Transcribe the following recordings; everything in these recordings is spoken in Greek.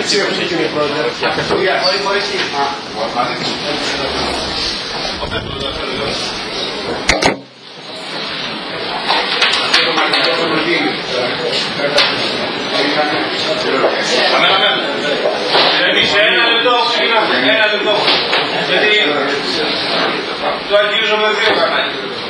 κύριε Πρόεδρε. Ένα λεπτό, ξεκινάμε. Ένα λεπτό. Γιατί το αγγίζω με δύο κανάλια.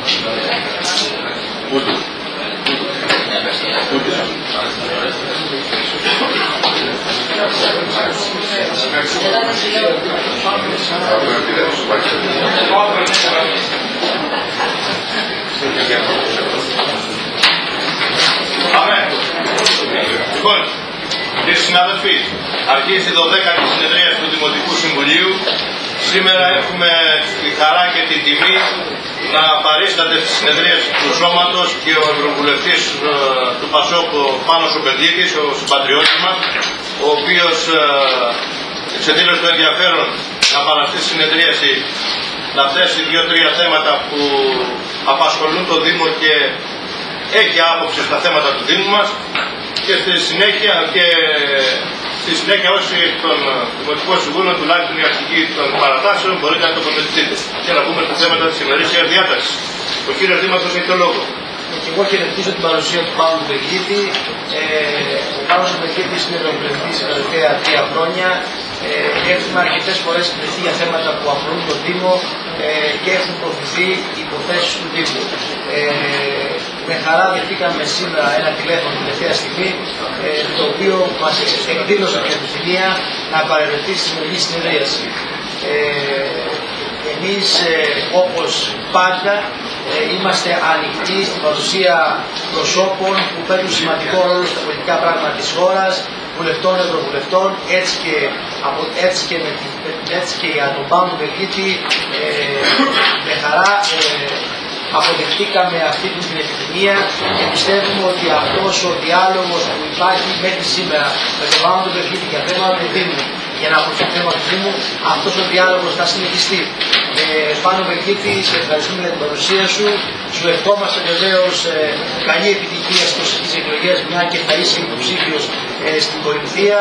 Λοιπόν, κύριοι συνάδελφοι, αρχίζει η 12η συνεδρία του Δημοτικού Συμβουλίου. Σήμερα έχουμε τη χαρά και την τιμή να παρίσταται στη συνεδρία του Σώματος και ο Ευρωβουλευτής του ΠΑΣΟΚ, ο Πάνος ο Περγίτης, ο συμπατριώτης μας, ο οποίος εξεδήλωσε το ενδιαφέρον να παραστεί στη συνεδρίαση να θέσει 2-3 θέματα που απασχολούν το Δήμο και έχει άποψη στα θέματα του Δήμου μας, και στη συνέχεια όσοι των Δημοτικών Συμβούλων, τουλάχιστον οι αρχηγοί των παρατάσεων, μπορείτε να τοποθετηθείτε και να πούμε τα θέματα της ημερήσιας διάταξης. Ο κύριος Δήμαρχος έχει το λόγο. Και εγώ χαιρετίζω την παρουσία του Πάνου του Περγίτη. Ο Πάνος του Περγίτης είναι ευρωβουλευτής τα τελευταία 3 χρόνια. Έχουμε αρκετές φορές συνδεθεί για θέματα που αφορούν τον Δήμο και έχουν προωθηθεί υποθέσεις του Δήμου. Με χαρά δεχτήκαμε σήμερα ένα τηλέφωνο τελευταία στιγμή, το οποίο μας εκδήλωσε την επιθυμία να παρευρεθεί στη σημερινή συνεδρίαση. Εμείς όπως πάντα είμαστε ανοιχτοί στην παρουσία προσώπων που παίρνουν σημαντικό ρόλο στα πολιτικά πράγματα της χώρας, βουλευτών, ευρωβουλευτών, έτσι και για τον Πάνο Περγίτη με χαρά αποδεχτήκαμε αυτή την επιθυμία και πιστεύουμε ότι αυτός ο διάλογος που υπάρχει μέχρι σήμερα με τον Πάνο Περγίτη για θέματα του Δήμου, για να αποκτήσει το θέμα του Δήμου, αυτός ο διάλογος θα συνεχιστεί. Πάνο Περγίτη, σε ευχαριστούμε για την παρουσία σου. Σου ευχόμαστε βεβαίως καλή επιτυχία στις προσεχείς εκλογές, μια και θα είσαι υποψήφιος στην Κορινθία.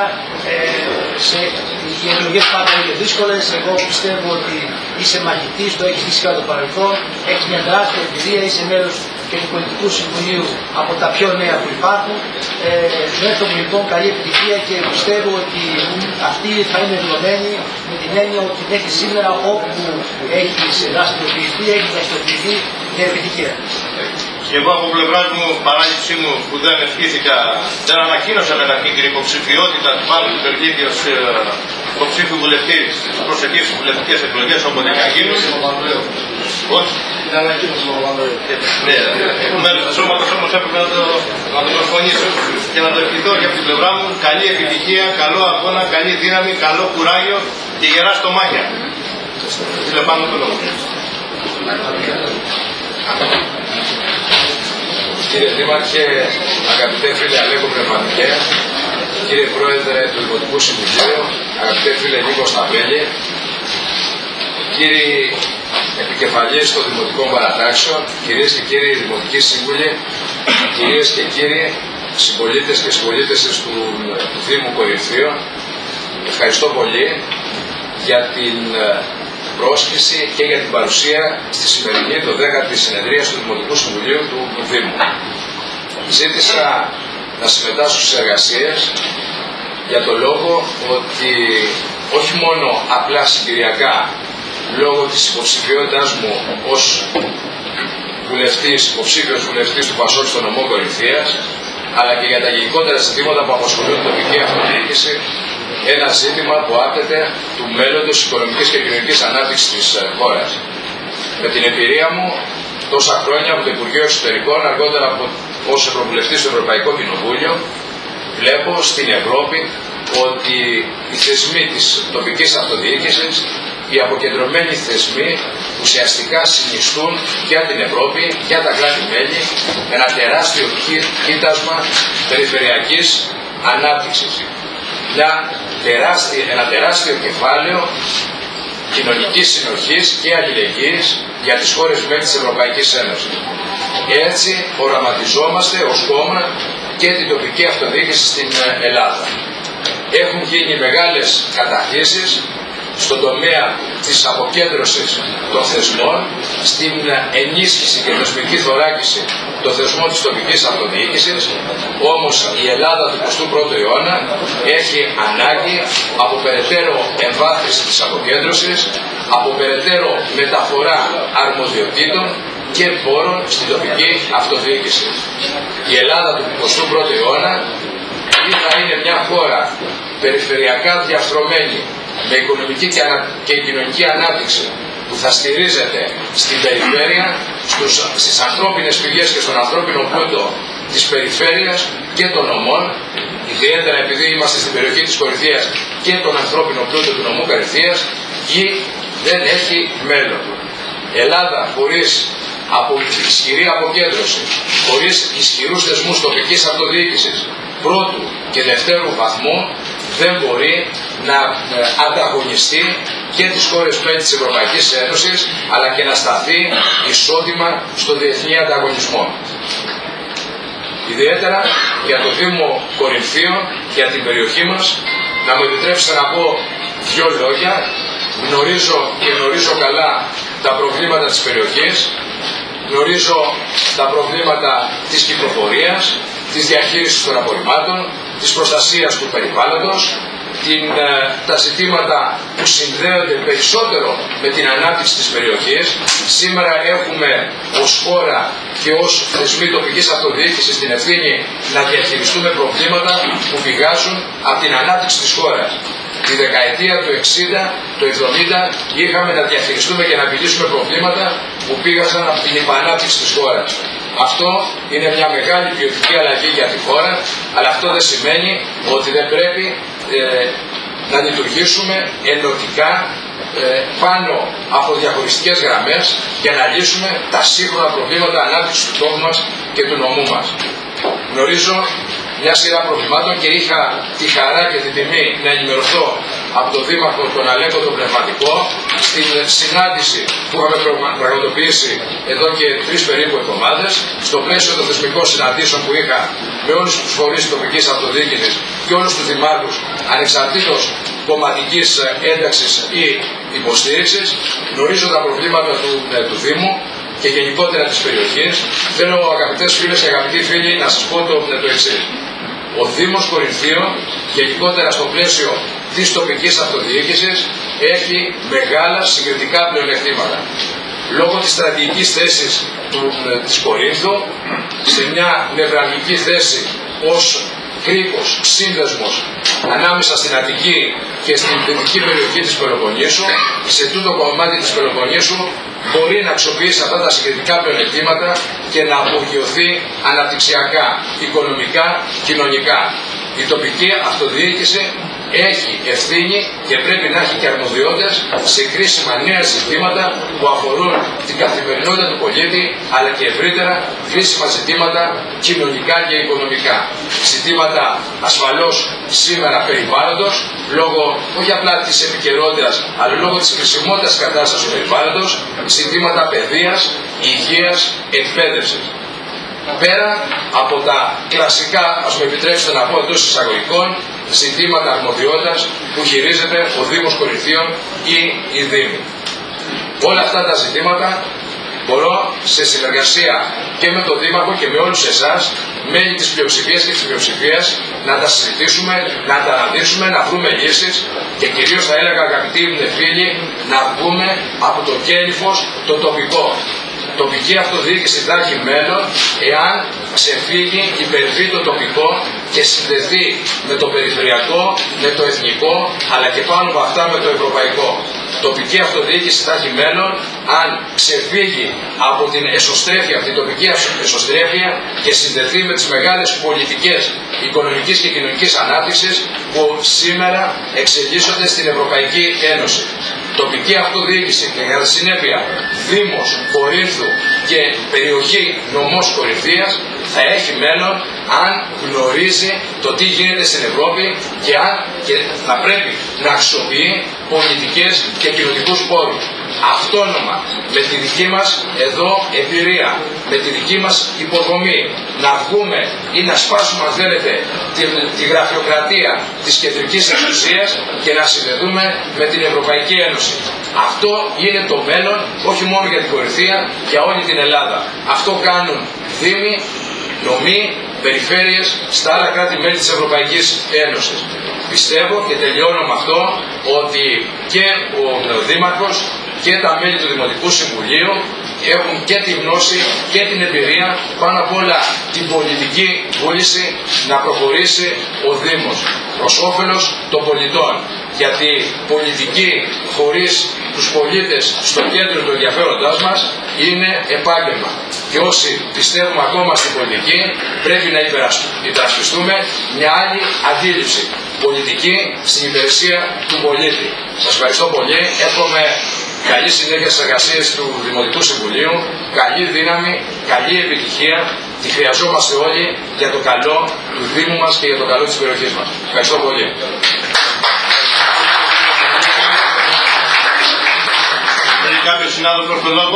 Οι εκλογές πάντα είναι δύσκολες. Εγώ πιστεύω ότι είσαι μαχητής, το έχεις δει κατά το παρελθόν. Έχεις μια τεράστια εμπειρία, είσαι μέρος και του Πολιτικού Συμβουλίου από τα πιο νέα που υπάρχουν. Σου εύχομαι λοιπόν καλή επιτυχία και πιστεύω ότι αυτή θα είναι δηλωμένη με την έννοια ότι μέχρι σήμερα όπου έχεις δραστηριοποιηθεί, με επιτυχία. Και εγώ από πλευράς μου, παράληψή μου που δεν ευχήθηκα, δεν ανακοίνωσα καταρχήν την υποψηφιότητα του Πάνου του Περγίτη ως υποψήφιου βουλευτή στις προσεχείς βουλευτικές εκλογές όποτε και να γίνουν. Όχι. Την ανακοίνωση του Παπανδρέου. Ναι, μέλος του σώματος όμως έπρεπε να το προσφωνήσω και να το ευχηθώ και από την πλευρά μου. Καλή επιτυχία, καλό αγώνα, καλή δύναμη, καλό κουράγιο και γερά στο μάχια. Κύριε Πάνο, το λόγο. Κύριε Δήμαρχε, αγαπητέ φίλε Αλέκο Πνευματικέ, κύριε Πρόεδρε του Δημοτικού Συμβουλίου, αγαπητέ φίλε Νίκο Σταπέλη, κύριοι επικεφαλείς των Δημοτικών Παρατάξεων, κυρίες και κύριοι Δημοτικοί Σύμβουλοι, κυρίες και κύριοι συμπολίτες και συμπολίτες του Δήμου Κορινθίων, ευχαριστώ πολύ για την πρόσκληση και για την παρουσία στη σημερινή 12η συνεδρία του Δημοτικού Συμβουλίου του Δήμου. Ζήτησα να συμμετάσχω στις εργασίες για το λόγο ότι όχι μόνο απλά συγκυριακά λόγω της υποψηφιότητάς μου ως υποψήφιος βουλευτής του ΠΑΣΟΚ στο νομό Κορινθίας, αλλά και για τα γενικότερα ζητήματα που απασχολούν την τοπική αυτοδιοίκηση, ένα ζήτημα που άπτεται του μέλλοντος οικονομικής και κοινωνικής ανάπτυξης της χώρας. Με την εμπειρία μου τόσα χρόνια από το Υπουργείο Εξωτερικών, αργότερα ως Ευρωβουλευτής στο Ευρωπαϊκό Κοινοβούλιο, βλέπω στην Ευρώπη ότι οι θεσμοί της τοπικής αυτοδιοίκησης, οι αποκεντρωμένοι θεσμοί ουσιαστικά συνιστούν για την Ευρώπη, για τα κράτη-μέλη, ένα τεράστιο κοίτασμα περιφερειακής ανάπτυξης. Ένα τεράστιο κεφάλαιο κοινωνικής συνοχής και αλληλεγγύης για τις χώρες μέλη της Ευρωπαϊκής Ένωσης. Έτσι οραματιζόμαστε ως κόμμα και την τοπική αυτοδιοίκηση στην Ελλάδα. Έχουν γίνει μεγάλες κατακτήσεις στον τομέα της αποκέντρωσης των θεσμών, στην ενίσχυση και θεσμική θωράκιση των θεσμών της τοπικής αυτοδιοίκησης. Όμως η Ελλάδα του 21ου αιώνα έχει ανάγκη από περαιτέρω εμβάθυνση της αποκέντρωσης, από περαιτέρω μεταφορά αρμοδιοτήτων και πόρων στην τοπική αυτοδιοίκηση. Η Ελλάδα του 21ου αιώνα ή θα είναι μια χώρα περιφερειακά διαστρωμένη με οικονομική και κοινωνική ανάπτυξη που θα στηρίζεται στην περιφέρεια, στις ανθρώπινες πηγές και στον ανθρώπινο πλούτο της περιφέρειας και των νομών, ιδιαίτερα επειδή είμαστε στην περιοχή της Κορινθίας και τον ανθρώπινο πλούτο του νομού Κορινθίας, ή δεν έχει μέλλον. Ελλάδα χωρίς ισχυρή αποκέντρωση, χωρίς ισχυρούς θεσμούς τοπικής αυτοδιοίκησης πρώτου και δευτέρου βαθμού, δεν μπορεί να ανταγωνιστεί και τις χώρες μέλη της Ευρωπαϊκής Ένωσης, αλλά και να σταθεί ισότιμα στο διεθνή ανταγωνισμό. Ιδιαίτερα για το Δήμο Κορινθίων, για την περιοχή μας, να μου επιτρέψετε να πω δύο λόγια. Γνωρίζω καλά τα προβλήματα της περιοχής, γνωρίζω τα προβλήματα της κυκλοφορίας, της διαχείρισης των απορριμμάτων, της προστασίας του περιβάλλοντος, τα ζητήματα που συνδέονται περισσότερο με την ανάπτυξη της περιοχής. Σήμερα έχουμε ως χώρα και ως θεσμοί τοπικής αυτοδιοίκησης την ευθύνη να διαχειριστούμε προβλήματα που πηγάζουν από την ανάπτυξη της χώρας. Τη δεκαετία του 60, του 70 είχαμε να διαχειριστούμε και να επιλύσουμε προβλήματα που πήγαζαν από την υπανάπτυξη της χώρας. Αυτό είναι μια μεγάλη ποιοτική αλλαγή για τη χώρα, αλλά αυτό δεν σημαίνει ότι δεν πρέπει να λειτουργήσουμε ενωτικά πάνω από διαχωριστικές γραμμές για να λύσουμε τα σύγχρονα προβλήματα ανάπτυξης του τόπου μας και του νομού μας. Γνωρίζω μια σειρά προβλημάτων και είχα τη χαρά και την τιμή να ενημερωθώ από τον Δήμαρχο τον Αλέκο τον Πνευματικό στην συνάντηση που είχαμε πραγματοποιήσει εδώ και 3 περίπου εβδομάδες, στο πλαίσιο των θεσμικών συναντήσεων που είχα με όλους τους φορείς τοπικής αυτοδιοίκησης και όλους τους δημάρχους ανεξαρτήτως κομματικής ένταξης ή υποστήριξης. Γνωρίζω τα προβλήματα του Δήμου και γενικότερα της περιοχής. Θέλω, αγαπητές φίλες και αγαπητοί φίλοι, να σας πω το εξής. Ο Δήμος Κορινθίων, γενικότερα στο πλαίσιο της τοπικής αυτοδιοίκησης, έχει μεγάλα συγκριτικά πλεονεκτήματα. Λόγω της στρατηγικής θέσης της Κορίνθου, σε μια νευραλγική θέση ως κρίκος, σύνδεσμος ανάμεσα στην Αττική και στην δυτική περιοχή της Πελοποννήσου, σε τούτο κομμάτι της Πελοποννήσου μπορεί να αξιοποιήσει αυτά τα συγκριτικά πλεονεκτήματα και να απογειωθεί αναπτυξιακά, οικονομικά, κοινωνικά. Η τοπική αυτοδιοίκηση έχει ευθύνη και πρέπει να έχει και αρμοδιότητες σε κρίσιμα νέα ζητήματα που αφορούν την καθημερινότητα του πολίτη, αλλά και ευρύτερα κρίσιμα ζητήματα κοινωνικά και οικονομικά. Ζητήματα ασφαλώς σήμερα περιβάλλοντος, λόγω όχι απλά της επικαιρότητας, αλλά λόγω της χρησιμότητας κατάστασης του περιβάλλοντος, ζητήματα παιδείας, υγείας, εκπαίδευσης. Πέρα από τα κλασικά, ας με επιτρέψετε να πω εντός εισαγωγικών, ζητήματα αρμοδιότητας που χειρίζεται ο Δήμος Κορινθίων ή η Δήμη. Όλα αυτά τα ζητήματα μπορώ σε συνεργασία και με τον Δήμαρχο και με όλους εσάς, μέλη της πλειοψηφίας και της μειοψηφίας, να τα συζητήσουμε, να τα αναδείξουμε, να βρούμε λύσεις και κυρίως θα έλεγα, αγαπητοί μου φίλοι, να βγούμε από το κέλυφος το τοπικό. Τοπική αυτοδιοίκηση θα έχει μέλλον εάν ξεφύγει, υπερβεί το τοπικό και συνδεθεί με το περιφερειακό, με το εθνικό, αλλά και πάνω από αυτά με το ευρωπαϊκό. Τοπική αυτοδιοίκηση θα έχει μέλλον αν ξεφύγει από την εσωστρέφεια, από την τοπική εσωστρέφεια και συνδεθεί με τις μεγάλες πολιτικές οικονομικής και κοινωνικής ανάπτυξης που σήμερα εξελίσσονται στην Ευρωπαϊκή Ένωση. Τοπική αυτοδιοίκηση και κατά συνέπεια Δήμος Κορίνθου και περιοχή νομός Κορινθίας θα έχει μέλλον αν γνωρίζει το τι γίνεται στην Ευρώπη και αν και θα πρέπει να αξιοποιεί πολιτικές και κοινωνικούς πόρους. αυτόνομα, με τη δική μας εδώ εμπειρία, με τη δική μας υποδομή, να βγούμε ή να σπάσουμε, αν θέλετε, τη γραφειοκρατία της κεντρικής εξουσίας και να συνδεθούμε με την Ευρωπαϊκή Ένωση. Αυτό είναι το μέλλον, όχι μόνο για την Κορινθία, για όλη την Ελλάδα. Αυτό κάνουν δήμοι, νομοί, περιφέρειες στα άλλα κράτη-μέλη της Ευρωπαϊκής Ένωσης. Πιστεύω, και τελειώνω με αυτό, ότι και ο Δήμαρχος και τα μέλη του Δημοτικού Συμβουλίου έχουν και τη γνώση και την εμπειρία, πάνω απ' όλα την πολιτική βούληση να προχωρήσει ο Δήμος προς όφελος των πολιτών. Γιατί πολιτική χωρίς τους πολίτες στο κέντρο του ενδιαφέροντάς μας είναι επάγγελμα. Και όσοι πιστεύουμε ακόμα στην πολιτική πρέπει να υπερασπιστούμε μια άλλη αντίληψη. Πολιτική στην υπηρεσία του πολίτη. Σας ευχαριστώ πολύ. Εύχομαι καλή συνέχεια στις εργασίες του Δημοτικού Συμβουλίου, καλή δύναμη, καλή επιτυχία. Τη χρειαζόμαστε όλοι για το καλό του Δήμου μας και για το καλό της περιοχής μας. Ευχαριστώ πολύ. Έχει κάποιος συνάδελφος τον λόγο?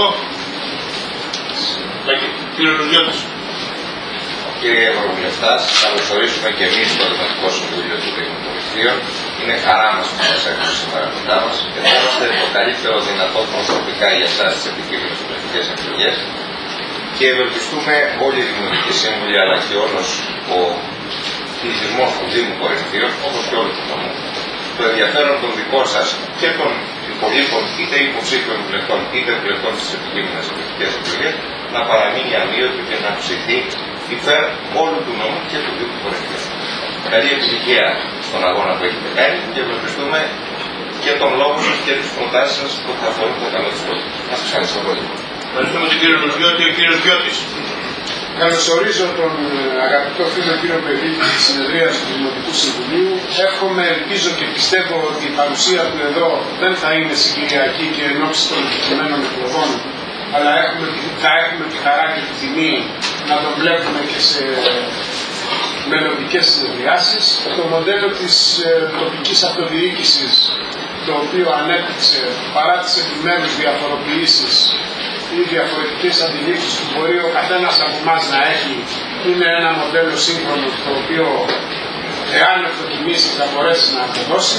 Κύριε Λουδιώτης. Κύριε Ευρωβουλευτά, καλωσορίσουμε και εμείς το Δημοτικό Συμβούλιο του Δήμου Κορινθίων. Είναι χαρά μας που σας έχουμε σήμερα κοντά μας και θα είμαστε το καλύτερο δυνατό προσωπικά για εσάς τις επικείμενες πολιτικές εκλογές. Και ευελπιστούμε όλοι οι Δημοτικοί Σύμβουλοι αλλά και όλος ο πληθυσμός του Δήμου Κορινθίων, όπως και όλου του νομού, το ενδιαφέρον των δικών σας και των υπολείπων είτε υποψήφιων βουλευτών είτε βουλευτών στις επικείμενες πολιτικές εκλογές να παραμείνει αμύωτο και να ψηθεί υπέρ όλου του νομού και του Δήμου Κορινθίων. Καλή επιτυχία στον αγώνα που έχετε κάνει και ευελπιστούμε και τον λόγο σας και τις προτάσεις σας που θα αφορούν το καλό της πόλης. Σας ευχαριστώ πολύ. Ευχαριστούμε τον κύριο Λουδιώτη και ο κύριος Διώτης. Καλωσορίζω τον αγαπητό φίλο κύριο Πεδίτη στη συνεδρία του Δημοτικού Συμβουλίου. Εύχομαι, ελπίζω και πιστεύω ότι η παρουσία του εδώ δεν θα είναι συγκυριακή και εν ώψη των κεκτημένων εκλογών, αλλά θα έχουμε τη χαρά και τη τιμή να τον βλέπουμε και σε μελλοντικές συνεδριάσεις. Το μοντέλο της τοπικής αυτοδιοίκησης, το οποίο ανέπτυξε παρά τις επιμέρους διαφοροποιήσεις ή διαφορετικές αντιλήψεις που μπορεί ο καθένας από εμάς να έχει, είναι ένα μοντέλο σύγχρονο το οποίο εάν ευδοκιμήσει θα μπορέσει να αποδώσει.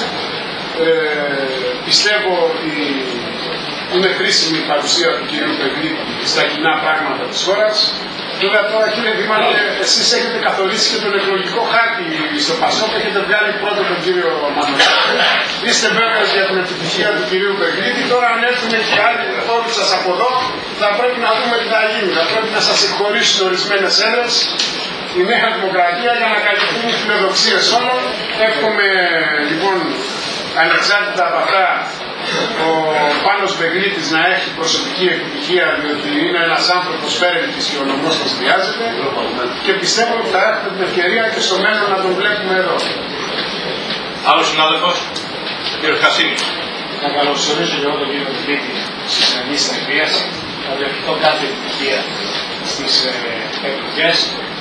Πιστεύω ότι είναι χρήσιμη η παρουσία του κ. Πεγλή στα κοινά πράγματα της χώρας. Βέβαια τώρα κύριε Δήμαρχε, εσείς έχετε καθορίσει και τον εκλογικό χάρτη στο ΠΑΣΟΚ, έχετε βγάλει πρώτο τον κύριο Μανολάκη. Είστε βέβαιος για την επιτυχία του κυρίου Πεγλίδη. Τώρα αν έρθουν και άλλοι όλοι σας από εδώ, θα πρέπει να δούμε τι θα γίνει. Θα πρέπει να σας εκχωρήσουν ορισμένες έδρες η Νέα Δημοκρατία για να καλυφθούν οι φιλοδοξίες όλων. Εύχομαι λοιπόν ανεξάρτητα από αυτά ο Πάνος Μπεγλίτης να έχει προσωπική επιτυχία, διότι είναι ένας άνθρωπος φέρετης και ο νομός μας χρειάζεται και πιστεύω ότι θα έχουμε την ευκαιρία και στο μέλλον να τον βλέπουμε εδώ. Άλλος συνάδελφος, κύριος Χασίνης. Να καλωσορίσω και εγώ τον κύριο Μπεγλίτη στη σημερινή συνεδρίαση. Θα ευχηθώ κάθε επιτυχία στις εκλογές.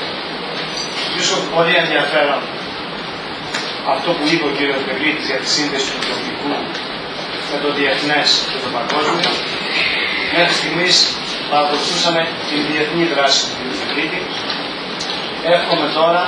Ίσως πολύ ενδιαφέρον αυτό που είπε ο κύριος Μπεγλίτης για τη σύνδεση του τοπικού με το διεθνές και το παγκόσμιο. Μέχρι στιγμής παρακολουθούσαμε την διεθνή δράση του κ. Πεγλίτη. Εύχομαι τώρα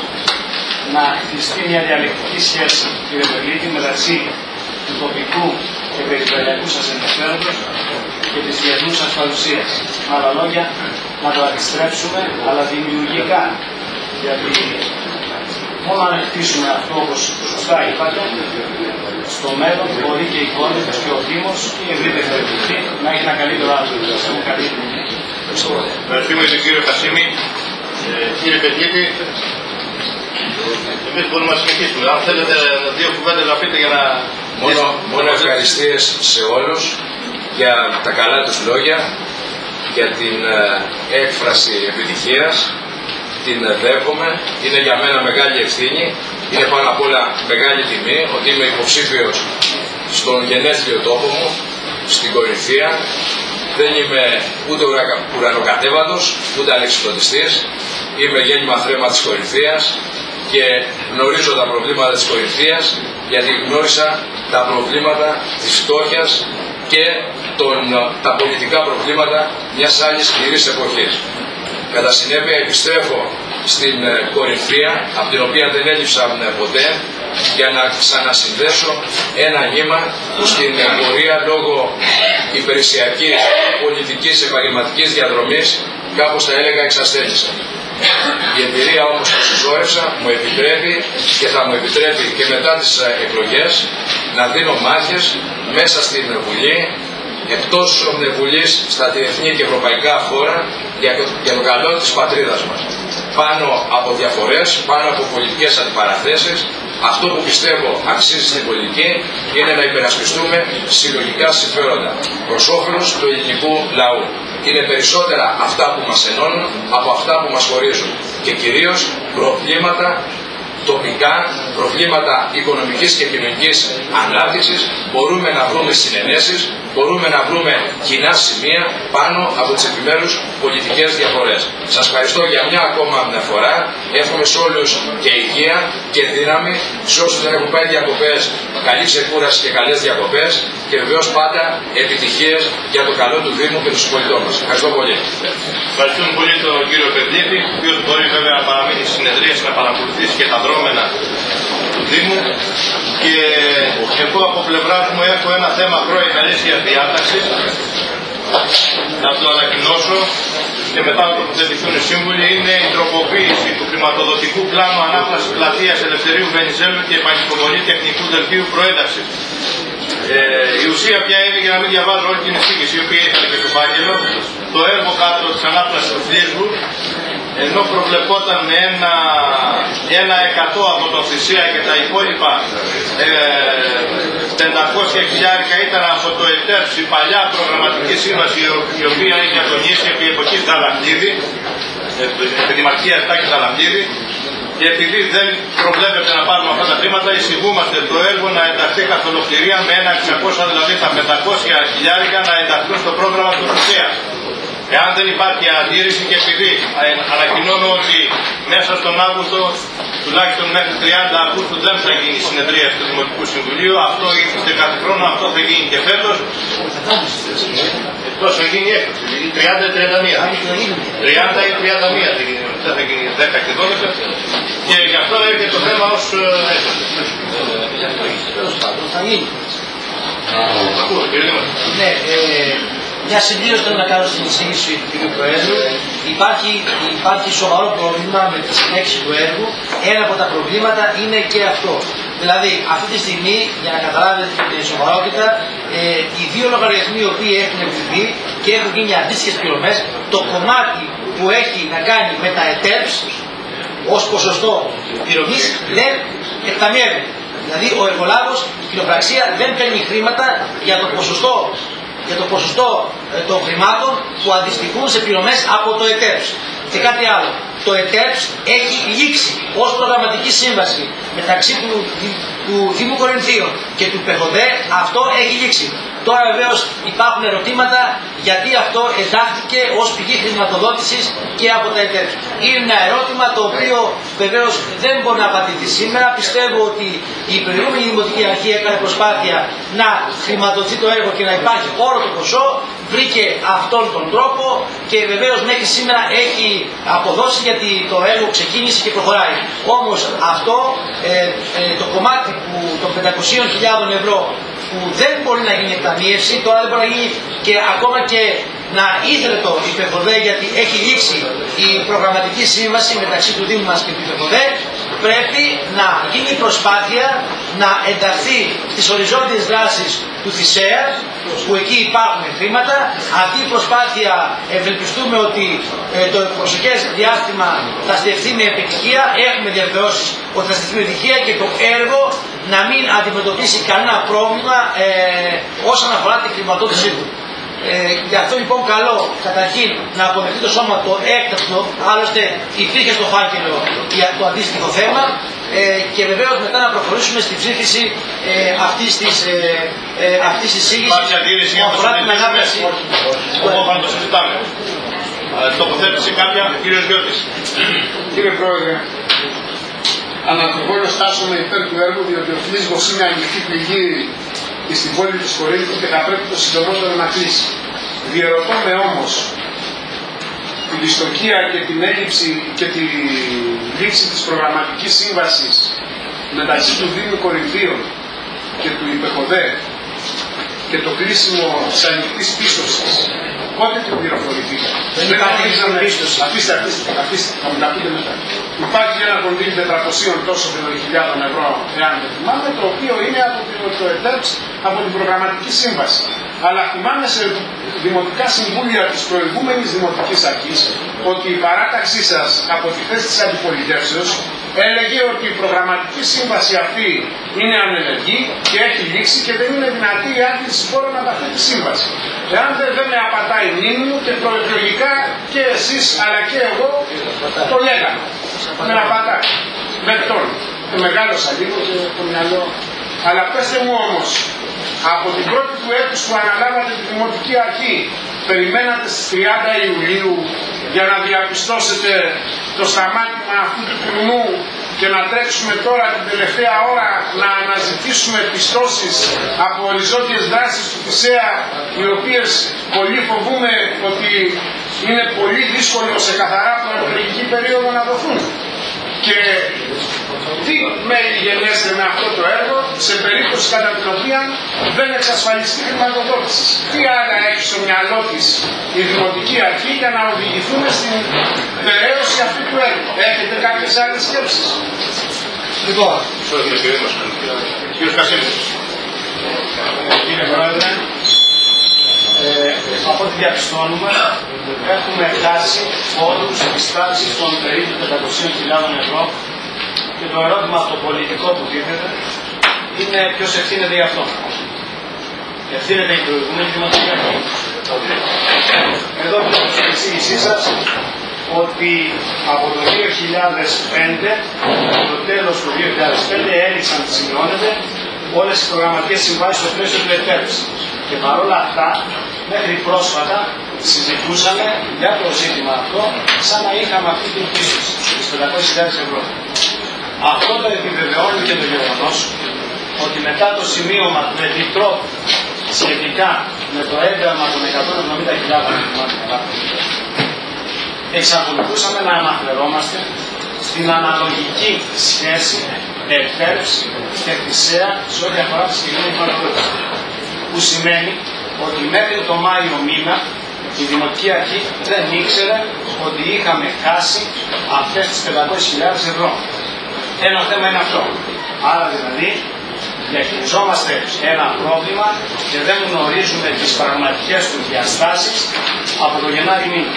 να χτιστεί μια διαλεκτική σχέση, κ. Πεγλίτη, μεταξύ του τοπικού και περιφερειακού σας ενδιαφέροντος και της διεθνούς σας παρουσίας. Με άλλα λόγια, να το αντιστρέψουμε, αλλά δημιουργικά. Γιατί μόνο αν χτίσουμε αυτό όπως σωστά είπατε, στο μέλλον μπορεί και η Κόρινθος και ο Δήμος και η ευρύτερη περιοχή να έχει ένα καλύτερο άτομο. Ευχαριστούμε τον κύριο Χασίμη. Κύριε Πεγλίτη, εμείς μπορούμε να συνεχίσουμε. Αν θέλετε δύο κουβέντες να πείτε για να... Μόνο ευχαριστίες σε όλους για τα καλά τους λόγια, για την έκφραση επιτυχίας. Την δέχομαι, είναι για μένα μεγάλη ευθύνη, είναι πάνω απ' όλα μεγάλη τιμή ότι είμαι υποψήφιος στον γενέθλιο τόπο μου, στην Κορινθία. Δεν είμαι ούτε ουρανοκατέβατος, ούτε αλεξιπτωτιστής, είμαι γέννημα θρέμα της Κορινθίας και γνωρίζω τα προβλήματα της Κορινθίας γιατί γνώρισα τα προβλήματα της φτώχειας και τα πολιτικά προβλήματα μιας άλλης σκληρής εποχής. Κατά συνέπεια επιστρέφω στην Κορινθία, από την οποία δεν έλειψα ποτέ, για να ξανασυνδέσω ένα νήμα που στην πορεία λόγω υπηρεσιακής, πολιτικής, επαγγελματικής διαδρομής κάπως θα έλεγα εξασθένησα. Η εμπειρία όμως που συσσόρευσα μου επιτρέπει και θα μου επιτρέπει και μετά τις εκλογές να δίνω μάχες μέσα στην Βουλή, εκτός Βουλής, στα διεθνή και ευρωπαϊκά φόρα για το καλό της πατρίδας μας. Πάνω από διαφορές, πάνω από πολιτικές αντιπαραθέσεις, αυτό που πιστεύω αξίζει στην πολιτική είναι να υπερασπιστούμε συλλογικά συμφέροντα προς όφελος του ελληνικού λαού. Είναι περισσότερα αυτά που μας ενώνουν από αυτά που μας χωρίζουν και κυρίως προβλήματα τοπικά, προβλήματα οικονομικής και κοινωνικής ανάπτυξης, μπορούμε να βρούμε συνενέσεις, μπορούμε να βρούμε κοινά σημεία πάνω από τις επιμέρους πολιτικές διαφορές. Σας ευχαριστώ για μια ακόμα φορά, εύχομαι σε όλους και υγεία και δύναμη, σε όσους δεν έχουν πάει διακοπές, καλή ξεκούραση και καλές διακοπές και βεβαίως πάντα επιτυχίες για το καλό του Δήμου και του συμπολιτών μας. Ευχαριστώ πολύ. Ευχαριστούμε πολύ τον κύριο Περδίτη, ο οποίος μπορεί βέβαια να παραμείνει στις συνεδρίες, να παρακολουθήσει και τα δρόμενα του Δήμου. Και εγώ από πλευράς μου έχω ένα θέμα προημερήσιας διάταξης. Να το ανακοινώσω και μετά να τοποθετηθούν οι σύμβουλοι. Είναι η τροποποίηση του χρηματοδοτικού πλάνου ανάπλασης πλατείας Ελευθερίου Βενιζέλου και επανυποβολή τεχνικού δελτίου προένταξης. Η ουσία πια είναι, για να μην διαβάζω όλη την εισήγηση, η οποία ήταν και στο φάκελο, το έργο κάτω της ανάπλασης του Φλίσβου, ενώ προβλεπόταν με ένα 100 από τον Θησία και τα υπόλοιπα 500 χιλιάρικα ήταν από το ΕΤΕΡΣ, η παλιά προγραμματική σύμβαση, η οποία είχε ατονίσει επί εποχής Δαλακτίδη, επί Δημαρχίας Τάκης Δαλακτίδη. Και επειδή δεν προβλέπεται να πάρουμε αυτά τα χρήματα, εισηγούμαστε το έργο να ενταχθεί καθ' ολοκληρία με ένα 600, δηλαδή τα 500 χιλιάρικα να ενταχθούν στο πρόγραμμα του Θησία. Εάν δεν υπάρχει αντίρρηση και επειδή ανακοινώνω ότι μέσα στον Αύγουστο, τουλάχιστον μέχρι 30 Αυγούστου δεν θα γίνει συνεδρία του Δημοτικού Συμβουλίου, αυτό ήρθε κάθε χρόνο, αυτό θα γίνει και φέτος. Εκτός θα γίνει έκτος, 30 ή 31. 30 ή 31 δεν θα γίνει 10 και 12 και γι' αυτό έρχεται το θέμα ως θα γίνει. Ακούω, κύριε Δήμαρχε. Ναι, μια συμπλήρωση θέλω να κάνω στην εισήγηση του κ. Προέδρου. Υπάρχει σοβαρό πρόβλημα με τη συνέχιση του έργου. Ένα από τα προβλήματα είναι και αυτό. Δηλαδή, αυτή τη στιγμή, για να καταλάβετε την σοβαρότητα, οι δύο λογαριασμοί οι οποίοι έχουν επιβληθεί και έχουν γίνει αντίστοιχες πληρωμές, το κομμάτι που έχει να κάνει με τα ΕΤΕΡΠΣ ως ποσοστό πληρωμής δεν εκταμιεύεται. Δηλαδή, ο εργολάβος, η κοινοπραξία δεν παίρνει χρήματα για το ποσοστό των χρημάτων που αντιστοιχούν σε πληρωμές από το ΕΤΕΡΠΣ. Και κάτι άλλο. Το ΕΤΕΡΠΣ έχει λήξει ως προγραμματική σύμβαση μεταξύ του Δήμου Κορινθίων και του ΠΕΧΟΔΕ. Αυτό έχει λήξει. Τώρα βεβαίως υπάρχουν ερωτήματα γιατί αυτό εντάχθηκε ως πηγή χρηματοδότησης και από τα ΕΤΕΡΠΣ. Είναι ένα ερώτημα το οποίο βεβαίως δεν μπορεί να απαντηθεί σήμερα. Πιστεύω ότι η προηγούμενη Δημοτική Αρχή έκανε προσπάθεια να χρηματοδοτεί το έργο και να υπάρχει όλο το ποσό. Βρήκε αυτόν τον τρόπο και βεβαίως μέχρι σήμερα έχει αποδώσει γιατί το έργο ξεκίνησε και προχωράει. Όμως αυτό το κομμάτι των 500.000 ευρώ που δεν μπορεί να γίνει εκταμείευση, τώρα δεν μπορεί να γίνει και ακόμα και να ήθελε το ΠΕΧΟΔΕ γιατί έχει λήξει η προγραμματική σύμβαση μεταξύ του Δήμου μας και του ΠΕΧΟΔΕ, πρέπει να γίνει προσπάθεια να ενταχθεί στις οριζόντιες δράσεις του Θησέα, που εκεί υπάρχουν χρήματα. Αυτή η προσπάθεια ευελπιστούμε ότι το προσεχές διάστημα θα στεφθεί με επιτυχία. Έχουμε διαβεβαιώσεις ότι θα στεφθεί με επιτυχία και το έργο να μην αντιμετωπίσει κανένα πρόβλημα όσον αφορά την χρηματοδότησή του. Γι' αυτό λοιπόν καλό καταρχήν να αποδεχτεί το σώμα το έκτακτο, άλλωστε υπήρχε στο φάκελο το αντίστοιχο θέμα και βεβαίως μετά να προχωρήσουμε στην ψήφιση αυτής της εισήγησης που αφορά την ανάπτυξη. Όχι, το συζητάμε. Τοποθέτηση κάποια, κύριος Γιώτης. Κύριε Πρόεδρε, ανατροπώνω στάσομαι υπέρ του έργου, διότι ο Φλίσβος είναι ανοιχτή πηγή στην πόλη της Κορίνθου και θα πρέπει το συντομότερο να κλείσει. Διερωτώ με όμως την δυστοκία και την έλλειψη και τη λήξη της προγραμματικής σύμβασης μεταξύ του Δήμου Κορινθίων και του Υπεχοδέ και το κλείσιμο της ανοιχτής πίστοσης. Πότε την πληροφορηθήκατε? Δεν υπάρχει πίστοση. Αφήστε, θα μου τα πείτε μετά. Υπάρχει ένα κονδύλι 400 τόσο χιλιάδων ευρώ, εάν δεν θυμάμαι, το οποίο είναι από το ΕΤΕΠΣ, από την προγραμματική σύμβαση. Αλλά θυμάμαι σε δημοτικά συμβούλια της προηγούμενης δημοτικής αρχής ότι η παράταξή σας από τη θέση της αντιπολιτεύσεως έλεγε ότι η προγραμματική σύμβαση αυτή είναι ανενεργή και έχει λήξει και δεν είναι δυνατή η άρνηση φόρων από αυτή τη σύμβαση. Εάν δεν με απατάει η μνήμη μου και προεκλογικά και εσείς αλλά και εγώ το λέγαμε. Με απατάει. Βεκτών. Μεγάλωσα λίγο και το μυαλό. Αλλά πέστε μου όμως, από την πρώτη του έτους που αναλάβατε τη Δημοτική Αρχή, περιμένατε στις 30 Ιουλίου για να διαπιστώσετε το σταμάτημα αυτού του κρουνού και να τρέξουμε τώρα την τελευταία ώρα να αναζητήσουμε πιστώσεις από οριζόντιες δράσεις του ΦΥΣΕΑ, οι οποίες πολύ φοβούμε ότι είναι πολύ δύσκολο σε καθαρά προεκλογική περίοδο να δοθούν. Και τι μέλη γενέστε με αυτό το έργο σε περίπτωση κατά την οποία δεν εξασφαλιστεί χρηματοδότηση? Τι άλλα έχει στο μυαλό της η Δημοτική Αρχή για να οδηγηθούμε στην περαίωση αυτού του έργου? Έχετε κάποιες άλλες σκέψεις? Λοιπόν, κύριε Πρόεδρε, από ό,τι διαπιστώνουμε έχουμε χάσει όρους της τάξης των περίπου 500.000 ευρώ και το ερώτημα το πολιτικό που τίθεται είναι ποιος ευθύνεται γι' αυτό. Ευθύνεται η προηγούμενη Δημοτική Αρχή? Εδώ βλέπω στην εισήγησή σας ότι από το 2005, από το τέλος του 2005 έληξαν, σημειώνεται, όλες οι προγραμματικές συμβάσεις στο πλαίσιο του ΕΤΕΠΣ. Και παρόλα αυτά, μέχρι πρόσφατα συζητούσαμε για το ζήτημα αυτό σαν να είχαμε αυτή την πίστοση, τις 500.000 ευρώ. Αυτό το επιβεβαιώνει και το γεγονός ότι μετά το σημείωμα του Επιτρόπου σχετικά με το έγγραμμα των 170.000 εξακολουθούσαμε να αναφερόμαστε στην αναλογική σχέση ΕΤΕΠΣ και ΦΥΣΕΑ σε ό,τι αφορά τη συγκεκριμένη χρηματοδότηση. Που σημαίνει ότι μέχρι το Μάιο μήνα η Δημοτική Αρχή δεν ήξερε ότι είχαμε χάσει αυτές τις 500.000 ευρώ. Ένα θέμα είναι αυτό. Άρα δηλαδή διαχειριζόμαστε ένα πρόβλημα και δεν γνωρίζουμε τις πραγματικές του διαστάσεις από το Γενάρη μήνα.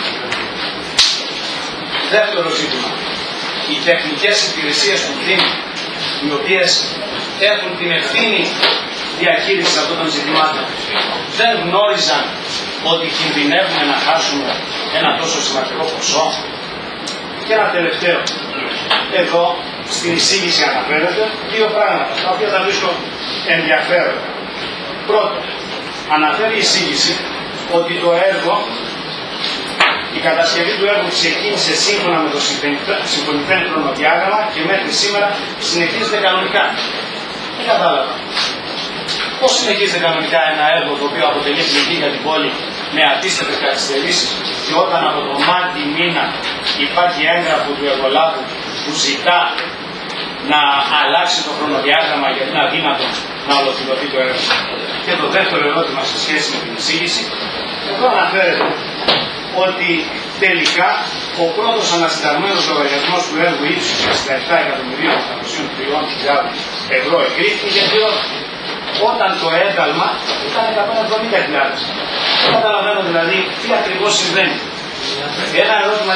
Δεύτερο ζήτημα. Οι τεχνικές υπηρεσίες του Δήμου, οι οποίες έχουν την ευθύνη διαχείριση αυτών των ζητημάτων, δεν γνώριζαν ότι κινδυνεύουμε να χάσουμε ένα τόσο σημαντικό ποσό. Και ένα τελευταίο. Εδώ στην εισήγηση αναφέρεται δύο πράγματα, τα οποία θα βρίσκω ενδιαφέροντα. Πρώτον, αναφέρει η εισήγηση ότι το έργο, η κατασκευή του έργου ξεκίνησε σύμφωνα με το συμφωνηθέν χρονοδιάγραμμα και μέχρι σήμερα συνεχίζεται κανονικά. Δεν κατάλαβα. Πώς συνεχίζεται κανονικά ένα έργο το οποίο αποτελεί πληγή για την πόλη με αντίστοιχες καθυστερήσεις και όταν από το Μάρτι μήνα υπάρχει έγγραφο του εργολάβου που ζητά να αλλάξει το χρονοδιάγραμμα γιατί είναι αδύνατο να ολοκληρωθεί το έργο? Και το δεύτερο ερώτημα σε σχέση με την εισήγηση, εδώ αναφέρεται ότι τελικά ο πρώτος ανασυνταγμένος λογαριασμός του έργου ύψους 67.803.000 ευρώ εγκρίθηκε για πληρώθηκε, όταν το ένταλμα ήταν 170.000. Δεν καταλαβαίνω δηλαδή τι ακριβώς συμβαίνει. Ένα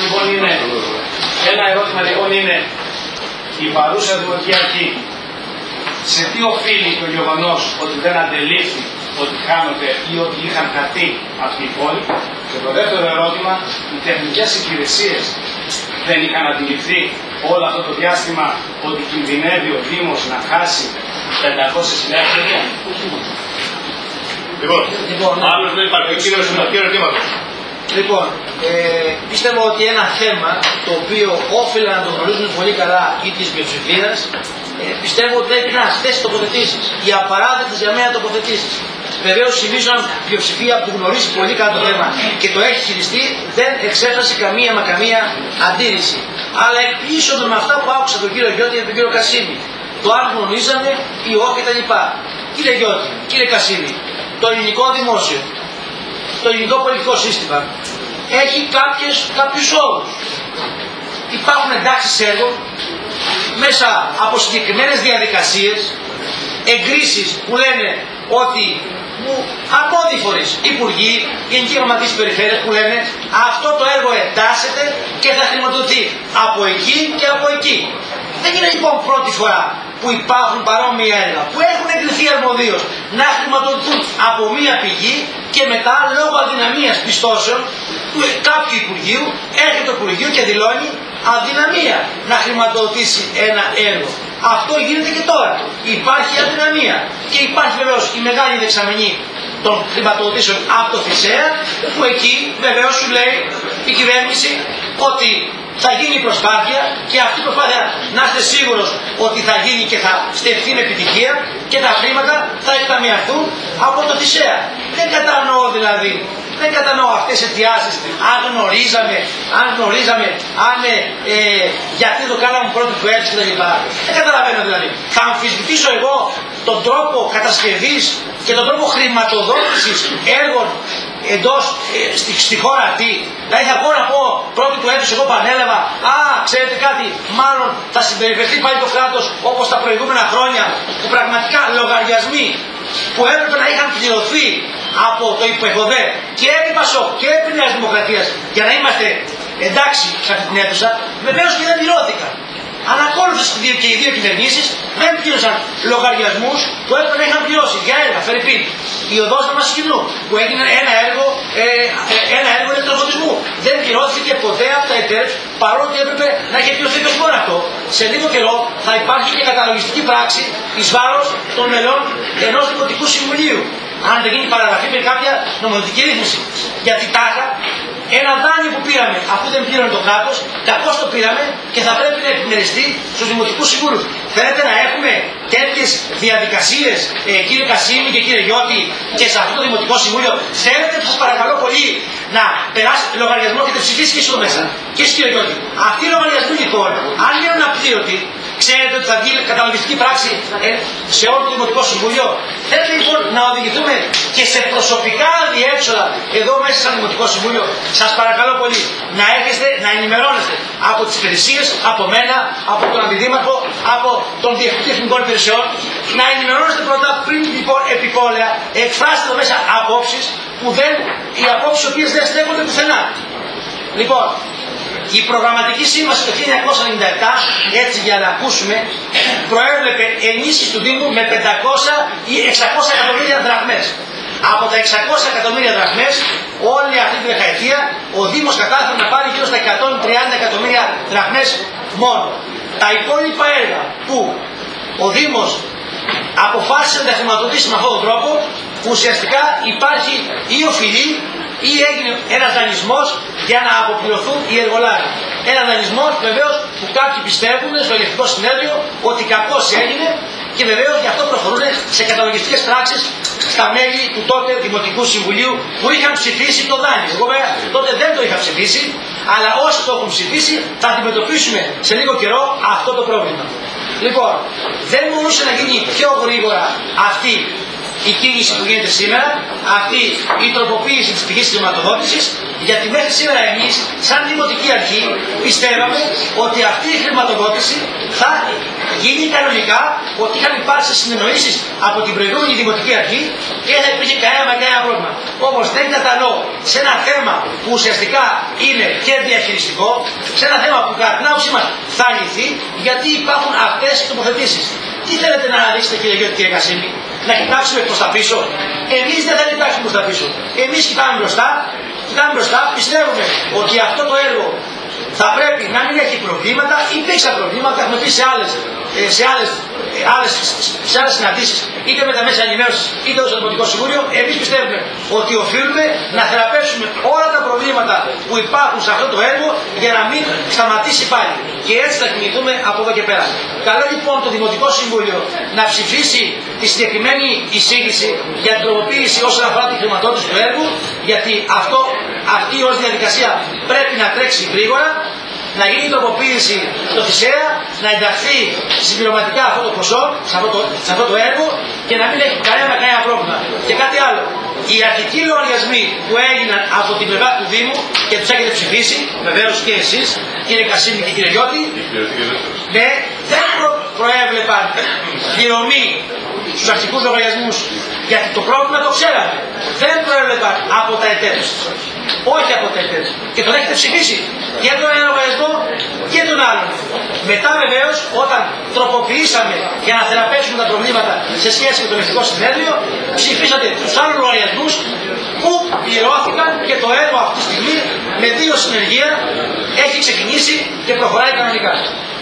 ερώτημα λοιπόν είναι η παρούσα Δημοτική Αρχή σε τι οφείλει το γεγονός ότι δεν αντελήφθη ότι χάνονται ή ότι είχαν χαθεί αυτή η πόλη? Και το δεύτερο ερώτημα, οι τεχνικές υπηρεσίες δεν είχαν αντιληφθεί όλο αυτό το διάστημα ότι κινδυνεύει ο Δήμος να χάσει 500.000 ευρώ? Λοιπόν, άλλος δεν υπάρχει. Κύριο ερωτήματος. Λοιπόν, πιστεύω ότι ένα θέμα το οποίο όφιλε να το γνωρίζουν πολύ καλά ή της πλειοψηφίας πιστεύω ότι πρέπει να αυτές οι τοποθετήσεις, οι απαράδεκτες για μένα τοποθετήσεις. Βεβαίως θυμίζω αν πλειοψηφία που γνωρίζει πολύ καλά το θέμα και το έχει χειριστεί δεν εξέφρασε καμία αντίρρηση. Αλλά εκπλήσωμαι με αυτά που άκουσα τον κύριο Γιώτη και τον κύριο Κασίμη. Το αν γνωρίζαμε ή όχι κτλ. Κύριε Γιώτη, κύριε Κασίμη, το ελληνικό δημόσιο, το ελληνικό πολιτικό σύστημα έχει κάποιους όρους. Υπάρχουν εντάξεις έργων μέσα από συγκεκριμένες διαδικασίες, εγκρίσεις που λένε ότι αρμόδιοι φορείς, υπουργοί, γενικοί γραμματείς περιφέρειας που λένε αυτό το έργο εντάσσεται και θα χρηματοδοτηθεί από εκεί και από εκεί. Δεν είναι λοιπόν πρώτη φορά που υπάρχουν παρόμοια έργα που έχουν εγκριθεί αρμοδίως να χρηματοδοτηθούν από μία πηγή και μετά λόγω αδυναμίας πιστώσεων του κάποιου Υπουργείου έρχεται το Υπουργείο και δηλώνει αδυναμία να χρηματοδοτήσει ένα έργο. Αυτό γίνεται και τώρα. Υπάρχει αδυναμία και υπάρχει βεβαίως η μεγάλη δεξαμενή των χρηματοδοτήσεων από το ΘΙΣΕΑ που εκεί βεβαίως σου λέει η κυβέρνηση ότι θα γίνει η προσπάθεια και αυτή η προσπάθεια να είστε σίγουρος ότι θα γίνει και θα στεφθεί με επιτυχία και τα χρήματα θα εκταμιαθούν από το ΘΙΣΕΑ. Δεν κατανοώ δηλαδή, δεν κατανοώ αυτές τις αιτιάσεις, αν γνωρίζαμε, γιατί το κάναμε πρώτη του έτσι κτλ. Δεν καταλαβαίνω δηλαδή. Θα αμφισβητήσω εγώ τον τρόπο κατασκευής και τον τρόπο χρηματοδότησης έργων εντός στη χώρα αυτή. Δηλαδή θα μπορώ να πω πρώτη του έτους εγώ πανέλαβα, ξέρετε κάτι, μάλλον θα συμπεριφερθεί πάλι το κράτος όπως τα προηγούμενα χρόνια που πραγματικά λογαριασμοί που έπρεπε να είχαν πληρωθεί από το ΥΠΕΧΟΔΕ και επί ΠΑΣΟΚ και επί Νέας Δημοκρατίας για να είμαστε εντάξει σε αυτή την αίθουσα, βεβαίως και δεν πληρώθηκαν. Ανακόλουθες και οι δύο κυβερνήσεις δεν πλήρωσαν λογαριασμούς που έπρεπε να είχαν πληρώσει για έργα. Φερρυπίν, η οδός Δαμασκηνού που έγινε ένα έργο ηλεκτροφωτισμού. Δεν πληρώθηκε ποτέ από τα ΕΤΕΡ παρότι έπρεπε να έχει πληρωθεί το μόνο αυτό. Σε λίγο καιρό θα υπάρχει και καταλογιστική πράξη εις βάρος των μελών ενός Δημοτικού Συμβουλίου. Αν δεν γίνει παραγραφή με κάποια νομοθετική ρύθμιση. Γιατί τάχα ένα δάνειο που πήραμε, αφού δεν πλήρωνε το κράτος, κακώς το πήραμε και θα πρέπει να επιμεριστεί στους Δημοτικούς Συμβούλους. Θέλετε να έχουμε τέτοιες διαδικασίες, κύριε Κασίμη και κύριε Γιώτη, και σε αυτό το Δημοτικό Συμβούλιο? Θέλετε, σας παρακαλώ πολύ, να περάσει λογαριασμό και να ψηφίσει και στο μέσα. Και εσείς κύριε Γιώτη. Αυτοί οι λογαριασμοί λοιπόν, αν γίνουν απλήρωτοι, ξέρετε ότι θα βγει καταλογιστική πράξη σε όλο το Δημοτικό Συμβούλιο. Θέλετε λοιπόν να οδηγηθούμε και σε προσωπικά διέξοδα εδώ μέσα σαν Δημοτικό Συμβούλιο? Σας παρακαλώ πολύ να έρχεστε, να ενημερώνεστε από τις υπηρεσίες, από μένα, από τον Αντιδήμαρχο, από τον Διευθυντή Εθνικών Υπηρεσιών, να ενημερώνεστε πρώτα πριν λοιπόν επιπόλαια εκφράστε εδώ μέσα απόψεις που οι απόψεις οι οποίες δεν στέκονται πουθενά. Λοιπόν, η προγραμματική σύμβαση το 1997, έτσι για να ακούσουμε, προέβλεπε ενίσχυση του Δήμου με 500 ή 600 εκατομμύρια δραχμές. Από τα 600 εκατομμύρια δραχμές, όλη αυτή τη δεκαετία, ο Δήμος κατάφερε να πάρει γύρω στα 130 εκατομμύρια δραχμές μόνο. Τα υπόλοιπα έργα που ο Δήμος αποφάσισε να χρηματοδοτήσει με αυτόν τον τρόπο, ουσιαστικά υπάρχει ή οφειλή ή έγινε ένας δανεισμός για να αποπληρωθούν οι εργολάβοι. Ένας δανεισμός βεβαίως που κάποιοι πιστεύουν στο Ελεκτικό Συνέδριο ότι κακώς έγινε και βεβαίως γι' αυτό προχωρούν σε καταλογιστικές πράξεις στα μέλη του τότε Δημοτικού Συμβουλίου που είχαν ψηφίσει το δάνειο. Εγώ βέβαια τότε δεν το είχα ψηφίσει, αλλά όσοι το έχουν ψηφίσει θα αντιμετωπίσουμε σε λίγο καιρό αυτό το πρόβλημα. Λοιπόν, δεν μπορούσε να γίνει πιο γρήγορα αυτή η κίνηση που γίνεται σήμερα, αυτή η τροποποίηση της πηγής χρηματοδότησης, γιατί μέχρι σήμερα εμείς, σαν Δημοτική Αρχή, πιστεύαμε ότι αυτή η χρηματοδότηση θα γίνει κανονικά, ότι είχαν υπάρξει συνεννοήσεις από την προηγούμενη Δημοτική Αρχή και δεν υπήρχε κανένα πρόβλημα. Όμως δεν κατανοώ σε ένα θέμα που ουσιαστικά είναι και διαχειριστικό, σε ένα θέμα που κατά την άποψή μας θα λυθεί, γιατί υπάρχουν αυτές οι τοποθετήσεις. Τι θέλετε να αναδείξετε κύριε Γιώτη, κύριε Κασίμη? Να κοιτάξουμε προς τα πίσω? Εμείς δεν θα κοιτάξουμε προς τα πίσω. Εμείς κοιτάμε μπροστά, πιστεύουμε ότι αυτό το έργο θα πρέπει να μην έχει προβλήματα. Υπήρξαν προβλήματα, έχουμε πει σε άλλες σε άλλες συναντήσεις, είτε με τα μέσα ενημέρωσης, είτε στο Δημοτικό Συμβούλιο, εμείς πιστεύουμε ότι οφείλουμε να θεραπεύσουμε όλα τα προβλήματα που υπάρχουν σε αυτό το έργο για να μην σταματήσει πάλι. Και έτσι θα κινηθούμε από εδώ και πέρα. Καλό λοιπόν το Δημοτικό Συμβούλιο να ψηφίσει τη συγκεκριμένη εισήγηση για την τροποποίηση όσον αφορά τη χρηματοδότηση του έργου, γιατί αυτή ως διαδικασία πρέπει να τρέξει γρήγορα, να γίνει η τροποποίηση στο ΦΥΣΕΑ, να ενταχθεί συμπληρωματικά αυτό το ποσό, σε αυτό το έργο και να μην έχει κανένα πρόβλημα. Και κάτι άλλο. Οι αρχικοί λογαριασμοί που έγιναν από την πλευρά του Δήμου και τους έχετε ψηφίσει, βεβαίως και εσείς, κύριε Κασίμη και κύριε Γιώτη, ναι, δεν προέβλεπαν πληρωμή στους αρχικούς λογαριασμούς, γιατί το πρόβλημα το ξέραμε. Δεν προέβλεπαν από τα εταίρους. Όχι από τα εταίρους. Και τον έχετε ψηφίσει και τον ένα λογαριασμό και τον άλλον. Μετά βεβαίως, όταν τροποποιήσαμε για να θεραπεύσουμε τα προβλήματα σε σχέση με το Ελεκτικό Συνέδριο, ψηφίσατε τους άλλους λογαριασμούς που πληρώθηκαν και το έργο αυτή τη στιγμή με 2 συνεργεία έχει ξεκινήσει και προχωράει κανονικά.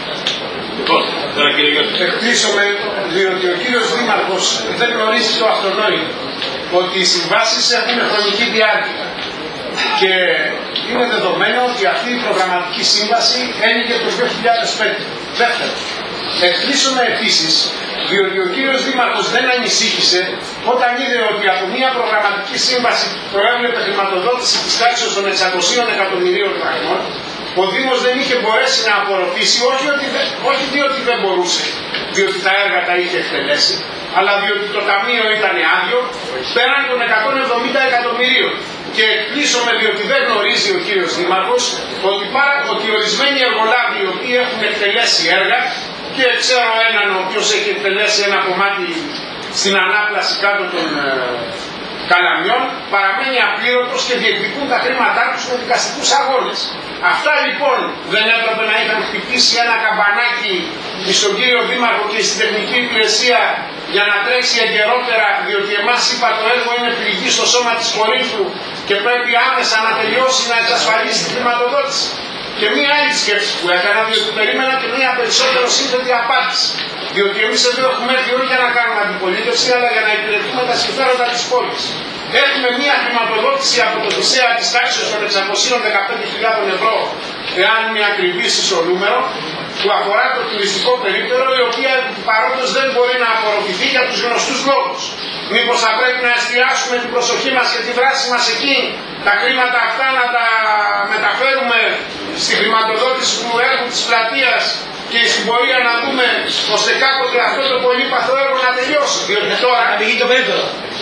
Εκπλήσωμε διότι ο κύριος Δήμαρχος δεν γνωρίζει το αυτονόητο, ότι οι συμβάσεις έχουν χρονική διάρκεια και είναι δεδομένο ότι αυτή η προγραμματική σύμβαση έλυγε το 2005. Δεύτερον, εκπλήσωμε επίσης διότι ο κύριος Δήμαρχος δεν ανησύχησε όταν είδε ότι από μια προγραμματική σύμβαση προέβλεπε χρηματοδότηση της τάξης των 600 εκατομμυρίων δραχμών, ο Δήμος δεν είχε μπορέσει να απορροφήσει, όχι διότι δεν μπορούσε, διότι τα έργα τα είχε εκτελέσει, αλλά διότι το ταμείο ήταν άδειο, πέραν των 170 εκατομμυρίων. Και εκπλήσωμε διότι δεν γνωρίζει ο κύριος Δήμαρχος ότι ορισμένοι εργολάβοι οι οποίοι έχουν εκτελέσει έργα, και ξέρω έναν ο οποίος έχει εκτελέσει ένα κομμάτι στην ανάπλαση κάτω των Καλαμιών, παραμένει απλήρωτος και διεκδικούν τα χρήματά τους με δικαστικούς αγώνες. Αυτά λοιπόν δεν έπρεπε να είχαν χτυπήσει ένα καμπανάκι στον κύριο Δήμαρχο και στην τεχνική υπηρεσία για να τρέξει εγκαιρότερα, διότι εμάς είπα το έργο είναι πληγή στο σώμα της Κορίνθου και πρέπει άμεσα να τελειώσει, να εξασφαλίσει τη χρηματοδότηση. Και μία άλλη σκέψη που έκανα, διότι περίμενα και μία περισσότερο σύνθετη απάντηση. Διότι εμείς εδώ έχουμε έρθει όχι για να κάνουμε αντιπολίτευση, αλλά για να υπηρετούμε τα συμφέροντα της πόλης. Έχουμε μία χρηματοδότηση από το ΦΥΣΕΑ της τάξης των 615.000 ευρώ, εάν με ακριβήσει στο νούμερο, που αφορά το τουριστικό περίπτερο, η οποία παρόντος δεν μπορεί να απορροφηθεί για τους γνωστούς λόγους. Μήπως θα πρέπει να εστιάσουμε την προσοχή μας και τη δράση μας εκεί, τα χρήματα αυτά να τα μεταφέρουμε στη χρηματοδότηση του έργου της πλατείας και στην πορεία να δούμε ώστε κάποτε αυτό το πολύπαθο έργο να τελειώσει. Διότι τώρα. Να πηγεί το περίπτερο.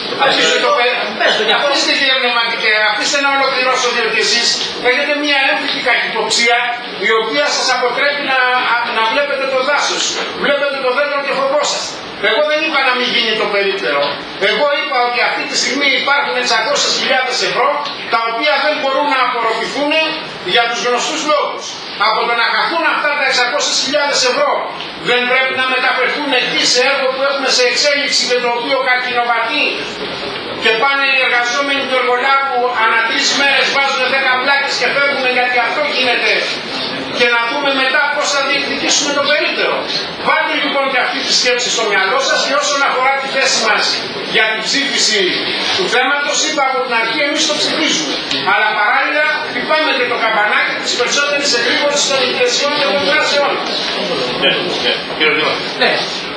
Αφήστε κύριε Πνευματικέ, αφήστε να ολοκληρώσω, διότι εσείς έχετε μια έμφυτη καχυποψία η οποία σας αποτρέπει να βλέπετε το δάσος. Βλέπετε το δέντρο και φοβόσαστε. Εγώ δεν είπα να μην γίνει το περίπτερο. Εγώ είπα ότι αυτή τη στιγμή υπάρχουν 600.000 ευρώ τα οποία δεν μπορούν να απορροφηθούν για τους γνωστούς λόγους. Από το να χαθούν αυτά τα 600.000 ευρώ δεν πρέπει να μεταφερθούν εκεί σε έργο που έχουμε σε εξέλιξη και το οποίο καρκινοβατεί και πάνε οι εργαζόμενοι του εργολάβου ανά 3 μέρες βάζουν 10 πλάκες και φεύγουν, γιατί αυτό γίνεται, και να δούμε μετά πώς θα διεκδικήσουμε το περίπτερο. Βάλτε λοιπόν και αυτή τη σκέψη στο μυαλό σας, και όσον αφορά τη θέση μας για την ψήφιση του θέματος, είπα από την αρχή εμείς το ψηφίζουμε. Αλλά παράλληλα χτυπάμε και το καμπανάκι της περισσότερης εγρήγορης των υπηρεσιών και των δράσεών. Ναι.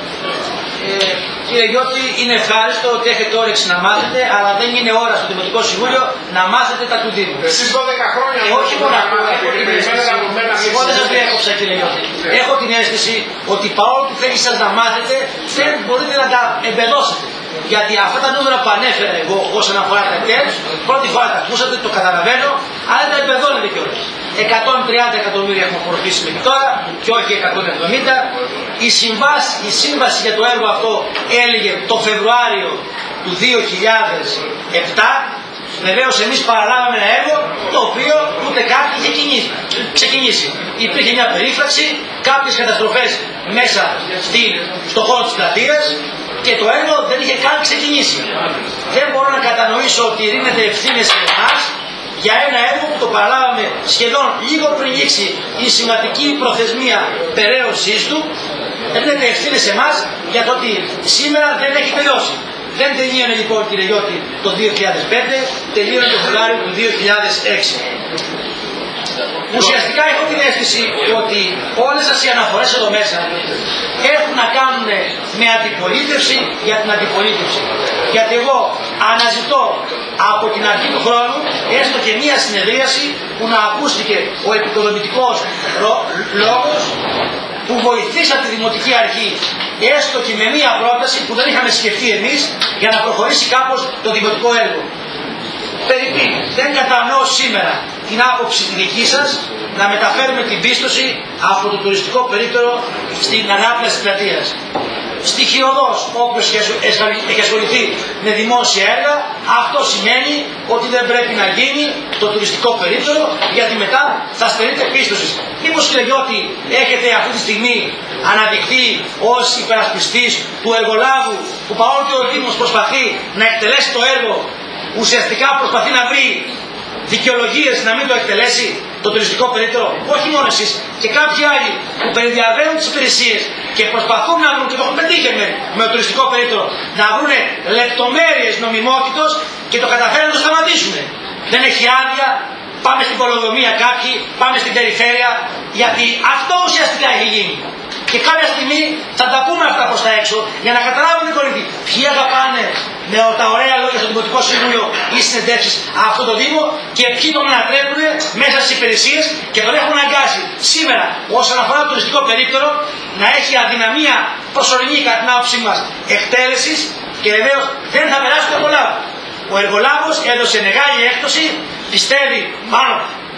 Κύριε Γιώτη, είναι ευχάριστο ότι έχετε όρεξη να μάθετε, αλλά δεν είναι ώρα στο Δημοτικό Συμβούλιο να μάθετε τα του Δήμου. Εσείς 12 χρόνια όχι μόνο αυτό, εγώ δεν σας διέκοψα κύριε Γιώτη. Έχω την αίσθηση ότι παρόλο που θέλει σας να μάθετε, δεν μπορείτε να τα εμπεδώσετε. Γιατί αυτά τα νούμερα που ανέφερα εγώ όσον αφορά τα εταίρους, πρώτη φορά τα ακούσατε, το καταλαβαίνω, αλλά δεν τα εμπεδώνετε κιόλας. 130 εκατομμύρια έχουμε απορροφήσει μέχρι τώρα και όχι 170. Η σύμβαση για το έργο αυτό έλεγε το Φεβρουάριο του 2007. Βεβαίως εμείς παραλάβαμε ένα έργο το οποίο ούτε καν είχε ξεκινήσει. Υπήρχε μια περίφραξη, κάποιες καταστροφές μέσα στο χώρο της πλατείας και το έργο δεν είχε καν ξεκινήσει. Δεν μπορώ να κατανοήσω ότι ρίνεται ευθύνες σε εμάς για ένα έργο που το παραλάβαμε σχεδόν λίγο πριν λήξει η σημαντική προθεσμία περαίωσής του, Θέλετε ευθύνες σε εμάς για το ότι σήμερα δεν έχει τελειώσει. Δεν τελείωνε λοιπόν, κύριε Γιώτη, το 2005, τελείωνε το Φεβρουάριο του 2006. Ουσιαστικά έχω την αίσθηση ότι όλες σας οι αναφορές εδώ μέσα έχουν να κάνουν με αντιπολίτευση για την αντιπολίτευση. Γιατί εγώ αναζητώ από την αρχή του χρόνου έστω και μία συνεδρίαση που να ακούστηκε ο επικοδομητικός λόγος που βοηθήσατε τη Δημοτική Αρχή έστω και με μία πρόταση που δεν είχαμε σκεφτεί εμείς για να προχωρήσει κάπως το δημοτικό έργο. Περιπεί, δεν κατανοώ σήμερα την άποψη τη δική σας να μεταφέρουμε την πίστοση από το τουριστικό περίπτερο στην ανάπλαση της πλατείας. Στοιχειοδός, όποιος έχει ασχοληθεί με δημόσια έργα, αυτό σημαίνει ότι δεν πρέπει να γίνει το τουριστικό περίπτερο, γιατί μετά θα στερείτε πίστοση. Μήπως, κύριε Γιώτη, έχετε αυτή τη στιγμή αναδειχθεί ως υπερασπιστής του εργολάβου, που παρόλο που ο Δήμος προσπαθεί να εκτελέσει το έργο, ουσιαστικά προσπαθεί να βρει δικαιολογίες να μην το εκτελέσει το τουριστικό περίπτερο? Όχι μόνο εσείς, και κάποιοι άλλοι που περιδιαβαίνουν τις υπηρεσίες και προσπαθούν να βρουν, και το έχουν πετύχει με το τουριστικό περίπτερο, να βρουν λεπτομέρειες νομιμότητος και το καταφέρουν να το σταματήσουν. Δεν έχει άδεια, πάμε στην πολεοδομία κάποιοι, πάμε στην περιφέρεια, γιατί αυτό ουσιαστικά έχει γίνει. Και κάποια στιγμή θα τα πούμε αυτά προς τα έξω για να καταλάβουν οι κορυφοί ποιοι αγαπάνε με τα ωραία λόγια στο Δημοτικό Συμβούλιο ή συνεντεύξεις αυτό το Δήμο και ποιοι τον ανατρέπουν μέσα στις υπηρεσίες και τον έχουν αγκάσει σήμερα όσον αφορά το τουριστικό περίπτερο να έχει αδυναμία προσωρινή κατά την άποψή μας εκτέλεσης και βεβαίως δεν θα περάσει το εργολάβο. Ο εργολάβος έδωσε μεγάλη έκπτωση, πιστεύει, μάλλον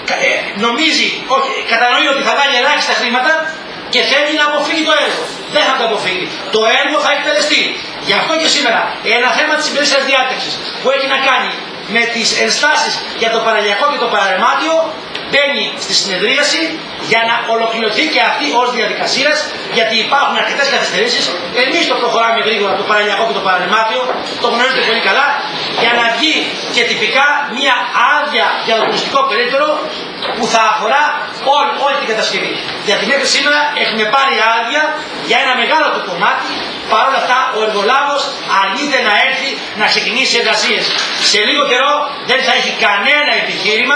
νομίζει, όχι, κατανοεί ότι θα βάλει ελάχιστα χρήματα και θέλει να αποφύγει το έργο. Δεν θα το αποφύγει. Το έργο θα εκτελεστεί. Γι' αυτό και σήμερα ένα θέμα της ημερήσιας διάταξης που έχει να κάνει με τις ενστάσεις για το παραλιακό και το παραρρεμάτιο μπαίνει στη συνεδρίαση για να ολοκληρωθεί και αυτή ως διαδικασία, γιατί υπάρχουν αρκετές καθυστερήσεις. Εμείς το προχωράμε γρήγορα το παραλιακό και το παραρρεμάτιο, το γνωρίζετε πολύ καλά, για να βγει και τυπικά μια άδεια για το τουριστικό περίπτερο που θα αφορά όλη την κατασκευή. Γιατί μέχρι σήμερα έχουμε πάρει άδεια για ένα μεγάλο του κομμάτι. Παρ' όλα αυτά ο εργολάβος αρνείται να έρθει να ξεκινήσει εργασίες. Σε λίγο καιρό δεν θα έχει κανένα επιχείρημα,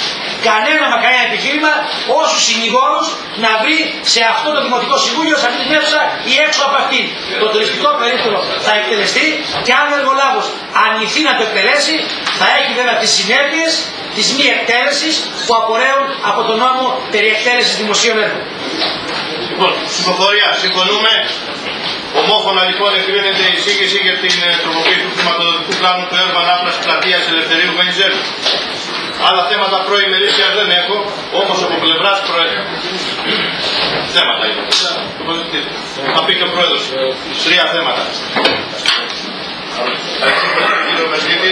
όσους συνηγόρους να βρει σε αυτό το Δημοτικό Συμβούλιο, σε αυτή την αίθουσα ή έξω από αυτή. Το τουριστικό περίπτερο θα εκτελεστεί και αν ο εργολάβος αρνηθεί να το εκτελέσει, θα έχει βέβαια τις συνέπειες της μη εκτέλεσης που απορρέουν από τον νόμο περί εκτέλεσης δημοσίων έργων. Λοιπόν, ψηφοφορία. Συμφωνούμε. Ομόφωνα λοιπόν εγκρίνεται η εισήγηση για την τροποποίηση του χρηματοδοτικού πλάνου του έργου ανάπλασης πλατείας Ελευθερίου Βενιζέλου. Άλλα θέματα προημερήσιας δεν έχω, όμως από πλευράς θέματα είναι. Θα πει και ο Πρόεδρος. 3 θέματα. Κύριο Μεσγίτη.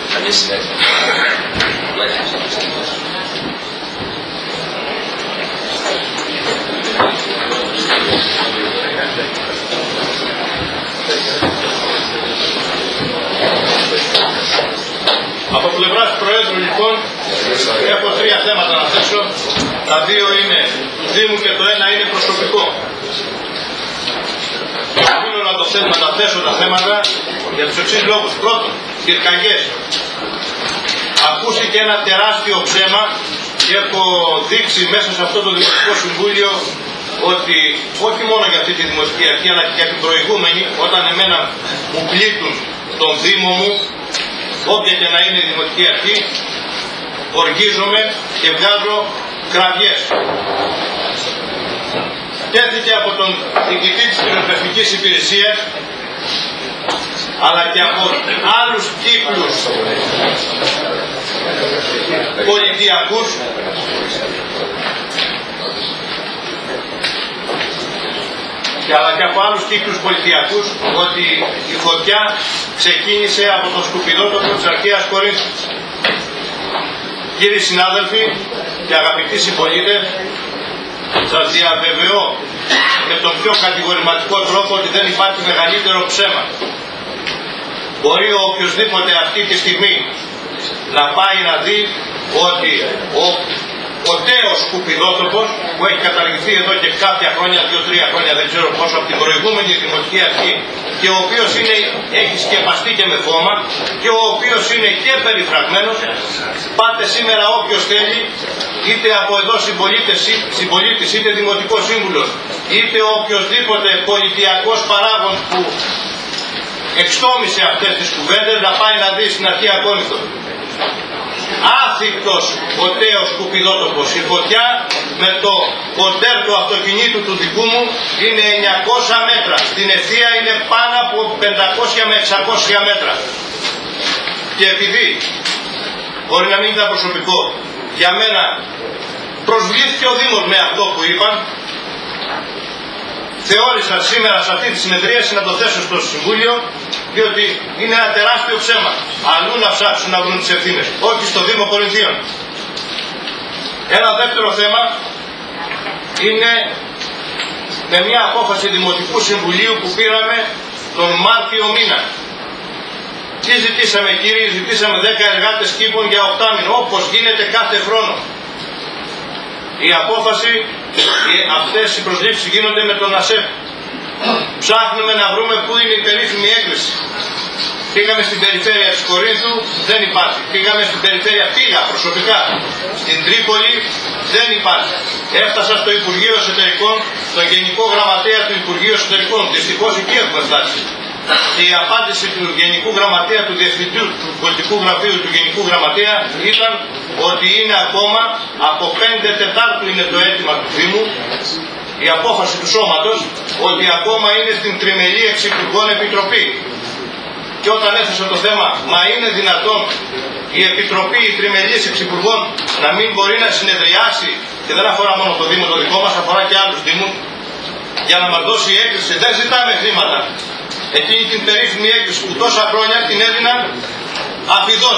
Από πλευράς Προέδρου λοιπόν έχω 3 θέματα να θέσω. Τα 2 είναι του Δήμου και το 1 είναι προσωπικό. Οφείλω να τα θέσω τα θέματα για τους εξής λόγους. Πρώτον, πυρκαγιές. Ακούστηκε ένα τεράστιο ψέμα και έχω δείξει μέσα σε αυτό το Δημοτικό Συμβούλιο ότι όχι μόνο για αυτή τη Δημοτική Αρχή αλλά και για την προηγούμενη, όταν εμένα μου πλήττουν τον Δήμο μου, όποια και να είναι η Δημοτική Αρχή, οργίζομαι και βγάζω κραυγές. Τέθηκε από τον διοικητή της πυροσβεστικής υπηρεσίας αλλά και από άλλους κύκλους πολιτιακούς αλλά και από άλλους κύκλους πολιτιακούς ότι η φωτιά ξεκίνησε από το σκουπιδότοπο της αρχαίας Κορίνθου. Κύριοι συνάδελφοι και αγαπητοί συμπολίτες, σας διαβεβαιώ με τον πιο κατηγορηματικό τρόπο ότι δεν υπάρχει μεγαλύτερο ψέμα. Μπορεί ο οποιοσδήποτε αυτή τη στιγμή να πάει να δει ότι ο τέος σκουπιδότοπος που έχει καταργηθεί εδώ και κάποια χρόνια, 2-3 χρόνια, δεν ξέρω πόσο, από την προηγούμενη δημοτική αρχή, και ο οποίος έχει σκεπαστεί και με χώμα και ο οποίος είναι και περιφραγμένος. Πάτε σήμερα όποιος θέλει, είτε από εδώ συμπολίτης, είτε δημοτικός σύμβουλος, είτε οποιοδήποτε πολιτιακός παράγων που εξτόμησε αυτές τις κουβέντες, να πάει να δει στην αρχαία Κόνηθο. Άθικτος ο τέος κουπιδότοπος. Η φωτιά με το ποτέρ του αυτοκινήτου του δικού μου είναι 900 μέτρα. Στην ευθεία είναι πάνω από 500 με 600 μέτρα. Και επειδή μπορεί να μην ήταν προσωπικό, για μένα προσβλήθηκε ο Δήμος με αυτό που είπαν, θεώρησα σήμερα σε αυτή τη συνεδρίαση να το θέσω στο Συμβούλιο, διότι είναι ένα τεράστιο ψέμα. Αλλού να ψάξουν να βρουν τις ευθύνες, όχι στο Δήμο Κορινθίων. Ένα δεύτερο θέμα είναι με μια απόφαση Δημοτικού Συμβουλίου που πήραμε τον Μάρτιο μήνα. Τι ζητήσαμε, κύριοι? Ζητήσαμε 10 εργάτες κήπων για 8 μήνες, όπως γίνεται κάθε χρόνο. Η απόφαση, αυτές οι προσλήψεις γίνονται με τον ΑΣΕΠ. Ψάχνουμε να βρούμε πού είναι η περίφημη έκκληση. Πήγαμε στην περιφέρεια της Κορίνθου, δεν υπάρχει. Πήγαμε στην περιφέρεια, πήγα προσωπικά στην Τρίπολη, δεν υπάρχει. Έφτασα στο Υπουργείο Εσωτερικών, στον Γενικό Γραμματέα του Υπουργείου Εσωτερικών. Δυστυχώς εκεί έχουμε φτάσει. Και η απάντηση του Γενικού Γραμματέα, του Διευθυντού του Πολιτικού Γραφείου του Γενικού Γραμματέα ήταν ότι είναι ακόμα από 5 Τετάρτου είναι το αίτημα του Δήμου, η απόφαση του Σώματος, ότι ακόμα είναι στην τριμελή εξυπουργών επιτροπή. Και όταν έθεσα το θέμα, μα είναι δυνατόν η επιτροπή, η τριμελής εξυπουργών να μην μπορεί να συνεδριάσει, και δεν αφορά μόνο το Δήμο το δικό μας, αφορά και άλλους Δήμους, για να μας δώσει έκκληση? Δεν ζητάμε χρήματα. Εκείνη την περίφημη έκκληση που τόσα χρόνια την έδιναν αφιδώς.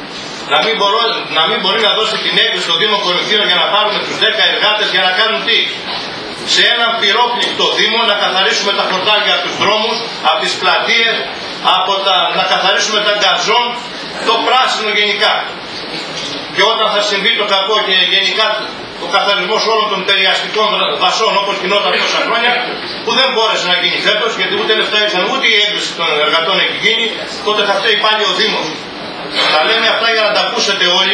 Να μην μπορεί να δώσει την έκκληση στο Δήμο Κορινθίων για να πάρουμε τους 10 εργάτες για να κάνουν τι? Σε έναν πυρόπληκτο Δήμο να καθαρίσουμε τα χορτάρια από τους δρόμους, από τις πλατείες, να καθαρίσουμε τα γκαζόν, το πράσινο γενικά. Και όταν θα συμβεί το κακό και γενικά ο καθαρισμός όλων των περιαστικών δασών όπως γινόταν τόσα χρόνια, που δεν μπόρεσε να γίνει φέτος, γιατί ούτε λεφτά ήρθαν, ούτε η έγκριση των εργατών έχει γίνει, τότε θα φταίει πάλι ο Δήμος. Τα λέμε αυτά για να τα ακούσετε όλοι,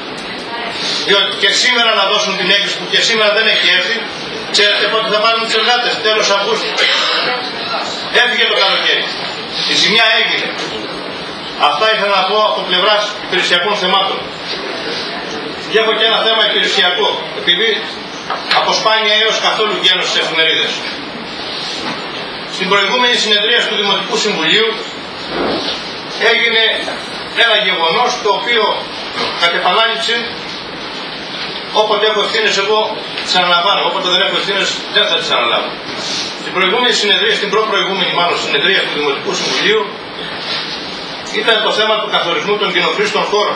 διότι και σήμερα να δώσουν την έγκριση που και σήμερα δεν έχει έρθει. Ξέρετε πότε θα πάρουν τους εργάτες? Τέλος Αυγούστου. Έφυγε το καλοκαίρι. Η ζημιά έγινε. Αυτά ήθελα να πω από πλευράς υπηρεσιακών θεμάτων. Και έχω και ένα θέμα υπηρεσιακό, επειδή από σπάνια έως καθόλου βγαίνω στις εφημερίδες. Στην προηγούμενη συνεδρία του Δημοτικού Συμβουλίου έγινε ένα γεγονός το οποίο κατ' επανάληψη, όποτε έχω ευθύνες εγώ τις αναλαμβάνω, όποτε δεν έχω ευθύνες δεν θα τις αναλάβω. Στην προηγούμενη συνεδρία, στην προπροηγούμενη μάλλον συνεδρία του Δημοτικού Συμβουλίου, ήταν το θέμα του καθορισμού των κοινοφρίστων χώρων.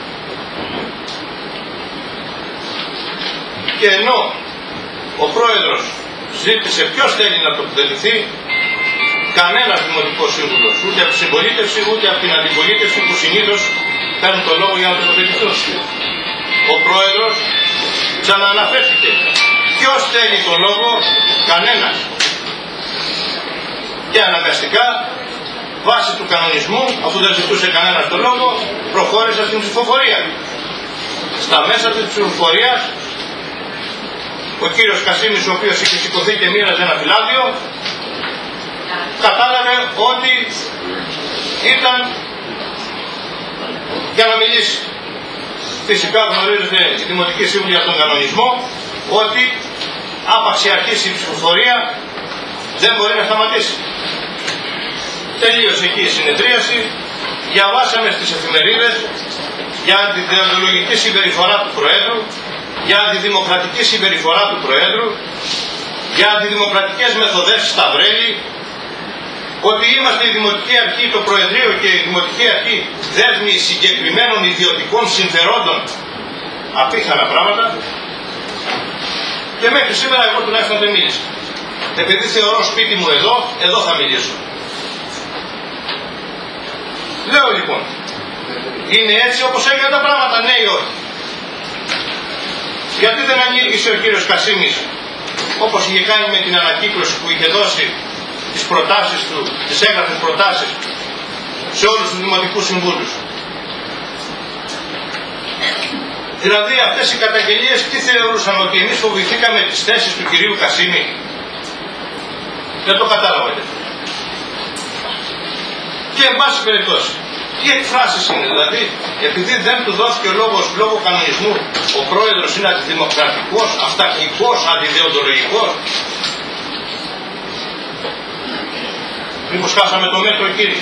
Και ενώ ο πρόεδρος ζήτησε ποιος θέλει να τοποθετηθεί, κανένας δημοτικός σύμβουλος, ούτε από τη συμπολίτευση ούτε από την αντιπολίτευση που συνήθως παίρνουν το λόγο για να τοποθετηθούν. Ο πρόεδρος ξανααναφέρθηκε. Ποιος θέλει το λόγο? Κανένας. Και αναγκαστικά, βάσει του κανονισμού, αφού δεν ζητούσε κανένας το λόγο, προχώρησα στην ψηφοφορία. Στα μέσα της ψηφοφορίας, ο κύριος Κασίμης, ο οποίος είχε σηκωθεί και μοίραζε ένα φυλάδιο, κατάλαβε ότι ήταν για να μιλήσει. Φυσικά γνωρίζετε η Δημοτική Σύμβουλη από τον κανονισμό ότι άπαξ αρχίσει η ψηφοφορία δεν μπορεί να σταματήσει. Τελείωσε εκεί η συνεδρίαση, διαβάσαμε στις εφημερίδες για τη δεοντολογική συμπεριφορά του Προέδρου, για τη δημοκρατική συμπεριφορά του Προέδρου, για αντιδημοκρατικές μεθοδεύσεις στα Βρέλη, ότι είμαστε η Δημοτική Αρχή, το Προεδρείο και η Δημοτική Αρχή δέσμοι συγκεκριμένων ιδιωτικών συμφερόντων, απίθανα πράγματα, και μέχρι σήμερα εγώ τουλάχιστον δεν μίλησα. Επειδή θεωρώ σπίτι μου εδώ θα μιλήσω. Λέω λοιπόν, είναι έτσι όπως έγιναν τα πράγματα, ναι ή όχι? Γιατί δεν ανήργησε ο κύριος Κασίμης, όπως είχε κάνει με την ανακύκλωση που είχε δώσει τις προτάσεις του, τις έγραφες προτάσεις σε όλους τους δημοτικούς συμβούλους. Δηλαδή αυτές οι καταγγελίες τι θεωρούσαν, ότι εμείς φοβηθήκαμε τις θέσεις του κυρίου Κασίμη? Δεν το κατάλαβατε. Και εν πάση περιπτώσει, τι εκφράσεις είναι, δηλαδή, επειδή δεν του δόθηκε ο λόγος λόγω κανονισμού, ο πρόεδρος είναι αντιδημοκρατικός, αυταρχικός, αντιδεοντολογικός? Μήπως χάσαμε το μέτρο, κύριε?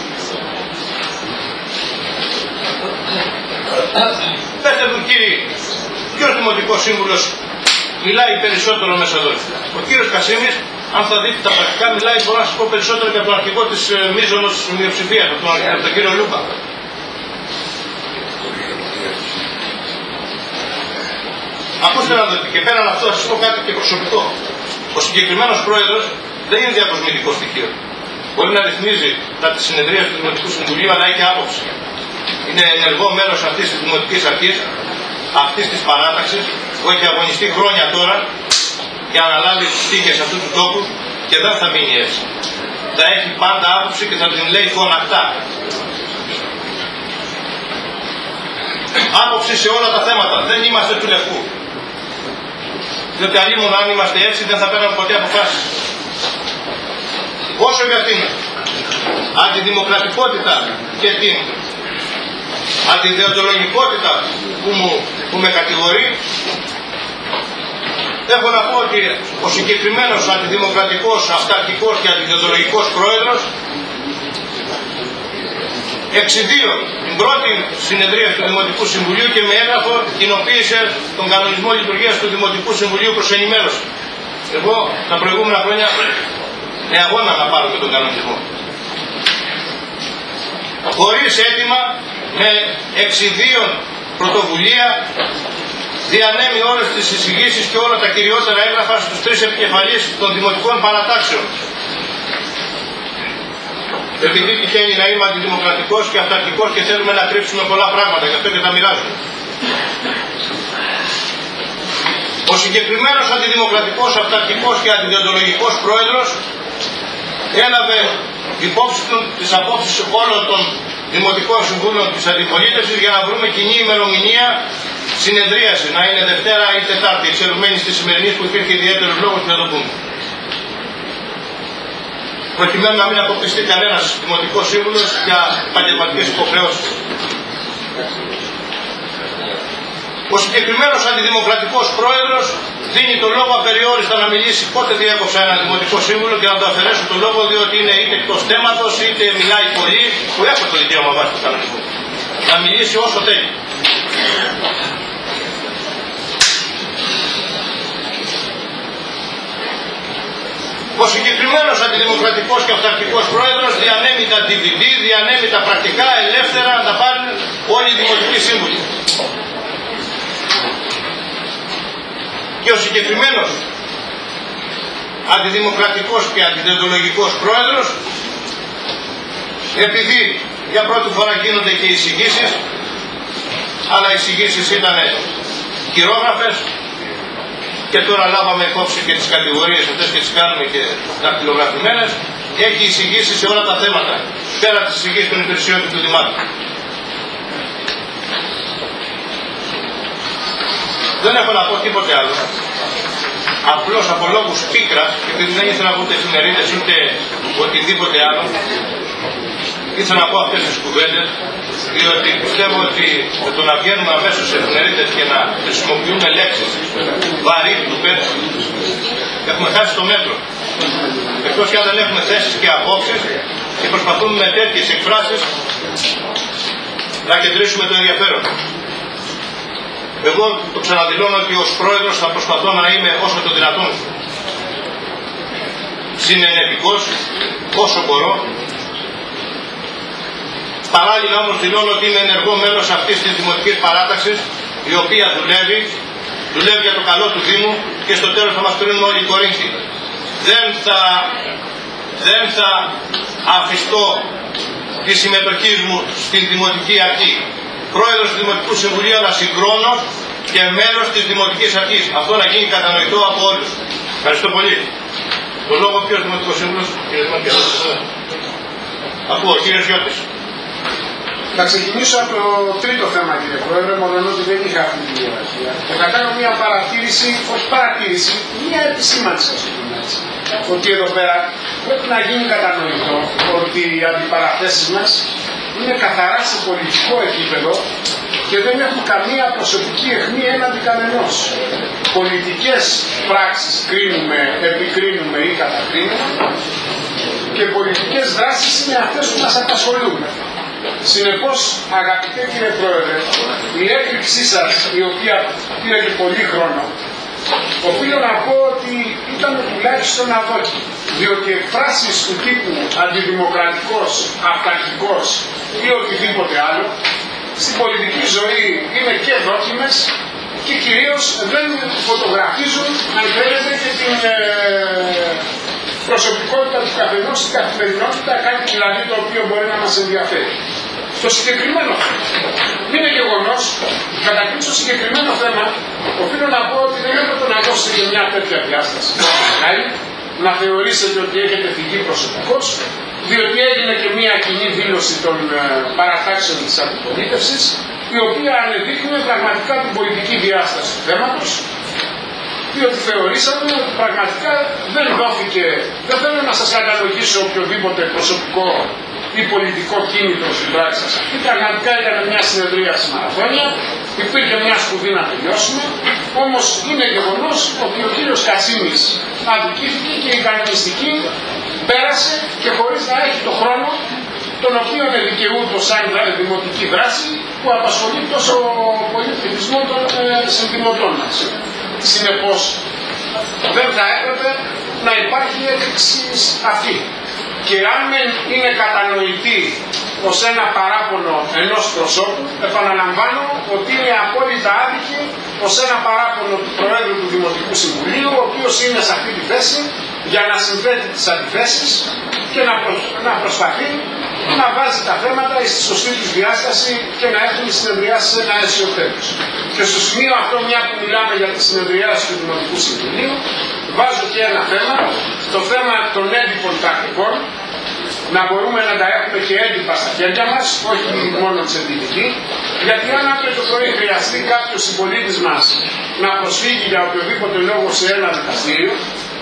Πέστε μου, κύριε, ποιος δημοτικός σύμβουλος μιλάει περισσότερο μέσα εδώ? Ο κύριος Κασίμης, αν θα δείτε τα πρακτικά, μιλάει, μπορώ να σας πω, περισσότερο για τον αρχηγό της μείζωνος μειοψηφίας, τον κύριο Λούπα. Ακούστε να δείτε, και πέραν αυτό θα σας πω κάτι και προσωπικό. Ο συγκεκριμένος πρόεδρος δεν είναι διακοσμητικό στοιχείο. Μπορεί να ρυθμίζει τα της συνεδρίας του Δημοτικού Συμβουλίου, αλλά έχει άποψη. Είναι ενεργό μέλος αυτής της Δημοτικής Αρχής, αυτής της παράταξης, που έχει αγωνιστεί χρόνια τώρα για να αναλάβει τις τύχες αυτού του τόπου και δεν θα μείνει έτσι. Θα έχει πάντα άποψη και θα την λέει φωναχτά. Άποψη σε όλα τα θέματα. Δεν είμαστε του λευκού. Διότι αλλήμον αν είμαστε έτσι δεν θα παίρνουμε ποτέ αποφάσεις. Όσο για την αντιδημοκρατικότητα και την αντιδεοντολογικότητα που με κατηγορεί, έχω να πω ότι ο συγκεκριμένος αντιδημοκρατικός, αυταρχικός και αντιδεοντολογικός πρόεδρος εξιδίων την πρώτη συνεδρία του Δημοτικού Συμβουλίου και με έγγραφο κοινοποίησε τον κανονισμό λειτουργίας του Δημοτικού Συμβουλίου προς ενημέρωση. Εγώ τα προηγούμενα χρόνια με αγώνα να πάρουμε τον κανονισμό. Χωρίς αίτημα, με εξιδίων πρωτοβουλία, διανέμει όλες τις εισηγήσεις και όλα τα κυριότερα έγγραφα στους τρεις επικεφαλείς των δημοτικών παρατάξεων. Επειδή τυχαίνει να είμαι αντιδημοκρατικός και αυταρχικός και θέλουμε να κρύψουμε πολλά πράγματα, γι' αυτό και τα μοιράζουμε. Ο συγκεκριμένος αντιδημοκρατικός, αυταρχικός και αντιδιοντολογικός πρόεδρος έλαβε υπόψη του τις απόψεις όλων των δημοτικών συμβούλων της αντιπολίτευσης για να βρούμε κοινή ημερομηνία συνεδρίαση, να είναι Δευτέρα ή Τετάρτη, εξαιρουμένη στη σημερινή που υπήρχε ιδιαίτερος λόγος να το πούμε. Προκειμένου να μην αποκλειστεί κανένας δημοτικός σύμβουλος για επαγγελματικές υποχρεώσεις. Ο συγκεκριμένος αντιδημοκρατικός πρόεδρος δίνει το λόγο απεριόριστα να μιλήσει. Πότε διέκοψα ένα δημοτικό σύμβουλο και να το αφαιρέσω το λόγο, διότι είναι είτε εκτός θέματος είτε μιλάει πολύ, που έχω το δικαίωμα βάσει του κανονισμού. Να μιλήσει όσο θέλει. Ο συγκεκριμένος αντιδημοκρατικός και αυταρχικός πρόεδρος διανέμει τα DVD, διανέμει τα πρακτικά ελεύθερα να τα πάρουν όλοι οι δημοτικοί σύμβουλοι. Και ο συγκεκριμένος αντιδημοκρατικός και αντιδεντολογικός πρόεδρος, επειδή για πρώτη φορά γίνονται και εισηγήσεις, αλλά οι εισηγήσεις ήταν χειρόγραφες και τώρα λάβαμε υπόψη και τις κατηγορίες αυτές και τις κάνουμε και δακτυλογραφημένες, έχει εισηγήσει σε όλα τα θέματα, πέρα της εισηγήσεις των υπηρεσιών του Δημάρχου. Δεν έχω να πω τίποτε άλλο. Απλώς από λόγους πίκρας, επειδή δεν ήθελα να πω ούτε εφημερίδες ούτε οτιδήποτε άλλο, ήθελα να πω αυτές τις κουβέντες, διότι πιστεύω ότι με το να βγαίνουμε αμέσως σε εφημερίδες και να χρησιμοποιούμε λέξεις βαρύ του πέτρου, έχουμε χάσει το μέτρο. Εκτός και αν δεν έχουμε θέσεις και απόψεις και προσπαθούμε με τέτοιες εκφράσεις να κεντρήσουμε το ενδιαφέρον. Εγώ το ξαναδηλώνω ότι ως πρόεδρος θα προσπαθώ να είμαι όσο το δυνατόν συνενετικός, όσο μπορώ. Παράλληλα όμως δηλώνω ότι είμαι ενεργό μέλος αυτής της δημοτικής παράταξης, η οποία δουλεύει για το καλό του Δήμου και στο τέλος θα μας κρίνουν όλοι οι Κορίνθιοι. Δεν θα αφιστώ τη συμμετοχή μου στην Δημοτική Αρχή. Πρόεδρος του Δημοτικού Συμβουλίου, αλλά συγχρόνως και μέλος της Δημοτικής Αρχής. Αυτό να γίνει κατανοητό από όλους. Ευχαριστώ πολύ. Το λόγο ποιος Δημοτικός Σύμβουλος, κύριε Δημαρχία. Ακούω, κύριος Γιώτης. Θα ξεκινήσω από το τρίτο θέμα, κύριε Πρόεδρε, μόνο ότι δεν είχα αυτή την ιεραρχία. Και θα κάνω μια παρατήρηση, όχι παρατήρηση, μια επισήμανση, ας πούμε έτσι. Ότι εδώ πέρα πρέπει να γίνει κατανοητό ότι οι αντιπαραθέσεις μας είναι καθαρά σε πολιτικό επίπεδο και δεν έχουν καμία προσωπική αιχμή έναντι κανενός. Πολιτικές πράξεις κρίνουμε, επικρίνουμε ή κατακρίνουμε και πολιτικές δράσεις είναι αυτές που μας απασχολούν. Συνεπώς, αγαπητέ κύριε Πρόεδρε, η έκρηξή σας, η οποία πήρε και πολύ χρόνο, οφείλω να πω ότι ήταν τουλάχιστον αδόκη, διότι εκφράσεις του τύπου αντιδημοκρατικός, αυταρχικός ή οτιδήποτε άλλο, στην πολιτική ζωή είναι και δόκιμες και κυρίως δεν φωτογραφίζουν, αν θέλετε, και την προσωπικότητα του καθενός στην καθημερινότητα, κάτι δηλαδή το οποίο μπορεί να μας ενδιαφέρει. Το συγκεκριμένο είναι γεγονός, καταρχήν στο συγκεκριμένο θέμα, οφείλω να πω ότι δεν έπρεπε να δώσετε και μια τέτοια διάσταση. Δηλαδή, να θεωρήσετε ότι έχετε φυγεί προσωπικός, διότι έγινε και μια κοινή δήλωση των παρατάξεων της αντιπολίτευσης, η οποία ανεδείχνει πραγματικά την πολιτική διάσταση του θέματος, διότι θεωρήσαμε ότι πραγματικά δεν δόθηκε, δεν θέλω να σας καταλογίσω οποιοδήποτε προσωπικό ή πολιτικό κίνητρο στην πράξη σας. Αυτή πραγματικά ήταν μια συνεδρίαση μαραθώνια, υπήρχε μια σπουδή να τελειώσουμε, όμως είναι γεγονός ότι ο κύριος Κασίμης αδικήθηκε και η κανονιστική πέρασε και χωρίς να έχει το χρόνο τον οποίο δικαιούται σαν δημοτική δράση που απασχολεί τόσο πολύ πληθυσμό των συνδημοτών μας. Συνεπώς, δεν θα έπρεπε να υπάρχει έκρηξη αυτή. Και αν είναι κατανοητή ως ένα παράπονο ενός προσώπου, επαναλαμβάνω ότι είναι απόλυτα άδικη ως ένα παράπονο του Προέδρου του Δημοτικού Συμβουλίου, ο οποίος είναι σε αυτή τη θέση για να συνθέτει τις αντιθέσεις και να προσπαθεί να βάζει τα θέματα στη σωστή τους διάσταση και να έχουν συνεδριάσεις σε ένα αίσιο τέλος. Και στο σημείο αυτό, μια που μιλάμε για τις συνεδριάσεις του Δημοτικού Συμβουλίου, βάζω και ένα θέμα, το θέμα των έντυπων πρακτικών, να μπορούμε να τα έχουμε και έντυπα στα χέρια μας, όχι μόνο τις εντυπωτή, γιατί αν αύριο το πρωί χρειαστεί κάποιος συμπολίτης μας να προσφύγει για οποιοδήποτε λόγο σε ένα δικαστήριο,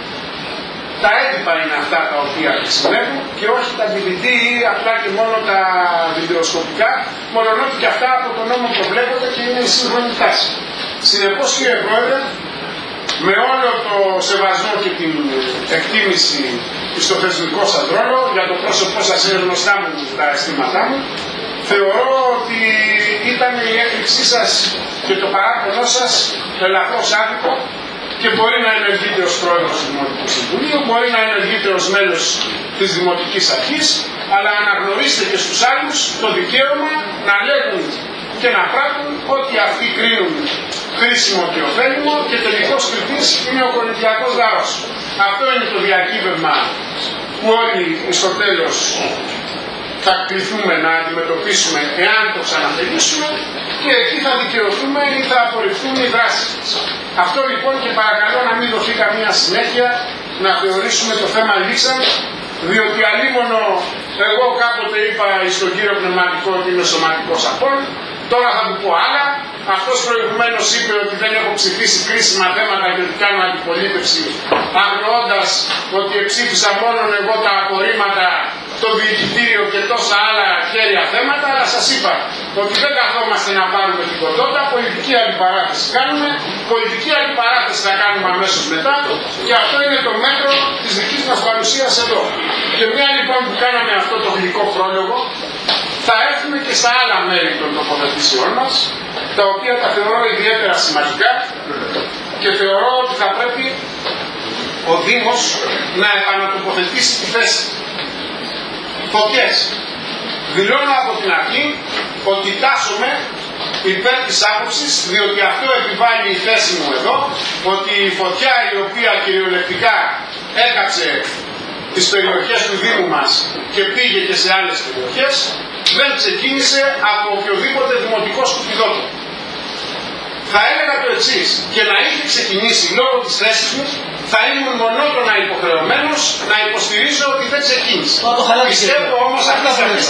τα έντυπα είναι αυτά τα οποία χρησιμεύουν και όχι τα DVD ή απλά και μόνο τα βιντεοσκοπικά, μολονότι και αυτά από τον νόμο προβλέπονται και είναι η σύγχρονη τάση. Συνεπώς, κύριε Πρόεδρε, με όλο το σεβασμό και την εκτίμηση στο θεσμικό σας ρόλο, για το πρόσωπό σας είναι γνωστά μου τα αισθήματά μου, θεωρώ ότι ήταν η έκρηξή σας και το παράπονό σας ελαφρώς άδικο και μπορεί να ενεργείτε ως πρόεδρος του Δημοτικού Συμβουλίου, μπορεί να ενεργείτε ως μέλος της Δημοτικής Αρχής, αλλά αναγνωρίστε και στους άλλους το δικαίωμα να λέγουν και να πράττουν ό,τι αυτοί κρίνουν χρήσιμο και ωφέλιμο και τελικός κριτής είναι ο κολυμπιακός λαός. Αυτό είναι το διακύβευμα που όλοι στο τέλος θα κληθούμε να αντιμετωπίσουμε εάν το ξαναθελήσουμε και εκεί θα δικαιωθούμε ή θα απορριφθούν οι δράσεις μας. Αυτό λοιπόν, και παρακαλώ να μην δοθεί καμία συνέχεια, να θεωρήσουμε το θέμα λήξαν, διότι αλίμονο εγώ κάποτε είπα στον κύριο Πνευματικό ότι είναι σωματικός απόν, τώρα θα του πω άλλα. Αυτός προηγουμένως είπε ότι δεν έχω ψηφίσει κρίσιμα θέματα και ότι κάνω αντιπολίτευση, αγνοώντας ότι ψήφισα μόνο εγώ τα απορρίμματα, το διοικητήριο και τόσα άλλα χέρια θέματα, αλλά σας είπα ότι δεν καθόμαστε να πάρουμε την κοντότα, πολιτική αντιπαράθεση κάνουμε, πολιτική αντιπαράθεση θα κάνουμε αμέσως μετά και αυτό είναι το μέτρο της δικής μας παρουσίας εδώ. Και μια λοιπόν που κάναμε αυτό το γλυκό πρόλογο, θα έρθουμε και στα άλλα μέρη των τοποθετήσεών μας, τα οποία τα θεωρώ ιδιαίτερα σημαντικά και θεωρώ ότι θα πρέπει ο Δήμος να επανατοποθετήσει τη θέση. Φωτιές. Δηλώνω από την αρχή ότι τάσσομαι υπέρ της άποψης, διότι αυτό επιβάλλει η θέση μου εδώ, ότι η φωτιά η οποία κυριολεκτικά έκαψε τις περιοχές του Δήμου μας και πήγε και σε άλλες περιοχές, δεν ξεκίνησε από οποιοδήποτε δημοτικό σκουπιδότοπο. θα έλεγα το εξής, και να είχε ξεκινήσει λόγω της θέσης μου, θα ήμουν μονότονα υποχρεωμένος να υποστηρίζω ότι δεν ξεκίνησε. Πιστεύω όμως ότι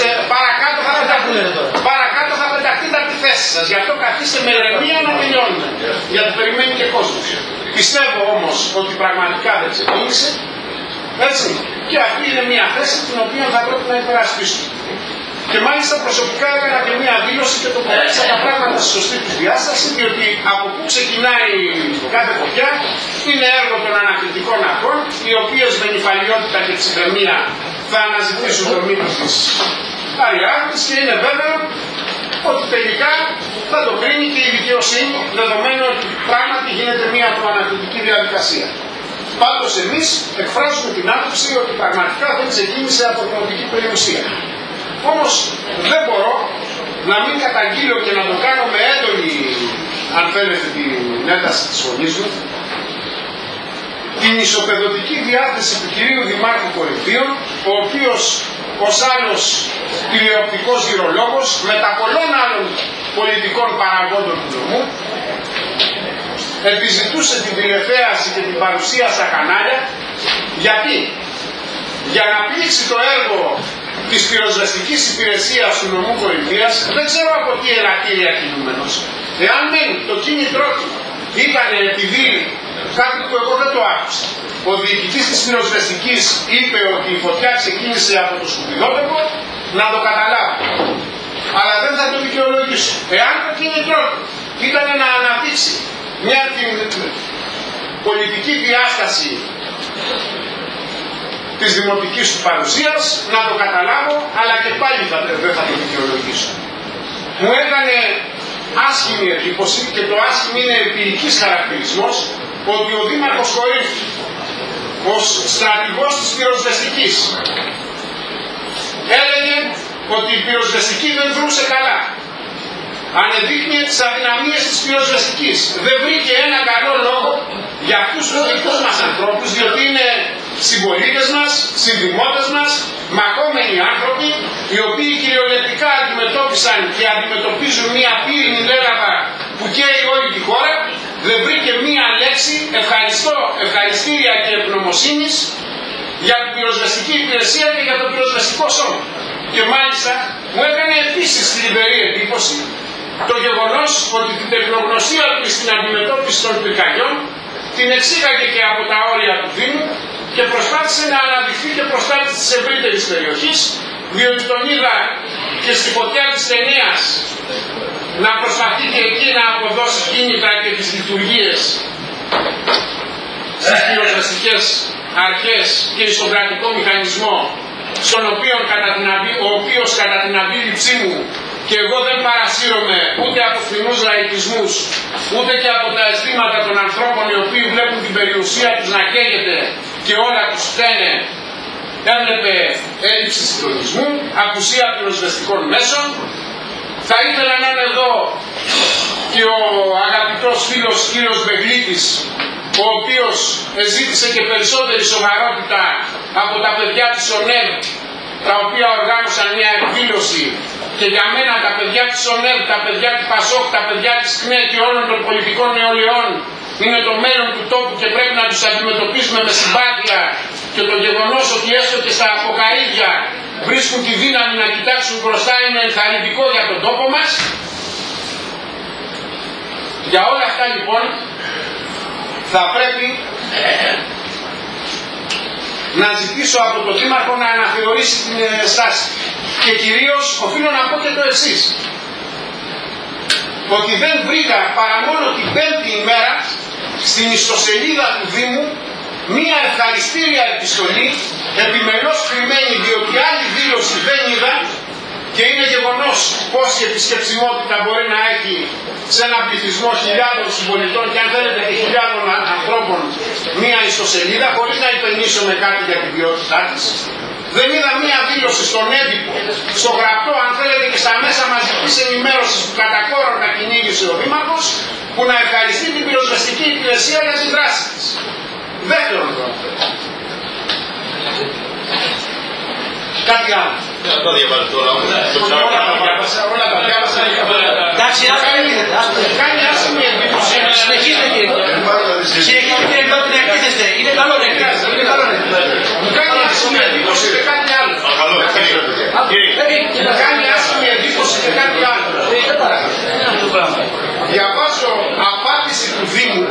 παρακάτω θα πεταχτείτε από τη θέση σας. Γι' αυτό καθίστε με ηρεμία να τελειώνουμε. Γιατί περιμένει και κόσμος. Πιστεύω όμως ότι πραγματικά δεν ξεκίνησε. Έτσι. Και αυτή είναι μια θέση την οποία θα πρέπει να υπερασπίσουμε. Και μάλιστα προσωπικά έκανα και μια δήλωση και τοποθέτησα τα πράγματα στη σωστή του διάσταση, διότι από πού ξεκινάει κάθε φωτιά είναι έργο των ανακριτικών αρχών, οι οποίες με νηφαλιότητα και ψυχραιμία θα αναζητήσουν το μήνυμα της Αριάδης, και είναι βέβαιο ότι τελικά θα το κρίνει και η δικαιοσύνη, δεδομένου ότι πράγματι γίνεται μια προανακριτική διαδικασία. Πάντως εμείς εκφράζουμε την άποψη ότι πραγματικά δεν ξεκίνησε από την οδική περιουσία. Όμως δεν μπορώ να μην καταγγείλω και να το κάνω με έντονη, αν θέλετε, την ένταση της φωνής μου, την ισοπεδωτική διάθεση του κυρίου Δημάρχου Κορινθίων, ο οποίος ως άλλος τηλεοπτικός γυρολόγος, με τα πολλών άλλων πολιτικών παραγόντων του νομού, επιζητούσε την τηλεθέαση και την παρουσία στα κανάλια. Γιατί? Για να πλήξει το έργο της πυροσβεστικής υπηρεσίας του νομού Κορινθίας, δεν ξέρω από τι ελαττήρια κινούμενος. Εάν το κίνητρό του ήταν επειδή κάτι που εγώ δεν το άκουσα, ο διοικητής της πυροσβεστικής είπε ότι η φωτιά ξεκίνησε από το σκουπιδότοπο, να το καταλάβω. Αλλά δεν θα το δικαιολογήσω. Εάν το κίνητρό του ήταν να αναπτύξει μια πολιτική διάσταση της δημοτικής του παρουσίας, να το καταλάβω, αλλά και πάλι δεν θα το δικαιολογήσω. Μου έκανε άσχημη εντύπωση, και το άσχημη είναι επίοικης χαρακτηρισμός, ότι ο Δήμαρχος Κορίνθου, ως στρατηγός της πυροσβεστικής, έλεγε ότι η πυροσβεστική δεν δρούσε καλά. Ανεδείκνυε τις αδυναμίες της πυροσβεστικής. Δεν βρήκε ένα καλό λόγο για αυτούς τους δικούς μας ανθρώπους, διότι είναι συμπολίτες μας, συνδημότες μας, μακόμενοι άνθρωποι, οι οποίοι κυριολεκτικά αντιμετώπισαν και αντιμετωπίζουν μια πύρινη λέλαβα που καίει όλη τη χώρα. Δεν βρήκε μία λέξη ευχαριστήρια και ευγνωμοσύνης για την πυροσβεστική υπηρεσία και για το πυροσβεστικό σώμα. Και μάλιστα μου έκανε επίσης θλιβερή εντύπωση το γεγονός ότι την τεχνογνωσία του στην αντιμετώπιση των πυρκαγιών την εξήγαγε και από τα όρια του Δήμου και προσπάθησε να αναδειχθεί και προστάτης της ευρύτερης περιοχής, διότι τον είδα και στη φωτιά της ταινίας να προσπαθεί και εκεί να αποδώσει κίνητρα και τις λειτουργίες στις πυροσβεστικές αρχές και στον κρατικό μηχανισμό, στον οποίο ο οποίος κατά την αντίληψή μου, και εγώ δεν παρασύρωμαι ούτε από φθηνούς λαϊκισμούς, ούτε και από τα αισθήματα των ανθρώπων οι οποίοι βλέπουν την περιουσία τους να καίγεται και όλα τους φταίνε, έβλεπε έλλειψη συντονισμού, απουσία πυροσβεστικών μέσων. Θα ήθελα να είναι εδώ και ο αγαπητός φίλος κύριος Μπεγλίτης, ο οποίος ζήτησε και περισσότερη σοβαρότητα από τα παιδιά της ΟΝΕΒ, τα οποία οργάνωσαν μια εκδήλωση, και για μένα τα παιδιά της ΟΝΕΒ, τα παιδιά του ΠΑΣΟΚ, τα παιδιά της ΚΝΕ και όλων των πολιτικών νεολαιών είναι το μέλλον του τόπου και πρέπει να τους αντιμετωπίσουμε με συμπάθεια, και το γεγονός ότι έστω και στα αποκαΐδια βρίσκουν τη δύναμη να κοιτάξουν μπροστά είναι ενθαρρυντικό για τον τόπο μας. Για όλα αυτά λοιπόν θα πρέπει να ζητήσω από τον Δήμαρχο να αναθεωρήσει την στάση. Και κυρίως οφείλω να πω και το εξής, ότι δεν βρήκα παρά μόνο την 5η ημέρα στην ιστοσελίδα του Δήμου μία ευχαριστήρια επιστολή, επιμελώς κρυμμένη, διότι άλλη δήλωση δεν είδα, και είναι γεγονός πόση επισκεψιμότητα μπορεί να έχει σε ένα πληθυσμό χιλιάδων συμπολιτών και αν θέλετε και χιλιάδων ανθρώπων μία ιστοσελίδα, χωρίς να υπενήσω με κάτι για την ποιότητά της. Δεν είδα μία δήλωση στον έντυπο, στο γραπτό, αν θέλετε, και στα μέσα μαζικής ενημέρωσης που κατά κόρον να κυνήγησε ο Δήμαρχος, που να ευχαριστεί την πυροσβεστική υπηρεσία για την δράση της. Δεύτερον, κάτι άλλο. Δεν το διαβάζω τώρα. Όλα τα διάβασα. Εντάξει, κάνει άσχημη εντύπωση Μου κάνει άσχημη εντύπωση και κάτι άλλο. Μου κάνει άσχημη εντύπωση και κάτι άλλο. Διαβάζω απάντηση του Δήμου.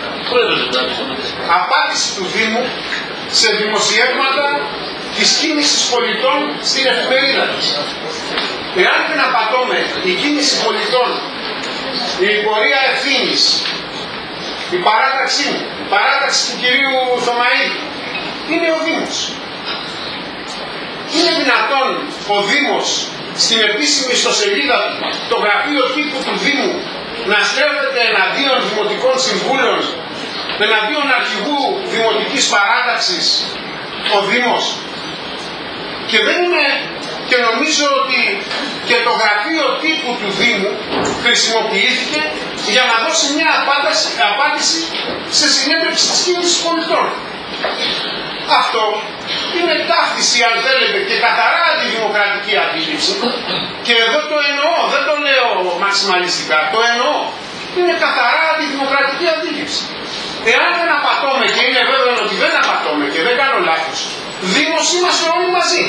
Απάντηση του Δήμου σε δημοσιεύματα της κίνησης πολιτών στην εφημερίδα της. Εάν δεν απατώμε, η κίνηση πολιτών, η πορεία ευθύνης, η παράταξη του κυρίου Θωμαίδη, είναι ο Δήμος. Είναι δυνατόν ο Δήμος στην επίσημη ιστοσελίδα του, το γραφείο τύπου του Δήμου, να στρέφεται εναντίον δημοτικών συμβούλων, εναντίον αρχηγού δημοτικής παράταξης ο Δήμος? Και δεν είναι, και νομίζω ότι και το γραφείο τύπου του Δήμου χρησιμοποιήθηκε για να δώσει μια απάντηση σε συνέντευξη της κίνησης πολιτών. Αυτό είναι ταύτιση, αν θέλετε, και καθαρά αντιδημοκρατική αντίληψη, και εδώ το εννοώ, δεν το λέω μαξιμαλιστικά, το εννοώ. Είναι καθαρά αντιδημοκρατική αντίληψη. Εάν δεν απατώμε, και είναι βέβαιο ότι δεν απατώμε και δεν κάνω λάθος, Δήμος είμαστε όλοι μαζί.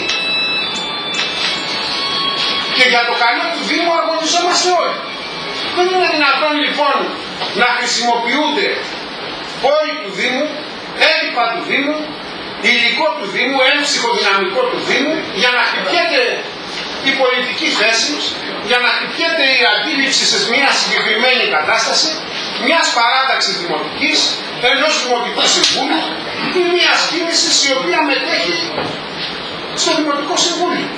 Και για το καλό του Δήμου αγωνιζόμαστε όλοι. Δεν είναι δυνατόν λοιπόν να χρησιμοποιούνται πόροι του Δήμου, έντυπα του Δήμου, υλικό του Δήμου, έμψυχο δυναμικό του Δήμου, για να χτυπιέται η πολιτική θέση, για να χτυπιέται η αντίληψη σε μια συγκεκριμένη κατάσταση, μιας παράταξης δημοτικής, ενός δημοτικού συμβούλου ή μιας κίνησης η οποία μετέχει στο δημοτικό συμβούλιο.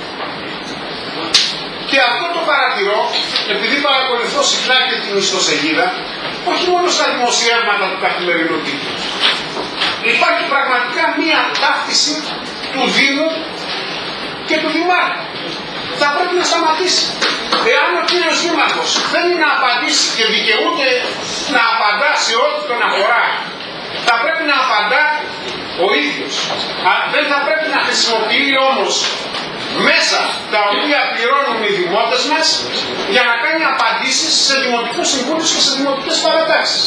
Και αυτό το παρατηρώ, επειδή παρακολουθώ συχνά και την ιστοσελίδα, όχι μόνο στα δημοσιεύματα του καθημερινού τύπου. Υπάρχει πραγματικά μία ταύτιση του Δήμου και του Δημάρχου. Θα πρέπει να σταματήσει. Εάν ο κύριος Δήμαρχος θέλει να απαντήσει και δικαιούται να απαντά σε ό,τι τον αφορά, θα πρέπει να απαντά ο ίδιος. Δεν θα πρέπει να χρησιμοποιεί όμως μέσα τα οποία πληρώνουν οι δημότες μας για να κάνει απαντήσεις σε δημοτικούς συμβούλους και σε δημοτικές παρατάξεις.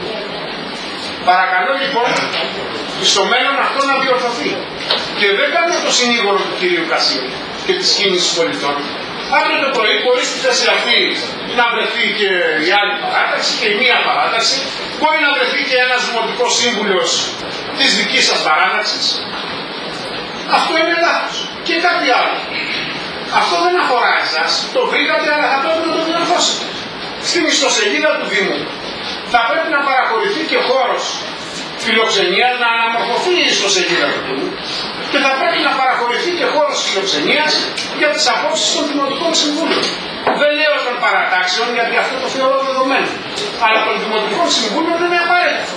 Παρακαλώ λοιπόν στο μέλλον αυτό να διορθωθεί. Και δεν κάνω το συνήγορο του κυρίου Κασίου και της κίνησης πολιτών. Αύριο το πρωί μπορεί στη θέση αυτή να βρεθεί και η άλλη παράταξη και η μία παράταξη. Μπορεί να βρεθεί και ένας δημοτικός σύμβουλος της δικής σας παράταξης. Αυτό είναι λάθος. Και κάτι άλλο. Αυτό δεν αφορά εσάς. Το βρήκατε, αλλά θα πρέπει να το διορθώσετε. Στην ιστοσελίδα του Δήμου θα πρέπει να παραχωρηθεί και χώρος φιλοξενίας, να αναμορφωθεί η ιστοσελίδα του Δήμου, και θα πρέπει να παραχωρηθεί και χώρος φιλοξενίας για τις απόψεις των δημοτικών συμβούλων. Δεν λέω των παρατάξεων, γιατί αυτό το θεωρώ δεδομένο. Αλλά των δημοτικών συμβούλων είναι απαραίτητο.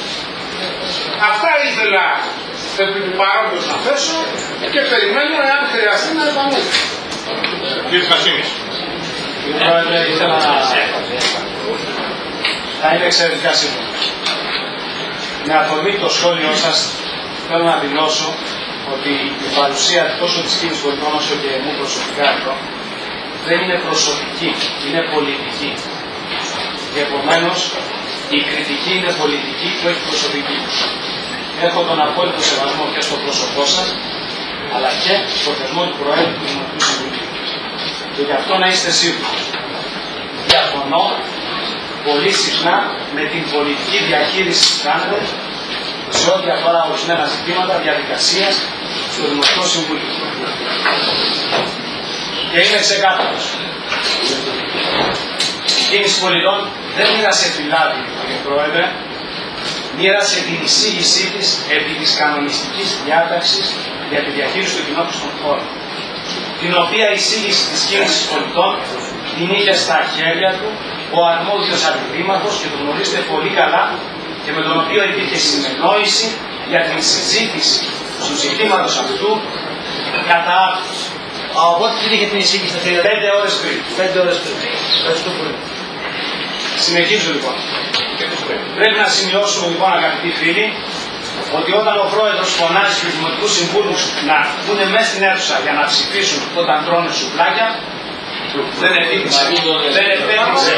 Αυτά ήθελα επί του παρόντος να θέσω και περιμένω εάν χρειαστεί να επανέλθω. Κύριε Κασίμης. Κύριε Πρόεδρε, ήθελα να είναι εξαιρετικά σύντομο. Με αφορμή το σχόλιο σας, θέλω να δηλώσω ότι η παρουσία τόσο της κίνησης πολιτών όσο και μου προσωπικά εδώ δεν είναι προσωπική, είναι πολιτική. Και επομένως η κριτική είναι πολιτική και όχι προσωπική. Έχω τον απόλυτο σεβασμό και στο πρόσωπό σας, αλλά και στο θεσμό του Προέδρου του Δημοτικού Συμβουλίου. Και γι' αυτό να είστε σίγουροι. Διαφωνώ πολύ συχνά με την πολιτική διαχείριση που κάνετε σε ό,τι αφορά ορισμένα ζητήματα διαδικασίας στο Δημοτικό Συμβούλιο. Και είναι ξεκάθαρος. Η κίνηση πολιτών δεν μοίρασε φυλάδι, κύριε Πρόεδρε, μοίρασε την εισήγησή της επί της κανονιστικής διάταξης για τη διαχείριση του κοινότητας χώρων, την οποία εισήγηση της κίνησης πολιτών την είχε στα χέρια του ο αρμόδιος αντιδήμαρχος και το γνωρίζετε πολύ καλά, και με τον οποίο υπήρχε συνεννόηση για την συζήτηση του ζητήματος αυτού κατά άκρους. Οπότε την είχε την εισήγηση στα χέρια του. 5 ώρες πριν. 5 ώρες πριν. Ευχαριστώ πολύ. Συνεχίζω λοιπόν. Πρέπει να σημειώσουμε λοιπόν, αγαπητοί φίλοι, ότι όταν ο πρόεδρος φωνάζει στους δημοτικούς συμβούλους να βγουν μέσα στην αίθουσα για να ψηφίσουν όταν τρώνε σουβλάκια, δεν επίτηξε. Δεν επέτυξε.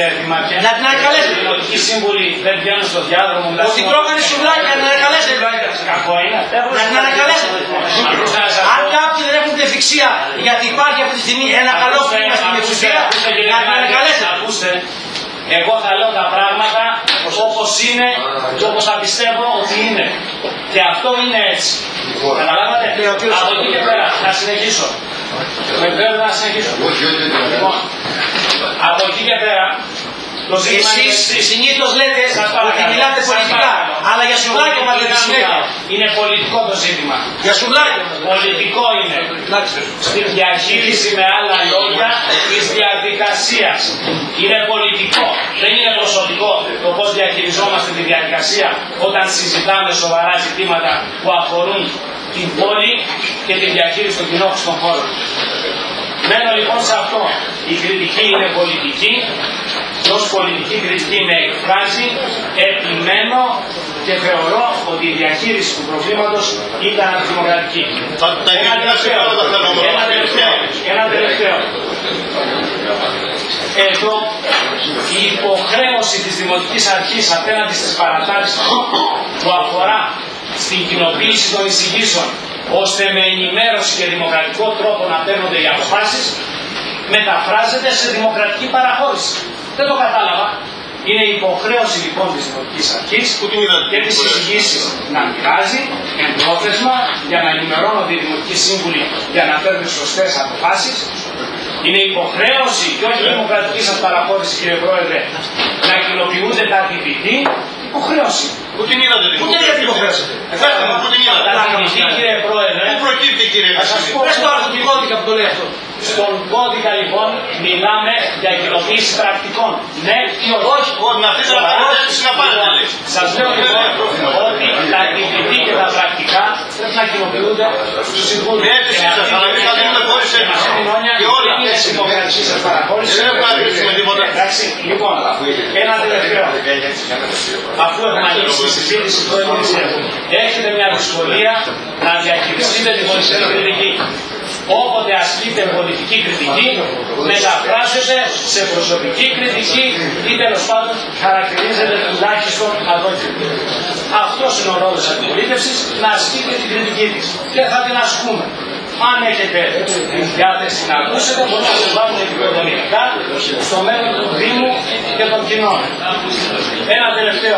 Δήμαρχε. Να την ανακαλέσετε. Οι δημοτικοί σύμβουλοι δεν βγαίνουν στο διάδρομο. Ότι τρώγανε σουβλάκια, να την ανακαλέσετε. Κακό είναι. Να την ανακαλέσετε. Αν κάποιοι δεν έχουν ευφυξία, γιατί υπάρχει αυτή τη στιγμή ένα καλό κλίμα στην εξουσία, να την ανακαλέσετε. Ακούστε, εγώ θα λέω τα πράγματα όπως είναι και όπως θα πιστεύω ότι είναι. Και αυτό είναι έτσι. Καταλάβατε. Από εκεί και πέρα, θα συνεχίσω. Με πρέπει να συνεχίσω. Λοιπόν, από εκεί και πέρα, εσείς συνήθως λέτε ότι μιλάτε πολιτικά, αλλά για σουβλάκια μας λέτε συνέχεια. Είναι πολιτικό το ζήτημα. Για σουβλάκια. Πολιτικό είναι. Στη διαχείριση, με άλλα λόγια, της διαδικασίας. Είναι πολιτικό. Δεν είναι προσωπικό το πώς διαχειριζόμαστε τη διαδικασία όταν συζητάμε σοβαρά ζητήματα που αφορούν την πόλη και τη διαχείριση των κοινόχρηστων χώρων. Μένω λοιπόν σε αυτό. Η κριτική είναι πολιτική και ως πολιτική κριτική με εκφράζει, επιμένω και θεωρώ ότι η διαχείριση του προβλήματος ήταν αντιδημοκρατική. Ένα τελευταίο. Εδώ η υποχρέωση της Δημοτικής Αρχής απέναντι στις παρατάξεις που αφορά στην κοινοποίηση των εισηγήσεων, ώστε με ενημέρωση και δημοκρατικό τρόπο να παίρνονται οι αποφάσεις, μεταφράζεται σε δημοκρατική παραχώρηση. Δεν το κατάλαβα. Είναι υποχρέωση λοιπόν της Δημοτικής Αρχής και τις εισηγήσεις να μοιράζει εμπρόθεσμα για να ενημερώνονται οι Δημοτικοί Σύμβουλοι για να παίρνουν σωστές αποφάσεις. Είναι υποχρέωση και όχι δημοκρατική σας παραχώρηση, κύριε Πρόεδρε, να κοινοποιούνται τα DPT. Υποχρέωση. Πού την είδατε την υποχρέωση? Πού την είδατε? Κύριε Πρόεδρε. Πού προκύπτει, κύριε Κασίδη? Πες το άρθρο του κώδικα που το λέει αυτό. Στον κώδικα λοιπόν μιλάμε για κοινοποίηση πρακτικών. Ναι ή όχι? Όχι, με αυτή την απαντήση να πάρετε. Σας λέω λοιπόν ότι τα DPT και τα πρακτικά πρέπει να κοινοποιούνται στους συμβούλους. Με αίτηση σας, αλλά εμείς θα δίνουμε χωρίς αίτηση. Και όλα. Είναι δημοκρατική σας παραχώρηση. Δεν έχουμε αρκετήσουμε τίποτα. Εντάξει, λοιπόν, ένα τελευταίο. Αφού έχουμε ανοίξει τη συζήτηση προηγούμενη, έχετε μια δυσκολία να διαχειριστείτε την πολιτική κριτική. Όποτε ασκείτε πολιτική κριτική, μεταφράζεται σε προσωπική κριτική ή τέλος πάντων χαρακτηρίζεται τουλάχιστον αδόκιμη. Αυτός είναι ο ρόλος της αντιπολίτευσης, να ασκείτε την κριτική της. Και θα την ασκούμε. Αν έχετε την διάθεση να ακούσετε, μπορούμε να το βάλουμε επικοδομητικά στο μέλλον του Δήμου και των κοινών. Ένα τελευταίο.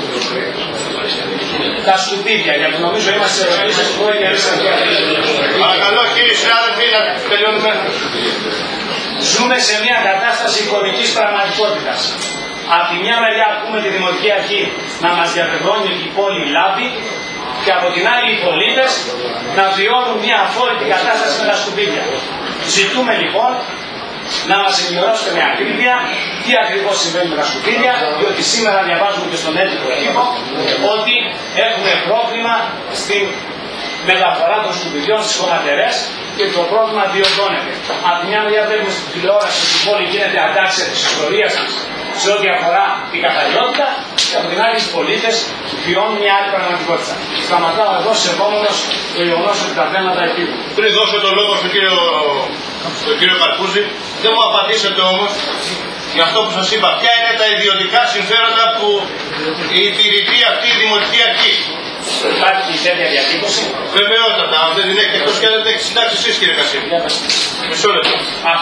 Τα σκουπίδια, γιατί νομίζω είμαστε σε ερωτήσεις που είναι Παρακαλώ κύριοι συνάδελφοι να τελειώνουμε. Ζούμε σε μια κατάσταση εικονικής πραγματικότητας. Από τη μια μεριά ακούμε τη Δημοτική Αρχή να μας διαβεβαιώνει ότι η πόλη λάβει και από την άλλη οι πολίτες να βιώνουν μια αφόρητη κατάσταση με τα σκουπίδια. Ζητούμε λοιπόν να μας ενημερώσετε με ακρίβεια τι ακριβώς συμβαίνει με τα σκουπίδια, διότι σήμερα διαβάζουμε και στον έντυπο τύπο ότι έχουμε πρόβλημα στην μεταφορά των σκουπιδιών στις χωματερές και το πρόβλημα διωγγώνεται. Από τη μια μεριά βλέπουμε στην τηλεόραση ότι η πόλη γίνεται αντάξια της ιστορίας της σε ό,τι αφορά την καθαριότητα και από την άλλη οι πολίτες βιώνουν μια άλλη πραγματικότητα. Σταματάω εδώ σεβόμενος το γεγονός ότι τα θέματα επίγουν. Πριν δώσω το λόγο στον κύριο Καρπούζη, δεν μου απαντήσετε όμως για αυτό που σας είπα. Ποια είναι τα ιδιωτικά συμφέροντα που υπηρετεί αυτή η Δημοτική Αρχή? Υπάρχει τέτοια διατύπωση. Βεβαιότατα, αν δεν την έχετε εκτός και αν δεν την έχετε συντάξει εσείς, κύριε Κασίδη. Μισό λεπτό.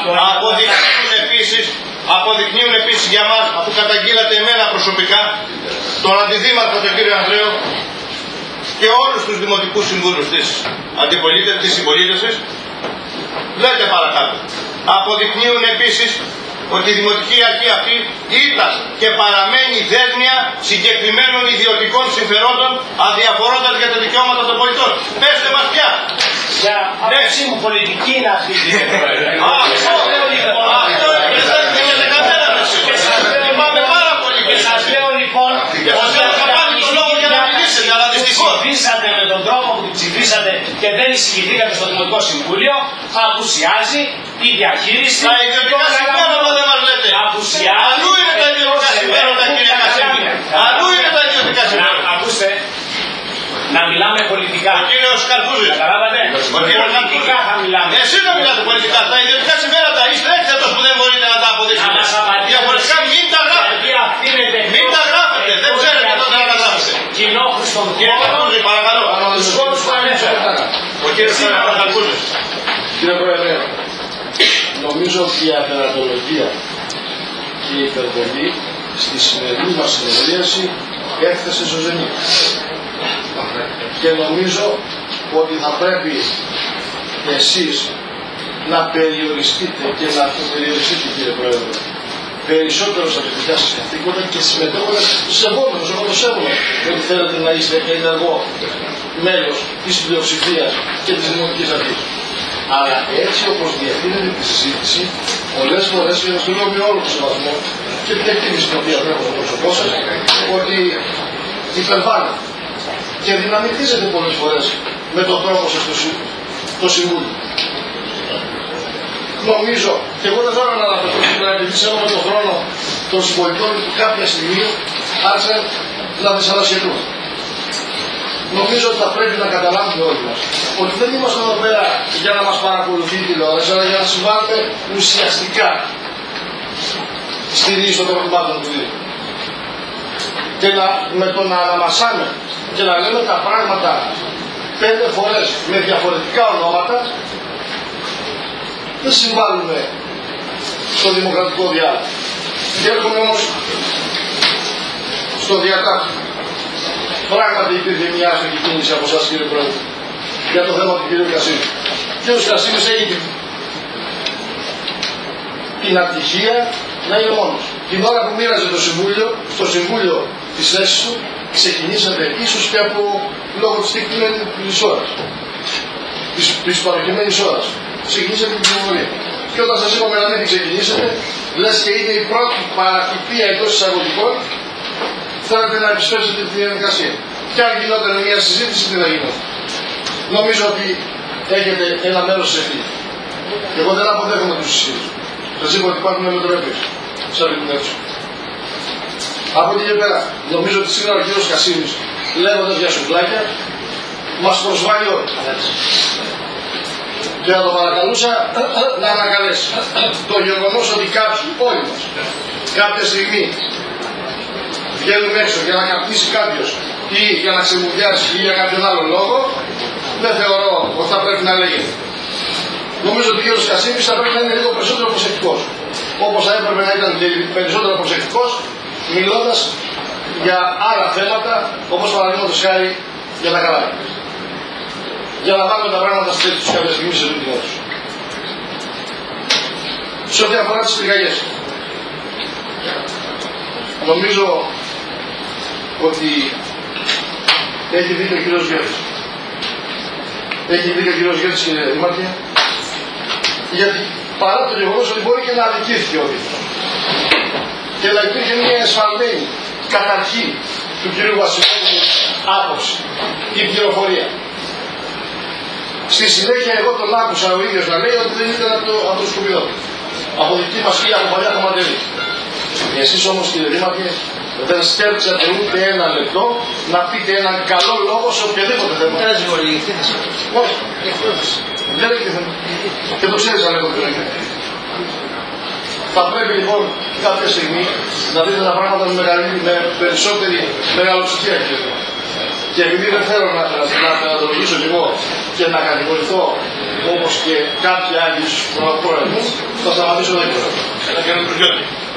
Αποδεικνύουν επίσης για μας, αφού καταγγείλατε εμένα προσωπικά, τον αντιδήμαρχο τον κύριο Ανδρέου και όλους τους δημοτικούς συμβούλους της συμπολίτευσης, λέτε παρακάτω. Αποδεικνύουν επίσης ότι η Δημοτική Αρχή αυτή ήταν και παραμένει δέσμια συγκεκριμένων ιδιωτικών συμφερόντων αδιαφορώντας για τα δικαιώματα των πολιτών. Πέστε μας πια. Για άποψή μου πολιτική είναι αυτή, κύριε Πρόεδρε. Αυτό είναι κανένα μεσή. Λυπάμαι πάρα πολύ. Και σας λέω λοιπόν ότι θα πάρει τον λόγο για να μιλήσετε, αλλά δυστυχώς. Ψηφίσατε με τον τρόπο που ψηφίσατε και δεν εισηγηθήκατε στο Δημοτικό Συμβούλιο, απουσιάζει η διαχείριση. Τα ιδιωτικά συμφέροντα δεν μας λέτε. Αλλού είναι τα ιδιωτικά συμφέροντα, κύριε Κασίδη. Αλλού είναι τα ιδιωτικά συμφέροντα. Ακούστε, να μιλάμε πολιτικά. Ο κύριος Καρπούζης. Καταλάβατε. Πολιτικά θα μιλάμε. Εσείς να μιλάτε πολιτικά. Τα ιδιωτικά συμφέροντα είστε έκθετος που δεν μπορείτε να τα αποδείξετε. Διαφορετικά μην γίνετε Κύριε Σαρακούζη. Κύριε Πρόεδρε, νομίζω ότι η απερατολογία και η υπερβολή στη σημερινή μας συνεδρίαση έφτασε στο ζενή. Και νομίζω ότι θα πρέπει εσείς να περιοριστείτε και να αυτοπεριοριστείτε, κύριε Πρόεδρε, περισσότερο στα δικά σας καθήκοντα και συμμετέχοντας στους επόμενους. Εγώ το σέβομαι ότι θέλετε να είστε ενεργό μέλος της πλειοψηφίας και της Δημοτικής Αρχής. Αλλά έτσι όπως διευθύνεται τη συζήτηση, πολλές φορές και να στείλω με όλο το σεβασμό και την εκτίμηση την οποία έχω στο πρόσωπό σας, ότι υπερβάλλει και δυναμητίζεται πολλές φορές με τον τρόπο σας το Συμβούλιο. Νομίζω, και εγώ δεν θέλω να αναφερθώ σήμερα επειδή σέβομαι τον χρόνο των συμπολιτών που κάποια στιγμή άρχισαν να δυσανασχετούν. Νομίζω ότι θα πρέπει να καταλάβουμε όλοι μας ότι δεν είμαστε εδώ πέρα για να μας παρακολουθεί η τηλεόραση, αλλά για να συμβάλλουμε ουσιαστικά στη λύση των προβλημάτων του Δήμου. Και με το να αναμασάμε και να λέμε τα πράγματα 5 φορές με διαφορετικά ονόματα, δεν συμβάλλουμε στο δημοκρατικό διάλογο. Και έρχομαι όμως στο διατάφυλλο. Πράγματι υπήρχε μια άσχετη κίνηση από εσάς, κύριε Πρόεδρε, για το θέμα του κύριου Κασίμη. Ο κύριος Κασίμης έχει την ατυχία να είναι μόνος. Την ώρα που μοίραζε το Συμβούλιο, στο Συμβούλιο της θέσης του, ξεκινήσατε ίσως και από λόγω της τεκτημένης ώρας, της παροχημένης ώρας. Ξεκινήσατε την ψηφοφορία. Και όταν σας είπαμε να μην την ξεκινήσετε, λες και είναι η πρώτη παρατυπία εντός εισαγωγικών, θέλετε να επιστρέψετε τη διαδικασία. Και αν γινόταν μια συζήτηση, τι θα γινόταν. Νομίζω ότι έχετε ένα μέρος της ευθύνης. Και εγώ δεν αποδέχομαι τους ισχύους. Σας είπα ότι υπάρχουν μετροπές σε αυτή την αίθουσα. Από εκεί και πέρα, νομίζω ότι σήμερα ο κύριος Κασίμης, λέγοντας για σουβλάκια, μας προσβάλλει όλοι. Και να το παρακαλούσα να ανακαλέσει το γεγονός ότι κάποιοι, όλοι μας, κάποια στιγμή βγαίνουν έξω για να καπνίσει κάποιος ή για να ξεμουδιάσει ή για κάποιον άλλο λόγο, δεν θεωρώ ότι θα πρέπει να λέγεται. Νομίζω ότι ο κύριος Κασίμης θα πρέπει να είναι λίγο περισσότερο προσεκτικός. Όπως θα έπρεπε να ήταν περισσότερο προσεκτικός μιλώντας για άλλα θέματα, όπως παραδείγματος χάρη για τα καλά. Για να βάλουμε τα πράγματα στη θέση τους κάποια στιγμή σε αυτή την αίθουσα. Σε ό,τι αφορά τις πυρκαγιές, νομίζω ότι έχει δει και ο κύριος Γέρης. Έχει δει και ο κύριος Γέρης, κύριε Δήμαρχε, γιατί παρά το γεγονός ότι μπορεί και να αδικήθηκε ο Δήμος και να υπήρχε μια εσφαλμένη καταρχή του κύριου Βασιλόπουλου άποψη ή πληροφορία. Στη συνέχεια εγώ τον άκουσα ο ίδιος να λέει ότι δεν ήταν από το σκουπιδό. Από δική μας ή από παλιά χωματερή. Εσείς όμως, κύριε Δήμαρχε, δεν στέρψατε ούτε ένα λεπτό να πείτε έναν καλό λόγο σε οποιοδήποτε θέμα. Δεν ασχοληθείτε. Όχι. Δεν έχει θέμα. Και το ξέρεις αν έχω πει. Θα πρέπει λοιπόν κάποια στιγμή να δείτε τα πράγματα με περισσότερη μεγαλοψυχία, κύριε Δήμαρχε. Και επειδή δεν θέλω να αναδρομήσω κι εγώ και να κατηγορηθώ όπως και κάποιοι άλλοι πρόεδροι, θα σταματήσω εδώ πέρα.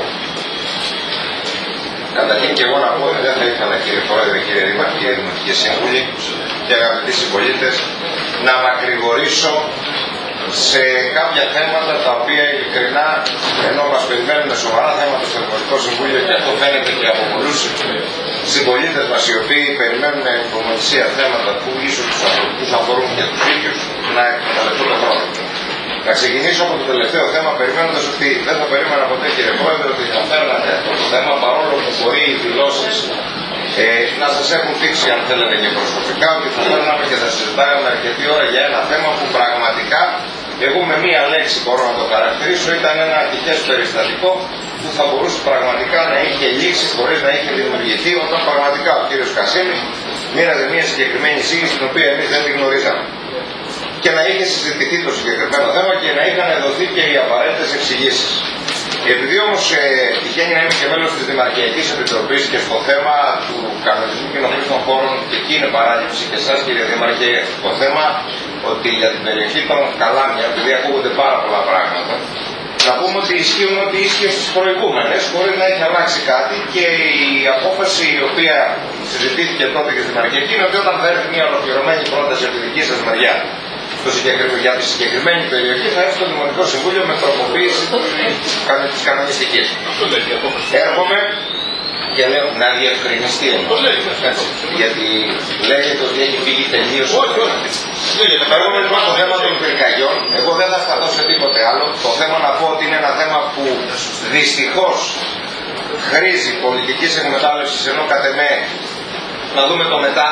Καταρχήν και εγώ να πω ότι δεν θα ήθελα, κύριε Πρόεδρε, κύριε Δήμαρχε, κύριε Δημοτική Σύμβουλοι και αγαπητοί συμπολίτες, να μακρηγορήσω σε κάποια θέματα τα οποία ειλικρινά, ενώ μας περιμένουν σοβαρά θέματα στο Δημοτικό Συμβούλιο, και αυτό φαίνεται και από πολλούς συμπολίτες μας οι οποίοι περιμένουν με υπομονησία θέματα που ίσως τους αφορούν και τους ίδιους, να εκμεταλλευτούν τον χρόνο. Να ξεκινήσω από το τελευταίο θέμα, περιμένοντας ότι δεν θα περίμενα ποτέ, κύριε Πρόεδρε, ότι θα φέρνατε αυτό το θέμα, παρόλο που μπορεί οι δηλώσεις να σας έχουν δείξει, αν θέλετε και προσωπικά, ότι θα φέρναμε και θα συζητάγαμε αρκετή ώρα για ένα θέμα που πραγματικά, εγώ με μία λέξη μπορώ να το χαρακτηρίσω, ήταν ένα ατυχές περιστατικό που θα μπορούσε πραγματικά να είχε λήξει χωρίς να είχε δημιουργηθεί, όταν πραγματικά ο κύριος Κασίμης μοίραζε μία συγκεκριμένη εισήγηση την οποία εμείς δεν την γνωρίζαμε. Και να είχε συζητηθεί το συγκεκριμένο θέμα και να είχαν δοθεί και οι απαραίτητες εξηγήσεις. Επειδή όμως τυχαίνει να είμαι και μέλος της Δημαρχιακής Επιτροπής και στο θέμα του κανονισμού κοινοφίλων χώρων, και εκεί είναι παράληψη και εσάς, κύριε Δήμαρχε, το θέμα ότι για την περιοχή των Καλάμια, επειδή ακούγονται πάρα πολλά πράγματα, να πούμε ότι ισχύουν ότι ίσχυε στις προηγούμενες, χωρίς να έχει αλλάξει κάτι, και η απόφαση η οποία συζητήθηκε τότε και στην αρχή είναι ότι όταν θα έρθει μια ολοκληρωμένη πρόταση από τη δική σας μεριά για τη συγκεκριμένη περιοχή θα έρθει το Δημοτικό Συμβούλιο με τροποποίηση της κανονιστικής. Έρχομαι και λέω να διευκρινιστεί όμως. Γιατί λέγεται ότι έχει φύγει τελείως. Έρχομαι λοιπόν στο θέμα των πυρκαγιών. Εγώ δεν θα σταθώ σε τίποτε άλλο. Το θέμα να πω ότι είναι ένα θέμα που δυστυχώς χρήζει πολιτικής εκμετάλλευσης, ενώ κατ' εμέ να δούμε το μετά.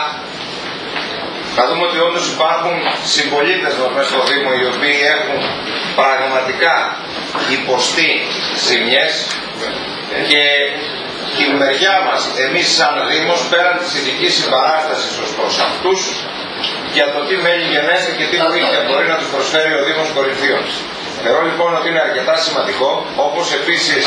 Να δούμε ότι όντως υπάρχουν συμπολίτες μας μέσα στο Δήμο οι οποίοι έχουν πραγματικά υποστεί ζημιές, και η μεριά μας, εμείς σαν Δήμος, πέραν της ειδικής συμπαράστασης ως προς αυτούς, για το τι μέλη γενέστε και τι βοήθεια μπορεί να τους προσφέρει ο Δήμος Κορινθίων. Θεωρώ λοιπόν ότι είναι αρκετά σημαντικό, όπως επίσης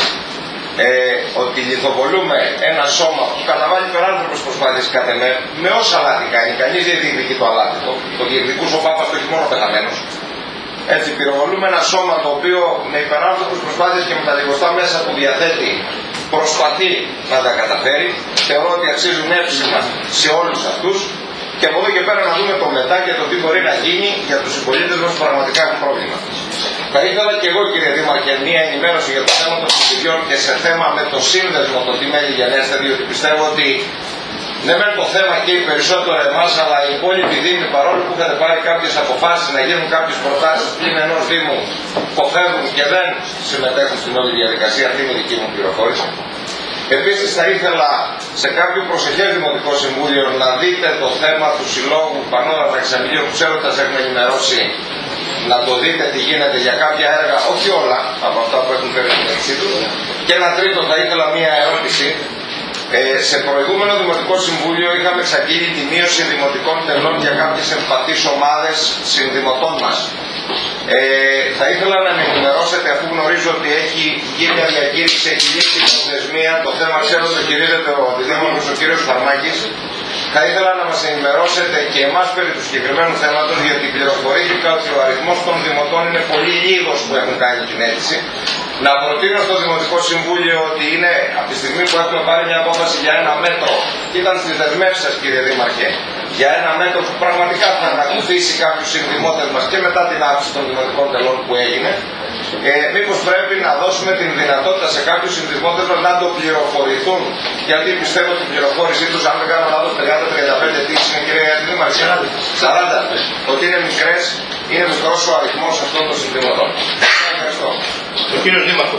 ότι λιθοβολούμε ένα σώμα που καταβάλει υπεράνθρωπες προσπάθειες κάθε μέρα, με όσα λάθη κάνει. Κανείς δεν διεκδικεί το αλάθητο. Το διεκδικούσε ο Πάπας, το έχει μόνο πεθαμένος. Έτσι, πυροβολούμε ένα σώμα το οποίο με υπεράνθρωπες προσπάθειες και με τα λιγοστά μέσα που διαθέτει προσπαθεί να τα καταφέρει. Θεωρώ ότι αξίζουν εύσημα σε όλους αυτούς. Και από εδώ και πέρα να δούμε το μετά και το τι μπορεί να γίνει για τους συμπολίτες μας που πραγματικά έχουν πρόβλημα. Θα ήθελα και εγώ, κύριε Δήμαρχε, μία ενημέρωση για το θέμα των ψηφιδιών και σε θέμα με το σύνδεσμο, το τι μέλη γενέστε, διότι πιστεύω ότι ναι μεν το θέμα και περισσότερο εμάς, αλλά οι υπόλοιποι Δήμοι, παρόλο που είχατε πάρει κάποιες αποφάσεις να γίνουν κάποιες προτάσεις πλην ενός Δήμου, υποφεύγουν και δεν συμμετέχουν στην όλη διαδικασία. Αυτή είναι η δική μου πληροφόρηση. Επίσης θα ήθελα σε κάποιο προσεχές Δημοτικό Συμβούλιο να δείτε το θέμα του Συλλόγου Πανόρα Ταξιαμιλίου, που ξέρω ότι σας έχουμε ενημερώσει, να το δείτε τι γίνεται για κάποια έργα, όχι όλα από αυτά που έχουν φέρει στην εξή του. Και ένα τρίτο, θα ήθελα μία ερώτηση. Σε προηγούμενο Δημοτικό Συμβούλιο είχαμε εξαγγείλει τη μείωση δημοτικών τελών για κάποιες ευπαθείς ομάδες συνδημοτών μας. Θα ήθελα να με ενημερώσετε, αφού γνωρίζω ότι έχει γίνει μια διακήρυξη, έχει λήξει η προθεσμία, το θέμα ξέρω ότι το χειρίζεται ο Αντιδήμαρχος ο κ. Θαρμάκης. Θα ήθελα να μας ενημερώσετε και εμάς περί του συγκεκριμένου θέματος, γιατί πληροφορήθηκα ότι ο αριθμός των δημοτών είναι πολύ λίγος που έχουν κάνει την αίτηση. Να προτείνω στο Δημοτικό Συμβούλιο ότι είναι από τη στιγμή που έχουμε πάρει μια απόφαση για ένα μέτρο, ήταν στις δεσμεύσεις σας, κύριε Δήμαρχε, για ένα μέτρο που πραγματικά θα ανακουφίσει κάποιους συνδημότες μας και μετά την αύξηση των δημοτικών τελών που έγινε, μήπως πρέπει να δώσουμε την δυνατότητα σε κάποιους συνδημότες μας να το πληροφορηθούν, γιατί πιστεύω ότι η πληροφόρησή τους, αν δεν κάνω λάθος, 30-35 αιτήσεις είναι, κύριε Δήμαρχε, 40, ότι είναι μικρές, είναι μικρός ο αριθμός αυτών των συνδημότων. Ευχαριστώ. Ο κύριος Δήμαρχος.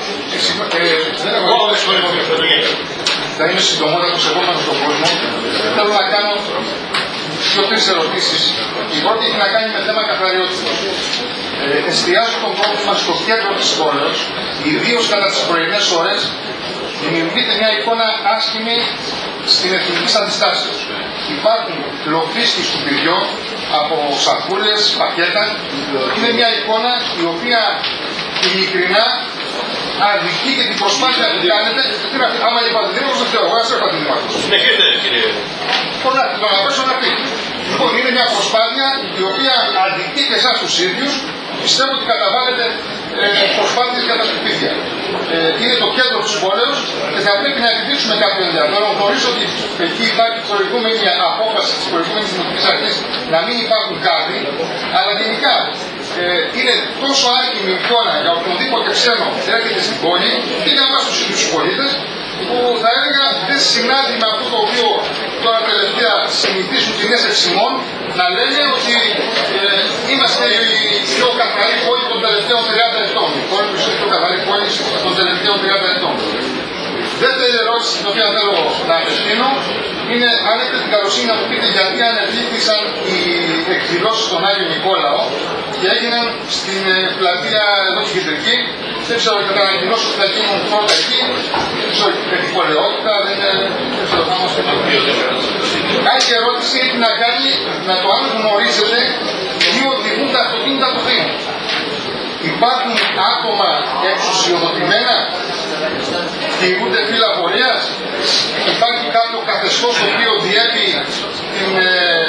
Θα είναι συντομότατος εγώ στον κόσμο. Θέλω να κάνω 2-3 ερωτήσεις. Η πρώτη έχει να κάνει με θέμα καθαριότητας. Εστιάζω τον κόσμο μας στο κέντρο της πόλης, ιδίως κατά τις πρωινές ώρες, δημιουργείται μια εικόνα άσχημη στην εθνική αντιστάσεως. Υπάρχουν λοφίστοι σκουπιδιών από σακούλες, πακέτα. Είναι μια εικόνα η οποία ειλικρινά αδικεί και την προσπάθεια που κάνετε. Άμα είπατε δήμαρχος, δεν ξέρω, εγώ ας είπατε δήμαρχος. Συνεχίστε, κύριε. Τον αφήσω να πει. Λοιπόν, είναι μια προσπάθεια η οποία αδικεί και εσάς τους ίδιους. Πιστεύω ότι καταβάλλετε προσπάθειες για τα σπίτια. Είναι το κέντρο της πόλεως και θα πρέπει να επιδείξουμε κάποιο ενδιαφέρον. Γνωρίζω ότι εκεί υπάρχει προηγούμενη απόφαση της προηγούμενης δημοτικής αρχής να μην υπάρχουν κάτι, αλλά γενικά είναι τόσο άκυμη εικόνα για οποιονδήποτε ξένο έρχεται στην πόλη και για εμάς τους ίδιους πολίτες, που θα έλεγα δεν συνάδει με αυτό το οποίο τώρα τελευταία συνηθίζουν κοινές ευσημών, να λένε ότι είμαστε η πιο καθαρή πόλη των τελευταίων 30 ετών. Η πόλη που είναι η πιο καθαρή πόλη των τελευταίων 30 ετών. Δεύτερη ερώτηση την οποία θέλω να απευθύνω είναι αν έχετε την καλοσύνη να μου πείτε γιατί ανεβλήθησαν οι εκδηλώσεις στον Άγιο Νικόλαο και έγιναν στην πλατεία εδώ στην Κεντρική. Δεν ξέρω, θα ανακοινώσω ότι θα γίνουν πρώτα εκεί. Δεν ξέρω, έχει πολαιότητα, δεν ξέρω, θα μας πει. Άλλη ερώτηση έχει να κάνει με το αν γνωρίζετε τι οδηγούν τα αυτοκίνητα του Δήμου. Υπάρχουν άτομα εξουσιοδοτημένα, τηρούνται φύλλα πορείας, υπάρχει κάποιο καθεστώς το οποίο διέπει την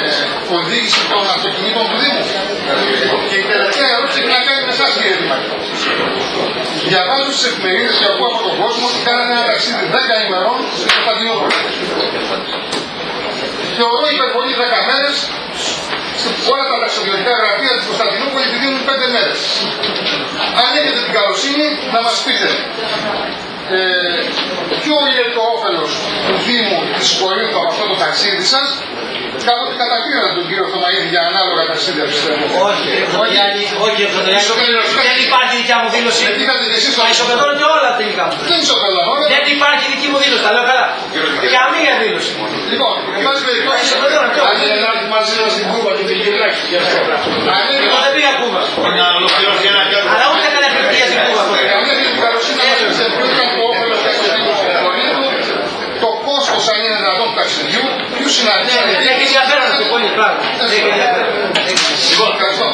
οδήγηση των αυτοκινήτων του Δήμου? Και η τελευταία ερώτηση έχει να κάνει με εσάς, κύριε Δήμαρχε. Διαβάζω στις εφημερίδες και ακούω από τον κόσμο ότι κάνανε ένα ταξίδι 10 ημερών στην Κωνσταντινούπολη. Θεωρώ υπερβολή 10 μέρες. Όλα τα ταξιδιωτικά γραφεία της Κωνσταντινούπολης τη δίνουν 5 μέρες. Αν έχετε την καλοσύνη να μας πείτε ποιο είναι το όφελος του Δήμου της Κορίνθου από αυτό το ταξίδι σας, κάποτε καταπήραν τον κύριο Θωμαίδη για ανάλογα ταξίδια, πιστεύω. Όχι, δεν υπάρχει δικιά μου δήλωση. Τα ισοπεδώνω και όλα τελικά. Δεν ισοπεδώνω. Δεν υπάρχει δική μου δήλωση, τα λέω καλά. Καμία δήλωση. Λοιπόν, ισοπεδώνω και όλα. Αν δεν έρθει μαζί μας στην Κούβα και την γυρνάξει γι' αυτό. Εγώ δεν πήγα Κούβα. Αλλά ούτε κανένα κριτική στην Κούβα. Αν έχετε την καλοσύνη να μας πείτε ποιο ήταν το όφελος του ταξιδιού στην Κορίνθου, το κόστος αν είναι δυνατόν του ταξιδιού, ποιους συναντήσατε. Έχει ενδιαφέρον αυτό πολύ, πράγμα. Λοιπόν, ευχαριστώ.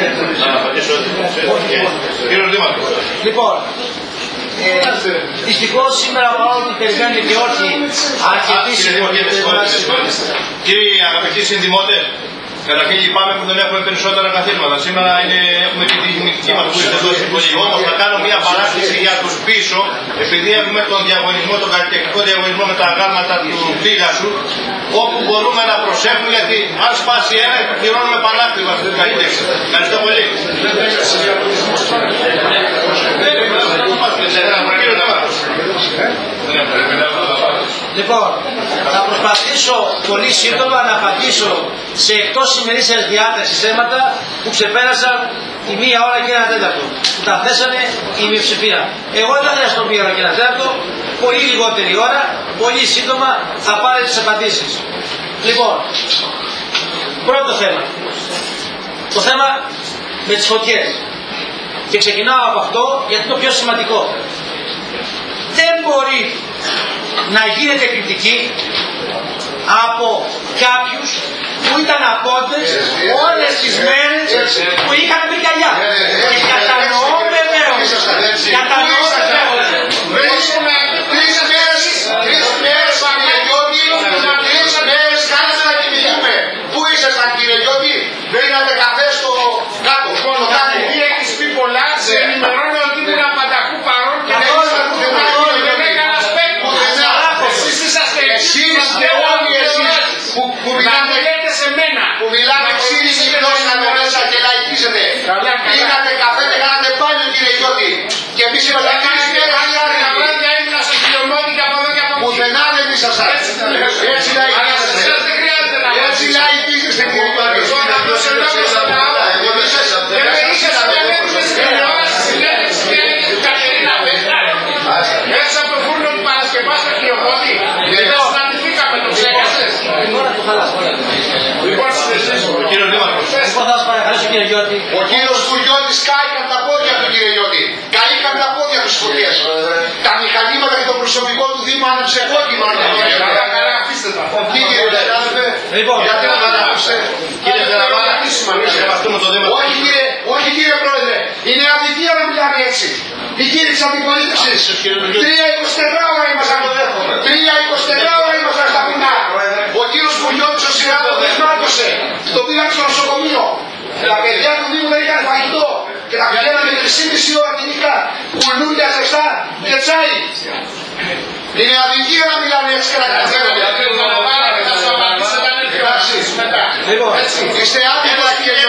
Λοιπόν, δυστυχώς σήμερα παρόλο που τελικά είναι διόρθη αρκετή Κύριοι αγαπητοί συνδημότες, καταρχήν λυπάμαι που δεν έχουμε περισσότερα καθίσματα. Σήμερα έχουμε και τη νυχτική μας που είστε εδώ στην Πολυγό. Όμως θα κάνω μια παράκληση για τους πίσω, επειδή έχουμε τον διαγωνισμό, τον καλλιτεχνικό διαγωνισμό με τα γάλματα του Πίγασου, όπου μπορούμε να προσέχουμε, γιατί αν σπάσει ένα, πληρώνουμε πανάκριβα στην καλλιτέχνη. Ευχαριστώ πολύ. Λοιπόν, θα προσπαθήσω πολύ σύντομα να απαντήσω σε εκτός ημερήσιας διάταξης θέματα που ξεπέρασαν τη 1 ώρα και 1 τέταρτο. Που τα θέσανε η μειοψηφία. Εγώ δεν θα χρειαστώ 1 ώρα και 1 τέταρτο, πολύ λιγότερη ώρα, πολύ σύντομα θα πάρετε τις απαντήσεις. Λοιπόν, πρώτο θέμα. Το θέμα με τις φωτιές. Και ξεκινάω από αυτό γιατί είναι το πιο σημαντικό. Δεν μπορεί να γίνεται κριτική από κάποιους που ήταν απόντες όλες τις μέρες που είχαν πυρκαγιά. Και κατανοώ βεβαίως. Κατανοώ βεβαίως. Τρεις μέρες κάνατε να κοιμηθούμε. Πού ήσασταν κύριε Γιώργη? Μπαίνατε καφέ στο κάτω. Επειδή έχεις πει πολλά, σε ενημερώνω ότι ήμουν πανταχού παρόν και δεν έκανα σπέκου. Εσείς είσαστε όλοι εσείς που μιλάτε σε μένα. Που μιλάμε ξύνη γλώσσαμε μέσα και λαϊκίζετε. Πήγατε καφέ και κάνατε πάλι κύριε Γιώργη. Και εμείς είμαστε Τα βράδια ήμουνα στο χιλιομόδι και από εδώ και από εκεί. πουθενά δεν ήσασταν. Έτσι λαϊκίζεστε. Έτσι λαϊκίζεστε κύριε Γιώργη. Μέσα από το φούρνο του Παρασκευά στο χιλιομόδι. Δεν συναντηθήκαμε, το ξέχασες. Λοιπόν, συνεχίζουμε. Λοιπόν, θα σας παρακαλέσω κύριε Γιώτη. Ο κύριος Φουγιώτης κάηκαν τα πόδια του κύριε Γιώτη. Καήκαν τα πόδια του στις φωτιές. Τα μηχανήματα και το προσωπικό του Δήμου άναψε κόκκινο. Καλά, αφήστε τα. Τι κύριε Δεράδε, Λοιπόν, γιατί να ανάψετε. Κύριε Δεράδε, όχι κύριε Πρόεδρε, είναι αδικία να μιλάμε έτσι. Η κύριε της αντιπολίτευσης, 3-24 ώρα ήμασταν το δέχομαι. 3-24 ώρα ήμασταν στα ποινά. Ο κύριος Φουγιώτης ο συνάδελφος μάτωσε. Το πήγαν στο νοσοκομείο. Τα παιδιά του Δήμου δεν είχαν φαγητό. Και τα πηγαίναμε 3,5 ώρα τη νύχτα. Κουλούρια ζεστά και τσάι. Είναι αδικία να μιλάμε έτσι και να καταφέρουμε. Είστε άδικος κύριε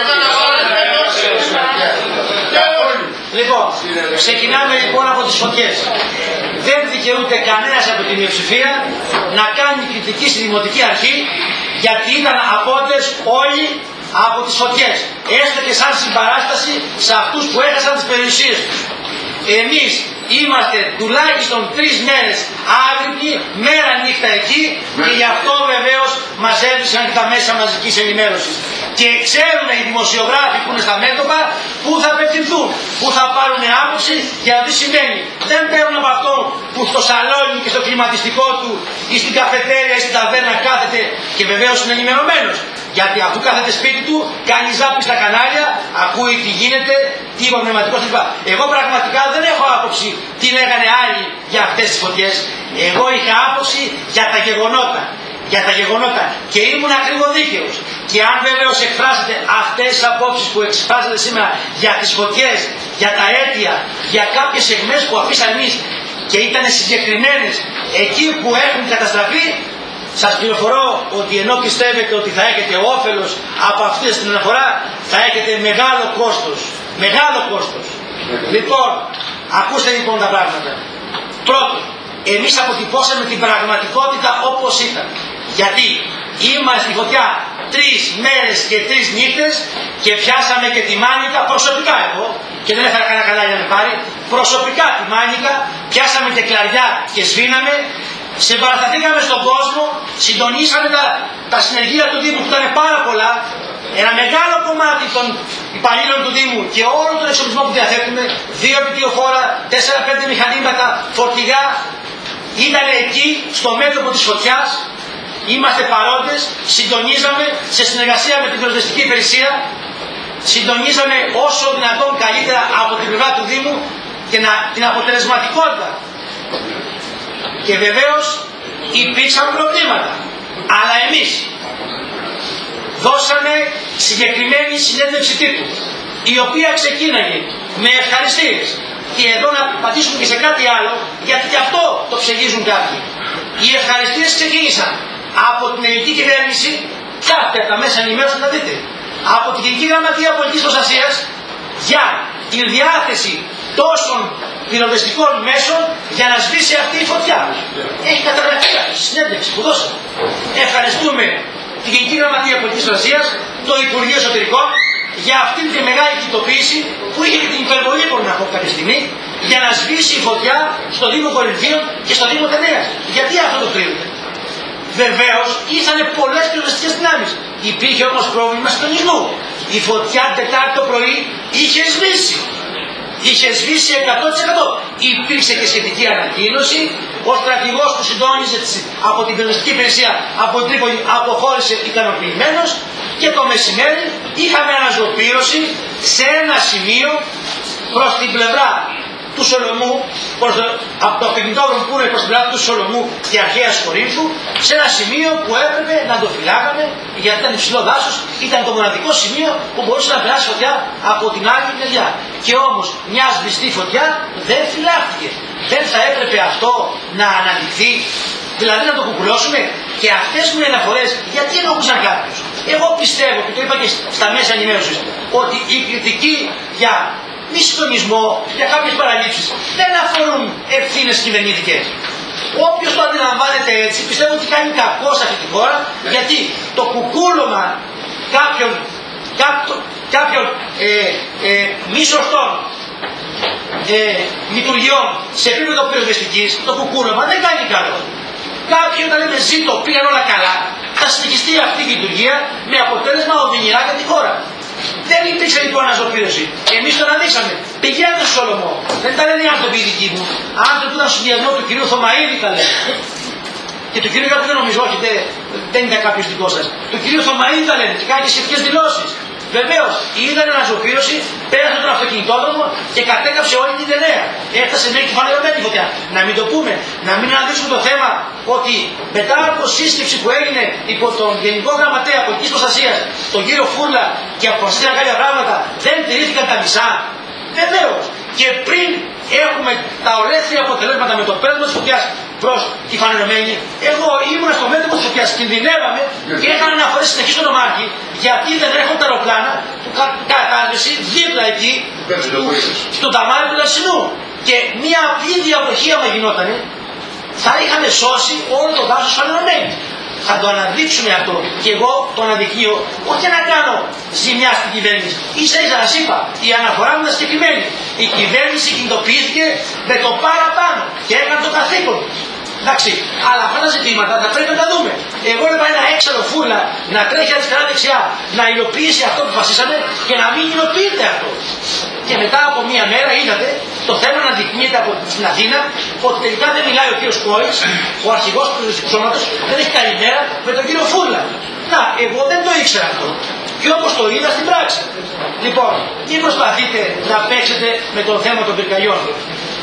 Λοιπόν, ξεκινάμε λοιπόν από τις φωτιές. Δεν δικαιούται κανένας από τη μειοψηφία να κάνει κριτική στη Δημοτική Αρχή γιατί ήταν απόντες όλοι από τις φωτιές. Έστω και σαν συμπαράσταση σε αυτούς που έχασαν τις περιουσίες τους. Εμείς είμαστε τουλάχιστον 3 μέρες άγρυπνοι, μέρα νύχτα εκεί και γι' αυτό βεβαίως μας έβρισαν και τα μέσα μαζικής ενημέρωσης. Και ξέρουν οι δημοσιογράφοι που είναι στα μέτωπα πού θα απευθυνθούν, πού θα πάρουν άποψη για να τι σημαίνει. Δεν παίρνουν από αυτό που στο σαλόνι και στο κλιματιστικό του ή στην καφετέρια ή στην ταβέρνα κάθεται και βεβαίως είναι ενημερωμένος. Γιατί αφού κάθεται σπίτι του, κάνει ζάπη στα κανάλια, ακούει τι γίνεται, τι είπα πνευματικός κλπ. Εγώ πραγματικά δεν έχω άποψη τι λέγανε άλλοι για αυτές τις φωτιές. Εγώ είχα άποψη για τα γεγονότα. Για τα γεγονότα. Και ήμουν ακριβοδίκαιος. Και αν βεβαίως εκφράσετε αυτές τις απόψεις που εκφράσατε σήμερα για τις φωτιές, για τα αίτια, για κάποιες εγμές που αφήσαμε εμείς και ήταν συγκεκριμένες εκεί που έχουν καταστραφεί, σας πληροφορώ ότι ενώ πιστεύετε ότι θα έχετε όφελος από αυτή την αναφορά, θα έχετε μεγάλο κόστος. Μεγάλο κόστος. Λοιπόν, ακούστε λοιπόν τα πράγματα. Πρώτον, εμείς αποτυπώσαμε την πραγματικότητα όπως ήταν. Γιατί είμαστε στη φωτιά 3 μέρες και 3 νύχτες και πιάσαμε και τη Μάνικα, προσωπικά εγώ, και δεν έφερα κανένα καλά για να με πάρει, προσωπικά τη Μάνικα, πιάσαμε και κλαριά και σβήναμε, συμπαρασταθήκαμε στον κόσμο, συντονίσαμε τα συνεργεία του Δήμου που ήταν πάρα πολλά, ένα μεγάλο κομμάτι των υπαλλήλων του Δήμου και όλο τον εξοπλισμό που διαθέτουμε, 2 επιτιοφόρα, 4-5 μηχανήματα, φορτηγά, ήταν εκεί στο μέτωπο της φωτιάς. Είμαστε παρόντες, συντονίζαμε σε συνεργασία με την πυροσβεστική υπηρεσία, συντονίζαμε όσο δυνατόν καλύτερα από την πλευρά του Δήμου και την αποτελεσματικότητα. Και βεβαίως υπήρξαν προβλήματα, αλλά εμείς δώσαμε συγκεκριμένη συνέντευξη τύπου, η οποία ξεκίναγε με ευχαριστίες. Και εδώ να πατήσουμε και σε κάτι άλλο, γιατί και αυτό το ψεγγίζουν κάποιοι. Οι ευχαριστίες ξεκίνησαν από την ελληνική κυβέρνηση, κάποια τα μέσα ενημέρωση να δείτε, από την Γενική Γραμματεία Πολιτικής Προστασίας για την διάθεση τόσων πυροσβεστικών μέσων για να σβήσει αυτή η φωτιά. Έχει καταγραφεί στη συνέντευξη που δώσαμε. Ευχαριστούμε την Γενική Γραμματεία Πολιτικής Προστασίας, το Υπουργείο Εσωτερικών, για αυτήν τη μεγάλη κινητοποίηση που είχε και την υπερβολή, μπορεί να πω κάποια στιγμή, για να σβήσει η φωτιά στο Δήμο Κορινθίων και στο Δήμο Τενέας. Γιατί αυτό το κρύβεται? Βεβαίως ήρθαν πολλές πυροσβεστικές δυνάμεις. Υπήρχε όμως πρόβλημα συντονισμού. Η φωτιά Τετάρτη το πρωί είχε σβήσει. Είχε σβήσει 100%. Υπήρξε και σχετική ανακοίνωση. Ο στρατηγός που συντόνιζε από την πυροσβεστική υπηρεσία από την Τρίπολη αποχώρησε ικανοποιημένος και το μεσημέρι είχαμε αναζωοπήρωση σε ένα σημείο προς την πλευρά του Σολομού, από το αυτοκινητόδρομο που είναι προς την πλευρά του Σολομού και Αρχαίας Κορίνθου, σε ένα σημείο που έπρεπε να το φυλάγαμε γιατί ήταν υψηλό δάσος, ήταν το μοναδικό σημείο που μπορούσε να περάσει φωτιά από την άλλη μεριά. Και όμως μια σβηστή φωτιά δεν φυλάχθηκε. Δεν θα έπρεπε αυτό να αναδειχθεί, δηλαδή να το κουκουλώσουμε? Και αυτές μου οι αναφορές γιατί ενοχούσαν κάποιους? Εγώ πιστεύω, και το είπα και στα μέσα ενημέρωσης, ότι η κριτική για μη συντονισμό, για κάποιες παραλήψεις δεν αφορούν ευθύνες κυβερνητικές. Όποιος το αντιλαμβάνεται έτσι, πιστεύω ότι κάνει κακό σε αυτή τη χώρα, γιατί το κουκούλωμα κάποιων μη σωστών λειτουργιών σε επίπεδο πυροσβεστικής, το κουκούλωμα δεν κάνει καλό. Κάποιοι όταν λέμε ζήτω πήγαν όλα καλά, θα συνεχιστεί αυτή η λειτουργία με αποτέλεσμα οδυνηρά για τη χώρα. Δεν υπήρξε λοιπόν αναζωοπήρωση. Εμείς το αναδείξαμε. Πηγαίνετε στο Σολομό. Δεν τα λένε οι άνθρωποι οι δικοί μου. Άνθρωποι που ήταν στο συνδυασμό του κυρίου Θωμαΐδη τα λένε. Και του κυρίου δεν νομίζω, όχι, δεν ήταν κάποιος δικό σας. Του κυρίου Θωμαΐδη τα λένε και κάνει και σχετικές δηλώσεις. Βεβαίως, είδαν αναζωοπήρωση, πέρασε τον αυτοκινητόδρομο και κατέκαψε όλη την Τενέα. Έφτασε μέχρι τη φανερωμένη φωτιά. Να μην το πούμε, να μην αναδείξουμε το θέμα ότι μετά από σύσκεψη που έγινε υπό τον Γενικό Γραμματέα Πολιτικής Προστασίας, τον κύριο Φούρλα, και αποφασίστηκαν κάποια πράγματα, δεν τηρήθηκαν τα μισά. Βεβαίως. Και πριν έχουμε τα ολέθρια αποτελέσματα με το πέρασμα της φωτιάς προς τη φανερωμένη, εγώ ήμουν στο μέτωπο της φωτιάς, κινδυνεύαμε και έκανα αναφορές συνεχείς στο νομάκι, γιατί δεν έρχονται τα αεροπλάνα που κατάρρευση δίπλα εκεί στο ταμάρι του Λασσινού. Και μια απλή διαδοχή άμα γινότανε, θα είχαμε σώσει όλο το δάσος φανερωμένη. Θα το αναδείξουμε αυτό. Και εγώ το αναδεικνύω, όχι να κάνω ζημιά στην κυβέρνηση. Ίσα ίσα σας είπα, η αναφορά μου ήταν συγκεκριμένη. Η κυβέρνηση κινητοποιήθηκε με το παραπάνω και έκανε το καθήκον. Εντάξει, αλλά αυτά τα ζητήματα θα πρέπει να τα δούμε. Εγώ έπρεπε ένα έξαλλο Φούρλα να τρέχει αριστερά-δεξιά, να υλοποιήσει αυτό που αποφασίσαμε και να μην υλοποιείται αυτό. Και μετά από μία μέρα είδατε το θέμα να δεικνύεται στην Αθήνα ότι τελικά δεν μιλάει ο κύριος Κόης, ο αρχηγός του Περιοριστικού Σώματος, δεν έχει καλημέρα με τον κύριο Φούρλα. Να, εγώ δεν το ήξερα αυτό. Και όπως το είδα στην πράξη. Λοιπόν, μην προσπαθείτε να παίξετε με το θέμα των πυρκαγιών.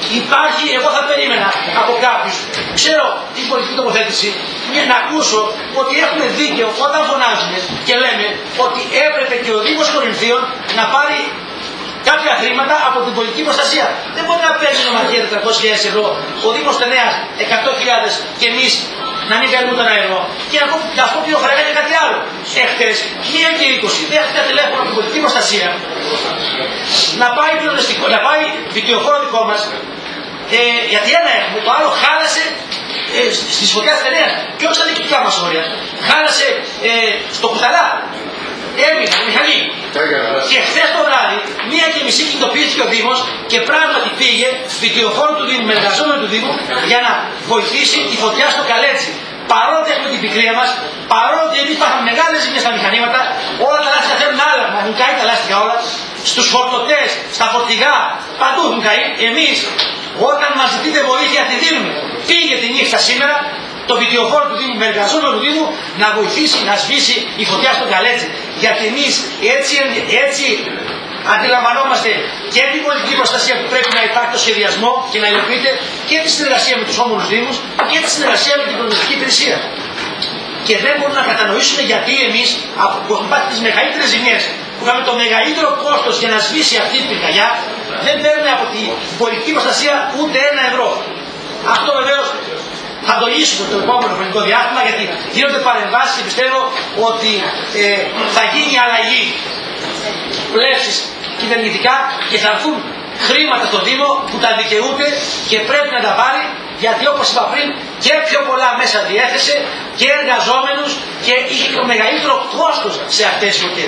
Υπάρχει, εγώ θα περίμενα από κάποιους, ξέρω την πολιτική τοποθέτηση, να ακούσω ότι έχουμε δίκαιο όταν φωνάζουμε και λέμε ότι έπρεπε και ο Δήμος Κορινθίων να πάρει κάποια χρήματα από την πολιτική προστασία. Δεν μπορεί να παίζει νομαρχία 400.000 ευρώ, ο Δήμος Τενέας 100.000 και εμείς να μην παίρνουμε τον αερό. Και να πω πιο χαρά και κάτι άλλο. Εχθές, 1 και 20, δέχτηκα τηλέφωνο από την πολιτική προστασία να πάει πυροσβεστικό, να πάει δικαιοφόρο δικό μας. Γιατί ένα έχουμε, το άλλο χάλασε στις φωτιάς της Τενέας και όχι στα διοικητικά μας όρια. Χάλασε στο Κουταλά. Έμεινε μηχανή. Και χθες το βράδυ, 1:30 κινητοποιήθηκε ο Δήμος και πράγματι πήγε δικαιοφόρο του Δήμου, με εργαζόμενο του Δήμου, για να βοηθήσει τη φωτιά στο Καλέτσι. Παρότι έχουμε την πικρία μας, παρότι εμείς υπάρχουν μεγάλες ζημιές στα μηχανήματα, όλα τα λάστιχα θέλουν άλλα, να έχουν καεί τα λάστιχα όλα, στους φορτωτές, στα φορτηγά, παντού έχουν καεί. Εμείς, όταν μας ζητείτε βοήθεια, τη δίνουμε. Πήγε τη νύχτα σήμερα, το βιτιοφόρο του Δήμου, με εργαζόμενο του Δήμου, να βοηθήσει να σβήσει η φωτιά στο Καλέτσι. Γιατί εμείς έτσι αντιλαμβανόμαστε και την πολιτική προστασία που πρέπει να υπάρχει το σχεδιασμό και να υλοποιείται και τη συνεργασία με τους όμορους Δήμους και τη συνεργασία με την προδοτική υπηρεσία. Και δεν μπορούμε να κατανοήσουμε γιατί εμείς που έχουμε πάθει τις μεγαλύτερες ζημιές, που είχαμε το μεγαλύτερο κόστος για να σβήσει αυτή η πυρκαγιά, δεν παίρνουμε από την πολιτική προστασία ούτε 1 ευρώ. Αυτό βεβαίως θα το λύσουμε το επόμενο χρονικό διάστημα, γιατί γίνονται παρεμβάσεις και πιστεύω ότι θα γίνει αλλαγή πλεύσης κυβερνητικά και θα έρθουν χρήματα στο Δήμο που τα δικαιούται και πρέπει να τα πάρει, γιατί όπως είπα πριν και πιο πολλά μέσα διέθεσε και εργαζόμενους και είχε το μεγαλύτερο κόστος σε αυτές τις φωτιές.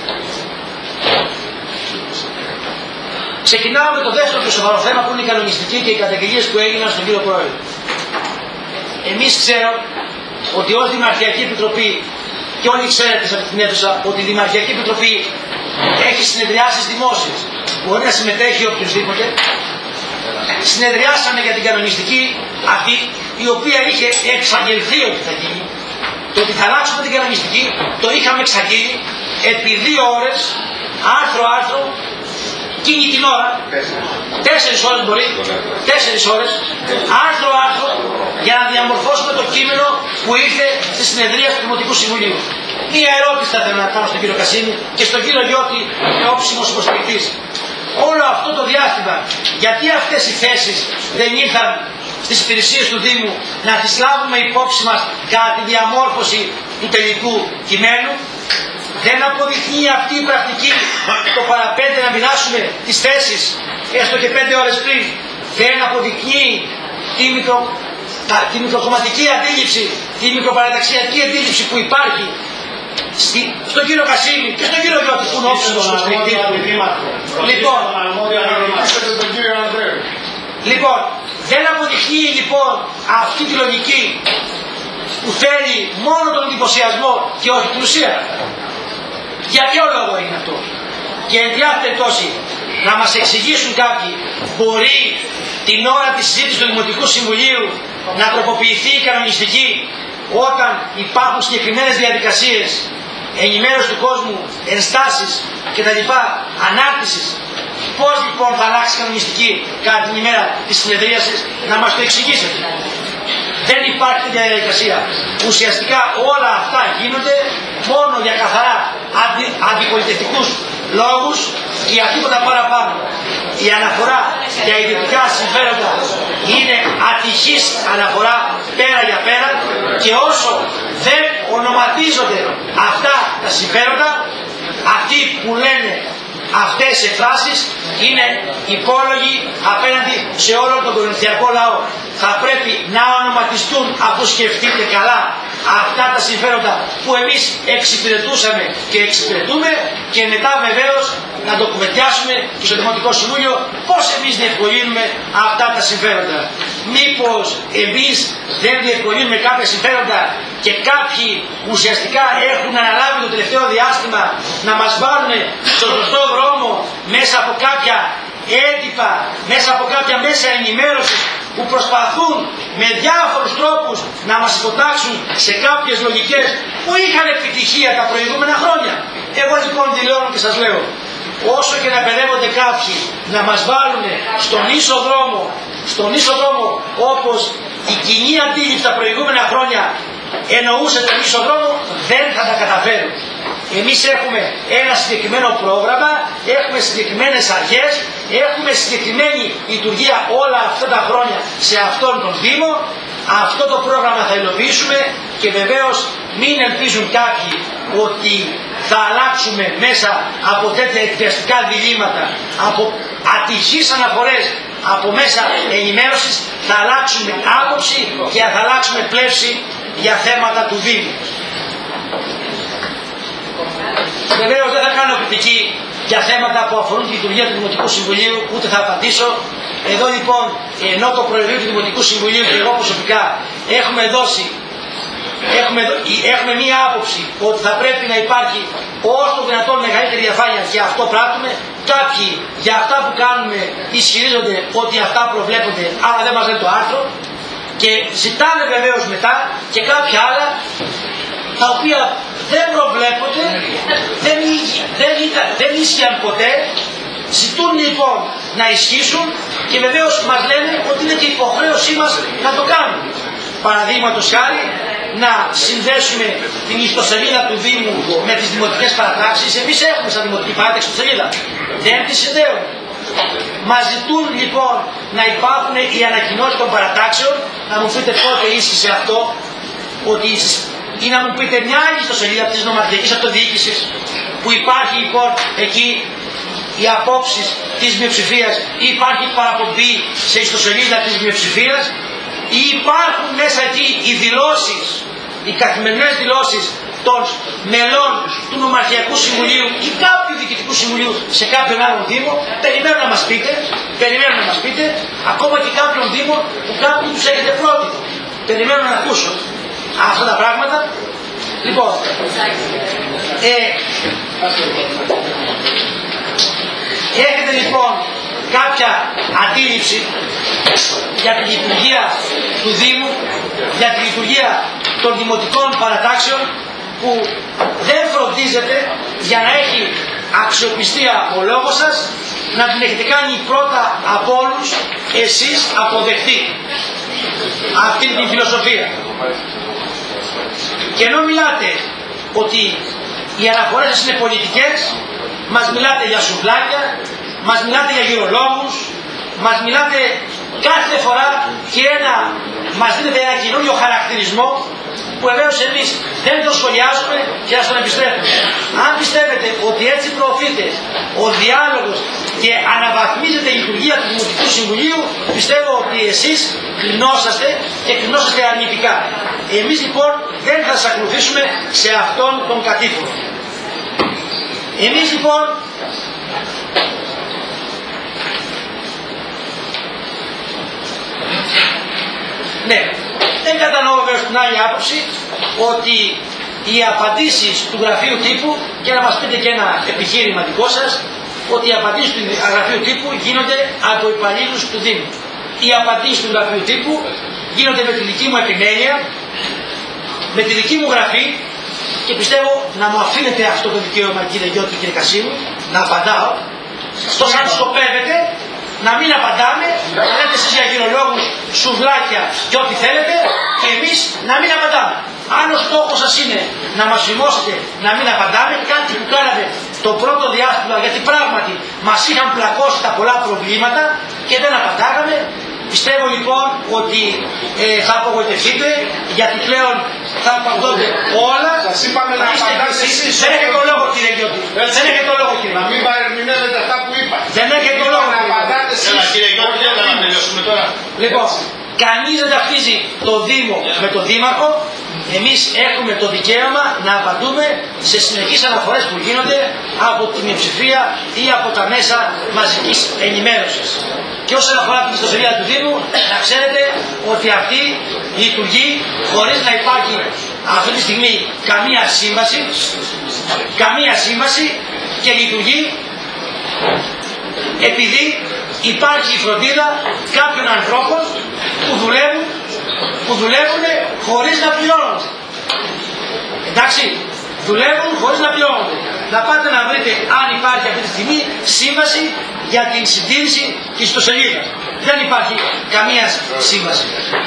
Ξεκινάω με το δεύτερο και σοβαρό θέμα που είναι η κανονιστική και οι καταγγελίες που έγιναν στον κύριο Πρόεδρο. Εμείς ξέρω ότι ως Δημαρχιακή Επιτροπή, και όλοι ξέρετε σε αυτή την αίθουσα ότι η Δημαρχιακή Επιτροπή έχει συνεδριάσεις δημόσιες. Μπορεί να συμμετέχει οποιοδήποτε. Συνεδριάσαμε για την κανονιστική αυτή, η οποία είχε εξαγγελθεί ότι θα γίνει. Το ότι θα αλλάξουμε την κανονιστική το είχαμε εξαγγείλει επί 2 ώρες, άρθρο, εκείνη την ώρα, 4 ώρες μπορεί, 4 ώρες, άρθρο, για να διαμορφώσουμε το κείμενο που ήρθε στη συνεδρία του Δημοτικού Συμβουλίου. Μία ερώτηση θα ήθελα να κάνω στον κύριο Κασίνη και στον κύριο Λιώτη, όψιμος υποστηρικτής. Όλο αυτό το διάστημα, γιατί αυτές οι θέσεις δεν ήρθαν στις υπηρεσίες του Δήμου να τις λάβουμε υπόψη μας κατά τη διαμόρφωση του τελικού κειμένου? Δεν αποδεικνύει αυτή η πρακτική το παραπέντε να μοιράσουμε τις θέσεις έστω και 5 ώρες πριν? Δεν αποδεικνύει τη μικροκομματική αντίληψη, τη μικροπαραταξιακή αντίληψη που υπάρχει στον κύριο Κασίνη και στον κύριο Λιώτη που είναι όψιμος υποστηρικτής του. Λοιπόν, δεν αποδεικνύει λοιπόν αυτή τη λογική που θέλει μόνο τον εντυπωσιασμό και όχι την ουσία. Για ποιο λόγο είναι αυτό? Και εν διάθεση περιπτώσει να μας εξηγήσουν κάποιοι, μπορεί την ώρα της συζήτησης του Δημοτικού Συμβουλίου να τροποποιηθεί η κανονιστική όταν υπάρχουν συγκεκριμένες διαδικασίες, ενημέρωση του κόσμου, ενστάσεις κτλ, ανάρτησης? Πώς λοιπόν θα αλλάξει η κανονιστική κατά την ημέρα της συνεδρίασης? Να μας το εξηγήσετε. Δεν υπάρχει τέτοια διαδικασία. Ουσιαστικά όλα αυτά γίνονται μόνο για καθαρά αντιπολιτευτικούς λόγους και για τίποτα παραπάνω. Η αναφορά για ιδιωτικά συμφέροντα είναι ατυχής αναφορά πέρα για πέρα, και όσο δεν ονοματίζονται αυτά τα συμφέροντα, αυτοί που λένε αυτές οι εκφράσεις είναι υπόλογοι απέναντι σε όλο τον κορινθιακό λαό. Θα πρέπει να ονοματιστούν, αφού σκεφτείτε καλά, αυτά τα συμφέροντα που εμείς εξυπηρετούσαμε και εξυπηρετούμε, και μετά βεβαίως να το κουβεντιάσουμε και στο Δημοτικό Συμβούλιο πώς εμείς διευκολύνουμε αυτά τα συμφέροντα. Μήπως εμείς δεν διευκολύνουμε κάποια συμφέροντα και κάποιοι ουσιαστικά έχουν αναλάβει το τελευταίο διάστημα να μας βάλουν στο σωστό δρόμο μέσα από κάποια έντυπα, μέσα από κάποια μέσα ενημέρωσης που προσπαθούν με διάφορους τρόπους να μας υποτάξουν σε κάποιες λογικές που είχαν επιτυχία τα προηγούμενα χρόνια? Εγώ λοιπόν δηλώνω και σας λέω, όσο και να παιδεύονται κάποιοι να μας βάλουν στον ίσο δρόμο όπως η κοινή αντίληψη τα προηγούμενα χρόνια εννοούσε τον ίσο δρόμο, δεν θα τα καταφέρουν. Εμείς έχουμε ένα συγκεκριμένο πρόγραμμα, έχουμε συγκεκριμένες αρχές, έχουμε συγκεκριμένη λειτουργία όλα αυτά τα χρόνια σε αυτόν τον Δήμο. Αυτό το πρόγραμμα θα υλοποιήσουμε και βεβαίως μην ελπίζουν κάποιοι ότι θα αλλάξουμε μέσα από τέτοια εκβιαστικά διλήμματα, από ατυχείς αναφορές, από μέσα ενημέρωσης, θα αλλάξουμε άποψη και θα αλλάξουμε πλεύση για θέματα του Δήμου. Βεβαίως δεν θα κάνω κριτική για θέματα που αφορούν τη λειτουργία του Δημοτικού Συμβουλίου, ούτε θα απαντήσω. Εδώ λοιπόν, ενώ το Προεδρείο του Δημοτικού Συμβουλίου και εγώ προσωπικά έχουμε μία άποψη ότι θα πρέπει να υπάρχει όσο το δυνατόν μεγαλύτερη διαφάνεια και αυτό πράττουμε. Κάποιοι για αυτά που κάνουμε ισχυρίζονται ότι αυτά προβλέπονται, αλλά δεν μας λένε το άρθρο, και ζητάνε βεβαίως μετά και κάποια άλλα τα οποία δεν προβλέπονται, δεν ίσχυαν ποτέ, ζητούν λοιπόν να ισχύσουν και βεβαίως μας λένε ότι είναι και υποχρέωσή μας να το κάνουμε. Παραδείγματος χάρη, να συνδέσουμε την ιστοσελίδα του Δήμου με τις δημοτικές παρατάξεις. Εμείς έχουμε σαν δημοτική παράταξη ιστοσελίδα, δεν τη συνδέουμε. Μας ζητούν λοιπόν να υπάρχουν οι ανακοινώσεις των παρατάξεων. Να μου πείτε πότε ίσχυσε αυτό, ότι ή να μου πείτε μια άλλη ιστοσελίδα της νομαρχιακής αυτοδιοίκησης που υπάρχει λοιπόν εκεί οι απόψεις της μειοψηφίας, ή υπάρχει παραπομπή σε ιστοσελίδα της μειοψηφίας, ή υπάρχουν μέσα εκεί οι δηλώσεις, οι καθημερινές δηλώσεις των μελών του Νομαρχιακού Συμβουλίου ή κάποιου Διοικητικού Συμβουλίου σε κάποιον άλλον Δήμο. Περιμένω να μας πείτε, ακόμα και κάποιον Δήμο που κάποιοι τους έχετε πρότυπο. Περιμένω να ακούσω αυτά τα πράγματα. Λοιπόν, έχετε λοιπόν κάποια αντίληψη για τη λειτουργία του Δήμου, για τη λειτουργία των δημοτικών παρατάξεων, που δεν φροντίζετε για να έχει αξιοπιστία ο λόγος σας, να την έχετε κάνει πρώτα από όλους εσείς αποδεχτεί αυτή την φιλοσοφία. Και ενώ μιλάτε ότι οι αναφορές σας είναι πολιτικές, μας μιλάτε για σουβλάκια, μας μιλάτε για γυρολόγους, μας μιλάτε κάθε φορά και μας δίνετε ένα καινούριο χαρακτηρισμό που βεβαίως εμείς δεν το σχολιάζουμε και ας τον επιστρέφουμε. Αν πιστεύετε ότι έτσι προωθείται ο διάλογος και αναβαθμίζεται η λειτουργία του Δημοτικού Συμβουλίου, πιστεύω ότι εσείς κλεινόσαστε και κλεινόσαστε αρνητικά. Εμείς λοιπόν δεν θα σας ακολουθήσουμε σε αυτόν τον κατήφορο. Εμείς λοιπόν ναι, δεν κατανοώ βέβαια στην άλλη άποψη ότι οι απαντήσεις του γραφείου τύπου, και να μας πείτε και ένα επιχείρημα δικό σας, ότι οι απαντήσεις του γραφείου τύπου γίνονται από υπαλλήλους του Δήμου. Οι απαντήσεις του γραφείου τύπου γίνονται με τη δική μου επιμέλεια, με τη δική μου γραφή, και πιστεύω να μου αφήνετε αυτό το δικαίωμα, κύριε Γιώτη και κύριε Κασίμου, να απαντάω. Τόσο αν σκοπεύετε να μην απαντάμε, να λέτε εσείς για γυρολόγους, σουβλάκια και ό,τι θέλετε, και εμείς να μην απαντάμε. Αν ο στόχος σας είναι να μας φημώσετε να μην απαντάμε, κάτι που κάνατε το πρώτο διάστημα, γιατί πράγματι μας είχαν πλακώσει τα πολλά προβλήματα και δεν απαντάγαμε, πιστεύω λοιπόν ότι θα απογοητευτείτε, γιατί πλέον θα απαντώνται όλα. Σας είπαμε να απαντάτε εσείς. Δεν έχετε το λόγο, κύριε Γιώτη. Δεν έχετε το λόγο, κύριε. Να μην παρερμηνεύετε αυτά που είπα. Δεν έχετε το λόγο. Να απαντάτε εσείς. Κύριε Γιώτη, δεν θα τελειώσουμε τώρα. Λοιπόν, κανείς δεν ταυτίζει το Δήμο με τον Δήμαρχο. Εμείς έχουμε το δικαίωμα να απαντούμε σε συνεχείς αναφορές που γίνονται από την μειοψηφία ή από τα μέσα μαζικής ενημέρωσης. Και όσον αφορά την ιστοσελίδα του Δήμου, να ξέρετε ότι αυτή λειτουργεί χωρίς να υπάρχει αυτή τη στιγμή καμία σύμβαση, και λειτουργεί επειδή υπάρχει η φροντίδα κάποιων ανθρώπων που δουλεύουν χωρίς να πληρώνονται. Εντάξει, δουλεύουν χωρίς να πληρώνονται. να πάτε να βρείτε αν υπάρχει αυτή τη στιγμή σύμβαση για την συντήρηση της ιστοσελίδας. Δεν υπάρχει καμία σύμβαση.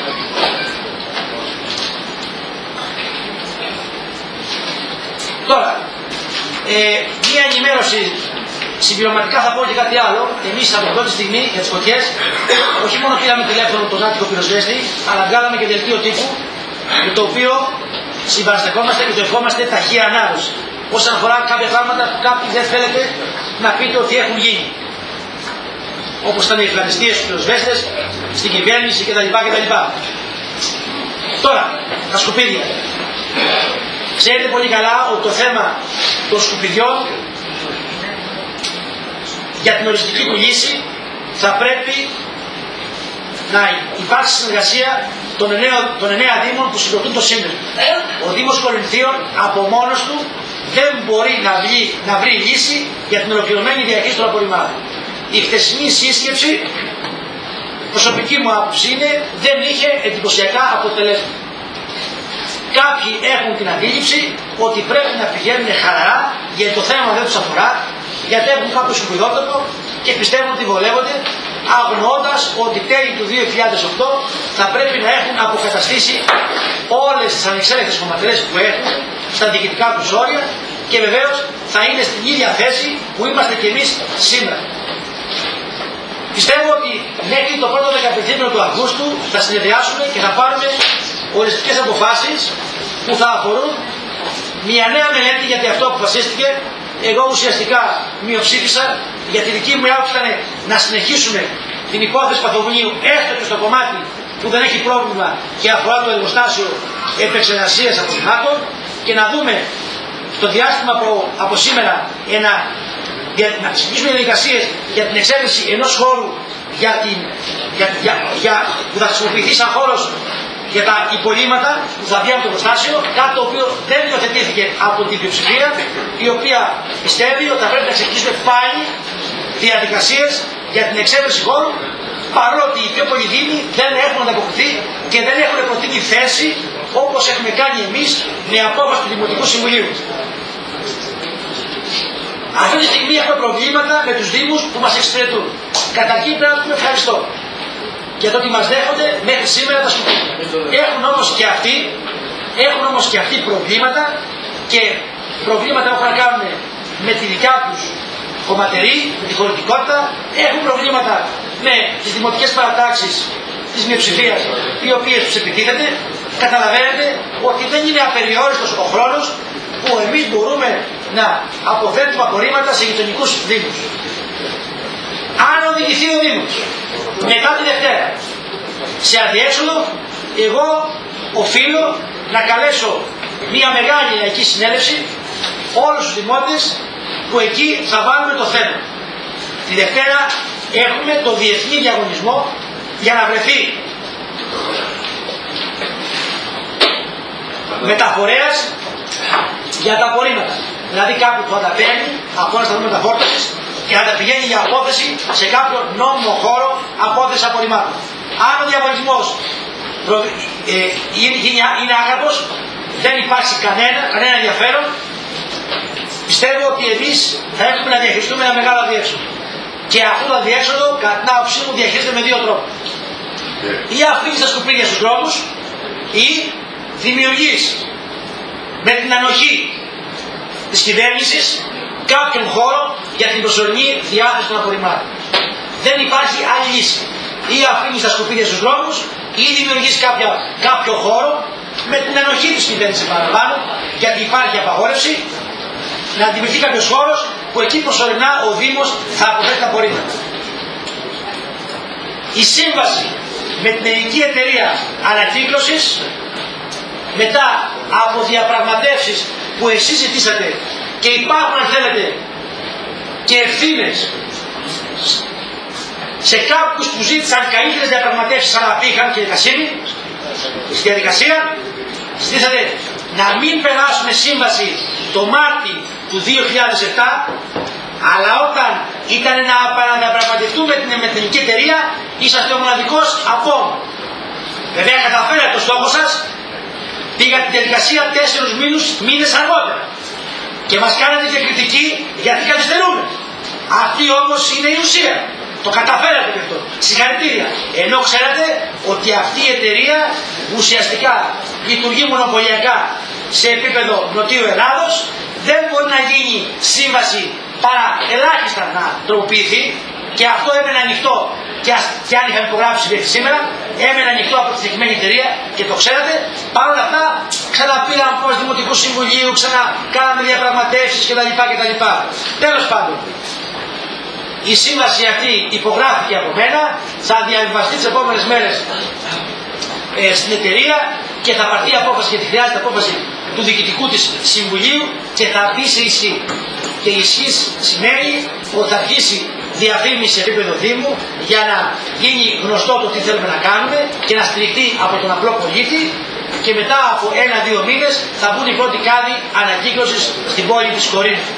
Τώρα, μία ενημέρωση συμπληρωματικά θα πω και κάτι άλλο. Εμείς από την πρώτη στιγμή για τις φωτιές, όχι μόνο πήραμε τηλέφωνο τον άτυπο πυροσβέστη, αλλά βγάλαμε και δελτίο τύπου, με το οποίο συμπαραστεκόμαστε και το ευχόμαστε ταχεία ανάρρωση. Όσον αφορά κάποια πράγματα που κάποιοι δεν θέλετε να πείτε ότι έχουν γίνει. Όπως ήταν οι ευχαριστίες στους πυροσβέστες, στην κυβέρνηση κτλ. Τώρα, τα σκουπίδια. Ξέρετε πολύ καλά ότι το θέμα των σκουπιδιών για την οριστική του λύση θα πρέπει να υπάρξει συνεργασία των 9 δήμων που συγκροτούν το σύνδεσμο. Ο Δήμος Κορινθίων από μόνος του δεν μπορεί να βρει λύση για την ολοκληρωμένη διαχείριση των απορριμμάτων. Η χθεσινή σύσκεψη, προσωπική μου άποψη είναι, δεν είχε εντυπωσιακά αποτελέσματα. Κάποιοι έχουν την αντίληψη ότι πρέπει να πηγαίνουν χαλαρά γιατί το θέμα δεν τους αφορά, γιατί έχουν κάποιο σκουπιδότοπο και πιστεύουν ότι βολεύονται, αγνοώντας ότι τέλη του 2008 θα πρέπει να έχουν αποκαταστήσει όλες τις ανεξέλεγκτες χωματερές που έχουν στα διοικητικά τους όρια και βεβαίως θα είναι στην ίδια θέση που είμαστε κι εμείς σήμερα. Πιστεύω ότι μέχρι το πρώτο 15 του Αυγούστου θα συνεδριάσουμε και θα πάρουμε οριστικές αποφάσεις που θα αφορούν μια νέα μελέτη, γιατί αυτό αποφασίστηκε. Εγώ ουσιαστικά μειοψήφισα, γιατί δική μου άποψη ήταν να συνεχίσουμε την υπόθεση Παθοβουνίου έστω και στο κομμάτι που δεν έχει πρόβλημα και αφορά το εργοστάσιο επεξεργασίας απορριμμάτων και να δούμε το διάστημα από σήμερα να ξεκινήσουμε διαδικασίες για την εξέβρεση ενός χώρου που θα χρησιμοποιηθεί σαν χώρος για τα υπολείμματα που θα βγει από το εργοστάσιο, κάτι το οποίο δεν υιοθετήθηκε από την πλειοψηφία, η οποία πιστεύει ότι θα πρέπει να ξεκινήσουμε πάλι διαδικασίες για την εξέβρεση χώρου, παρότι οι πιο πολλοί δήμοι δεν έχουν ανταποκριθεί και δεν έχουν προτείνει θέση όπως έχουμε κάνει εμείς με απόφαση του Δημοτικού Συμβουλίου. Αυτή τη στιγμή έχουμε προβλήματα με τους δήμους που μας εξυπηρετούν. Καταρχήν πρέπει να τους πούμε ευχαριστώ για το ότι μας δέχονται μέχρι σήμερα τα σκουπίδια. Έχουν όμως και αυτοί προβλήματα και προβλήματα που έχουν να κάνουν με τη δικιά τους χωματερή, με τη χωρητικότητα, έχουν προβλήματα με τις δημοτικές παρατάξεις της μειοψηφίας, οι οποίες τους επιτίθεται. Καταλαβαίνετε ότι δεν είναι απεριόριστος ο χρόνος που εμείς μπορούμε να αποθέτουμε απορρίμματα σε γειτονικούς δήμους. Αν οδηγηθεί ο Δήμος μετά τη Δευτέρα σε αδιέξοδο, εγώ οφείλω να καλέσω μια μεγάλη λαϊκή συνέλευση όλους τους δημότες που εκεί θα βάλουμε το θέμα. Τη Δευτέρα έχουμε το διεθνή διαγωνισμό για να βρεθεί μεταφορέας για τα απορρίμματα. Δηλαδή κάποιον που θα τα παίρνει από ένα σταθμό μεταφόρτωσης και θα τα πηγαίνει για απόθεση σε κάποιο νόμιμο χώρο απόθεση απορριμμάτων. Αν ο διαγωνισμός είναι άγαρπος, δεν υπάρχει κανένα ενδιαφέρον, πιστεύω ότι εμείς θα έχουμε να διαχειριστούμε ένα μεγάλο αδιέξοδο. Και αυτό το αδιέξοδο, κατά την άποψή μου, διαχειρίζεται με δύο τρόπους. Ή αφήνεις τα σκουπίδια στους δρόμους, ή δημιουργείς με την ανοχή της κυβέρνησης κάποιον χώρο για την προσωρινή διάθεση των απορριμμάτων. Δεν υπάρχει άλλη λύση. Ή αφήνεις τα σκουπίδια στους δρόμους ή δημιουργείς κάποιο χώρο με την ανοχή της κυβέρνησης παραπάνω, γιατί υπάρχει απαγόρευση να δημιουργηθεί κάποιος χώρος που εκεί προσωρινά ο Δήμος θα αποθέτει τα απορρίμματα. Η σύμβαση με την ελληνική εταιρεία ανακύκλωσης, μετά από διαπραγματεύσεις που εσείς ζητήσατε και υπάρχουν αν θέλετε και ευθύνες σε κάποιους που ζήτησαν καλύτερες διαπραγματεύσεις αλλά πήγαν και Κασίνη στη διαδικασία, ζητήσατε να μην περάσουμε σύμβαση το Μάρτι του 2007, αλλά όταν ήταν να παραδιαπραγματευτούμε με την ελληνική εταιρεία είσαστε ο μοναδικός από. Βέβαια καταφέρατε το στόχο σας, πήγα την διαδικασία 4 μήνες αργότερα Και μας κάνατε και κριτική γιατί καθυστερούμε. Αυτή όμως είναι η ουσία. Το καταφέρατε και αυτό. Συγχαρητήρια. Ενώ ξέρατε ότι αυτή η εταιρεία ουσιαστικά λειτουργεί μονοπωλιακά σε επίπεδο Νοτιού Ελλάδος, δεν μπορεί να γίνει σύμβαση παρά ελάχιστα να τροποποιηθεί, και αυτό έμενε ανοιχτό. Και αν είχαμε υπογράψει μέχρι σήμερα, έμενε ανοιχτό από τη συγκεκριμένη εταιρεία και το ξέρατε. Παρ' όλα αυτά, ξαναπήραν από το Δημοτικού Συμβουλίου, ξανακάναμε διαπραγματεύσεις κτλ. Τέλος πάντων, η σύμβαση αυτή υπογράφηκε από μένα, θα διαβιβαστεί τις επόμενες μέρες στην εταιρεία και θα πάρθει απόφαση, γιατί χρειάζεται απόφαση του Διοικητικού της Συμβουλίου και θα μπει σε ισχύ. Και η ισχύ σημαίνει ότι θα αρχίσει διαφήμιση σε επίπεδο Δήμου για να γίνει γνωστό το τι θέλουμε να κάνουμε και να στηριχτεί από τον απλό πολίτη, και μετά από 1-2 μήνες θα μπουν οι πρώτοι κάδοι ανακύκλωσης στην πόλη της Κορίνθου.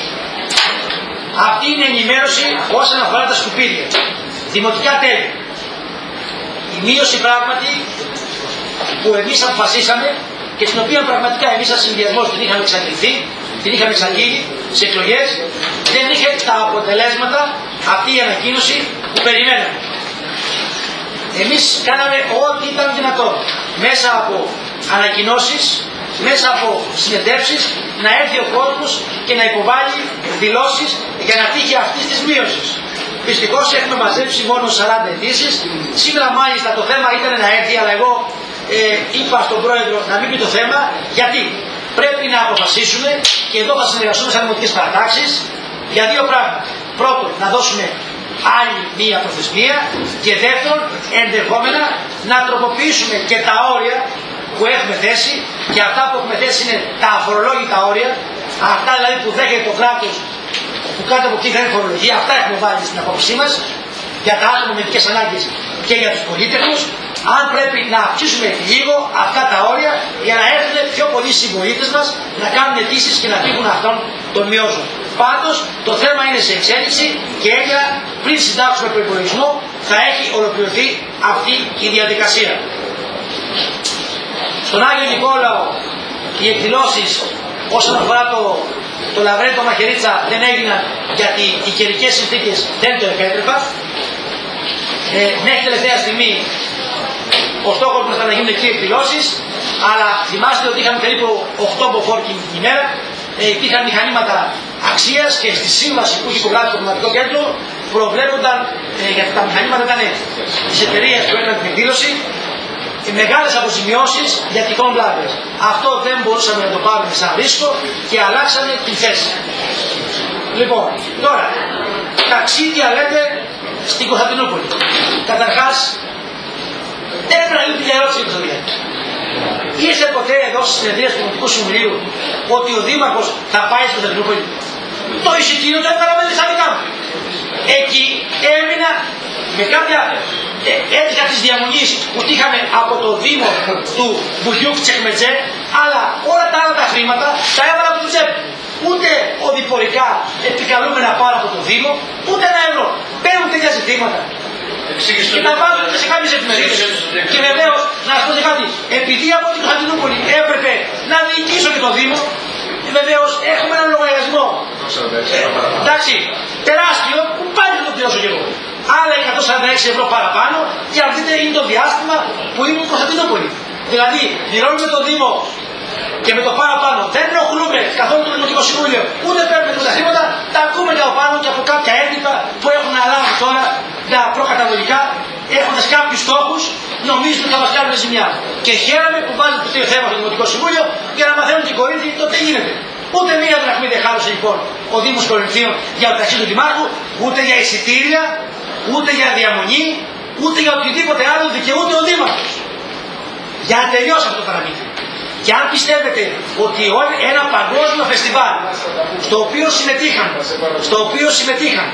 Αυτή είναι η ενημέρωση όσον αφορά τα σκουπίδια. Δημοτικά τέλη. Η μείωση πράγματι που εμείς αποφασίσαμε και στην οποία πραγματικά εμείς σαν συνδυασμός την είχαμε εξαγγελθεί, την είχαμε εξαγγείλει σε εκλογές, δεν είχε τα αποτελέσματα αυτή η ανακοίνωση που περιμέναμε. Εμείς κάναμε ό,τι ήταν δυνατόν μέσα από ανακοινώσεις, μέσα από συνεντεύξεις, να έρθει ο κόσμος και να υποβάλει δηλώσεις για να τύχει αυτής της μείωσης. Δυστυχώς έχουμε μαζέψει μόνο 40 αιτήσεις. Σήμερα μάλιστα το θέμα ήταν να έρθει, αλλά εγώ είπα στον πρόεδρο να μην πει το θέμα, γιατί πρέπει να αποφασίσουμε, και εδώ θα συνεργαστούμε σαν δημοτικές παρατάξεις, για δύο πράγματα. Πρώτον, να δώσουμε άλλη μία προθεσμία, και δεύτερον, ενδεχόμενα να τροποποιήσουμε και τα όρια που έχουμε θέσει, και αυτά που έχουμε θέσει είναι τα αφορολόγητα όρια, αυτά δηλαδή που δέχεται το κράτος, που κάτω από εκεί δεν είναι φορολογία, αυτά έχουμε βάλει στην απόψή μας για τα άτομα με ειδικές ανάγκες και για τους πολίτες. Αν πρέπει να αυξήσουμε λίγο αυτά τα όρια για να έρθουν πιο πολλοί συμπολίτες μας να κάνουν αιτήσεις και να τύχουν αυτών των μειώσεων. Πάντως το θέμα είναι σε εξέλιξη και έγκαιρα πριν συντάξουμε προϋπολογισμό θα έχει ολοκληρωθεί αυτή η διαδικασία. Στον Άγιο Νικόλαο οι εκδηλώσεις όσον αφορά το Λαβρέντο Μαχαιρίτσα δεν έγιναν γιατί οι καιρικές συνθήκες δεν το επέτρεπαν. Μέχρι τελευταία στιγμή ο στόχος μας ήταν να γίνουν εκεί εκδηλώσεις, αλλά θυμάστε ότι είχαμε περίπου 8 μποφόρ την ημέρα, υπήρχαν μηχανήματα αξίας και στη σύμβαση που είχε υπογράψει το Πνευματικό Κέντρο προβλέπονταν, γιατί τα μηχανήματα ήταν της εταιρείας που έκαναν την εκδήλωση, μεγάλες αποζημιώσεις για τυχόν βλάβες. Αυτό δεν μπορούσαμε να το πάρουμε σαν ρίσκο και αλλάξαμε την θέση. Λοιπόν, τώρα, ταξίδια λέτε στην Κωνσταντινούπολη. Καταρχάς, δεν έπρεπε να γίνει μια ερώτηση για το Διάκη. Ήρθε ποτέ εδώ στις συνεδρίες του Δημοτικού Συμβουλίου ότι ο Δήμαρχος θα πάει στην Κωνσταντινούπολη? Το εισιτήριο το έκανα με τα δικά μου. Εκεί έμεινα με κάποια έτυχα της διαμονής που είχαμε από το Δήμο του Βουγιούκ Τσεχμετζέ, αλλά όλα τα άλλα τα χρήματα τα έβαλα από το τσέπη. Ούτε οδηπορικά επικαλούμενα πάρω από το Δήμο, ούτε ένα ευρώ. Παίρνουν τέτοια ζητήματα. Και τα βάζουν και σε κάποιες εφημερίδες. Και βεβαίως, να σας πω και κάτι, επειδή από την Κωνσταντινούπολη έπρεπε να διοικήσω και το Δήμο, βεβαίως έχουμε έναν λογαριασμό. Εντάξει, τεράστιο, που πάλι δεν το πληρώσω κι εγώ. Άλλα 146 ευρώ παραπάνω, και αν δείτε είναι το διάστημα που ήμουν στην Κωνσταντινούπολη. Δηλαδή, πληρώνουμε τον Δήμο και με το παραπάνω δεν ενοχλούμε καθόλου το Δημοτικό Συμβούλιο, ούτε παίρνουμε τα χρήματα, τα ακούμε και από πάνω και από κάποια έντυπα που έχουν αναλάβει τώρα τα προκαταβολικά, έχοντας κάποιους στόχους, νομίζουν ότι θα μας κάνουν ζημιά. Και χαίρομαι που βάζετε το τέτοιο θέμα στο Δημοτικό Συμβούλιο για να μαθαίνουν την Κορίνθη το τι γίνεται. Ούτε μία δραχμή δεν χάλωσε λοιπόν ο Δήμος Κορινθίων για το ταξίδι του Δημάρχου, ούτε για εισιτήρια, ούτε για διαμονή, ούτε για οτιδήποτε άλλο δικαιούται ο Δήμαρχος. Για να τελειώσει αυτό το παραμύθι. Και αν πιστεύετε ότι ένα παγκόσμιο φεστιβάλ στο οποίο συμμετείχαν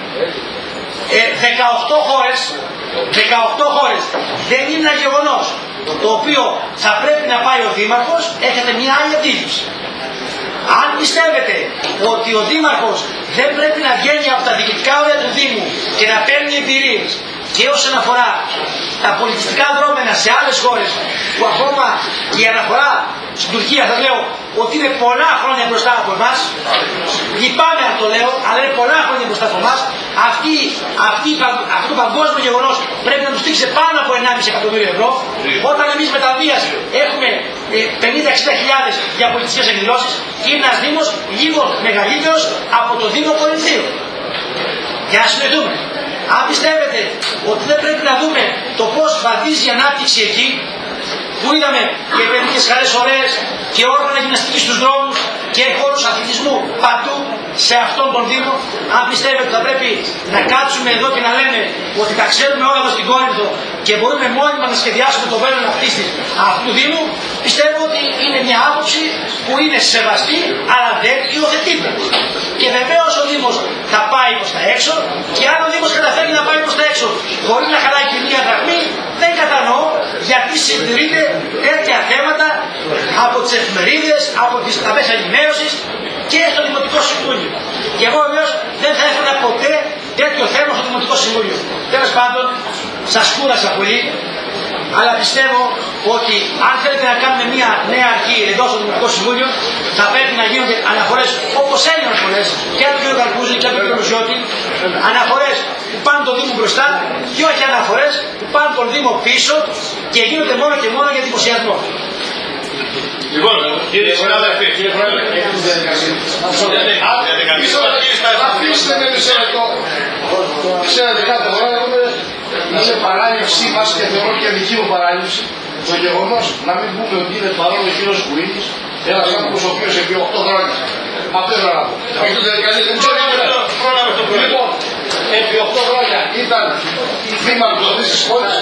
18 χώρες δεν είναι ένα γεγονός το οποίο θα πρέπει να πάει ο Δήμαρχος, έχετε μια άλλη αντίληψη. Αν πιστεύετε ότι ο Δήμαρχος δεν πρέπει να βγαίνει από τα διοικητικά όρια του Δήμου και να παίρνει εμπειρίες και όσον αφορά τα πολιτιστικά δρόμενα σε άλλες χώρες που ακόμα η αναφορά στην Τουρκία, θα λέω ότι είναι πολλά χρόνια μπροστά από εμάς. Λυπάμαι αν το λέω, αλλά είναι πολλά χρόνια μπροστά από εμάς. Αυτό το παγκόσμιο γεγονός πρέπει να του στήξει πάνω από 1,5 εκατομμύριο ευρώ. Όταν εμείς με τα βίας έχουμε 50-60 χιλιάδες για πολιτιστικές εκδηλώσεις, είναι ένας Δήμος λίγο μεγαλύτερος από το Δήμο Κορινθίου. Για να συνεχίσουμε. Αν πιστεύετε ότι δεν πρέπει να δούμε το πώς βαδίζει η ανάπτυξη εκεί, που είδαμε και παιδικές χαρές ωραίες και όργανα γυμναστικής στους δρόμους και χώρους αθλητισμού παντού σε αυτόν τον Δήμο, αν πιστεύετε ότι θα πρέπει να κάτσουμε εδώ και να λέμε ότι τα ξέρουμε όλα εδώ στην Κόρινθο και μπορούμε μόνιμα να σχεδιάσουμε το μέλλον αυτού του Δήμου, πιστεύω ότι είναι μια άποψη που είναι σεβαστή αλλά δεν υιοθετείται. Και βεβαίως ο Δήμος θα πάει προς τα έξω και αν ο Δήμος καταφέρει να πάει προς τα έξω χωρίς να χαλάει και μία δραχμή, δεν κατανοώ γιατί συντηρείται τέτοια θέματα από τις εφημερίδες, από τα μέσα ενημέρωσης και στο Δημοτικό Συμβούλιο. Και εγώ βεβαίως δεν θα έφερα ποτέ τέτοιο θέμα στο Δημοτικό Συμβούλιο. Τέλος πάντων, σας κούρασα πολύ, αλλά πιστεύω ότι αν θέλετε να κάνουμε μια νέα αρχή εδώ στο Δημοτικό Συμβούλιο, θα πρέπει να γίνονται αναφορές όπως έγιναν πολλές και από τον κ. Καρπούζη και από τον κ. Μουσιώτη, αναφορές που πάνε τον Δήμο μπροστά και όχι αναφορές που πάνε τον Δήμο πίσω και γίνονται μόνο και μόνο για δημοσιασμό. Λοιπόν, κύριε συνάδελφοι, αφήστε με μισό λεπτό. Ξέρετε κάτι, είναι παράληψή μας και θεωρώ και δική μου παράληψη το γεγονός να μην πούμε ότι είναι παρόν ο κύριος Κουρίνης, ένας άνθρωπος ο οποίος επί 8 χρόνια. Αυτό είναι να πω. Λοιπόν, επί 8 χρόνια ήταν δήμαρχος αυτής της πόλης.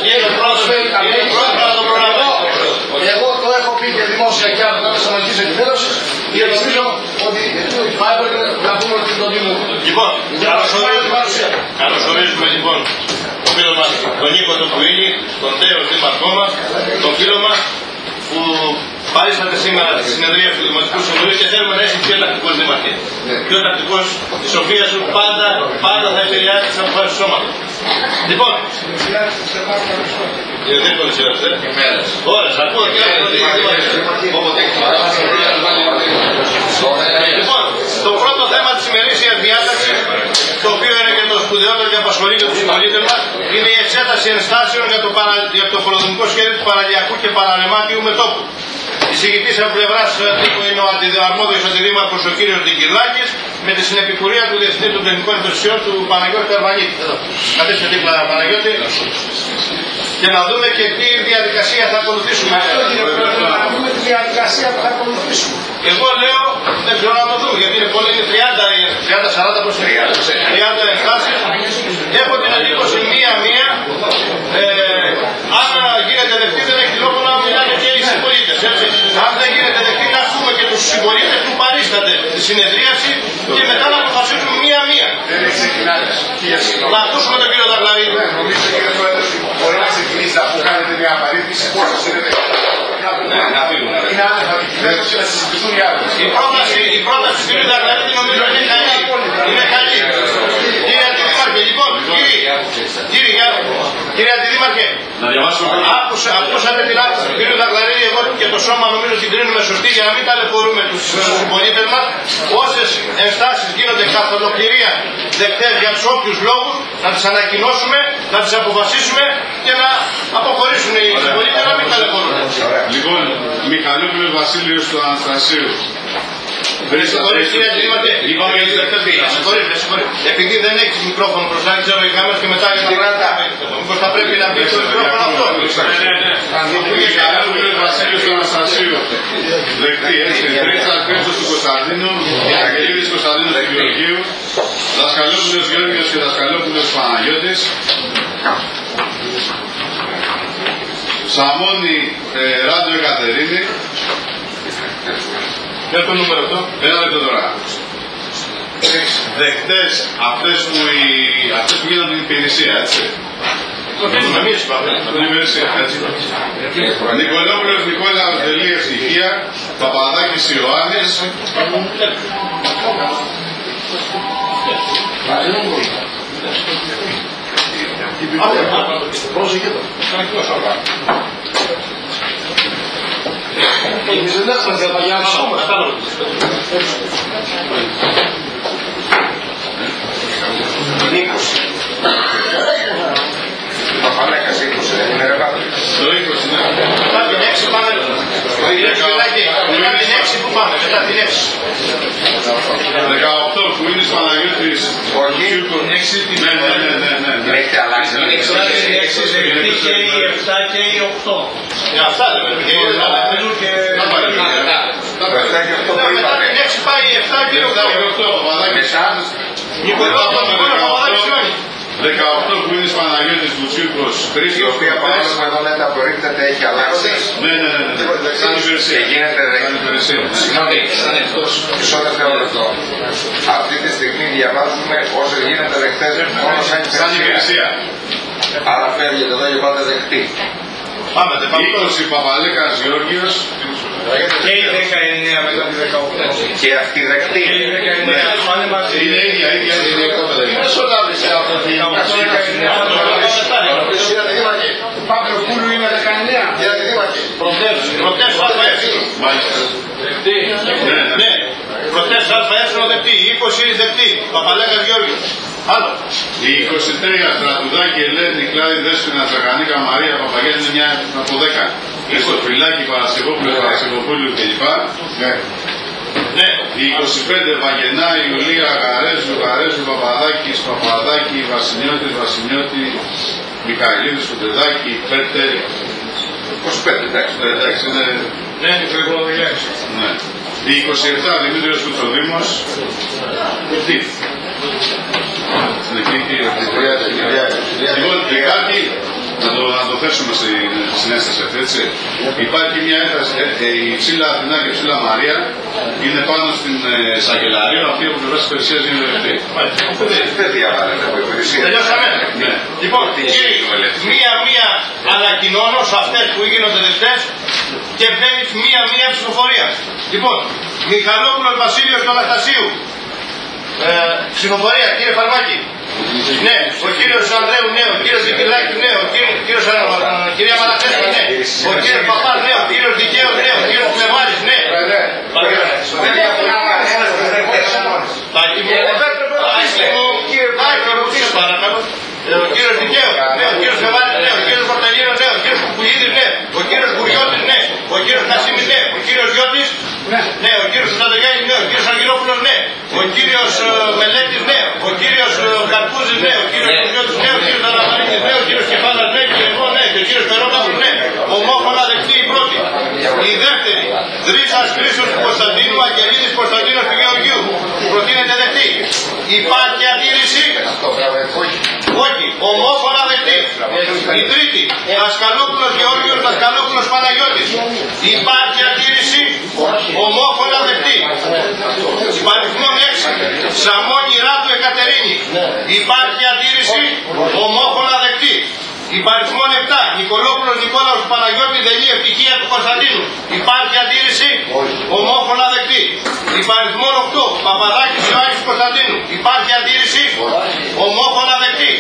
Εγώ το έχω πει και δημόσια και από τα μέσα μαζικής ενημέρωσης και νομίζω ότι θα έπρεπε να πούμε ότι είναι το Δήμο. Λοιπόν, καλωσορίζουμε λοιπόν τον φίλο μας, τον Νίκο τον Κουίνη, τον τέο δήμαρχό μας, τον φίλο μας που παρίσταται σήμερα στη συνεδρία του Δημοτικού Συμβουλίου και θέλουμε να είσαι πιο τακτικός δήμαρχε. Πιο τακτικός, η σοφία σου πάντα θα επηρεάσει τις αποφάσεις του σώματος. Λοιπόν, δεν πολύ σειράς, ώρες, ακούω και λοιπόν, το πρώτο θέμα της ημερήσιας διάταξης, το οποίο είναι και το σπουδαιότερο και απασχολεί και τους συμπολίτες μας, είναι η εξέταση ενστάσεων για το προδομικό σχέδιο του Παραλιακού και Παραλεμάτιου μετώπου. Εισηγητής από πλευράς τύπου είναι ο αρμόδιος αντιδήμαρχος ο κύριος Δικυρλάκης, με τη συνεπικουρία του Διευθυντή των Τεχνικών Υπηρεσιών του Παναγιώτη Αρβανίτη. Καθίστε δίπλα, Παναγιώτη, και να δούμε και τι διαδικασία θα ακολουθήσουμε. Να δούμε τη διαδικασία που θα ακολουθήσουμε. Εγώ λέω, δεν ξέρω να το δούμε, γιατί είναι πολύ, είναι 30-40 προς 30 ενστάσεις. Έχω την εντύπωση μία-μία, αν γίνεται δεκτή δεν έχει λόγο να μιλάνε και οι συμπολίτες. Αν δεν γίνεται δεκτή να ακούμε και τους συμπολίτες που παρίσταται στη συνεδρίαση και μετά να αποφασίσουμε μία-μία. Να ακούσουμε τον κύριο Δαγλαρίδη. Νομίζω κύριε Πρόεδρε ότι μπορεί να ξεκινήσει αφού κάνετε μια παρήθμιση πώς θα συνδέτε. Είναι άνευα κυβέρνηση να συζητηθούν οι άλλοι. Η πρόταση του κύριου Δαγλαρίδη νομίζω είναι καλή. Είναι καλή. Κύριε Αντιδήμαρχε, λοιπόν, κύριε Αντιδήμαρχε, ακούσατε την άποψη του κύριου Δαγλαρίδη, εγώ και το σώμα νομίζω την κρίνουμε σωστή για να μην ταλαιπωρούμε τους συμπολίτες μας. Όσες ενστάσεις γίνονται καθ' ολοκληρία δεκτές για τους όποιους λόγους, να τις ανακοινώσουμε, να τις αποφασίσουμε και να αποχωρήσουν οι συμπολίτες να μην ταλαιπωρούν. Λοιπόν, Μιχαλόπουλος Βασίλειος του Αναστασίου. Συγχωρείτε κύριε Αντιδήμαρχε, επειδή δεν έχεις μικρόφωνο μπροστά, ξέρω οι κάμερες και μετά για να κρατάμε. Μήπως θα πρέπει να μπει το μικρόφωνο αυτό. Μιχαλόπουλος Βασίλειος του Αναστασίου. Δεκτή, έτσι. Τρίτας Κρήτος του Κωνσταντίνου, Αγγελίδης Κωνσταντίνου του Γεωργίου, Δασκαλόπουλος Γιώργος και Δασκαλόπουλος Παναγιώτης. Σαμώνη Ράντο Εκατερίνη. Για το νούμερο αυτό. Ένα λεπτό τώρα. Δεκτές αυτές που γίνονται την υπηρεσία, έτσι. Την υπηρεσία, έτσι. Νικολόπουλος Νικόλαος Δελίας Ηχεία, Παπαδάκης Ιωάννης. Πρόσεχε το. Εμείς δεν έχουμε θέμα για να Νίκος. Παπαλέκας 20, δεν είναι ρε Παύλη. Το 20, ναι. Μετά την 6 πάμε. Μετά την 6 που πάμε, μετά την 6. 18 που είναι στο Παναγιώτης. Όχι. 6 τι ναι. Έχετε αλλάξει. Είναι 6 και η 7 και η 8. Αυτά λέμε. Μετά την 6 πάει η 7 και η 8. 18 που είναι στο Παναγιώτης Βουτσίρκος Χρήστος. Η οποία παρόλο εδώ λέτε απορρίπτεται έχει αλλάξει. Ναι. Σαν υπηρεσία. Και γίνεται δεκτή. Συγγνώμη, μισό δευτερόλεπτο. Αυτή τη στιγμή διαβάζουμε όσο γίνεται δεκτές μόνο σαν υπηρεσία. Άρα φεύγετε εδώ και πάτε δεκτή. Πάμε, 20 Παπαλέκας Γεώργιος. Και η 19 μετά τη 18. Και αυτή δεκτή. Είναι ίδια. Δεν σοδάβησε αυτό το Παύλοπούλου είναι 19. για τη δήμαρχη. Προτές ΑΕ. Μάλιστα. Ναι. Προτές ΑΕ δεκτή. 20 είναι δεκτή. Παπαλέκας Γεώργιος. Άλλο. Η 23 Στρατουδάκη Ελένη Κλάδη Δέσποινα Τσακανίκα Μαρία Παπαγέλη είναι μια από 10. Στο φυλάκι Παρασκευόπουλου κλπ. Ναι. Η 25 Βαγενά Ιουλία Γαρέζου Παπαδάκης Παπαδάκη Βασιλιώτη Μιχαηλίδης Κουτεδάκη Πέτερ 25, εντάξει. είναι. Ναι, είναι προϋπολογιές. Ναι. Η 27 Δημήτριος Κουτσοδήμος. Στην εκδίκη. Λοιπόν, κάτι να το θέσουμε στην συνέσταση αυτή, έτσι. Υπάρχει μια ένταση, η Ψήλα Αθηνά και η Ψήλα Μαρία είναι πάνω στην εισαγγελαρία, αυτή από πλευράς της υπηρεσίας είναι δεκτή. Δεν διαβάζετε από υπηρεσία. Τελειώσαμε. Ναι. Λοιπόν, κύριε, μία ανακοινώνω σε αυτές που γίνονται δεκτές και μπαίνει μία ψηφοφορία. Λοιπόν, Μιχαλόπουλος Βασίλειος του Αναστασίου. Ψηφοφορία, κύριε Φαρμάκη. Ναι, ο κύριος Ανδρέου, ναι, ο κύριος Δικυλάκη, ναι, ο κύριος κυρία Μαλακέσcu, ναι, ο κύριος Παπάς, ναι, ο κύριος Δικαίος, ναι, ο κύριος Πλευμάρης, ναι. Ο κύριος Δικαίος, ναι, ο κύριος Πλευμάρης, ναι, ο κύριος Πορταλίνος, ναι, ο κύριος Κουκουλίδης, ναι, ο κύριος Γουριώτης, ναι, ο κύριος Κασίμης, ναι, ο κύριος Γιώτης, ναι, ο κύριος Στρατογιάννης, ναι, ο κύριος Αργυρόπουλος, ναι, ο κύριος Μελέτης, ναι, ο κύριος Καρπούζης, ναι, ο κύριος Κουζιώτης, ναι, ο κύριος Δαναμαρίνης, ναι, ο κύριος Κεφάλας, ναι, και εγώ, ναι, και ο κύριος Περόπαυλος, ναι, ομόφωνα δεκτή η πρώτη. Η δεύτερη, Δρύσας Χρήστος Κωνσταντίνου, Αγγελίδης Κωνσταντίνος του Γεωργίου, προτείνεται δεκτή. Υπάρχει αντίρρηση? Όχι, ομόφωνα δεκτή. Η τρίτη, Δασκαλόπουλος Γεώργιος, Δασκαλόπουλος Παναγιώτης. Υπάρχει αντίρρηση? Ομόφωνα δεκτή. Υπαριθμόν 6, Σαμώνη Ράτου Εκατερίνη. Υπάρχει αντίρρηση? Ομόφωνα δεκτή. Υπαριθμόν 7, Νικολόπουλος Νικόλαος Παναγιώτη Δελή Ευτυχία του Κωνσταντίνου. Υπάρχει αντίρρηση? Ομόφωνα δεκτή. Υπαριθμόν 8, Παπαδάκης Ιωάννης Κωνσταντίνου. Υπάρχει αντίρρηση? Ομόφωνα δεκτή.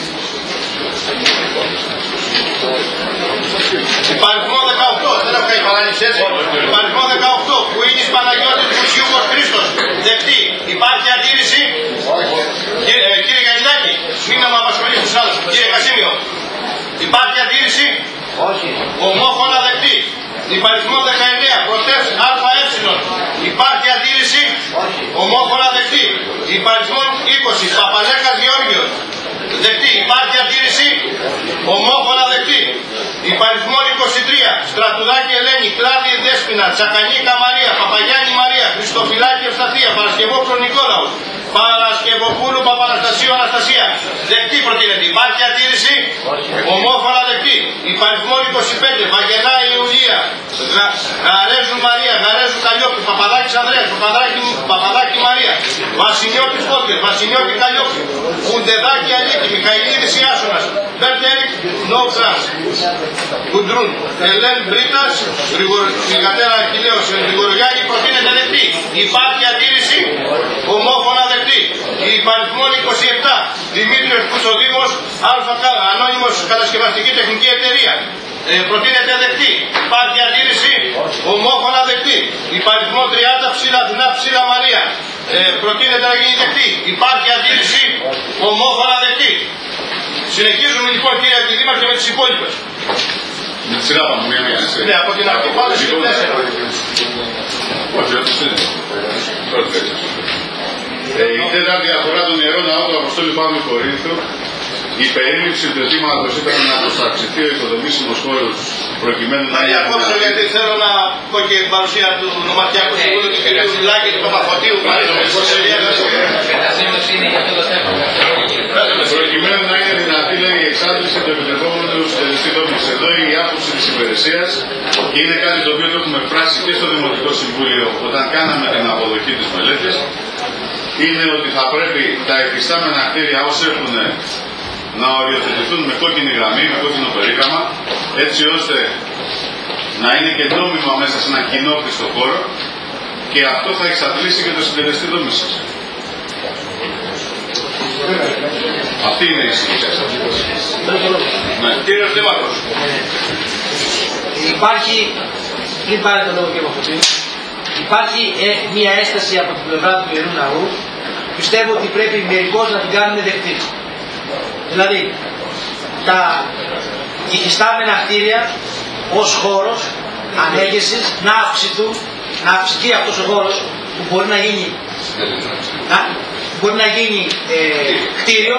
Υπαριθμόν 18, δεν έχω κάνει παράληψη έτσι. Υπαριθμόν 18, που είναι Παναγιώτης Βουσιούγος Χρήστος. Δεκτή. Υπάρχει αντίρρηση? Κύριε Γαλινάκη, μην να με απασχολήσει τους άλλους. Κύριε Κασίμιο, υπάρχει αντίρρηση? Όχι. Ομόφωνα δεκτή. Υπαριθμόν 19, Προτές ΑΕ. Υπάρχει αντίρρηση? Όχι. Ομόφωνα δεκτή. Υπαριθμόν 20, Παπαλέκας Γεώργιος. Δεκτή. Υπάρχει αντίρρηση? Ομόφωνα δεκτή. Υπαριθμόν 23, Στρατουδάκη Ελένη, Κλάδη Δέσποινα, Τσακανίκα Μαρία, Παπαγιάννη Μαρία, Χριστοφυλάκη Ευσταθία, Παρασκευόπουλο Νικόλαου, Παρασκευοπούλου Παπαναστασίου Αναστασία. Δεκτή προτείνεται. Υπάρχει αντίρρηση? Ομόφωνα δεκτή. Υπαριθμόν 25, Βαγενά Ιουλία, Γαρέζου Μαρία, Γαρέζου Καλλιόπη, Παπαδάκης Ανδρέας, Παπαδάκη Μαρία, Βασιλιώτης Φώκερ, Βασιλιώτη Καλλιόπη, Κουντεδάκη Αλίκη, Μιχαηλίδης Ιάσονας, Μπέρτερικ Νόξας, Κουντρούν, Ελέν Μπρίτας, Γατέρα Αχιλέος, Γρηγοριάκη προτείνεται δεκτή. Υπάρχει αντίρρηση? Ομόφωνα δεκτή. Υπαριθμόν 27, Δημήτριος Κουτσοδήμος, ανώνυμος κατασκευαστική τεχνική εταιρεία. Προτείνεται δεκτή. Υπάρχει αντίρρηση? Ομόφωνα δεκτή. Υπαριθμό 30 ψήλα Αθηνά ψήλα Μαρία. Προτείνεται να γίνει δεκτή. Υπάρχει αντίρρηση? Ομόφωνα δεκτή. Συνεχίζουμε λοιπόν κύριε Αντιδήμαρχε με τις υπόλοιπες. Με τη σειρά πάμε, μία. Ναι, από την αρχή πάμε στην 4. Όχι, όχι, η τέταρτη αφορά τον Ιερό Ναό του Αποστόλου Παύλου Κορίνθου. Η περίληψη του αιτήματος ήταν να προσταξιθεί ο οικοδομήσιμος χώρος προκειμένου να είναι. Διακόψω γιατί θέλω να πω και την παρουσία του νομαρχιακού συμβούλου του κ. Μιλάκη και του Παπαφωτίου. Προκειμένου να είναι δυνατή, λέει, η εξάντληση του επιτρεπόμενου συντελεστή δόμηση. Εδώ η άποψη της υπηρεσίας και είναι κάτι το οποίο το έχουμε εκφράσει και στο Δημοτικό Συμβούλιο όταν κάναμε την αποδοχή της μελέτης. Είναι ότι θα πρέπει τα εφιστάμενα κτίρια όσοι έχουν να οριοθετηθούν με κόκκινη γραμμή, με κόκκινο περίγραμμα, έτσι ώστε να είναι και νόμιμα μέσα σε ένα κοινόχρηστο χώρο και αυτό θα εξαντλήσει και το συντελεστή δόμησης. Αυτή είναι η συζήτηση. Ναι. Κύριος Δήμαρχος. Υπάρχει, πριν πάρει το λόγο και από αυτό, υπάρχει μια έσταση από την πλευρά του Ιερού Ναού, πιστεύω ότι πρέπει μερικώς να την κάνουμε δεκτή. Δηλαδή, τα υφιστάμενα κτίρια ως χώρος ανέγερσης να αυξηθεί αυτός ο χώρος που μπορεί να γίνει, κτίριο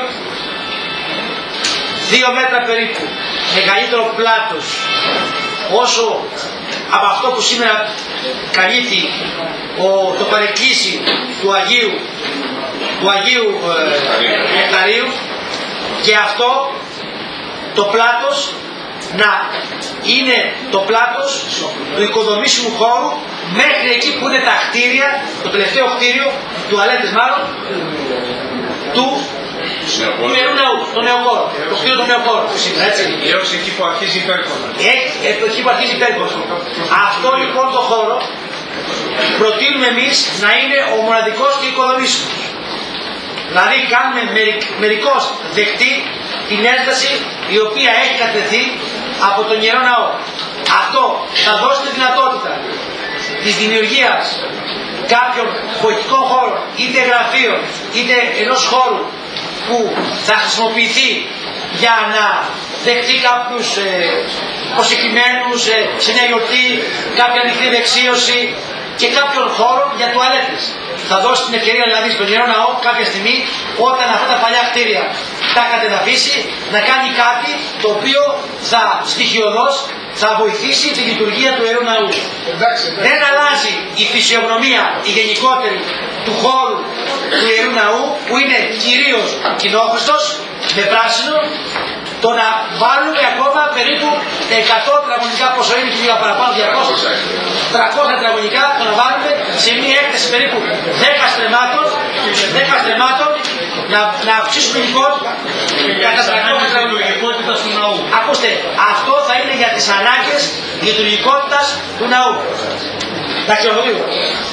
2 μέτρα περίπου, μεγαλύτερο πλάτος όσο από αυτό που σήμερα καλύπτει το παρεκκλήσι του Αγίου Νεκταρίου, και αυτό το πλάτος να είναι το πλάτος του οικοδομήσιμου χώρου μέχρι εκεί που είναι τα κτίρια, το τελευταίο κτίριο, τουαλέτες μάλλον, του Ιερού Ναού, το νεοκόρο, το κτίριο του νεοκόρου. Έως εκεί που αρχίζει η Πέρκολα. Εκεί που αρχίζει η Πέρκολα. Αυτό λοιπόν το χώρο προτείνουμε εμείς να είναι ο μοναδικός και οικοδομήσιμος. Δηλαδή κάνουμε μερικώς δεκτή την έσταση η οποία έχει κατεθεί από τον Ιερό Ναό. Αυτό θα δώσει τη δυνατότητα της δημιουργίας κάποιων βοηθητικών χώρων, είτε γραφείων, είτε ενός χώρου που θα χρησιμοποιηθεί για να δεχτεί κάποιους προσκεκλημένους σε μια γιορτή, κάποια μικρή δεξίωση και κάποιων χώρων για τουαλέτες. Θα δώσει την ευκαιρία δηλαδή στον Ιερό Ναό κάποια στιγμή, όταν αυτά τα παλιά κτίρια τα κατεδαφίσει, να κάνει κάτι το οποίο θα στοιχειοδός θα βοηθήσει τη λειτουργία του Ιερού Ναού. Δεν αλλάζει η φυσιογνωμία, η γενικότερη του χώρου του Ιερού Ναού, που είναι κυρίως κοινόχρηστος, με πράσινο. Το να βάλουμε ακόμα περίπου 100 τετραγωνικά, πόσο είναι και λίγα παραπάνω, 300 τετραγωνικά, το να βάλουμε σε μια έκταση περίπου 10 στρεμμάτων, να αυξήσουμε λοιπόν κατά 300 τετραγωνικά του ναού. Ακούστε, αυτό θα είναι για τις ανάγκες λειτουργικότητας του ναού. Εντάξει, ο Βοδίου.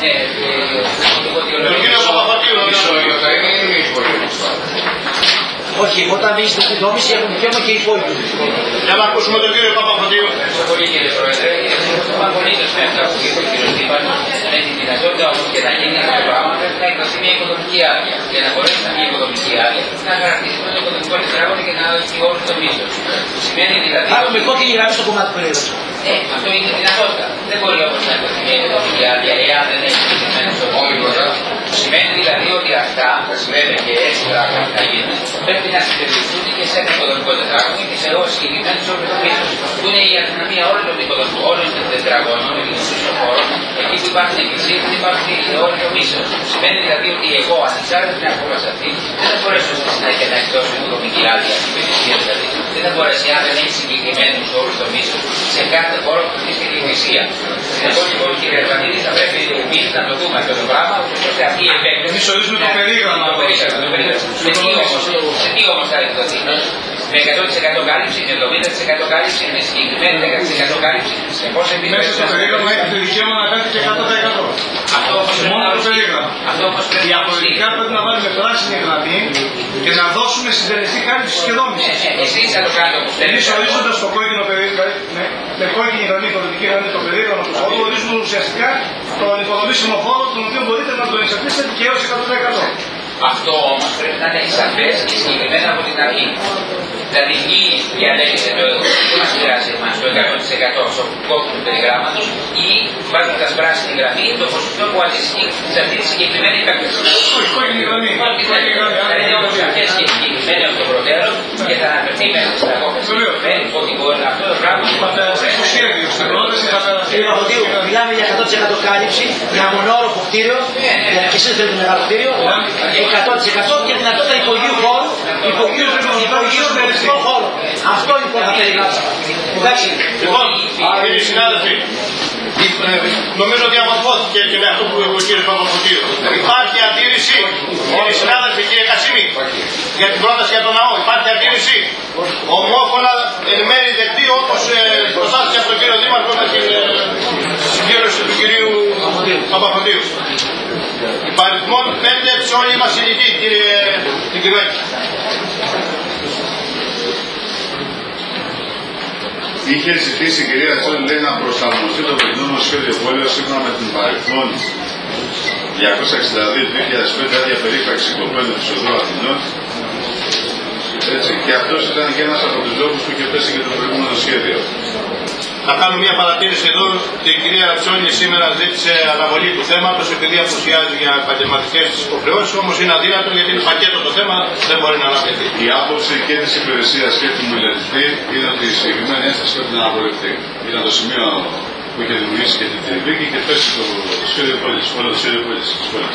Όχι, όταν βγει στην δόμηση έχουν δικαίωμα και οι υπόλοιποι. Για να ακούσουμε τον κύριο Παπαφωτίου. Ευχαριστώ πολύ κύριε Πρόεδρε. Συμφωνώ απολύτως με αυτά που είπε ο κύριος Δήμαρχος. Με τη δυνατότητα όμως και να γίνει αυτό το πράγμα πρέπει να εκδοθεί μια οικοδομική άδεια. Για να μπορέσει να γίνει οικοδομική άδεια πρέπει να χαρακτηρίσουμε το οικοδομικό τετράγωνο και να έχει όλο το μίσος. Σημαίνει δηλαδή. Έχουμε κόκκινη γραμμή στο κομμάτι που λέγεται. Αυτό είναι δυνατότητα. Δεν μπορεί όμως να εκδοθεί μια οικοδομική άδεια εάν δεν έχει συγκεκριμένο στο σημαίνει δηλαδή ότι αυτά θα συμβαίνουν και έτσι πράγματα θα γίνουν. Πρέπει να συμπεριληφθούν και σε ένα οικοδομικό τετράγωνο και σε συγκεκριμένους όρους του μίσους. Που είναι η αδυναμία όλων των τετραγώνων, των χώρων, εκεί που υπάρχουν εκκλησίες δεν υπάρχουν όροι του μίσους. Σημαίνει δηλαδή ότι εγώ, ανεξάρτητα την απόφαση αυτή, δεν θα μπορέσω στη συνέχεια να εκδώσω οικοδομική άδεια. Δηλαδή, δεν θα μπορέσει αν δεν έχει συγκεκριμένους όρους του μίσους σε κάθε χώρο που βρίσκεται η εκκλησία. Συνεπώς λοιπόν κύριε Αρβανίδη θα πρέπει εμείς να το δούμε αυτό το πράγμα, ώστε αυτή η επέκταση. Εμείς ορίζουμε το περίγραμμα. Σε τι όμως θα εκδοθεί? Με 100% κάλυψη, με 70% κάλυψη, με συγκεκριμένη 10% κάλυψη. Μέσα στο περίγραμμα έχετε δικαίωμα να κάνετε και 100%. Αυτό όμως Διαφορετικά πρέπει να βάλουμε πράσινη γραμμή και να δώσουμε συντελεστή κάλυψη σχεδόν. Εσείς θα το κάνετε όπως θέλετε. Εμείς ορίζοντας το κόκκινο περίεργο, με κόκκινη γραμμή, πολιτική γραμμή, το περίεργο του χώρου, ορίζουμε ουσιαστικά τον υποδομήσιμο χώρο, τον οποίο μπορείτε να τον εξαρτήσετε και έως 100%. Αυτό όμως πρέπει να είναι σαφές και συγκεκριμένα από την αρχή. Δηλαδή ή διαλέγετε το που μας πειράζει εμάς, το 100% στο κόκκινο περιγράμματος, ή βάζοντας πράσινη γραμμή το ποσοστό που αντιστοιχεί σε αυτή τη συγκεκριμένη περίπτωση. Κόκκινη γραμμή. Θα είναι όμως σαφές και συγκεκριμένη από το προτέρων και θα αναφερθεί μέσα στην απόφαση. Ότι αυτό το πράγμα θα περάσει στο σχέδιο, στην πρόταση θα περάσει. Μιλάμε για 100% κάλυψη, για μονόροφο κτίριο, και εσείς θέλετε μεγάλο κτίριο, 100% και δυνατότητα υπογείου χώρου, υπογείου περιοριστικών χώρων. Αυτό λοιπόν θα περιγράψει. Εντάξει. Λοιπόν, κύριοι συνάδελφοι, νομίζω διαμορφώθηκε και με αυτό που είπε ο κύριος Παπαφωτίου. Υπάρχει αντίρρηση, κύριοι συνάδελφοι, κύριε Κασίμη, για την πρόταση για τον ναό. Υπάρχει αντίρρηση. Ομόφωνα εν μέρει δεκτή, όπως προτάθηκε από τον κύριο Δήμαρχο με την συγκέντρωση του κυρίου Παπαφωτίου. Υπαριθμόν 5 σε όλη μας ηλικία, κύριε Κυριάκη. Είχε ζητήσει η κυρία Τσόλη, λέει, να προσαρμοστεί το προτινόμενο σχέδιο πόλεως σύμφωνα με την υπαριθμόν 262-2005 άδεια περίφραξη κοπέλου της οδού Αθηνών. Έτσι, και αυτός ήταν και ένας από τους λόγους που είχε πέσει και το προηγούμενο σχέδιο. Θα κάνω μια παρατήρηση εδώ. Η κυρία Ραψόνη σήμερα ζήτησε αναβολή του θέματος επειδή απουσιάζει για επαγγελματικές της υποχρεώσεις. Όμως είναι αδύνατο γιατί είναι πακέτο το θέμα, δεν μπορεί να αναπτυχθεί. Η άποψη και της υπηρεσίας και του μελετητή είναι ότι η συγκεκριμένη ένσταση πρέπει να απορριφθεί. Ήταν το σημείο που είχε δημιουργήσει και την Τριβίκη και πέσει το σχέδιο πόλης, όλο το σχέδιο πόλης της πόλης.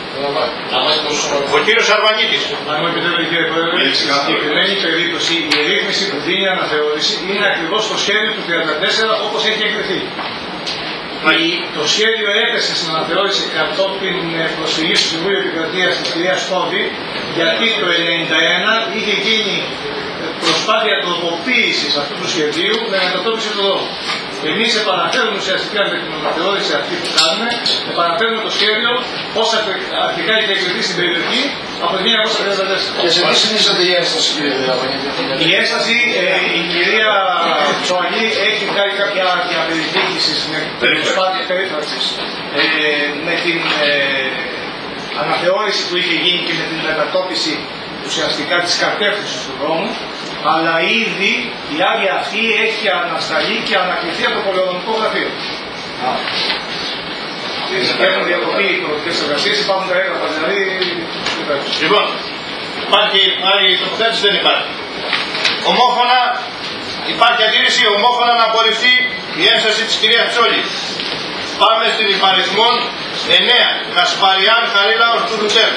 Ο κύριος Αρβανίτης. Αν μου επιτρέπετε κύριε Πρόεδρε, στην συγκεκριμένη περίπτωση η ρύθμιση που δίνει αναθεώρηση είναι ακριβώς το σχέδιο του 34 όπως έχει εγκριθεί. Το σχέδιο έπεσε στην αναθεώρηση κατόπιν προσφυγής του Συμβούλου Επικρατείας της κυρίας Στόβη, γιατί το 1991 είχε γίνει προσπάθεια τροποποίησης αυτού του σχεδίου με μετατόπιση του δρόμου. Εμείς επαναφέρουμε ουσιαστικά με την αναθεώρηση αυτή που κάνουμε, επαναφέρουμε το σχέδιο όσα αρχικά είχε εγκριθεί στην περιοχή από το 1934. Και σε τι συνίσταται η ένσταση, κύριε Διαβανίδη? Η ένσταση, η κυρία Τσοαγή έχει κάνει κάποια διαπεριδιοίκηση στην προσπάθεια περίφραξης με την αναθεώρηση που είχε γίνει και με την μετατόπιση ουσιαστικά της κατεύθυνσης του δρόμου, αλλά ήδη η άδεια αυτή έχει ανασταλεί και ανακληθεί από το πολεοδομικό γραφείο. Έχουν διακοπεί οι προοδευτικές εργασίες, υπάρχουν τα έγγραφα, δηλαδή. Λοιπόν, υπάρχει άλλη τοποθέτηση, δεν υπάρχει. Ομόφωνα, υπάρχει αντίρρηση ομόφωνα να απορριφθεί η ένσταση της κυρίας Τσόλη. Πάμε στην υπαριθμόν 9. Κασπαριάν Χαρίλαος του Λουτέρ.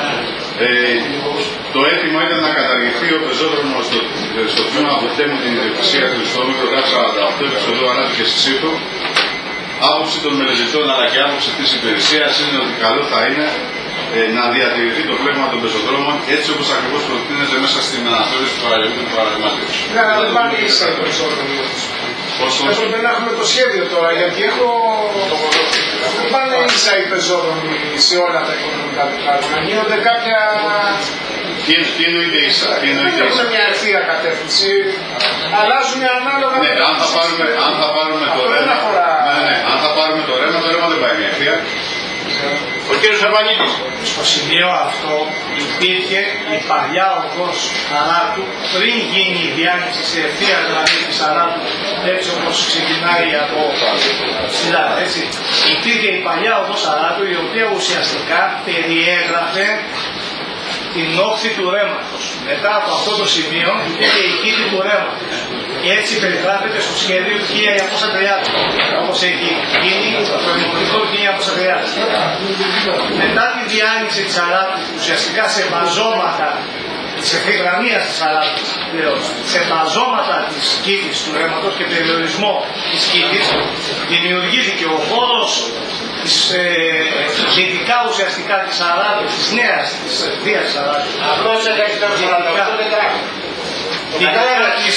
Το αίτημα ήταν να καταργηθεί ο πεζόδρομος στο τμήμα από τέμου την ιδιοκτησία του στο μικρογράφ 48 επεισοδού ανάπτυξης της ΣΥΠΟ. Άποψη των μελετητών αλλά και άποψη της υπηρεσίας είναι ότι καλό θα είναι να διατηρηθεί το πλέγμα των πεζοδρόμων έτσι όπως ακριβώς προτείνεται μέσα στην αναθεώρηση του παραλογικού του παραδείγματος. Ναι, αλλά δεν πάνε ίσα οι πεζόδρομοι. Έπρεπε να έχουμε το σχέδιο τώρα, γιατί δεν πάνε ίσα οι πεζόδρομοι σε όλα τα οικονομικά δεκάλεπτα. Γίνονται κάποια. Τι εννοείται ίσα? Έχουν μια ευθεία κατεύθυνση, αλλάζουν ανάλογα. Ναι, αν θα πάρουμε το ρέμα. Αν θα πάρουμε το ρέμα δεν πάει μια ευθεία. Ο κύριος Αρβανίτης. Στο σημείο αυτό υπήρχε η παλιά οδός Σαράτου πριν γίνει η διάνοιξη σε ευθεία γραμμή της Σαράτου, έτσι όπως ξεκινάει από ψηλά, έτσι. Υπήρχε η παλιά οδός Σαράτου, η οποία ουσιαστικά περιέγραφε την όχθη του ρέματος. Μετά από αυτό το σημείο υπήρχε η κήτη του ρέματος. Και έτσι περιγράφεται στο σχέδιο του 1930, όπως έχει γίνει το δημοτικό του 1930. Μετά τη διάνοιξη της Σαράτου, ουσιαστικά σε βαζώματα της ευθυγραμμίας της Σαράτου, σε βαζώματα της κήτης του ρέματος και περιορισμό της κήτης, δημιουργήθηκε ο χώρος δυτικά ουσιαστικά της Σαράτου, της νέας, της ευθείας της Σαράτου. Αυτό σε Δυτικά της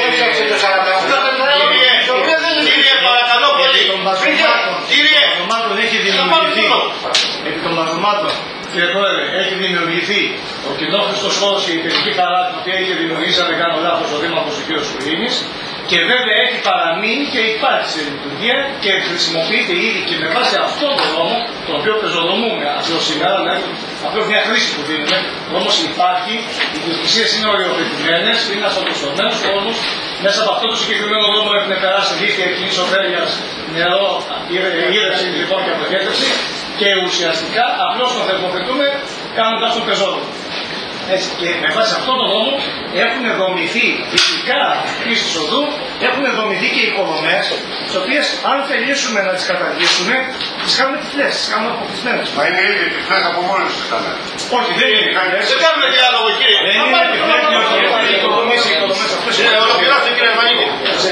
Κύριε, παρακαλώ πολύ. επί των βαζωμάτων έχει δημιουργηθεί επί των βαζωμάτων Κύριε Πρόεδρε, έχει δημιουργηθεί ο κοινόχρηστος χώρος και η παιδική χαρά την οποία είχε δημιουργήσει, αν δεν κάνω λάθος, ο Δήμαρχος ο κ. Κουρίνης, και βέβαια έχει παραμείνει και υπάρχει σε λειτουργία και χρησιμοποιείται ήδη και με βάση αυτόν τον νόμο, τον οποίο πεζοδομούμε απλώς σήμερα, απλώς μια χρήση που δίνουμε. Όμως υπάρχει, οι διοικησίες είναι οριοθετημένες, είναι αυτοπροστομένους κόσμους. Μέσα από αυτό το συγκεκριμένο δρόμο έχουν περάσει δίκτυα κοινής ωφέλειας, νερό, ήρεξη λοιπόν και αποχέτευση. Και ουσιαστικά απλώς τον θερμοθετούμε κάνοντας τον πεζόδρομο. Έτσι, και με βάση αυτόν τον δρόμο έχουν δομηθεί δυτικά της οδού, έχουν δομηθεί και υποδομές, τις οποίες αν θελήσουμε να τις καταργήσουμε, τις κάνουμε τυφλές, τις κάνουμε αποκλεισμένες. Μα είναι ήδη τυφλές από μόνες τους ήταν. Όχι, δεν είναι τυφλές. Δεν κάνουμε διάλογο, κύριε. Δεν είναι τυφλές, διότι οι υποδομές αυτές. Ολοκληρώστε, κύριε Μανίκη.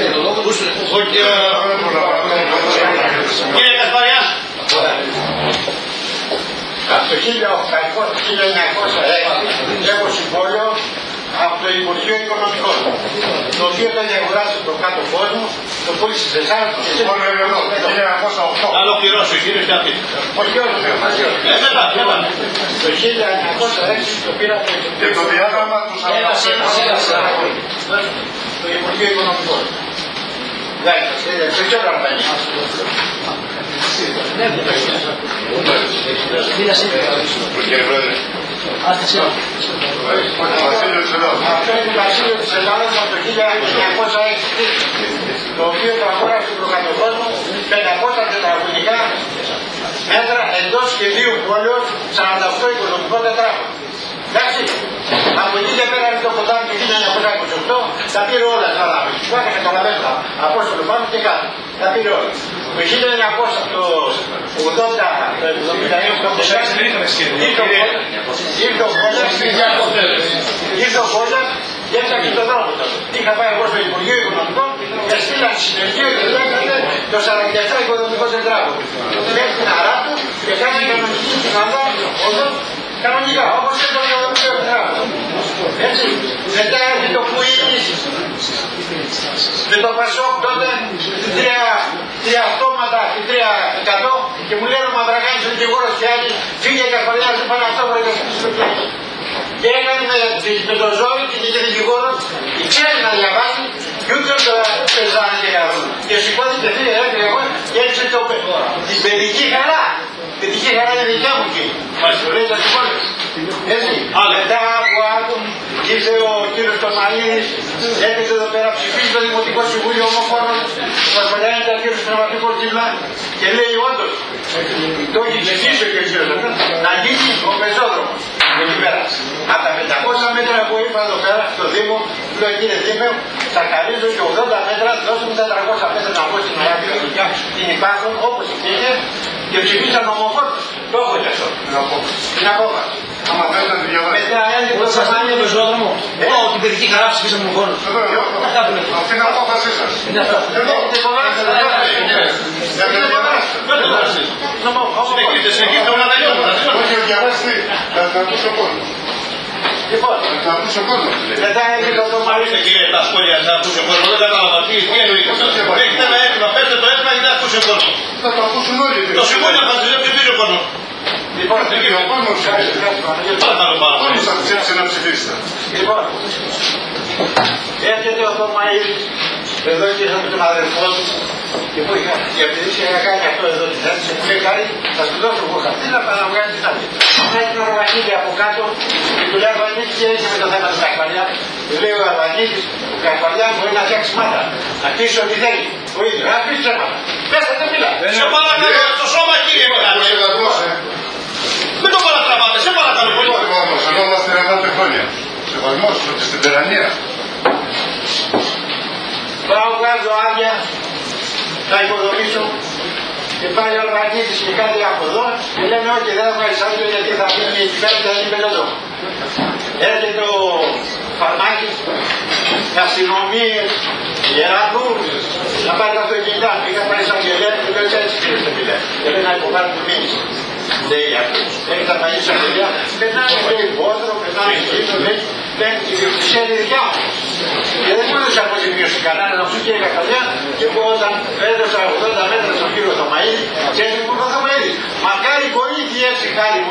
Κύριε Κασπαριάς. Από το 1906 έχω συμβόλαιο από το Υπουργείο Οικονομικών, το οποίο το έχει αγοράσει το κάτω κόσμο, το πούλησε σε εσάς, το συμβόλαιο είναι εδώ, το 1908. Να ολοκληρώσω, κύριε Στάπη. Όχι όλο, το 1906 το πήρα και το διάγραμμα του το Υπουργείο Οικονομικών. Δεν ξέρω αν θα είναι. Κύριε Πρόεδρε. Αυτό είναι το Βασίλειο της Ελλάδας από το 1906, το οποίο το αγόρασε το κατοχόνο 500 τετραγωνικά μέτρα εντός σχεδίου πόλεως, 48 οικονομικών τετράγων. Εντάξει, από εκεί και πέρα το ποτάμι του 1928 τα πήρε όλα τα λάβη. Βάκα και τα λαβέντα, Απόστολο πάνω και κάτω. Τα πήρε όλα. Το 1980 ήρθε ο Κόλλας και έφτιαξε τον δρόμο του. Είχα πάει εγώ στο Υπουργείο Οικονομικών και στείλαν συνεργείο και λέγανε το 47 οικονομικό τετράγωνο. Μέχρι την Αράπου και κάνει κανονική στην Ανδά οδό κανονικά, όπως και το οικονομικό τετράγωνο. Έτσι, μετά έρχεται το Κουίνης με το Πασόκ τότε, τρία αυτόματα και 3% και μου λένε ο Μαυραγάνης ο δικηγόρος και άλλοι, φύγε Κασπαριάς, δεν πάνε αυτόματα και στο πλέον. Και έκανε με το ζόρι και είχε δικηγόρο, ξέρει να διαβάζει και ούτε το πεζάνε και καθόλου. Και σηκώθηκε φίλε εγώ και έτσι την παιδική χαρά. Παιδική χαρά είναι δικιά μου εκεί. Μας το λέει τα σηκώνες. Έτσι, μετά από άλλο ήρθε ο κύριος Τομαλίδης, έρχεται εδώ πέρα, ψηφίζει το Δημοτικό Συμβούλιο ομοφώνων, μας μιλάει τα κύριος Πνευματικός Κιβλά και λέει όντως, το έχει ψηφίσει ο κύριος να γίνει ο πεζόδρομος. Εκεί πέρα. Από τα 500 μέτρα που είπα εδώ πέρα στο Δήμο, λέω κύριε Δήμο, θα καλύψω και 80 μέτρα, δώστε μου 400 μέτρα να πω στην Αγάπη δουλειά, την υπάρχουν όπως υπήρχε και ψηφίσαν ομοφώνους. Το έχω και αυτό. Την απόφαση. Άμα θέλετε να τη διαβάσετε. Μετά έρχεται το Σαμάνι το πεζόδρομο. Την παιδική χαρά ψηφίσαμε ομοφώνους. Αυτή είναι απόφασή σας. Είναι αυτά. Συνεχίστε όλα τα λιώματα. Όχι, διαβάστε. Θα ακούσω κόσμο. Θα ακούσω κόσμο. Μετά έρχεται το Ορίστε κύριε τα σχόλια να ακούσε κόσμο. Δεν κατάλαβα τι εννοεί. Έχετε ένα έτοιμα, πέστε το έτοιμα και δεν ακούσε κόσμο. Θα το ακούσουν όλοι. Το συμβούλιο θα σας ψηφίσει ο κόσμος. Λοιπόν, Ο κόσμος Παρακαλώ πάρα πολύ. όλους θα ψήφισε να ψηφίσετε. Λοιπόν, έρχεται ο Θωμαίδης, εδώ και με τον αδερφό του και που είχα, και επειδή είχα κάνει αυτό εδώ τη θέση, μου λέει Χάρη, θα σου δώσω εγώ χαρτί να παραβγάλει την άλλη. Έχει τον Αρβανίδη από κάτω και του λέει Αρβανίδη και έτσι με το θέμα του Κασπαριά. Του λέει ο Αρβανίδης, ο Κασπαριά μπορεί να φτιάξει μάτα, να κλείσει ό,τι θέλει. Ο ίδιος, να κλείσει ψέματα. Πέστε δεν μιλά. Σε παρακαλώ, στο σώμα κύριε Μιλάνη. Μην το παρατραβάτε, σε παρακαλώ πολύ. Εδώ είμαστε 90 χρόνια. Σεβασμός στην τερανία. Πάω βγάζω άδεια, θα υποδομήσω και πάει ο Αρβανίδης και κάτι από εδώ και λέμε όχι δεν θα βγάλεις άδεια γιατί θα μείνει εκεί πέρα και θα είναι εδώ. Έρχεται ο Φαρμάκης, αστυνομίες, Ιεράκου, να πάει τα αυτοκίνητα, είχα πάει σαν γελέα και λέω έτσι κύριε στο πιλέ. Και λέει να υποβάλει τη μήνυση. Λέει αυτός, έχει τα παλιά σαν γελέα, πετάνε λέει βόδρο, πετάνε γύρο, λέει, η διοκτησία είναι δικιά μου. Και δεν μου έδωσε αποζημίωση κανένα να σου κύριε Κασπαριά, και εγώ όταν έδωσα 80 μέτρα στον κύριο Θωμαίδη, και έτσι μου είπε ο Θωμαίδης, μακάρι κορίτσι έτσι χάρη μου λέει,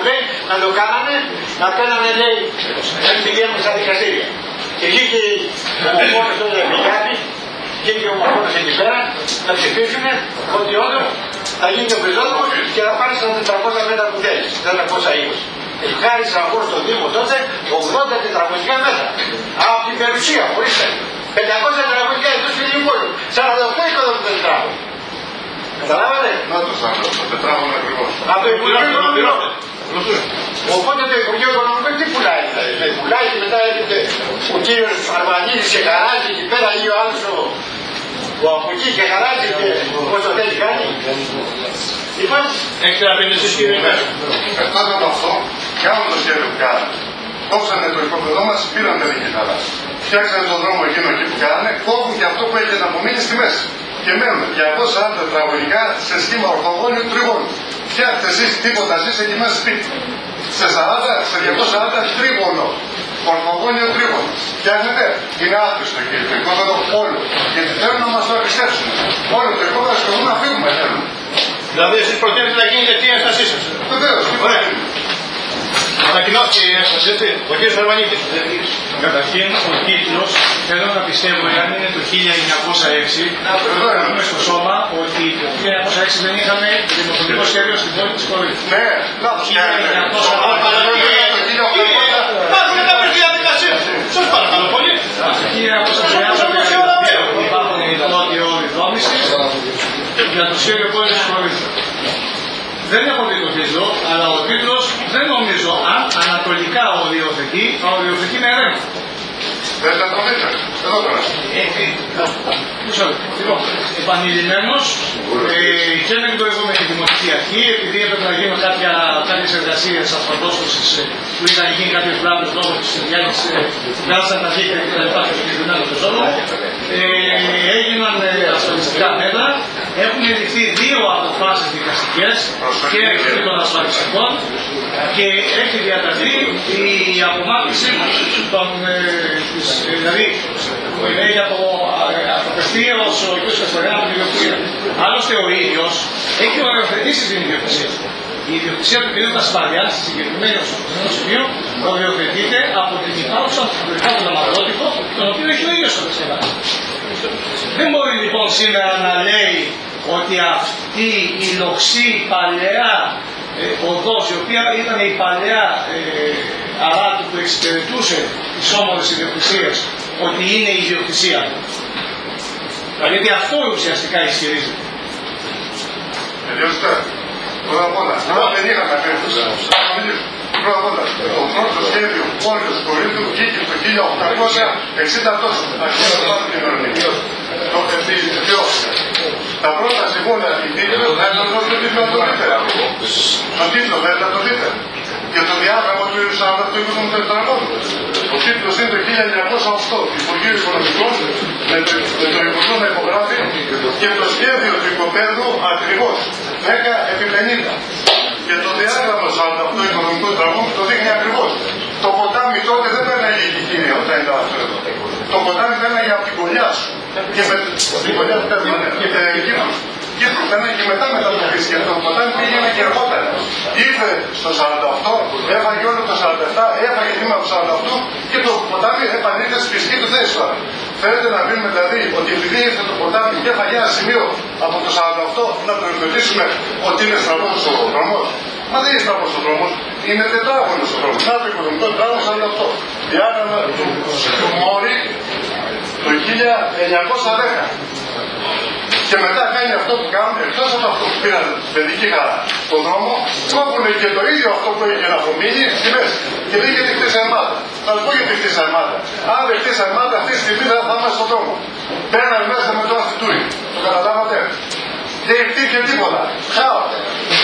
να το κάνανε, να παίρνανε λέει πηγαίνουν στα δικαστήρια. Και βγήκε ο ομοφόνος τότε Μικιάτης, βγήκε ο ομοφόνος εκεί πέρα, να ψηφίσουν ότι όντως θα γίνει ο πεζόδρομος και θα πάρει στα 400 μέτρα που θέλεις, 420. Χάρισαν εγώ στον Δήμο τότε 80 τετραγωνικά μέτρα. Από την περιουσία, ορίστε. 500 τετραγωνικά εκτός Φιλιππόλου. 48 οικοδομικό τετράγωνο. Καταλάβατε. Να το 48 τετράγωνο ακριβώς. Από το Υπουργείο Οικονομικών. Οπότε το Υπουργείο Οικονομικών τι πουλάει. Πουλάει και μετά έρχεται ο κύριος Αρβανίδης και χαράζει εκεί πέρα ή ο άλλος που από εκεί και χαράζει και πώς το θέλει κάνει. Λοιπόν, έχετε να πείτε εσείς κύριε Πέρα. Εκτός από αυτό, κάνουν το σχέδιο που κάνανε. Κόψανε το οικοπεδό μας, πήραν τα δικαιωτά. Φτιάξανε τον δρόμο εκείνο εκεί που κάνανε, κόβουν και αυτό που έχει να απομείνει στη μέση. Και μένουν 240 τετραγωνικά σε σχήμα ορθογώνιου τριγώνου. Φτιάχτε εσείς τίποτα, εσείς εκεί μέσα σπίτι. Σε 40, σε 240 τρίγωνο. Ορθογώνιο τρίγωνο. Φτιάχνετε, είναι άθροιστο εκεί το οικόπεδο όλο. Γιατί θέλουν να μας το επιστρέψουν. Όλο το οικόπεδο σκοπούν να φύγουμε θέλουν. Δηλαδή εσείς προτείνετε να γίνεται τι ένστασή σας. Βεβαίως, τι προτείνετε. Ανακοινώθηκε η ένσταση, έτσι, ο κ. Αρβανίτης. Καταρχήν, ο τίτλος, θέλω να πιστεύω, εάν είναι το 1906, να δούμε στο σώμα ότι το 1906 δεν είχαμε δημοκρατικό σχέδιο στην πόλη της Κορίνθου. Ναι, λάθος κάνετε. Υπάρχουν κάποιες διαδικασίες. Σας παρακαλώ πολύ. Το 1906 υπάρχουν οι πρώτοι όροι δόμησης για το σχέδιο πόλης της Κορίνθου. Δεν έχω δει το τίτλο, αλλά ο τίτλος δεν νομίζω αν ανατολικά οριοθετεί, θα οριοθετεί με ρεύμα. Δεν θα το δείτε. Εδώ τώρα. Λοιπόν, επανειλημμένος, και το εγώ με τη Δημοτική Αρχή, επειδή έπρεπε να γίνουν κάποιες εργασίες ασφαλτόσωσης που είχαν γίνει κάποιες βλάβες λόγω της διάρκειας, βγάζαν τα δίκτυα και τα λοιπά στο συγκεκριμένο πεζόδρομο, έγιναν ασφαλιστικά μέτρα, έχουν ληφθεί 2 αποφάσεις δικαστικές και των ασφαλιστικών και έχει διαταθεί η απομάκρυνση των δηλαδή λέει από απευθεία ως ο κ. Καστοριάνου την ιδιοκτησία. Άλλωστε ο ίδιος έχει οριοθετήσει την ιδιοκτησία. Η ιδιοκτησία του κ. Καστοριάνου στη συγκεκριμένο σημείο οριοθετείται από την υπάρχουσα του γραμματότυπο, τον οποίο έχει ο ίδιος κατασκευάσει. Δεν μπορεί λοιπόν σήμερα να λέει ότι αυτή η λοξή παλαιά οδός, η οποία ήταν η παλαιά αράτη που εξυπηρετούσε τις όμορφες ιδιοκτησίες, ότι είναι η ιδιοκτησία του. Γιατί αυτό ουσιαστικά ισχυρίζεται. Τελειώστε. Πρώτα απ' όλα, δεν είχαμε απέριφθουσα. Πρώτα απ' όλα, το πρώτο σχέδιο πόλης Κορίνθου βγήκε το 1860 τόσο. Αρχίζει να πάρει την ορεινή. Το επιδιώξτε. Τα πρώτα συμβόλαια την τίτλο, δεν θα το δείτε να το δείτε. Το τίτλο δεν θα το δείτε. Και το διάγραμμα του 48 τετραγώνου. Ο τίτλος είναι το 1908. Υπουργείο Οικονομικών με το Υπουργείο να υπογράφει και το σχέδιο του οικοπαίδου ακριβώς 10x50. Και το διάγραμμα του 48 οικονομικού τετραγώνου το δείχνει ακριβώς. Το ποτάμι τότε δεν πέρναγε η Κικίνια όταν ήταν αυτό εδώ. Το ποτάμι πέρναγε από την κολλιά σου. Και με την κολλιά του πέρναγε Κύπρου πέρναγε και μετά μετατοπίστηκε. Και το ποτάμι πήγαινε και αργότερα. Ήρθε στο 48, έφαγε όλο το 47, έφαγε τμήμα του 48 και το ποτάμι επανήλθε στη φυσική του θέση τώρα. Φαίνεται να βρούμε δηλαδή ότι επειδή ήρθε το ποτάμι και έφαγε ένα σημείο από το 48 να το υιοθετήσουμε ότι είναι στραβός ο δρόμος. Μα δεν είναι στραβός ο δρόμος, είναι τετράγωνος ο δρόμος. Να το οικονομικό τετράγωνο 48. Διάγραμμα του Μόρι το 1910. Και μετά κάνει αυτό που κάνουν, εκτός από αυτό που πήραν παιδική χαρά στον δρόμο, κόβουν και το ίδιο αυτό που έχει να απομείνει στη μέση. Και δεν γιατί χτίσει αρμάδα. Θα σου πω γιατί χτίσει αρμάδα. Αν δεν χτίσει αρμάδα, αυτή τη στιγμή θα είμαστε στον δρόμο. Πέραν μέσα με το αστιτούρι. Το καταλάβατε. Δεν υπήρχε τίποτα. Χάωτε.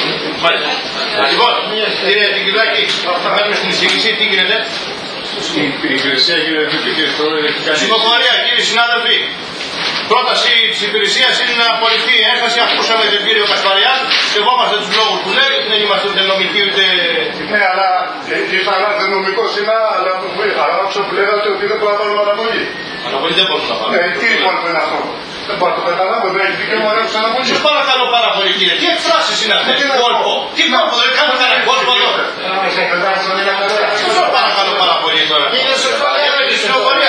Λοιπόν, κύριε Τικυλάκη, θα κάνουμε στην εισήγηση, τι γίνεται. Η υπηρεσία κύριε Ψηφοφορία, κύριοι συνάδελφοι. Πρόταση της υπηρεσίας είναι να απορριφθεί η ένσταση. Ακούσαμε τον κύριο Κασπαριάν. Σεβόμαστε τους λόγους που λέει, δεν είμαστε ούτε νομικοί ούτε. Ναι, αλλά είπα ένα νομικό σήμερα, αλλά άκουσα που λέγατε ότι δεν μπορούμε να πάρουμε αναβολή. Αναβολή δεν μπορούμε να πάρουμε. Τι λοιπόν είναι αυτό. Δεν μπορώ να το καταλάβω, δεν έχει δικαίωμα να ρίξω αναβολή. Σας παρακαλώ πάρα πολύ κύριε, τι εκφράσεις είναι αυτές, τι κόλπο. Τι κόλπο, δεν κάνω κανένα κόλπο εδώ. Παρακαλώ πάρα πολύ τώρα. Είναι σωστό για τη συνοπορία.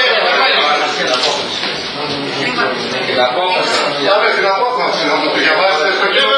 Την απόφαση να μου τη διαβάσετε στο κείμενο.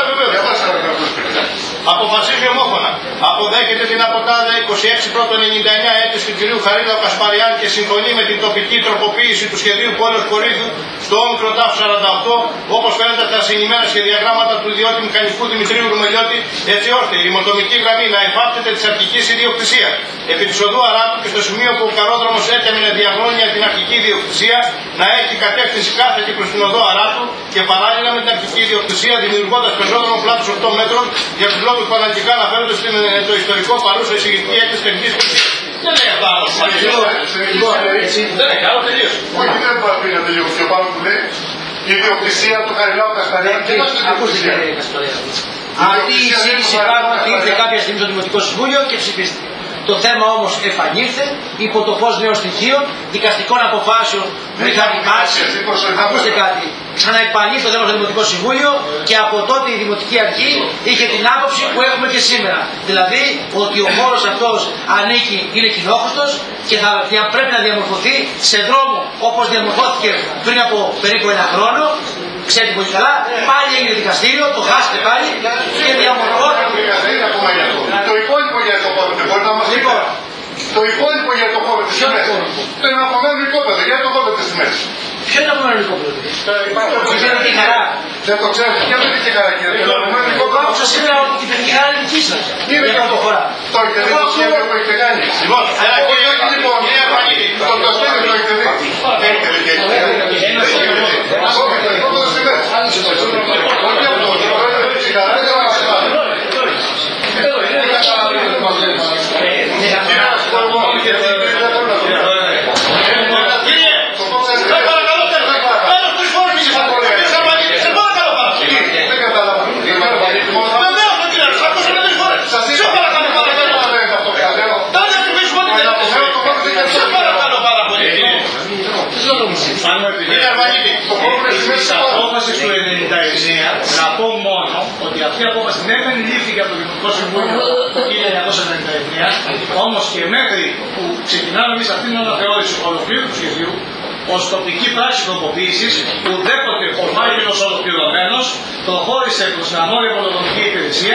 Αποφασίζει ομόφωνα. Αποδέχεται την αποτάδα 26/1/99 αίτηση του κ. Χαρίλαου Κασπαριάν και συμφωνεί με την τοπική τροποποίηση του σχεδίου πόλεως Κορίδου στο όμικρο ΤΑΦ 48, όπως φαίνεται από τα συνημμένα σχεδιαγράμματα του ιδιώτη μηχανικού Δημητρίου Ρουμελιώτη, έτσι ώστε η ρημοτομική γραμμή να εμφάπτεται της αρχικής ιδιοκτησίας. Επί της οδού Αράτου και στο σημείο που ο καρόδρομος έκαμενε διαγώνια την αρχική ιδιοκτησία να έχει κατεύθυνση κάθετη προς την οδό Αράτου και παράλληλα με την αρχική ιδιοκτησία δημιουργώντας πεζόδρομο πλάτους 8 μέτρων για τους λόγους που αναλυτικά αναφέρονται στο ιστορικό παρούσα εισηγητική έκθεση τεχνικής πολιτικής. Δεν λέει αυτά άλλο. Δεν έχει άλλο τελείως. Όχι, δεν μπορεί να πει να τελείως. Και πάνω που λέει η ιδιοκτησία του Χαριλάου Κασπαριάν και όχι η ιδιοκτησία. Αυτή η εισήγηση πράγματι ήρθε κάποια στιγμή στο Δημοτικό Συμβούλιο και ψηφίστηκε. Το θέμα όμως επανήλθε υπό το φως νέων στοιχείων, δικαστικών αποφάσεων που είχαν υπάρξει. Ακούστε κάτι. Ξαναεπανήλθε το θέμα στο Δημοτικό Συμβούλιο και από τότε η Δημοτική Αρχή είχε την άποψη που έχουμε και σήμερα. Δηλαδή ότι ο χώρος αυτός ανήκει, είναι κοινόχρηστος και θα πρέπει να διαμορφωθεί σε δρόμο όπως διαμορφώθηκε πριν από περίπου 1 χρόνο. Ξέρετε πολύ καλά, πάλι έγινε δικαστήριο, το χάσετε πάλι και διαμορφώθηκε. Το υπόλοιπο για το χώρο δεν μπορεί να μας πει. Το υπόλοιπο για το χώρο της ημέρας. Το εναπομμένο οικόπεδο, για το χώρο της ημέρας. Ποιο είναι το εναπομμένο οικόπεδο? Ξέρετε τι χαρά. Δεν το ξέρετε. Ποια είναι τη χαρά, κύριε? Το εναπομμένο οικόπεδο. Άκουσα σήμερα ότι η παιδική χαρά είναι δική σας. Είναι για το χώρο. Το έχετε δει το σχέδιο που έχετε κάνει? Λοιπόν, το σχέδιο το έχετε δει. Έχετε Της απόφασης του 1999 να πω μόνο ότι αυτή η απόφαση ναι δεν λήφθηκε από το Δημοτικό Συμβούλιο το 1999, όμως και μέχρι που ξεκινάμε εμείς αυτήν την αναθεώρηση ολοκλήρου του σχεδίου ως τοπική πράξη τροποποίησης, ουδέποτε ο φάκελος ολοκληρωμένος προχώρησε προς την ανώρια πολεμική υπηρεσία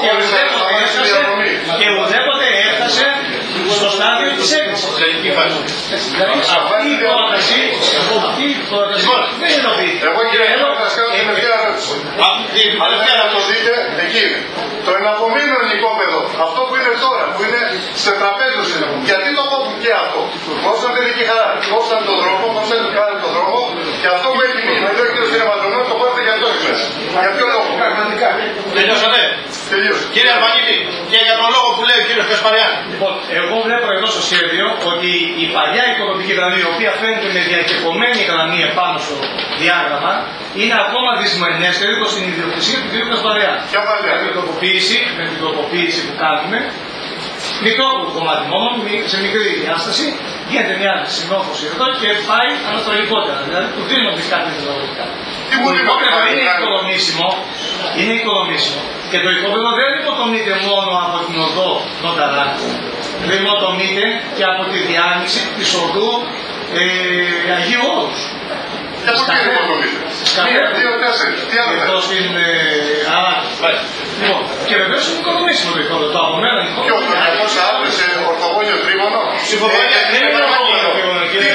και ουδέποτε έφτασε στο στάδιο της έκθεσης. Αυτή η πρόταση δεν υλοποιείται. Εγώ κύριε Έλληνα θα σας κάνω την τελευταία ερώτηση. Αν δεν να το δείτε, εκεί είναι. Το εναπομείνω οικόπεδο, αυτό που είναι τώρα, που είναι σε τραπέζους, γιατί το κόβουν και αυτό? Κόψαν την δική χαρά, κόψαν τον δρόμο, κόψαν τον δρόμο και αυτό που έχει μείνει. Εδώ ο κύριος Σινεμαντρονό το κόβεται για τόσο μέσα. Για ποιο λόγο? Πραγματικά. Τελειώσατε. Κύριε Αρβανίτη, και για τον λόγο που λέει ο κύριος Κασπαριάν. Λοιπόν, εγώ βλέπω εδώ στο σχέδιο ότι η παλιά οικοδομική γραμμή, η οποία φαίνεται με διακεκομένη γραμμή επάνω στο διάγραμμα, είναι ακόμα δυσμενέστερη προς την ιδιοκτησία του κ. Κασπαριάν. Με την τροποποίηση που κάνουμε, μικρό κομμάτι μόνο, σε μικρή διάσταση, γίνεται μια συμμόρφωση εδώ και πάει ανατολικότερα. Δηλαδή του δίνονται κάποια δεδομενικά. Το οικόπεδο είναι οικοδομήσιμο και το οικόπεδο δεν υποτομείται μόνο από την οδό Νοταράκου, δεν υποτομείται και από τη διάνοιξη της οδού Αγίου Όρους. Και από τι υποτομείται? Εδώ στην Αράκη. Λοιπόν, και βεβαίως είναι οικοδομήσιμο το οικόπεδο, το απομένα οικόπεδο. Και ο Ολυμπιακός άντρες σε ορθογώνιο τρίμωνο. Συμφωνία, δεν είναι ορθογώνιο τρίμωνο. Κύριε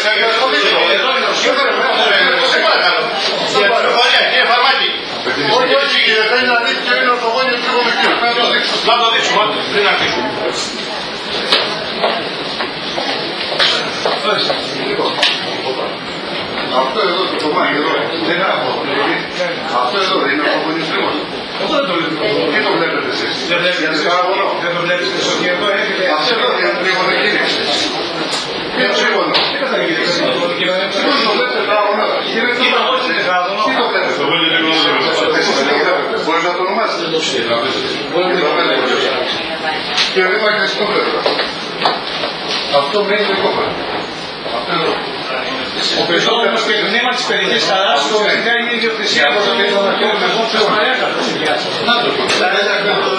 Φαρμάκη. Όχι, κύριε, θέλει να δείξει ποιο είναι ορθογώνιο τρίμωνο εκεί. Να το δείξουμε, πριν αρχίσουμε. Αυτό εδώ το κομμάτι εδώ, δεν είναι αυτό. Αυτό εδώ δεν είναι ορθογώνιο τρίμωνο. Εγώ δεν το βλέπω. Τι το βλέπετε εσείς? Δεν το βλέπεις στο σχέδιο. Αυτό εδώ είναι τρίμωνο εκείνη. Ποιο τρίμωνο? Τι καταγγείλει? Το βλέπετε τράγωνο. Τι το βλέπετε? Μπορείς να το ονομάσεις? Και δεν υπάρχει να σκοπεύω. Αυτό μένει το κόμμα. Αυτό εδώ. Ο πεζόδρομος και το νήμα της παιδικής χαράς το είναι η ιδιοκτησία από το πεζόδρομο και ο πεζόδρομος της Μαρέκας. Να το.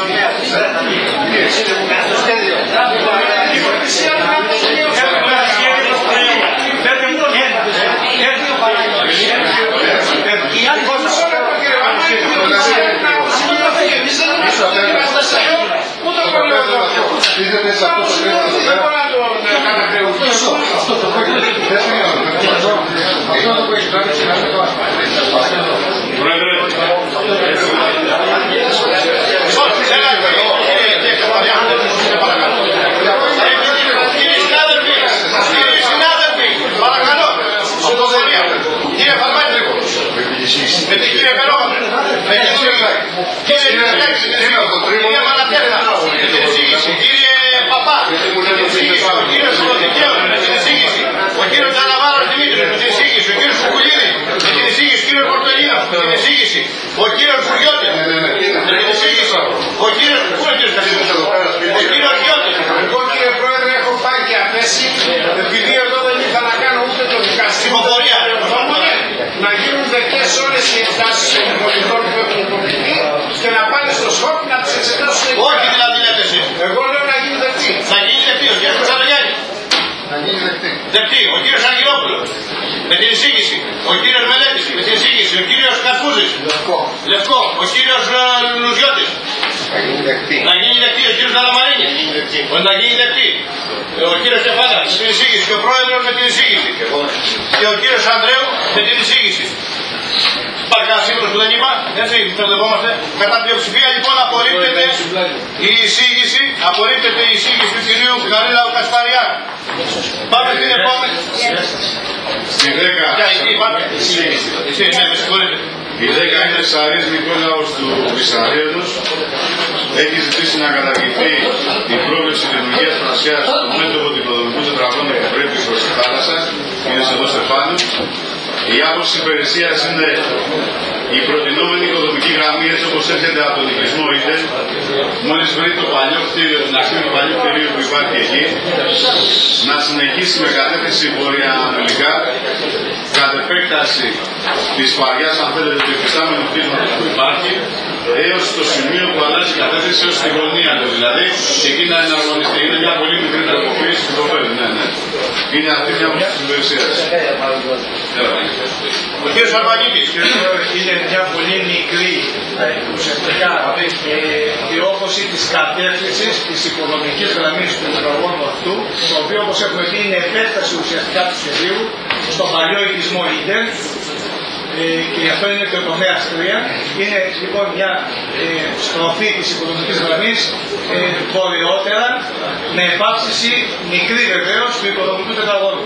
Απορρίπτεται η εισήγηση του κυρίου Καρίλαου Κασταριάν. Πάμε στην επόμενη. Στη 10. Η 10 είναι Σαρής Νικόλαος του Βυσσαρέωτος. Έχει ζητήσει να καταργηθεί η πρόβλεψη λειτουργίας φρασιάς στο μέτωπο του οικοδομικού τετραγώνου που πρέπει προς τη θάλασσα. Είναι σε εδώ Στεφάνου. Η άποψη της υπηρεσίας είναι η προτινόμενη οικοδομική γραμμή έτσι όπως έρχεται από τον οικισμό Ίντεν, μόλις βρει το παλιό κτίριο, την αρχή του παλιού κτίριου που υπάρχει εκεί, να συνεχίσει με κατεύθυνση βορειοανατολικά, κατ' επέκταση της βαριάς, αν θέλετε, του υφιστάμενου κτίριου που υπάρχει, έως το σημείο που αλλάζει κατεύθυνση έως τη γωνία του. Δηλαδή, εκεί να εναρμονιστεί. Είναι μια πολύ μικρή τροποποίηση που το φέρνει. Ναι, ναι. Είναι αυτή μια από τις υπηρεσίες. Ο κ. Αρβανίτης. Είναι μια πολύ μικρή ουσιαστικά διόρθωση της κατεύθυνσης της οικονομικής γραμμής του προγράμματος αυτού, το οποίο όπως έχουμε πει είναι επέκταση ουσιαστικά του σχεδίου στο παλιό οικισμό Ίντεν, και γι' αυτό είναι και ο τομέας 3. Είναι λοιπόν μια στροφή της οικονομικής γραμμής βορειότερα, με επάυξηση μικρή βεβαίως του οικονομικού τετραγώνου.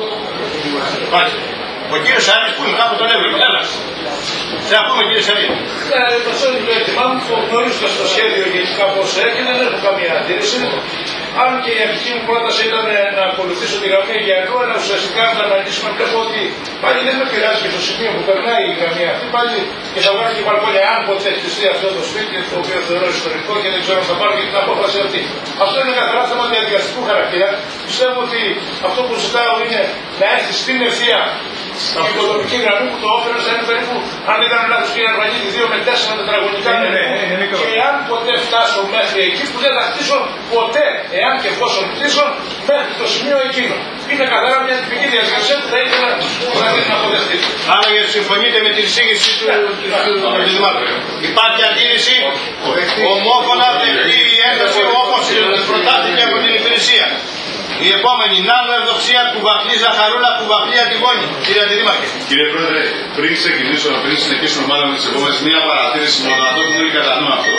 Ο κύριος Σάρης που είναι κάπου τον έβρεπε, έλα. Σε ακούμε κύριε Σαρή. Το θέλω το έτοιμά μου, το γνωρίζω στο σχέδιο γιατί κάπως έγινε, δεν έχω καμία αντίρρηση. Αν και η αρχική μου πρόταση ήταν να ακολουθήσω τη γραμμή Αιγιακού, αλλά ουσιαστικά να αναλύσουμε, βλέπω ότι πάλι δεν με πειράζει και στο σημείο που περνάει η γραμμή αυτή, πάλι και θα βάλω και μπαλκόνια, αν ποτέ χτιστεί αυτό το σπίτι, το οποίο θεωρώ ιστορικό και δεν ξέρω αν θα πάρω και την απόφαση αυτή. Αυτό είναι καθαρά θέμα διαδικαστικού χαρακτήρα. Πιστεύω ότι αυτό που ζητάω είναι να έρθει στην ευθεία η οικοδομική γραμμή που το όφελος θα είναι περίπου, αν δεν κάνω λάθος κύριε Αρβανίτη, 2 με 4 τετραγωνικά μέτρα. Και εάν ποτέ φτάσω μέχρι εκεί που δεν θα χτίσω ποτέ, εάν και εφόσον χτίσω, μέχρι το σημείο εκείνο. Είναι καθαρά μια τυπική διαδικασία που θα ήθελα να την αποδεχτεί. Άρα συμφωνείτε με την εισήγηση του Δημάρχου. Υπάρχει αντίρρηση, ομόφωνα δεκτή η ένταση όπως προτάθηκε από την υπηρεσία. Η επόμενη, Νάνο Ευδοξία, Κουβακλή Ζαχαρούλα, Κουβακλή Αντιγόνη. Κύριε Αντιδήμαρχε. Κύριε Πρόεδρε, πριν συνεχίσουμε μάλλον με τις επόμενες, μία παρατήρηση μόνο, να το έχουμε όλοι κατά νου αυτό.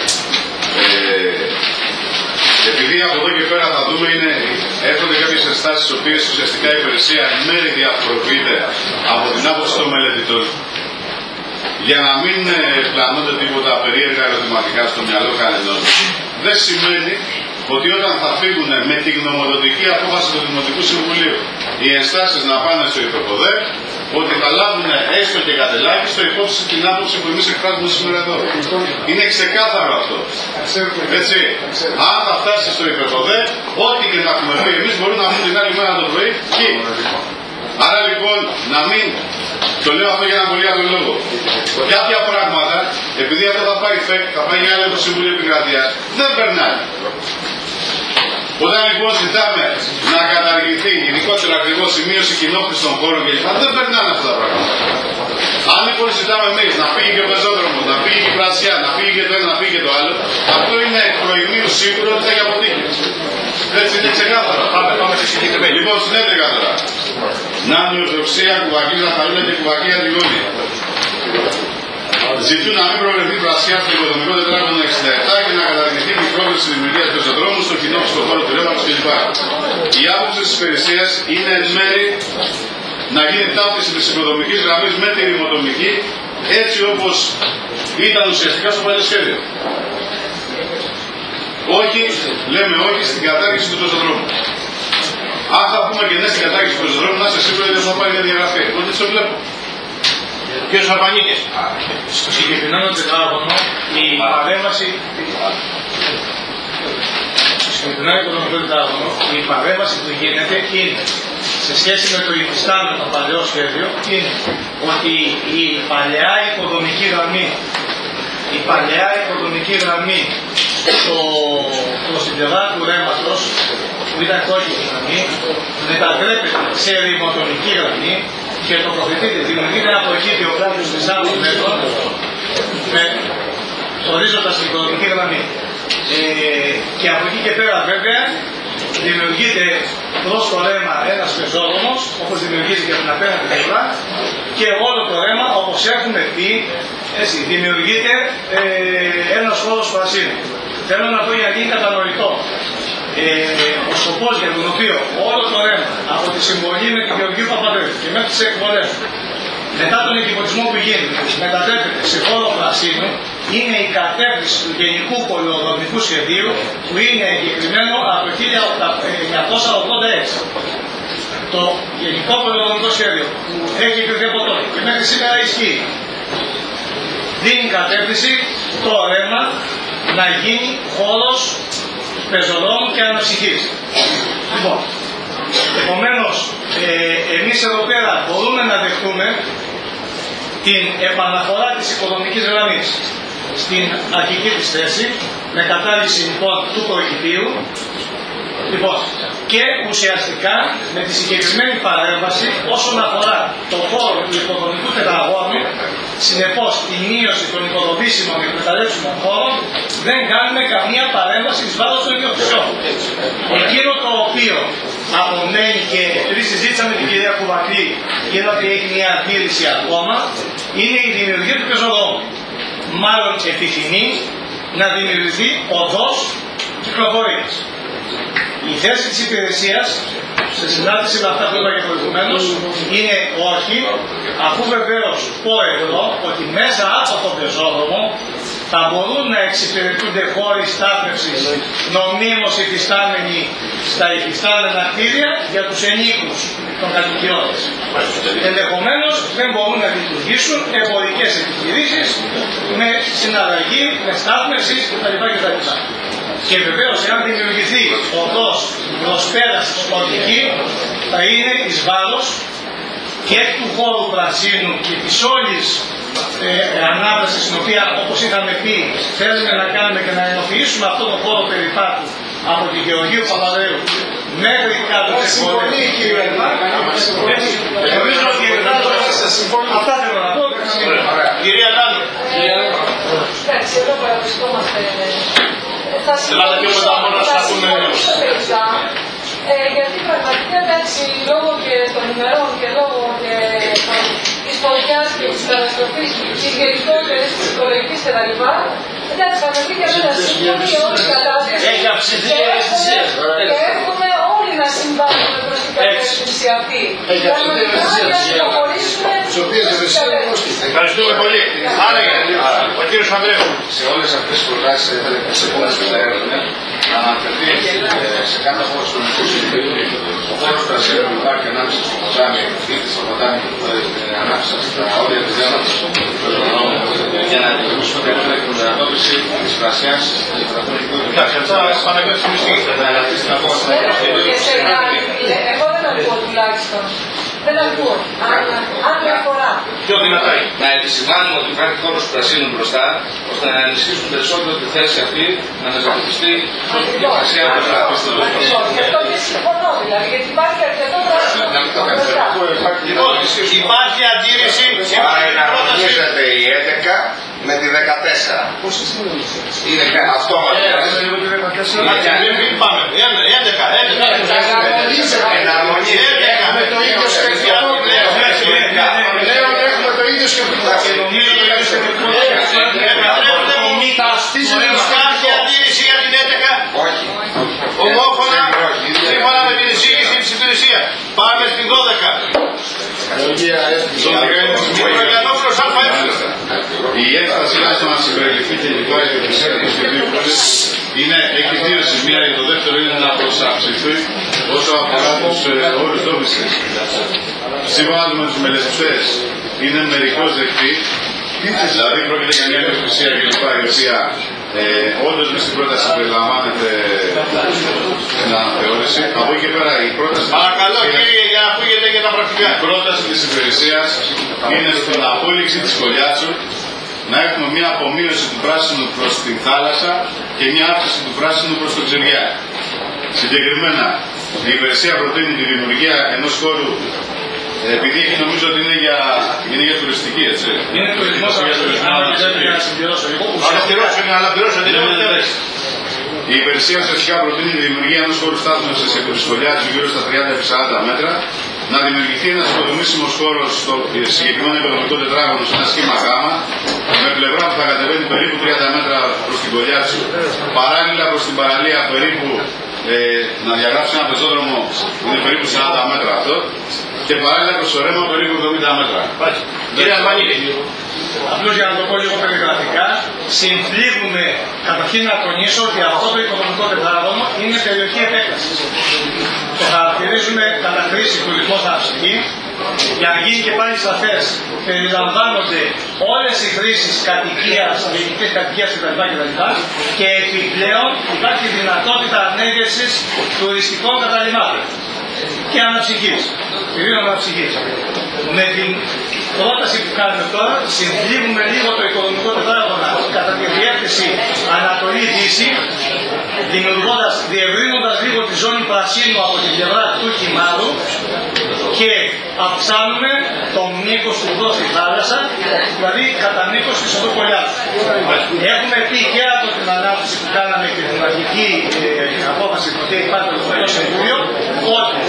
Επειδή από εδώ και πέρα θα δούμε, έρχονται κάποιες ενστάσεις, τις οποίες ουσιαστικά η υπηρεσία εν μέρει διαφοροποιείται από την άποψη των μελετητών. Για να μην πλανώνται τίποτα περίεργα ερωτηματικά στο μυαλό κανενός. Δεν σημαίνει ότι όταν θα φύγουν με τη γνωμοδοτική απόφαση του Δημοτικού Συμβουλίου οι ενστάσεις να πάνε στο ΥΠΠΟΔΕ, ότι θα λάβουν έστω και κατελάχιστο υπόψη την άποψη που εμείς εκφράζουμε σήμερα εδώ. Είναι ξεκάθαρο αυτό. Έτσι, αν θα φτάσει στο ΥΠΠΟΔΕ, ό,τι και να έχουμε πει εμείς μπορούμε να μείνουν την άλλη μέρα το πρωί εκεί. Άρα λοιπόν να μην Το λέω αυτό για ένα πολύ άλλο λόγο. Κάποια πράγματα, επειδή αυτό θα πάει ΦΕΚ, θα πάει για άλλο το Συμβούλιο Επικρατείας, δεν περνάει. Όταν λοιπόν ζητάμε να καταργηθεί γενικότερα ακριβώς η μείωση κοινόχρηστων χώρων κλπ. Δεν περνάνε αυτά τα πράγματα. Αν λοιπόν ζητάμε εμείς να φύγει και ο πεζόδρομος, να φύγει και η πρασιά, να φύγει και το ένα, να φύγει και το άλλο, αυτό είναι προημίου σίγουρο ότι θα έχει αποτύχει. Έτσι είναι ξεκάθαρο. Πάμε στη συγκεκριμένη. Λοιπόν, στην 11 τώρα. Νάνη Ορθοξία, Κουβακή Ζαχαρούλα και Κουβακή Αντιγόνη. Ζητούν να μην προβλεφθεί πρασιά στο οικοδομικό τετράγωνο 67 και να καταργηθεί η πρόκληση τη δημιουργία του πεζοδρόμου στο κοινόχρηστο χώρο του ρεύματος κλπ. Η άποψη τη υπηρεσία είναι εν μέρη να γίνει ταύτιση τη οικοδομική γραμμή με τη ρημοτομική έτσι όπως ήταν ουσιαστικά στο παλιό σχέδιο. Όχι, λέμε όχι στην κατάργηση του πεζοδρόμου. Αν θα πούμε και ναι στην κατάργηση του πεζοδρόμου, να είστε σίγουροι ότι δεν θα πάει μια διαγραφή. Ότι το βλέπω. Κύριος Αρπανίκης. Στο συγκεκριμένο τετράγωνο η παρέμβαση. Στο συγκεκριμένο οικονομικό τετράγωνο η παρέμβαση που γίνεται είναι σε σχέση με το υφιστάμενο παλαιό σχέδιο είναι ότι η παλαιά υποδομική γραμμή προς την πλευρά του ρεύματος που ήταν κόκκινη γραμμή μετατρέπεται σε ρημοτομική γραμμή και τοποθετείται, δημιουργείται ένα προκύπτιο πλάτος 4 μέτρων ορίζοντας την οικοδομική γραμμή. Και από εκεί και πέρα βέβαια δημιουργείται προς το ρέμα ένας πεζόδρομος, όπως δημιουργείται και από την απέναντι πλευρά, και όλο το ρέμα, όπως έχουμε πει, έτσι, δημιουργείται ένας χώρος πρασίνου. Θέλω να πω για να γίνει κατανοητό. Ο σκοπός για τον οποίο όλο το ρέμα από τη συμβολή με την Γεωργίου Παπαδρέου και μέχρι τις εκβολές μετά τον εκκυπωτισμό που γίνεται μετατρέπεται σε χώρο πρασίνου είναι η κατεύθυνση του Γενικού Πολεοδομικού Σχεδίου που είναι εγκεκριμένο από το 1986. Το Γενικό Πολεοδομικό Σχέδιο που έχει εκκριθεί από τότε και μέχρι σήμερα ισχύει δίνει κατεύθυνση το ρέμα να γίνει χώρος πεζοδρόμου και αναψυχής. Λοιπόν, επομένως εμείς εδώ πέρα μπορούμε να δεχτούμε την επαναφορά της οικοδομικής γραμμής στην αρχική της θέση με κατάργηση λοιπόν του προηγητήου λοιπόν, και ουσιαστικά με τη συγκεκριμένη παρέμβαση όσον αφορά το χώρο του οικοδομικού τετραγώνου, συνεπώς η μείωση των οικοδομήσιμων και εκμεταλλεύσιμων χώρων δεν κάνουμε καμία παρέμβαση εις βάρος των ιδιοκτησιών. Εκείνο το οποίο απομένει και επειδή συζήτησαμε με την κυρία Κουβακή και ότι έχει μια αντίρρηση ακόμα, είναι η δημιουργία του πεζοδρόμου. Μάλλον επιθυμεί να δημιουργηθεί οδός κυκλοφορίας. Η θέση της υπηρεσίας, σε συνάντηση με αυτά που είπα και προηγουμένως, είναι όχι, αφού βεβαίως πω εδώ ότι μέσα από τον πεζόδρομο θα μπορούν να εξυπηρετούνται χώροι στάθμευσης νομίμως υφιστάμενοι στα υφιστάμενα κτίρια για τους ενίκους των κατοικιών. Ενδεχομένως δεν μπορούν να λειτουργήσουν εμπορικές επιχειρήσεις με συναλλαγή, με στάθμευση κτλ. Και βεβαίως εάν δημιουργηθεί οδός προσπέρασης οδική θα είναι εις βάρος και του χώρου πρασίνου και της όλης ανάβασης στην οποία όπως είχαμε πει θέλουμε να κάνουμε και να ενοποιήσουμε αυτό το χώρο περιπάτου από την Γεωργίου Παπαδρέου μέχρι κάτω της Συμφωνή κύριε αυτά θέλω να πω. Κυρία Τάνου. Εντάξει, εδώ παραβρισκόμαστε. Ελάτε πιο μετά μόνο να σταθούμε. Γιατί πραγματικά εντάξει, λόγω και των ημερών και λόγω και της φωτιάς και της καταστροφής της γενικότερης, της οικολογικής κτλ. Εντάξει, θα βρεθεί και ένα σύμφωνο για όλη την κατάσταση. Έχει αυξηθεί η ευαισθησία. Και έχουμε όλοι να συμβάλλουμε προς την κατεύθυνση αυτή. Πραγματικά για να προχωρήσουμε. Ευχαριστούμε πολύ. Άραγε, ο κύριος Ανδρέου. Σε όλες αυτές τις προτάσεις ήθελε σε πολλές πελαέρωνε να αναφερθεί σε κάθε χώρο του Ελληνικού Συνδικού. Ο χώρος πρασίνου που υπάρχει ανάμεσα στο ποτάμι, είτε στο ποτάμι που είναι ανάμεσα στα όρια της Δέλματος, για να δημιουργήσουμε καλύτερα την αντιμετώπιση της πρασιάς και του καθολικού του. Εντάξει, αυτά παναγιώτης μυστικής. Εγώ δεν ακούω τουλάχιστον. Δεν ακούω. Αν διαφορά. Πιο δυνατά. Να επισημάνουμε ότι υπάρχει χώρος πρασίνου μπροστά, ώστε να ενισχύσουν περισσότερο τη θέση αυτή, να αναζητηθεί η εργασία του Αυτό και συμφωνώ δηλαδή, γιατί υπάρχει αρκετό πράσινο μπροστά. Λοιπόν, υπάρχει αντίρρηση Άρα εναρμονίζεται η 11 με τη 14. Είναι αυτόματο. Μην πάμε. 11. Εναρμονίζεται με το ίδιο σκεπτικό. Λέω έχουμε το ίδιο σκεπτικό. Υπάρχει αντίρρηση για την 11. Όχι. Ομόφωνα, σύμφωνα με την εισήγηση της υπηρεσίας. Πάμε στην 12. Η έκταση είναι στο να συμπεριληφθεί και η λιτότητα και τη έκταση και δύο φορές έχει δύο σημεία. Το δεύτερο είναι να προσαυξηθεί όσο αφορά τους όρους δόμησης. Σύμφωνα με τους μελετητές είναι μερικώς δεκτή, δηλαδή πρόκειται για μια υπηρεσία κλπ. Η οποία όντως μες στην πρόταση περιλαμβάνεται αναθεώρηση. Από εκεί και πέρα η πρόταση. Παρακαλώ κύριε, για να ακούγεται και τα πρακτικά. Η πρόταση της υπηρεσίας είναι στην απόλυξη της Κολιάτσου να έχουμε μια απομείωση του πράσινου προς την θάλασσα και μια αύξηση του πράσινου προς το Ξεριά. Συγκεκριμένα, η υπηρεσία προτείνει τη δημιουργία ενός χώρου, επειδή νομίζω ότι είναι για τουριστική, έτσι. Είναι τουρισμός, να συμπληρώσω λίγο. Η υπηρεσία ουσιαστικά προτείνει τη δημιουργία ενός χώρου στάθμευσης επί της Κολιάτσου γύρω στα 30-40 μέτρα, να δημιουργηθεί ένας οικοδομήσιμος χώρος στο συγκεκριμένο οικοδομικό τετράγωνο σε ένα σχήμα γάμα, με πλευρά που θα κατεβαίνει περίπου 30 μέτρα προς την Κολιάτσου, παράλληλα προς την παραλία περίπου, να διαγράψει ένα πεζόδρομο που είναι περίπου 40 μέτρα αυτό, και παράλληλα προς το ρέμα περίπου 70 μέτρα. Κύριε Αλβανίδη. Απλώς για να το πω λίγο περιγραφικά, συμφλίγουμε καταρχήν να τονίσω ότι αυτό το οικονομικό τετράγωνο είναι περιοχή επέκτασης. Το χαρακτηρίζουμε κατά χρήση τουρισμός αναψυχή. Για να γίνει και πάλι σαφές, περιλαμβάνονται όλες οι χρήσεις κατοικίας, διοικητικής κατοικίας κτλ. Και επιπλέον υπάρχει δυνατότητα ανέβρεσης τουριστικών καταλυμάτων και αναψυχής. Κυρίως αναψυχής. Με την πρόταση που κάνουμε τώρα, συμπλήγουμε λίγο το οικονομικό τετράγωνο κατά τη διεύθυνση Ανατολή-Δύση, διευρύνοντας λίγο τη ζώνη πρασίνου από την πλευρά του Κιμάρου και αυξάνουμε το μήκος του μπρος στη θάλασσα, δηλαδή κατά μήκος της οδού Κολιάτσου. Έχουμε πει και από την ανάπτυξη που κάναμε και την αρχική απόφαση που είχε πάρει το Ευρωπαϊκό Συμβούλιο, ότι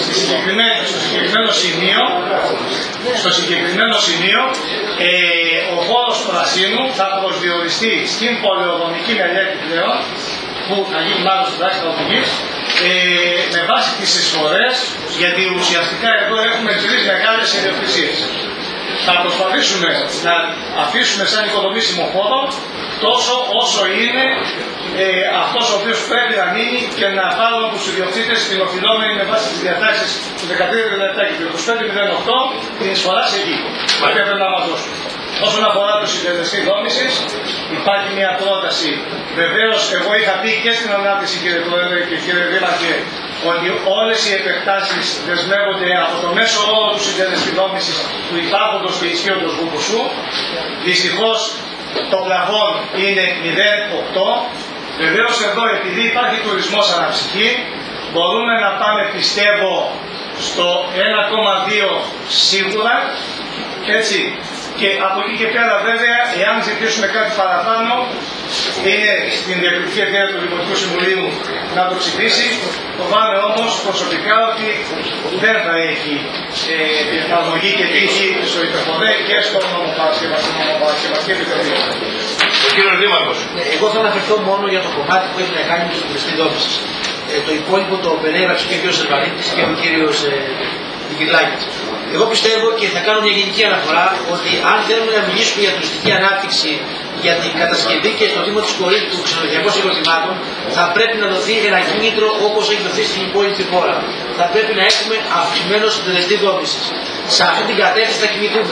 στο συγκεκριμένο σημείο ο χώρος πρασίνου θα προσδιοριστεί στην πολεοδομική μελέτη πλέον, που θα γίνει μάλλον στην πράξη παραγωγής, με βάση τις εισφορές, γιατί ουσιαστικά εδώ έχουμε τρεις μεγάλες ιδιοκτησίες. Θα προσπαθήσουμε να αφήσουμε σαν οικοδομήσιμο χώρο τόσο όσο είναι αυτός ο οποίος πρέπει να μείνει και να πάρουν από τους ιδιοκτήτες την οφειλόμενη με βάση τις διατάξεις του 13-17 και του 25-08 την εισφορά σε εκεί. Αυτή πρέπει να μας δώσουν. Όσον αφορά το συντελεστή δόμησης, υπάρχει μια πρόταση. Βεβαίως, εγώ είχα πει και στην ανάπτυξη, κύριε Πρόεδρε και κύριε Δήμαρχε, ότι όλες οι επεκτάσεις δεσμεύονται από το μέσο όρο του συντελεστή δόμησης του υπάρχοντος και ισχύοντος ποσού. Δυστυχώς, το πλαφόν είναι 0,8. Βεβαίως, εδώ, επειδή υπάρχει τουρισμός αναψυχή, μπορούμε να πάμε, πιστεύω, στο 1,2 σίγουρα, έτσι. Και από εκεί και πέρα βέβαια, εάν ζητήσουμε κάτι παραπάνω, είναι στην διακριτική ευχέρεια του Δημοτικού Συμβουλίου να το ψηφίσει. Φοβάμαι όμως προσωπικά ότι δεν θα έχει εφαρμογή και τύχη στο υπερποδέ και στο νομοπαρασκευαστική επιτροπή. Ο κύριος Δήμαρχος. Εγώ θα αναφερθώ μόνο για το κομμάτι που έχει να κάνει με την τουριστική δόμηση. Το υπόλοιπο το περιέγραψε και ο κ. Σερβανίτης και ο κ. Δικυλάκης. Εγώ πιστεύω και θα κάνω μια γενική αναφορά ότι αν θέλουμε να μιλήσουμε για τουριστική ανάπτυξη, για την κατασκευή και στο Δήμο της Κορίνθου ξενοδοχειακών συγκροτημάτων, θα πρέπει να δοθεί ένα κίνητρο όπως έχει δοθεί στην υπόλοιπη χώρα. Θα πρέπει να έχουμε αυξημένο συντελεστή δόμηση. Σε αυτή την κατεύθυνση θα κινηθούμε.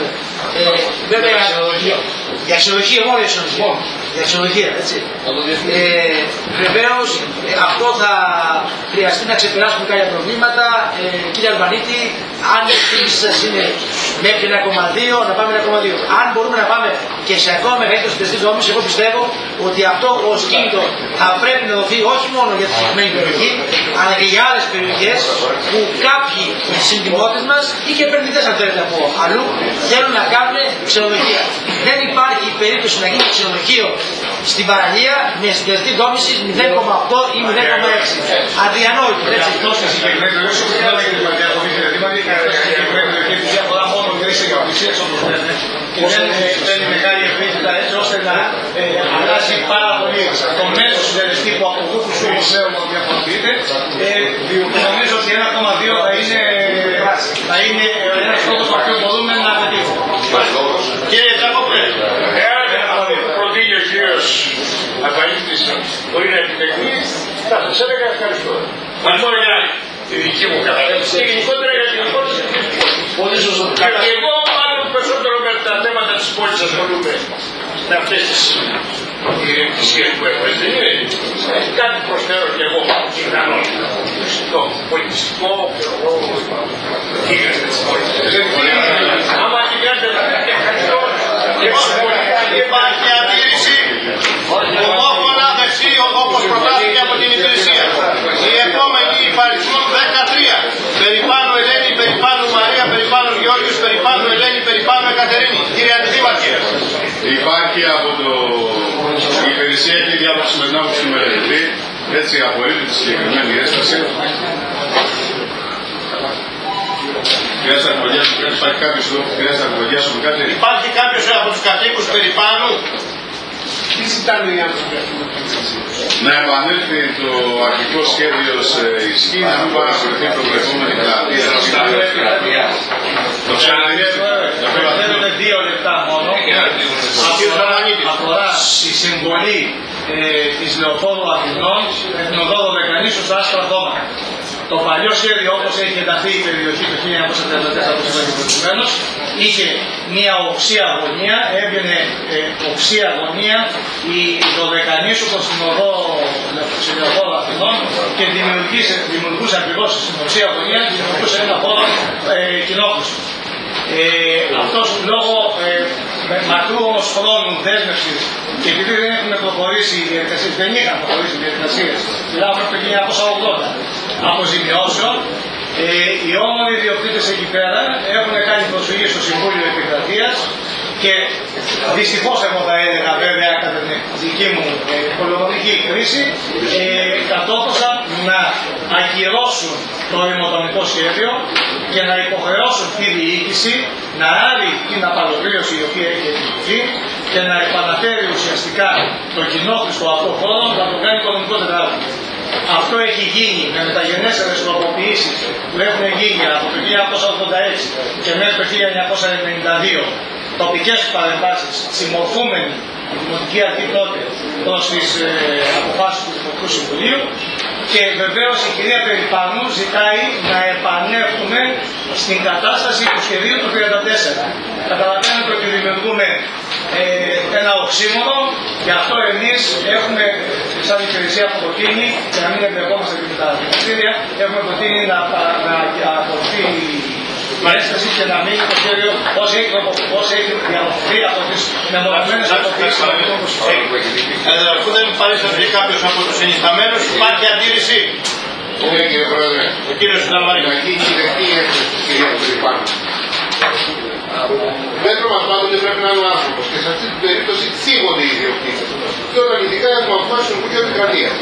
Βέβαια, για αξιολογία, μόνο για αξιολογία. Για αξιολογία, έτσι. Βεβαίως, αυτό θα χρειαστεί να ξεπεράσουμε κάποια προβλήματα. Κύριε Αλβανίτη, αν η εκτίμηση σας είναι μέχρι 1,2, να πάμε 1,2. Αν μπορούμε να πάμε και σε ακόμα μεγαλύτερο συντηρητή δόμηση, εγώ πιστεύω ότι αυτό ως κίνητο θα πρέπει να δοθεί όχι μόνο για τη συγκεκριμένη περιοχή, αλλά και για άλλες περιοχές που κάποιοι συντιμότες μας ή και επενδυτές, αν θέλετε από αλλού, θέλουν να κάνουν ξενοδοχεία. Δεν υπάρχει περίπτωση να γίνει ξενοδοχείο στην παραλία με συντηρητή δόμηση 0,8 ή 0,6. Αδιανόητο. Έτσι. Αυτό στη συγκεκριμένη περιοχή που δεν είναι η διαδρομή δηλαδή η συγκεκριμένη περιοχή που αφορά μόνο χρήση και πλησίες όπως λέμε και δεν παίρνει μεγάλη ευρύτητα έτσι ώστε να αλλάζει πάρα πολύ το μέσο συντελεστή που από εδώ που σου πλέον διαφοροποιείται. Νομίζω ότι 1,2 θα είναι ένας τρόπος που μπορούμε να πετύχουμε. Κύριε Τσάκοπλε, εάν προτείνει ο κύριος Αλβανίτης μπορεί να επιτευχθεί, θα σας έλεγα ευχαριστώ. Όχι μόνο για τη δική μου κατάσταση και γενικότερα για την υπόθεση της πόλης. Και εγώ μάλλον περισσότερο με τα θέματα της πόλης ασχολούμαι με αυτές τις σχέσεις που έχω. Δεν είναι κάτι προσφέρω και εγώ ικανό. Το πολιτιστικό, γίγαντε της πόλης. Άμα κοιτάτε να πείτε ευχαριστώ και υπάρχει αντίρρηση ομόφωνα δεξί όπως προτάθηκε από την υπηρεσία. Η επόμενη υπαριθμόν 13. Περιπάνω Ελένη, περιπάνω Μαρία, περιπάνω Γιώργος, περιπάνω Ελένη, περιπάνω Εκατερίνη. Κύριε Αντιδήμαρχε. Υπάρχει από η υπηρεσία και η διάποψη μετά από τη μελετή, έτσι απορρίπτει τη συγκεκριμένη έσταση. Χρειάζεται να κουβεντιάσουμε κάτι, υπάρχει κάποιος εδώ που χρειάζεται να κουβεντιάσουμε κάτι. Υπάρχει κάποιος από τους κατοίκους περιπάνω. Τι ζητάνε οι άνθρωποι να επανέλθει το αρχικό σχέδιο σε ισχύ, να μην παρακολουθεί το προηγούμενο πλατεία. Το ξαναδεύεται 2 λεπτά μόνο. Αφορά τη συμβολή της Λεωφόρου Αθηνών στην οδό Δωδεκανήσου στα άσπρα δώματα. Το παλιό σχέδιο όπως έχει ενταχθεί η περιοχή το 1934 όπως είπατε προηγουμένως είχε μια οξία γωνία, έβγαινε οξία γωνία η Δωδεκανήσου προς την οδό Αθηνών και δημιουργούσε ακριβώς στην οξία γωνία και δημιουργούσε ένα χώρο κοινόχρηστο. Αυτός λόγω μακρού όμως χρόνου δέσμευσης και επειδή δεν έχουμε προχωρήσει οι διαδικασίες, δεν είχαν προχωρήσει οι διαδικασίες, δηλαδή από το 1980 αποζημιώσεων, οι όμορφοι ιδιοκτήτες εκεί πέρα έχουν κάνει προσφυγή στο Συμβούλιο Επικρατείας και δυστυχώς εγώ θα έλεγα βέβαια κατά την δική μου πολεμονική κρίση κατόρθωσαν να ακυρώσουν το δημοτομικό σχέδιο και να υποχρεώσουν τη διοίκηση να άρει την απαλωτρίωση η οποία έχει εκδηλωθεί και να επαναφέρει ουσιαστικά το κοινόχρηστο αυτό χώρο να το κάνει οικονομικό τετράδιο. Αυτό έχει γίνει με μεταγενέστερες τροποποιήσεις που έχουν γίνει από το 1986 και μέχρι το 1992 τοπικές παρεμβάσεις συμμορφούμενοι η Δημοτική Αρχή τότε προς τις αποφάσεις του Δημοτικού Συμβουλίου και βεβαίως η κυρία Περιπάνου ζητάει να επανέλθουμε στην κατάσταση του σχεδίου του 1934. Καταλαβαίνετε ότι δημιουργούμε ένα οξύμορο και αυτό εμείς έχουμε σαν υπηρεσία που προτείνει και να μην εμπλεκόμαστε και με τα δικαστήρια έχουμε προτείνει να απορριφθεί η ένσταση και να μείνει το σχέδιο όσο έχει διαμορφωθεί από τις μεμονωμένες αποφάσεις. Αφού δεν παρίσταται κάποιος από τους ενισταμένους, υπάρχει αντίρρηση. Κύριε Πρόεδρε, ο κύριος Ναρβαρίδης. Εκεί η δεκτή έκθεση του κυρία Περιπάνου. Μέτρο μας πάντοτε πρέπει να είναι ο άνθρωπος και σε αυτή την περίπτωση θίγονται οι ιδιοκτήτες. Και όταν ειδικά έχουμε αποφάσει στο Υπουργείο Επικρατείας.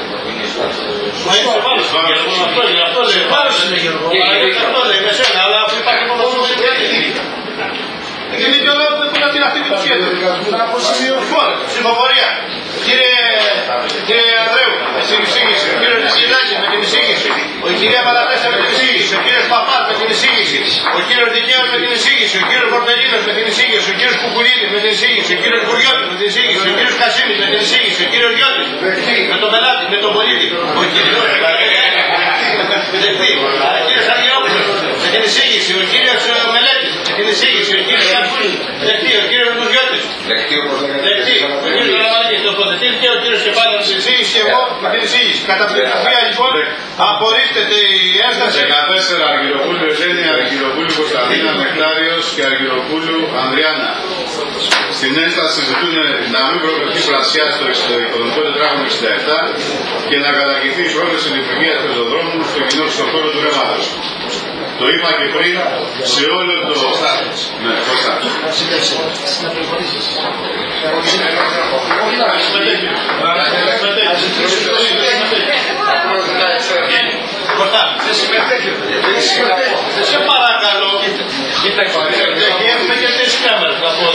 Αυτό λέει με σένα, αλλά αφού υπάρχει μόνο αυτό σε είναι δικαιολόγητο που να την αυτή το σχέδιο. Λοιπόν, ψηφοφορία. Κύριε Ανδρέου, με την εισήγηση. Ο κύριος Νησιλάκης με την εισήγηση. Ο κυρία Παλατέστα με την εισήγηση. Ο κύριος Παπάς με την εισήγηση. Ο κύριος Δικαίος με την εισήγηση. Ο κύριος Μορτελίδος με την εισήγηση. Ο κύριος Κουκουλίδης με την εισήγηση. Ο κύριος Κουριώτης με την εισήγηση. Ο κύριος Κασίμης με την εισήγηση. Ο κύριος Γιώτης με τον πελάτη, με τον πολίτη. Ο κύριος Αγγελόπουλος. Την εισήγηση, ο κύριος Μελέτης. Την εισήγηση, ο κύριος Καρπούλης. Δεκτή, ο κύριος Μουζιώτης. Δεκτή, όπως λέγεται. Δεκτή, ο κύριος Ραματικής τοποθετήθηκε, ο κύριος Κεφάλαιος την εισήγηση και εγώ την εισήγηση. Κατά πλειοψηφία λοιπόν απορρίπτεται η ένσταση. 14 Αργυροπούλου Ευγένεια, Αργυροπούλου Κωνσταντίνα Μεκτάριος και Αργυροπούλου Ανδριάννα. Στην ένσταση ζητούν να μην προβλεφθεί πλασιά στο οικονομικό τετράγωνο 67 και να καταργηθεί η πρόκληση λειτουργία πεζοδρόμου στο κοινό στον χώρο του ρεύματος. Το είπα και πριν σε όλο το ναι, Κώστα. Σε παρακαλώ. Έχουμε και τις κάμερες να πω,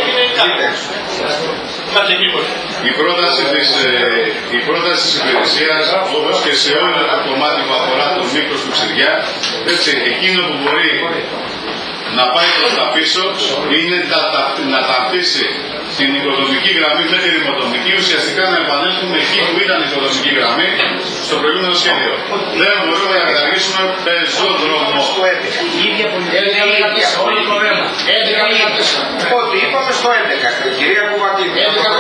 η πρόταση της υπηρεσίας, όπως και σε όλο το κομμάτι που αφορά τον Μήκος του Ξηριά, έτσι, εκείνο που μπορεί να πάει προς τα πίσω είναι να ταυτίσει την οικοδομική γραμμή με τη ρημοτομική, ουσιαστικά να επανέλθουμε εκεί που ήταν η οικοδομική γραμμή στο προηγούμενο σχέδιο. Δεν μπορούμε να καταργήσουμε πεζόδρομο. Η ίδια πολιτική σε όλο το ρεύμα. Ότι είπαμε στο 11, κυρία Κουβατίνη.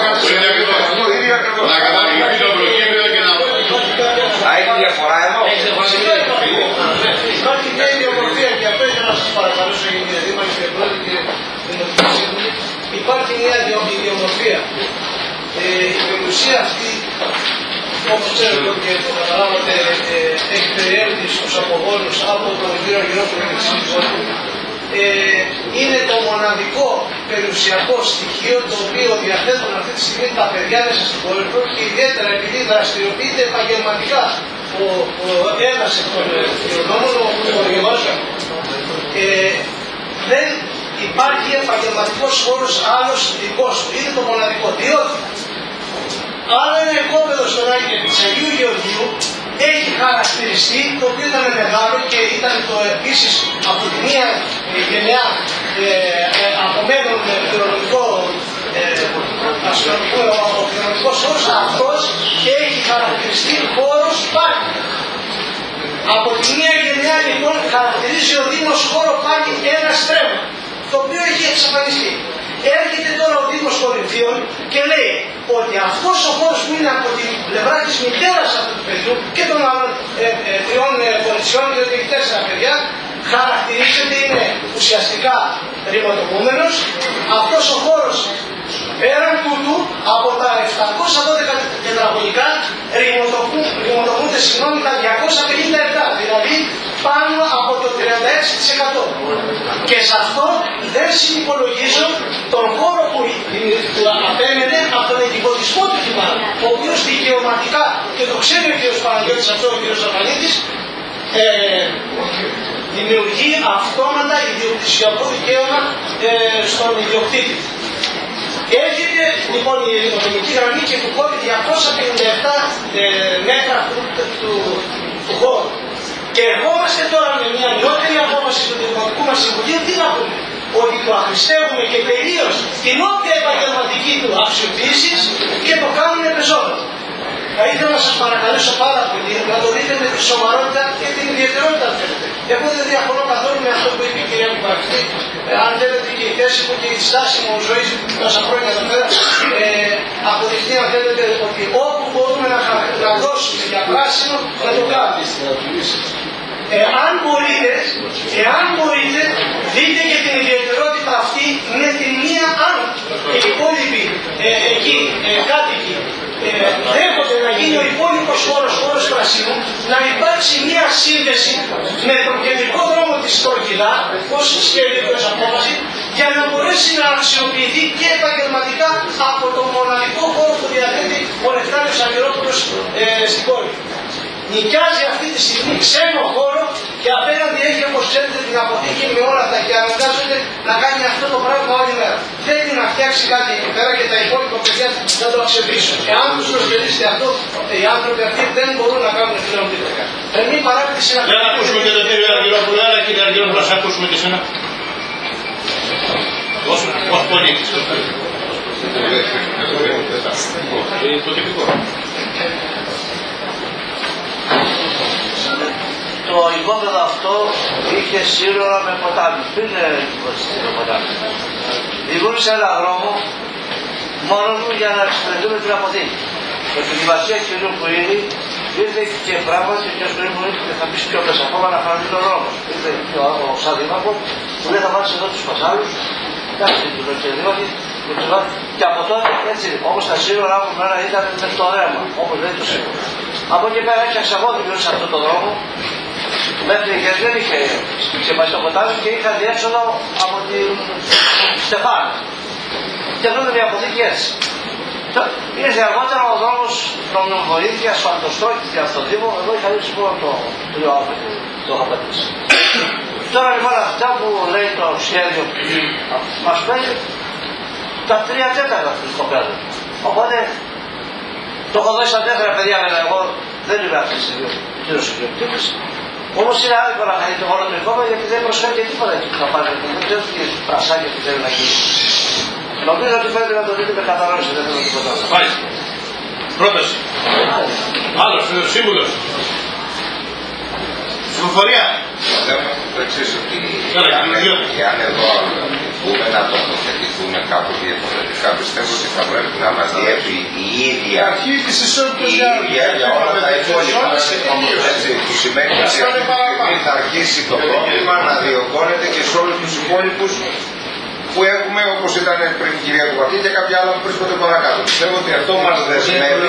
Να καταργηθεί το προκύπτο και να... Έχει διαφορά εδώ. Υπάρχει μια ιδιομορφία και αυτό ήθελα να σας παρακαλέσω κύριε Δήμαρχε και Πρόεδρε και Δημοτική Σύμβουλη. Υπάρχει μια ιδιομορφία. Η περιουσία αυτή, όπως ξέρετε και το καταλάβατε, έχει περιέλθει στους απογόνους από τον κύριο Αργυρόπουλο και τη σύμβουλη. Είναι το μοναδικό περιουσιακό στοιχείο το οποίο διαθέτουν αυτή τη στιγμή τα παιδιά μέσα στην πόλεμο και ιδιαίτερα επειδή δραστηριοποιείται επαγγελματικά ένας εκ των ονόμων, ο Γεμάσιο, δεν υπάρχει επαγγελματικός χώρος άλλος δικός του. Είναι το μοναδικό. Διότι άλλο ένα οικόπεδο στον Άγιο της Αγίου Γεωργίου έχει χαρακτηριστεί, το οποίο ήταν μεγάλο και ήταν το επίσης από τη μία γενεά απομένων κληρονομικό ο κληρονομικός χώρος αυτός έχει χαρακτηριστεί χώρος πάρκι. Από τη μία γενιά λοιπόν χαρακτηρίζει ο Δήμος χώρο πάρκι ένα στρέμμα, το οποίο έχει εξαφανιστεί. Έρχεται τώρα ο Δήμος Κορινθίων και λέει ότι αυτός ο χώρος που είναι από την πλευρά της μητέρας αυτού του παιδιού και των άλλων τριών κοριτσιών, διότι έχει 4 παιδιά, χαρακτηρίζεται, είναι ουσιαστικά ρηματοποιούμενος. Αυτός ο χώρος πέραν τούτου από τα 712 τετραγωνικά ρηματοποιούνται τα 257, δηλαδή πάνω από το 36%. Και σε αυτό δεν συνυπολογίζω τον χώρο που απέμενε από τον εγκυβωτισμό του Χιμάρου, ο οποίος δικαιωματικά, και το ξέρει ο κ. Παναγιώτης αυτό, ο κ. Ζαπανίτης, δημιουργεί αυτόματα ιδιοκτησιακό δικαίωμα στον ιδιοκτήτη. Έρχεται λοιπόν η ρημοτομική γραμμή και του κόβει 257 μέτρα του χώρου. Και ερχόμαστε τώρα με μια νεότερη απόφαση του Δημοτικού μας Συμβουλίου, τι να πούμε, ότι το αχρηστεύουμε και τελείως την όποια επαγγελματική του αξιοποίηση και το κάνουμε πεζόδρομο. Θα ήθελα να σας παρακαλέσω πάρα πολύ να το δείτε με τη σοβαρότητα και την ιδιαιτερότητα αν θέλετε. Εγώ δεν διαφωνώ καθόλου με αυτό που είπε η κυρία Κουπαρχτή, αν θέλετε και η θέση μου και η στάση μου ζωής τόσα χρόνια εδώ πέρα, αποδειχθεί αν θέλετε ότι όπου μπορούμε να δώσουμε για πράσινο να το κάνουμε. Εάν μπορείτε, δείτε και την ιδιαιτερότητα αυτή με την μία αν οι υπόλοιποι εκεί κάτοικοι δέχονται να γίνει ο υπόλοιπος χώρος πρασίνου, να υπάρξει μία σύνδεση με τον κεντρικό δρόμο της Κορκυλά, ως σχέδιο απόφαση, για να μπορέσει να αξιοποιηθεί και επαγγελματικά από τον μοναδικό χώρο που διαθέτει ο Νεκτάριος Αργυρόπουλος στην πόλη. Νοικιάζει αυτή τη στιγμή ξένο χώρο και απέναντι έχει, όπως ξέρετε, την αποθήκη με όλα αυτά και αναγκάζονται να κάνει αυτό το πράγμα όλη μέρα. Θέλει να φτιάξει κάτι εκεί πέρα και τα υπόλοιπα παιδιά να το αξιοποιήσουν. Εάν τους προσφερήσετε αυτό, οι άνθρωποι αυτοί δεν μπορούν να κάνουν πλέον τίποτα. Μην παράκτηση να... Δεν ακούσουμε και τον κύριο Αργυρόπουλο, αλλά κύριε Αργυρόπουλο, να ακούσουμε και εσένα. Ως πολίτης. Το Το οικόπεδο αυτό είχε σύνορα με ποτάμι. Πριν δημιουργηθεί το ποτάμι. Δημιούργησε ένα δρόμο μόνο μου για να εξυπηρετούμε την αποθήκη. Με την βασία κυρίου που είναι, ήρθε και πράγματι και ο μου είπε και θα μπει πιο μέσα ακόμα να φανεί τον δρόμο. Ήρθε ο Σαδήμαρχος που δεν θα βάλει εδώ τους φασάλους, εντάξει, του Δοκεδιώτη, και από τότε έτσι, όπως τα σύνορα μου μέρα ήταν με το ρέμα, όπως λέει το σύνορα. Από εκεί πέρα έφτιαξα εγώ δημιούργησα αυτόν τον δρόμο, μέχρι και δεν είχε ξεπαστεί το ποτάμι και είχα διέξοδο από την Στεφάνη. Και αυτό είναι μια αποθήκη έτσι. Ήρθε αργότερα ο δρόμος των βοήθεια, ασφαλτοστρόκης και στο Δήμο, εγώ είχα ρίξει μόνο το Ιωάννη, το είχα πατήσει. Τώρα λοιπόν αυτά που λέει το σχέδιο μας παίρνει τα 3/4 του σκοπέδου. Οπότε το έχω δώσει στα 4 παιδιά βέβαια, εγώ δεν είμαι αυτή τη στιγμή ο κύριος ιδιοκτήτης. Όμως είναι άδικο να χαθεί το όλο το οικόπεδο γιατί δεν προσφέρει και τίποτα εκεί που θα πάρει. Δεν ξέρω τι πρασάκια που θέλει να γίνει. Νομίζω ότι πρέπει να το δείτε με κατανόηση, δεν θέλω τίποτα άλλο. Μάλιστα. Πρόταση. Άλλος, σύμβουλος. Συμφωνία. Λέμε το εξής, ότι αν εδώ πούμε να τοποθετηθούμε κάπου διαφορετικά, πιστεύω ότι θα πρέπει να μας διέπει η ίδια για όλα τα υπόλοιπα. Που σημαίνει ότι θα αρχίσει το πρόβλημα να διωγγώνεται και σε όλους τους υπόλοιπους που έχουμε, όπως ήταν πριν η κυρία Κουβατή και κάποια άλλα που βρίσκονται παρακάτω. Πιστεύω ότι αυτό μας δεσμεύει.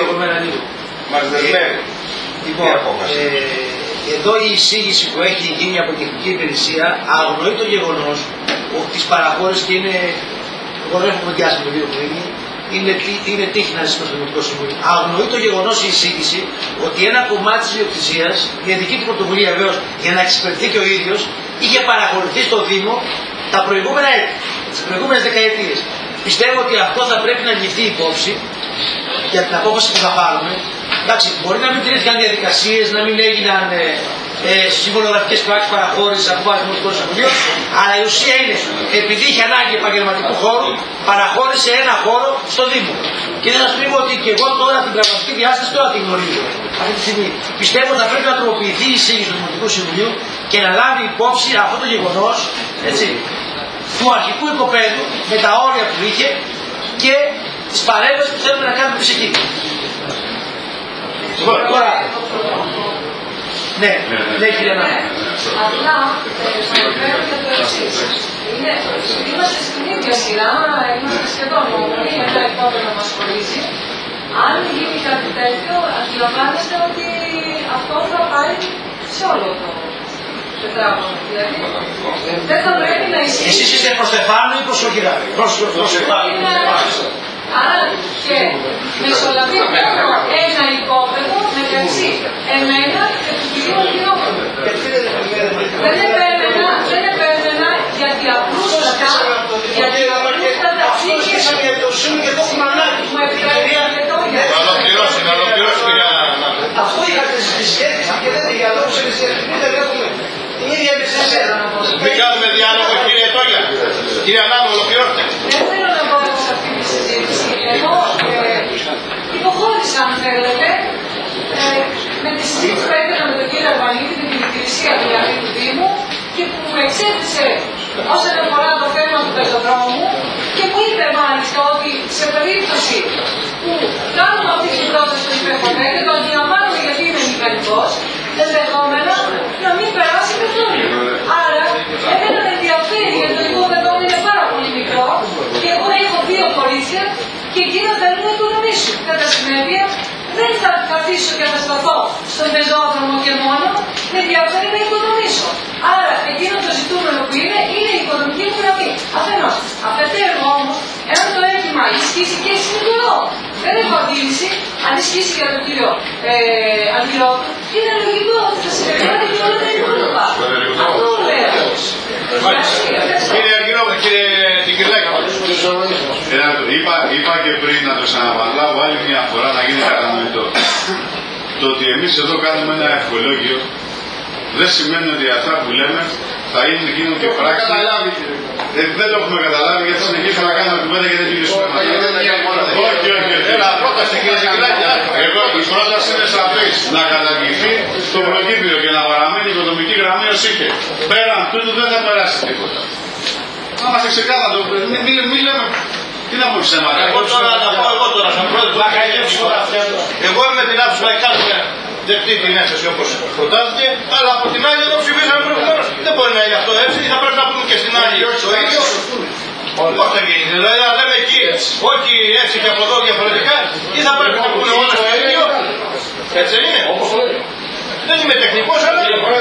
Λοιπόν, εδώ η εισήγηση που έχει γίνει από την τεχνική υπηρεσία αγνοεί το γεγονός ότι τις παραχώρησης και είναι, εγώ δεν έχω μοντιάσει με το βίντεο που είναι τύχη να ζήσει στο Δημοτικό Συμβούλιο. Αγνοεί το γεγονός η εισήγηση ότι ένα κομμάτι της ιδιοκτησίας, η δική του πρωτοβουλία βεβαίως για να εξυπηρετεί και ο ίδιος, είχε παραχωρηθεί στο Δήμο τα προηγούμενα έτη, τις προηγούμενες δεκαετίες. Πιστεύω ότι αυτό θα πρέπει να ληφθεί υπόψη για την απόφαση που θα πάρουμε. Εντάξει, μπορεί να μην τηρήθηκαν διαδικασίες, να μην έγιναν συμβολογραφικές πράξεις παραχώρησης από βάση του Δημοτικού Συμβουλίου, αλλά η ουσία είναι επειδή είχε ανάγκη επαγγελματικού χώρου, παραχώρησε ένα χώρο στο Δήμο. Και δεν σας πούμε ότι και εγώ τώρα την πραγματική διάσταση τώρα την γνωρίζω. Αυτή τη στιγμή πιστεύω ότι θα πρέπει να τροποποιηθεί η εισήγηση του Δημοτικού Συμβουλίου και να λάβει υπόψη αυτό το γεγονός του αρχικού οικοπαίδου με τα όρια που είχε και τις παρέμβασεις που θέλουμε να κάνουμε εκεί. Τώρα, ναι, κύριε Νάρα. Απλά, θα αναφέρω και το εξής. Είμαστε στην ίδια σειρά, είμαστε σχεδόν όλοι, ένα επόμενο μας χωρίζει. Αν γίνει κάτι τέτοιο, αντιλαμβάνεστε ότι αυτό θα πάει σε όλο το τετράγωνο. Δηλαδή, δεν θα πρέπει να ισχύει. Εσείς είστε προς Στεφάνου ή προς Σοχυράδη? Προς Στεφάνου. Άρα και μεσολαβεί μόνο ένα υπόπεδο μεταξύ εμένα και του κυρίου Αγγελόπουλου. Δεν επέμενα γιατί απλούστατα ψήφισα για το ΣΥΝ και το Κουμανάκι. Να ολοκληρώσει κυρία. Αυτό είχατε στις σχέσεις και δεν είναι για λόγους εμπιστευτικούς, δεν έχουμε την ίδια εμπιστευτική. Μην κάνουμε διάλογο κύριε Τόγια. Κύριε Ανάμου, ολοκληρώστε. Δεν θέλω να πω σε αυτή τη συζήτηση. Εγώ υποχώρησα, αν θέλετε, με τη συζήτηση που έκανα με τον κύριο Αρβανίτη, με την υπηρεσία δηλαδή του Δήμου και που μου εξέτησε όσον αφορά το θέμα του πεζοδρόμου και μου είπε μάλιστα ότι σε περίπτωση που κάνουμε αυτή την πρόταση που υπερχονέται, το αντιλαμβάνομαι γιατί είναι μηχανικός, ενδεχόμενα να μην περάσει καθόλου. Άρα, εμένα με ενδιαφέρει γιατί το οικόπεδο είναι πάρα πολύ μικρό και εγώ έχω 2 κορίτσια και εκείνα θέλουν να οικονομήσουν. Κατά συνέπεια, δεν θα καθίσω και θα σταθώ στον πεζόδρομο και μόνο, με ενδιαφέρει να οικονομήσω. Άρα, εκείνο το ζητούμενο που είναι η οικονομική μου γραμμή. Αφενός. Αφετέρου όμως, εάν το αίτημα ισχύσει και συνηγορώ, δεν έχω αντίληση, αν ισχύσει για τον κύριο Αγγελόπουλου, είναι λογικό ότι θα συμπεριφέρει και όλα τα υπόλοιπα. Αυτό λέω. Κύριε Αγγελόπουλου, κύριε Τικυρλάκη. Είπα και πριν να το ξαναπαναλάβω άλλη μια φορά να γίνει κατανοητό. Το ότι εμείς εδώ κάνουμε ένα ευχολόγιο δεν σημαίνει ότι αυτά που λέμε θα γίνουν και πράξη. Δεν το έχουμε καταλάβει γιατί συνεχίζουμε να κάνουμε κουβέντα και δεν γυρίσουμε. Όχι. Ένα πρόταση κύριε Τικυρλάκη. Εγώ η πρόταση είναι σαφής. Να καταργηθεί το προκύπτιο και να παραμένει η οικονομική προηγούμενος είχε. Πέραν τούτου δεν θα περάσει τίποτα. Να είμαστε ξεκάθαρο, μην λέμε. Τι να μου ψέματα. Εγώ τώρα σαν πρόεδρο θα καλύψω. Εγώ είμαι την άποψη να κάνουμε δεκτή την έκθεση όπως προτάθηκε, αλλά από την άλλη εδώ ψηφίσαμε προηγουμένως. Δεν μπορεί να είναι αυτό έτσι, θα πρέπει να πούμε και στην άλλη το ίδιο. Πώς θα γίνει, δηλαδή να λέμε εκεί όχι έτσι και από εδώ διαφορετικά, ή θα πρέπει να πούμε όλα στο ίδιο. Έτσι δεν είναι. Δεν είμαι τεχνικός, αλλά...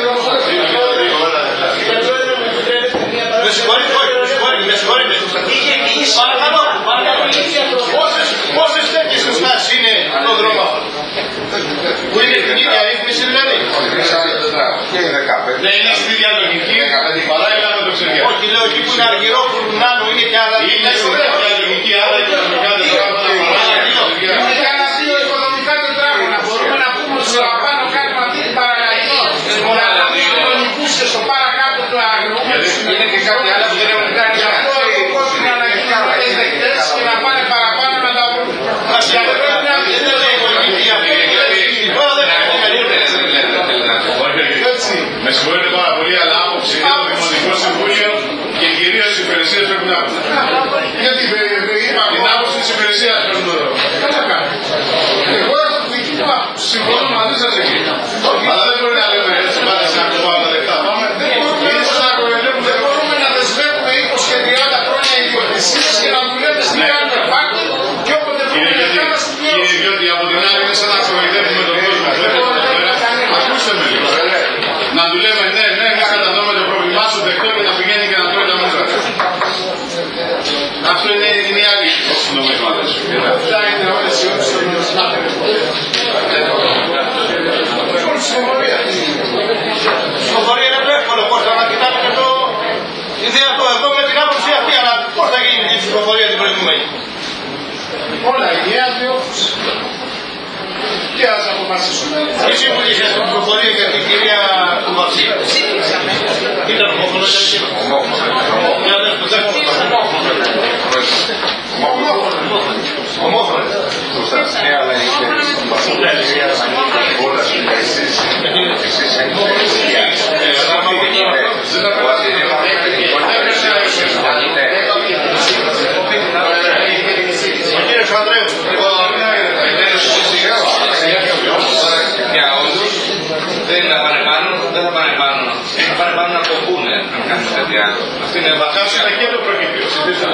Με συγχωρείτε. Παρακαλώ. Πόσες τέτοιες ενστάσεις είναι στον δρόμο αυτό. Που είναι την ίδια ρύθμιση δηλαδή. Και η 15. Δεν είναι στην ίδια λογική. Παράλληλα με το Ξεργιά. Όχι, λέω εκεί που είναι αργυρό, κουρνάνο, είναι και άλλα. Είναι στην ίδια λογική, άλλα οικονομικά τετράγωνα. Είναι κανένα δύο οικονομικά τετράγωνα. Μπορούμε να πούμε ότι στο απάνω κάνουμε αυτή την παραλλαγή. Για να μην κοινωνικούς και στο παρακάτω του αγρούμε. Είναι και κάποια άλλα που δεν έχουν κάνει. Γι' αυτό εγώ πρότεινα να γίνουν αυτές δεκτές και να πάνε παραπάνω να τα βρουν. Με συγχωρείτε πάρα πολύ, αλλά άποψη και το Δημοτικό Συμβούλιο και κυρίως οι υπηρεσίες πρέπει να έχουν. Γιατί την άποψη της υπηρεσίας πρέπει να δω. Εγώ έχω την δική μου άποψη. Συμφωνώ μαζί σας εκεί. Αλλά δεν μπορεί να λέμε έτσι πάντα σαν να πάμε τα λεφτά. Δεν μπορούμε να δεσμεύουμε 20 και 30 χρόνια ιδιοκτησίες και να δουλεύουμε στην κάνουμε φάκτη και όποτε βρούμε λεφτά μας την μειώσουμε. Κύριε Γιώτη, από την άλλη είναι σαν να κοροϊδεύουμε τον κόσμο. Ακούστε με λίγο. Να του λέμε ναι, εμείς κατανοούμε το πρόβλημά σου, δεχτώ και να πηγαίνει και να τρώει τα μούτρα. Αυτό είναι η άλλη νομίσματος. Αυτά είναι όλες οι ώρες των νομισμάτων. Ψηφοφορία είναι το εύκολο, πώς θα κοιτάμε και το... Είναι δυνατό εδώ με την άποψη αυτή, αλλά πώς θα γίνει η ψηφοφορία την προηγούμενη. Όλα η νέα διόφωση. Και ας αποφασίσουμε. Τι συμβουλήσια στην ψηφοφορία για την κυρία Κουβαψή. Ήταν ομόφωνο, ήταν ομόφωνο. Ναι, αλλά η όλα εσείς Για όντως δεν θα πάνε πάνω, δεν θα πάνε πάνω. Θα πάνε πάνω να το πούνε, να κάνουν κάτι άλλο. Αυτή είναι βαχάση, αλλά και το προκύπτει.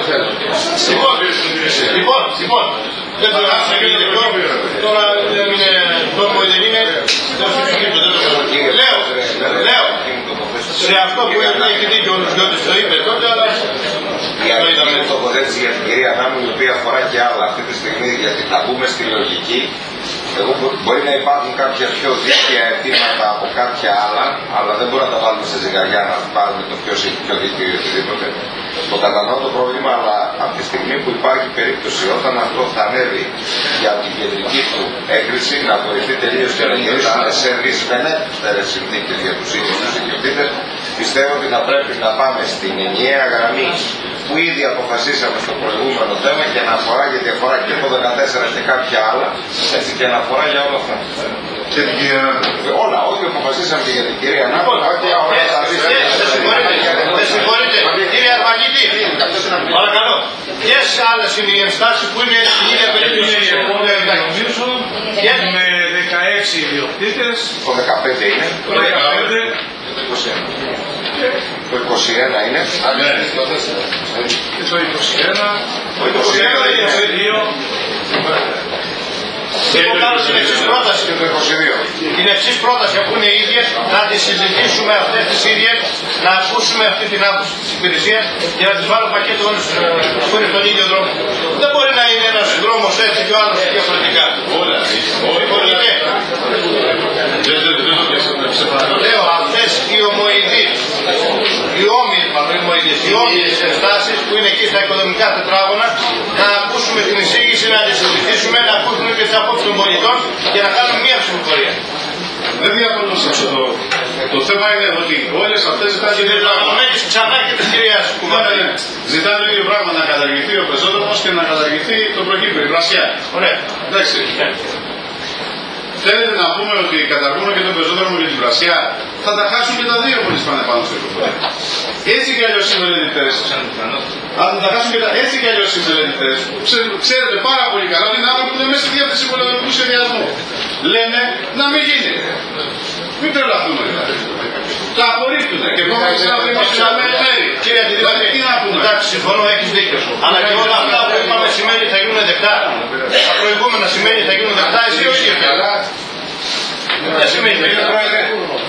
Λοιπόν, δεν το άφησα και το τώρα δεν είναι νόμο ή δεν είναι, δεν το συζητήσω, δεν το ξέρω. Λέω, σε αυτό που έχει δίκιο ο Λουσιώτης το είπε τότε, αλλά... Η άλλη τοποθέτηση για την κυρία Νάμου, η οποία αφορά και άλλα αυτή τη στιγμή, γιατί θα μπούμε στη λογική. Εγώ μπορεί να υπάρχουν κάποια πιο δίκαια αιτήματα από κάποια άλλα, αλλά δεν μπορούμε να τα βάλουμε σε ζυγαριά να πάρουμε το ποιος είναι πιο δίκαιο ή οτιδήποτε. Το κατανοώ το πρόβλημα, αλλά από τη στιγμή που υπάρχει περίπτωση όταν αυτό θα ανέβει για την κεντρική του έγκριση, να απορριφθεί τελείως και να γυρίσουμε σε δυσμενέστερες συνθήκες για τους ίδιους τους ιδιοκτήτες, πιστεύω ότι θα πρέπει να πάμε στην ενιαία γραμμή που ήδη αποφασίσαμε στο προηγούμενο θέμα και αναφορά, γιατί αφορά και το 14 και κάποια άλλα, έτσι και αναφορά για όλα αυτά. Και την κυρία Νάμου. Όλα, ό,τι αποφασίσαμε και για την κυρία Νάμου, ό,τι με συγχωρείτε, κύριε Αρβανίτη, παρακαλώ. Ποιες άλλες είναι οι ενστάσεις που είναι στην ίδια περίπτωση? Έχουμε 16 ιδιοκτήτες. Το 15 είναι. Το 15. Το 21 είναι. Και το 21. Το 21 είναι το ίδιο. Και εγώ κάνω την εξής πρόταση. Την εξής πρόταση, αφού είναι ίδιες, να τις συζητήσουμε αυτές τις ίδιες, να ακούσουμε αυτή την άποψη της υπηρεσίας και να τις βάλω πακέτο όλους που είναι στον ίδιο δρόμο. Δεν μπορεί να είναι ένας δρόμος έτσι και ο άλλος διαφορετικά. Όλα. Λέω αυτές οι ομοειδείς, οι όμοιες ενστάσεις που είναι εκεί στα οικονομικά τετράγωνα, να ακούσουμε την εισήγηση, να τις συζητήσουμε, να ακούσουμε και τις απόψεις των πολιτών και να κάνουμε μία ψηφοφορία. Δεν διαφωνώ σε αυτό. Το θέμα είναι ότι όλες αυτές ζητάνε το ίδιο πράγμα. Ξανά και της κυρίας Κουβαψή. Ζητάνε το ίδιο πράγμα, να καταργηθεί ο πεζόδρομος και να καταργηθεί το προκύπτει, η βρασιά. Ωραία. Εντάξει. Θέλετε να πούμε ότι καταργούμε και τον πεζόδρομο και την βρασιά. θα τα χάσουν και τα δύο μόλις πάνε πάνω στο υποβολή. Έτσι κι αλλιώς οι μελετητές, αν τα χάσουν και τα έτσι κι αλλιώς οι μελετητές, ξέρετε πάρα πολύ καλά ότι είναι άνθρωποι που είναι μέσα στη διάθεση πολεμικού σχεδιασμού. Λένε να μην γίνει. Μην τρελαθούμε δηλαδή. Τα απορρίπτουνε και ακόμα και σαν δημοσιογράφοι μέρη. Κύριε Αντιδημάρχη, τι να πούμε. Εντάξει, συμφωνώ, έχεις δίκιο. Αλλά και όλα αυτά που είπαμε σημαίνει θα γίνουν δεκτά. Τα προηγούμενα σημαίνει θα γίνουν δεκτά, εσύ όχι. Δεν σημαίνει θα γίνουν δεκτά.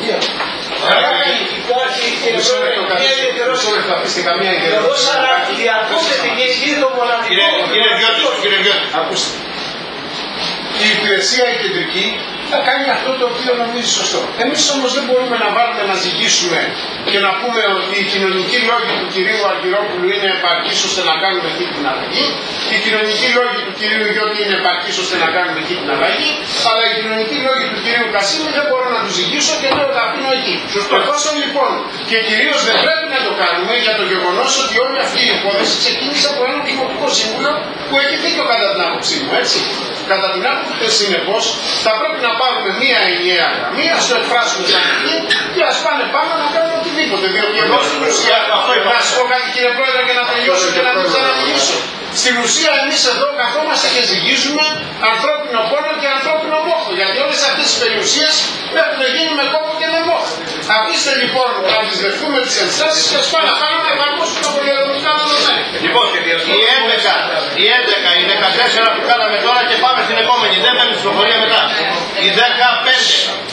Εγώ σαν διακόπτεται και εσύ το μοναδικό. Κύριε Βιώτη, ακούστε. Η υπηρεσία η κεντρική θα κάνει αυτό το οποίο νομίζει σωστό. Εμείς όμως δεν μπορούμε να βάλουμε να ζυγίσουμε και να πούμε ότι οι κοινωνικοί λόγοι του κυρίου Αργυρόπουλου είναι επαρκείς ώστε να κάνουμε εκεί την αλλαγή, οι κοινωνικοί λόγοι του κυρίου Γιώτη είναι επαρκείς ώστε να κάνουμε εκεί την αλλαγή, αλλά οι κοινωνικοί λόγοι του κυρίου Κασίμη δεν μπορώ να τους ζυγίσω και λέω τα αφήνω εκεί. Εφόσον λοιπόν και κυρίως δεν πρέπει να το κάνουμε για το γεγονός ότι όλη αυτή η υπόθεση ξεκίνησε από ένα δημοτικό σύμβουλο που έχει δίκιο κατά την άποψή μου, έτσι. Κατά την άποψη, συνεπώς, θα πρέπει να πάρουμε μία ενιαία γραμμή, ας το εκφράσουμε σαν εκεί και ας πάνε πάνω να κάνουν οτιδήποτε. Διότι εγώ στην ουσία, να σου πω κάτι κύριε Πρόεδρε και να τελειώσω και να μην ξαναμιλήσω. Στην ουσία εμείς εδώ καθόμαστε και ζυγίζουμε ανθρώπινο πόνο και ανθρώπινο μόχο. Γιατί όλες αυτές τις περιουσίες πρέπει να γίνουν με κόπο και με μόχο. Αφήστε λοιπόν να τις δεχτούμε τις ενστάσεις και ας πάνε πάνω να εφαρμόσουν τα πολυεδομικά δεδομένα. Λοιπόν, οι 11, οι 14 που κάναμε τώρα και πάμε στην επόμενη. Δεν παίρνει ψηφοφορία μετά. Οι 15.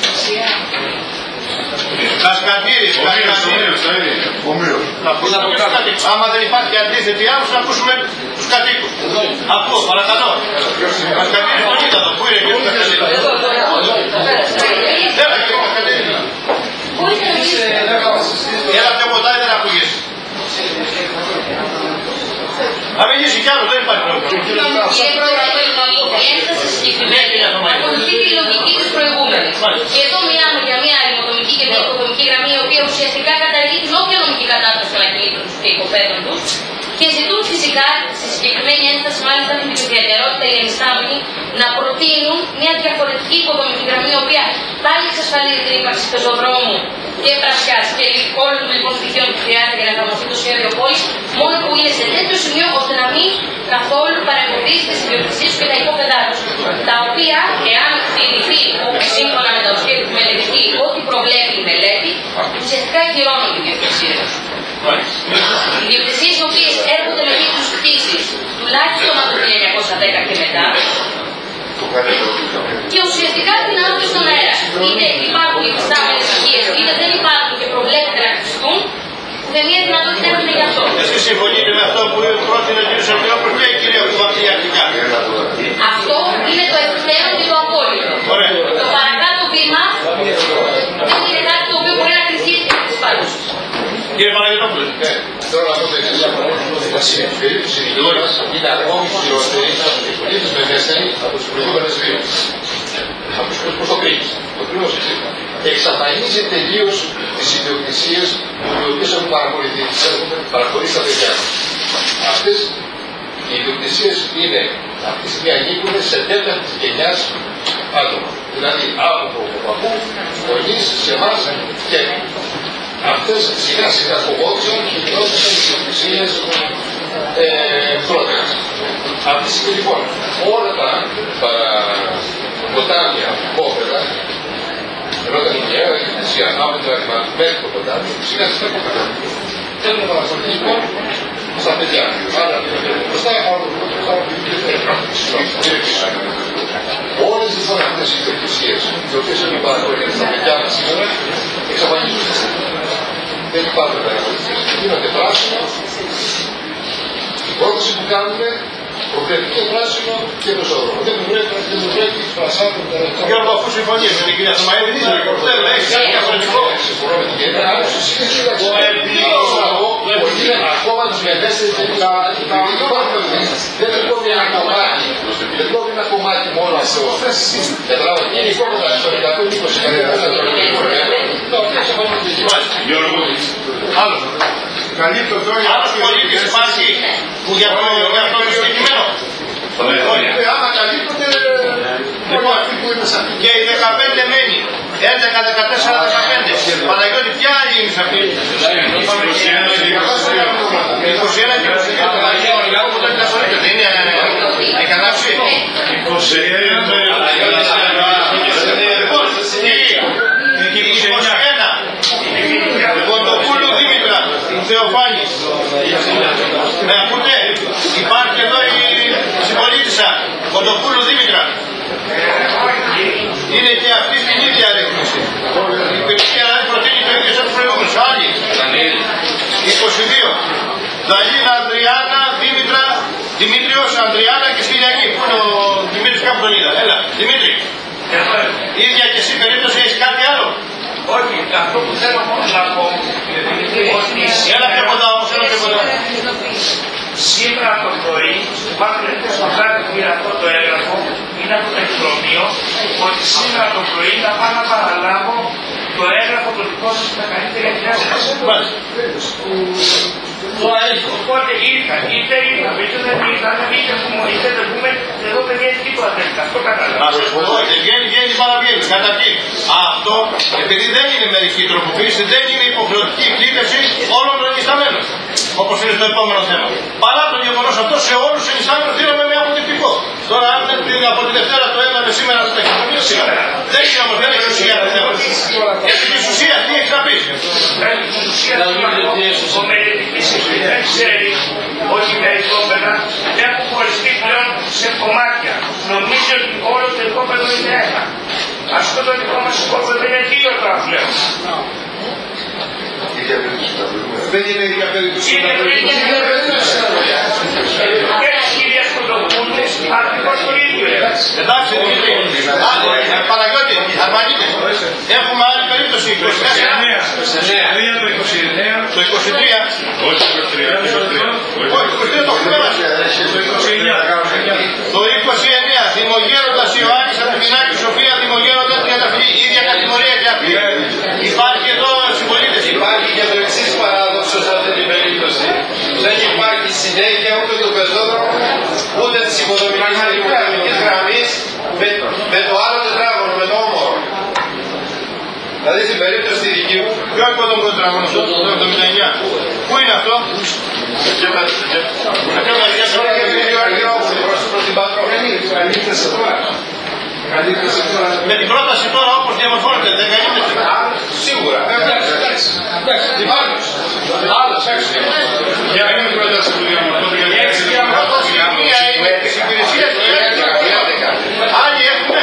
Κασκαντήρης. Άμα δεν υπάρχει αντίθετη άποψη, να ακούσουμε τους κατοίκους. Αυτό, παρακαλώ. Κασκαντήρης τον είδα εδώ. Πού είναι και ο Κασκαντήρης? Έλα και ο Κασκαντήρης. Έλα πιο κοντά, δεν ακούγες. Αν μιλήσει κι άλλο, δεν υπάρχει πρόβλημα. Η ένσταση συγκεκριμένη ακολουθεί τη λογική της προηγούμενης. Και εδώ μιλάμε για μια αριθμοτομική και μια οικοδομική γραμμή, η οποία ουσιαστικά καταργεί την όποια νομική κατάσταση των ακινήτων τους και οικοπαίδων τους. Και ζητούν φυσικά, στη συγκεκριμένη ένσταση, μάλιστα με την ιδιαιτερότητα οι ενιστάμενοι, να προτείνουν μια διαφορετική οικοδομική γραμμή, η οποία πάλι εξασφαλίζει την ύπαρξη πεζοδρόμου και πρασιάς και όλων των λοιπόν στοιχείων που χρειάζεται για να εφαρμοστεί το σχέδιο πόλης, μόνο που είναι σε τέτοιο σημείο ώστε να μην καθόλου παρεμποδίσει τις ιδιοκτησίες και τα υπόπεδά τους. Τα οποία, εάν θυμηθεί σύμφωνα με το σχέδιο του μελετητή ό,τι προβλέπει η μελέτη, ουσιαστικά κυρώνουν οι ιδιοκτησίες τους. Οι ιδιοκτησίες οι οποίες έρχονται με τίτλους κτήσης τουλάχιστον από το 1910 και μετά, και ουσιαστικά δυνάμονται στον αέρα. Είτε υπάρχουν υφιστάμενες στοιχείες, είτε δεν υπάρχουν και προβλέπεται να χτιστούν, ουδέμια δυνατότητα έχουν γι' αυτό. Εσείς συμφωνείτε με αυτό που πρότεινε ο κ. Σαρκιόπουλος και η κυρία Κουβαπτή αρχικά? Αυτό είναι το ευθέον και το απόλυτο. Το παρακάτω βήμα δεν είναι κάτι το οποίο μπορεί να κριθεί στις παρούσες. Κύριε Παναγιωτόπουλο. Τώρα να πω το εξής. Η περίπτωση της είναι ακόμη χειρότερη και δυσμενέστερη από τις προηγούμενες δύο. Από τους προς το Κρήτης. Το Κρήτης εξαφανίζει τελείως τις ιδιοκτησίες οι οποίες έχουν παραχωρήσει τα παιδιά. Αυτές οι ιδιοκτησίες είναι αυτή τη στιγμή ανήκουν σε τέταρτη γενιάς άτομα. Δηλαδή από τον παππού, γονείς, σε εμάς και αυτές σιγά σιγά φοβόντουσαν και γινόντουσαν οι ιδιοκτησίες πρώτες. Αυτή τη στιγμή λοιπόν όλα τα ποτάμια, πόπεδα, ενώ ήταν μια ιδιοκτησία από την Αρημά μέχρι το ποτάμι, σιγά σιγά θέλουν να παρακολουθεί λοιπόν στα παιδιά. Άρα μπροστά από όλες λοιπόν αυτές οι ιδιοκτησίες οι οποίες έχουν παρακολουθεί στα παιδιά μας σήμερα εξαφανίζονται. Δεν υπάρχουν παρακολουθήσεις. Γίνονται πράσινο. Η πρόταση που κάνουμε προβλέπει και πράσινο και πεζόδρομο. Δεν μου βλέπει πρασάδι με τα λεπτά. Γιώργο, αφού συμφωνείς με την κυρία Θωμαίδη, θέλω, έχεις κάτι διαφορετικό. Συμφωνώ με την κυρία ακόμα τους μελέστες δεν κόβει ένα κομμάτι. Δεν κόβει ένα κομμάτι μόνο αυτό. Είναι κόμματα ιστορικά, το 20 Γιώργο, άλλο. Άλλος πολίτης υπάρχει που για αυτό είναι συγκεκριμένο. Άμα καλύπτονται και οι 15 μένει. 11, 14, 15. Παναγιώτη, ποια άλλη είναι σε αυτή? 21 και 22 το Παναγιώτη, που δεν ασχολείται, είναι εκατάψη. 21, Κοντοπούλου Δήμητρα, Θεοφάνης. Με ακούτε? Υπάρχει εδώ η συμπολίτησα, Κοντοπούλου Δήμητρα. Είναι και αυτή στην ίδια ρύθμιση. Η υπηρεσία προτείνει το ίδιο σαν τους προηγούμενους. Άλλοι. 22. Δαλίνα Ανδριάννα, Δήμητρα, Δημήτριος, Ανδριάννα και Στυλιακή. Πού είναι ο Δημήτρης, κάπου τον είδα? Έλα, Δημήτρη. Ίδια και εσύ περίπτωση, έχεις κάτι άλλο? Όχι, αυτό που θέλω μόνο να πω. Έλα πιο κοντά όμως, έλα πιο κοντά. Σήμερα το πρωί, υπάρχουν στο χάρτη που πήρα αυτό το έγγραφο, είναι από το εκδρομείο, ότι σήμερα το πρωί θα πάω να παραλάβω το έγγραφο το δικό σας με καλύτερη εκθέση. Οπότε ήρθα, είτε δεν ήρθαν, είτε δεν πούμε, εδώ δεν βγαίνει τίποτα τέτοια. Αυτό καταλαβαίνω. Όχι, βγαίνει παραβγαίνει. Καταρχήν, αυτό, επειδή δεν είναι μερική τροποποίηση, δεν είναι υποχρεωτική κλήτευση όλων των ενισταμένων. Όπως είναι στο επόμενο θέμα. Παρά το γεγονός αυτό, σε όλους τους ενισταμένους δίνουμε με αποδεικτικό. Τώρα, αν από τη Δευτέρα το έβαλε σήμερα στο ταχυδρομείο, δεν είναι όμως, δεν έχει ουσία το θέμα. Επί της ουσίας, τι έχεις να πεις? Ο μελετητής δεν ξέρει ότι τα οικόπεδα έχουν χωριστεί πλέον σε κομμάτια. Νομίζει ότι όλο το οικόπεδο είναι ένα. Αυτό το δικό μας οικόπεδο είναι δύο τώρα πλέον. Δεν είναι η ίδια περίπτωση. Είναι η ίδια περίπτωση. Και τις κυρίες Κοντοπούλες, ακριβώς το ίδιο. Εντάξει, Δημήτρη. Παναγιώτη, Αρμανίτες. Έχουμε άλλη περίπτωση. 29. Το 23. Όχι το 23. Όχι, το 23 το έχουμε περάσει. Το 29. Δημογέροντας Ιωάννης Αντιφινάκη Σοφία, δημογέροντας Τριανταφυλλή. Ίδια κατηγορία και αυτή. Υπάρχει εδώ συμπολίτες. Υπάρχει και το εξής παράδοξο σε αυτή την περίπτωση. Δεν υπάρχει συνέχεια ούτε του πεζόδρομου, ούτε της υποδομικής γραμμής με το άλλο τετράγωνο, με το όμορο. Δηλαδή στην περίπτωση τη δική μου. Ποιο υποδομικό τετράγωνο, το 79. Πού είναι αυτό? Με την πρόταση τώρα όπως διαμορφώνεται, δεν καλύπτεται? Σίγουρα. Άλλος έξω. Ποια είναι η πρόταση που διαμορφώνεται? Μία είναι της υπηρεσίας του άλλοι έχουμε.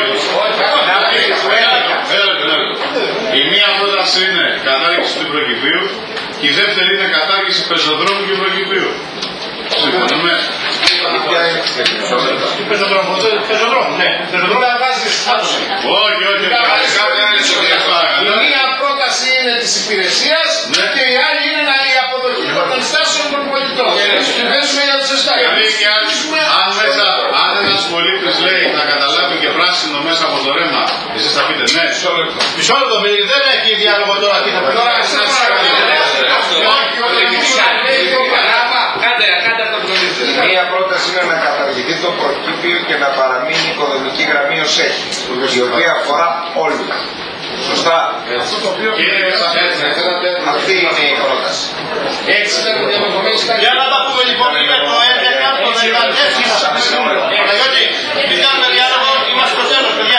Η μία πρόταση είναι κατάργηση του προκηπίου και η δεύτερη είναι κατάργηση πεζοδρόμου και προκηπίου. Συμφωνούμε? Πεζοδρόμου, ναι. Πεζοδρόμου θα βάζεις άψη. Όχι. Η μία πρόταση είναι της υπηρεσίας και η άλλη είναι η αποδοχή των ενστάσεων των πολιτών. Συνδέσουμε για τους εστάσεις. Αν ένας πολίτης λέει να καταλάβει και πράσινο μέσα από το ρέμα, εσείς θα πείτε ναι. Μισό λεπτό, δεν έχει διάλογο τώρα. Τι θα πει τώρα? Μία πρόταση είναι να καταργηθεί το προκήπιο και να παραμείνει η οικοδομική γραμμή ως έχει, η οποία αφορά όλους. Σωστά. Αυτή είναι η πρόταση. Έτσι θα το διαμορφωμένη. Για να τα πούμε λοιπόν, είναι το 11, το 14. Παναγιώτη, μην κάνουμε διάλογο, είμαστε στο τέλος, παιδιά.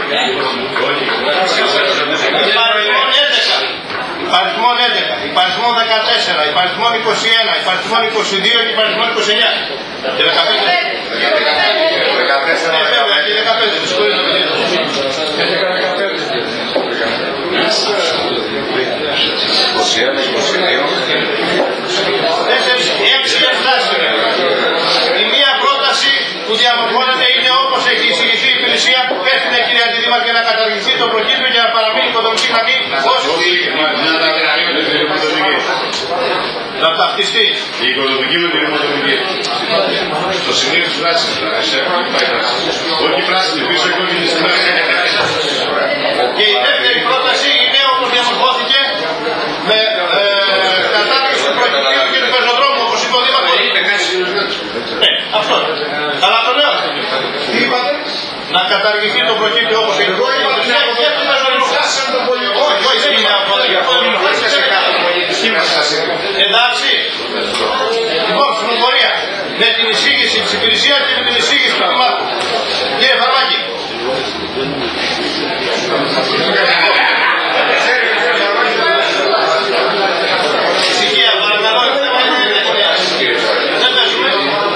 Υπαριθμόν 11, υπαριθμόν 14, υπαριθμόν 21, υπαριθμόν 22 και υπαριθμόν 29. Και 15. Βέβαια, και 15, το συγχωρείτε το παιδί. 6 ενστάσεις. Η μία πρόταση που διαμορφώνεται είναι όπως έχει εισηγηθεί η υπηρεσία. Πέφτει κυρία Αντιδήμαρχε να καταργηθεί το προκύπτο για να παραμείνει η οικοδομική γραμμή όσο να ταυτιστεί. Η οικοδομική με την υποδομική. Το συνήθως πράσινο. Όχι πράσινο, πίσω κόκκινη στην Και η δεύτερη πρόταση είναι όπως διαμορφώθηκε με κατάργηση του προκυπτίου και του πεζοδρόμου, όπως είπε ο Δήμαρχος. Ναι, αυτό. Αλλά το λέω. Τι είπατε? Να καταργηθεί το προκύπτιο όπως έχει. Όχι, δεν είναι αυτό. Εντάξει. Λοιπόν, ψηφοφορία. Με την εισήγηση της υπηρεσίας και με την εισήγηση του Δημάρχου. Κύριε Φαρμάκη. Ησυχία, παρακαλώ. Δεν παίζουμε.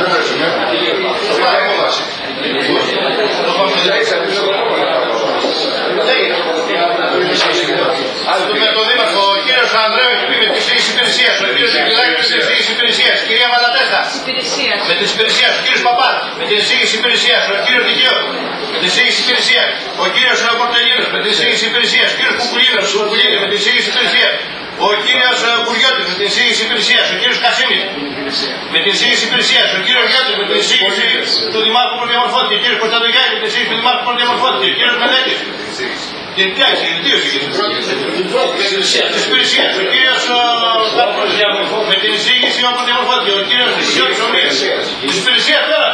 Με τον Δήμαρχο, ο κύριος Ανδρέου έχει πει με τις εισήγηση υπηρεσίας, ο κύριος Εκκλάκη με τις εισήγηση υπηρεσίας, κυρία Μαλατέστα με τις υπηρεσίες, ο κύριος Παπά με τις εισήγηση υπηρεσίας, ο κύριος Δικαιός με τις εισήγηση υπηρεσίας, ο κύριος Πορτελίνος με τις εισήγηση υπηρεσίας, ο κύριος Κουκουλίνος με τις εισήγηση υπηρεσίας, ο κύριος Κουριώτης με την εισήγηση υπηρεσίας, ο κύριος Κασίμης με την εισήγηση υπηρεσίας, ο κύριος Γιώτης με την εισήγηση του Δημάρχου που διαμορφώθηκε, ο κύριος Κωνσταντογιάννη με την εισήγηση του Δημάρχου που διαμορφώθηκε, ο κύριος Μενέκης. Την πιάξη, δύο εισήγησεις. Της υπηρεσίας, ο κύριος με την εισήγηση όπου διαμορφώθηκε, ο κύριος Γιώτης Ομίας. Της υπηρεσίας τώρα.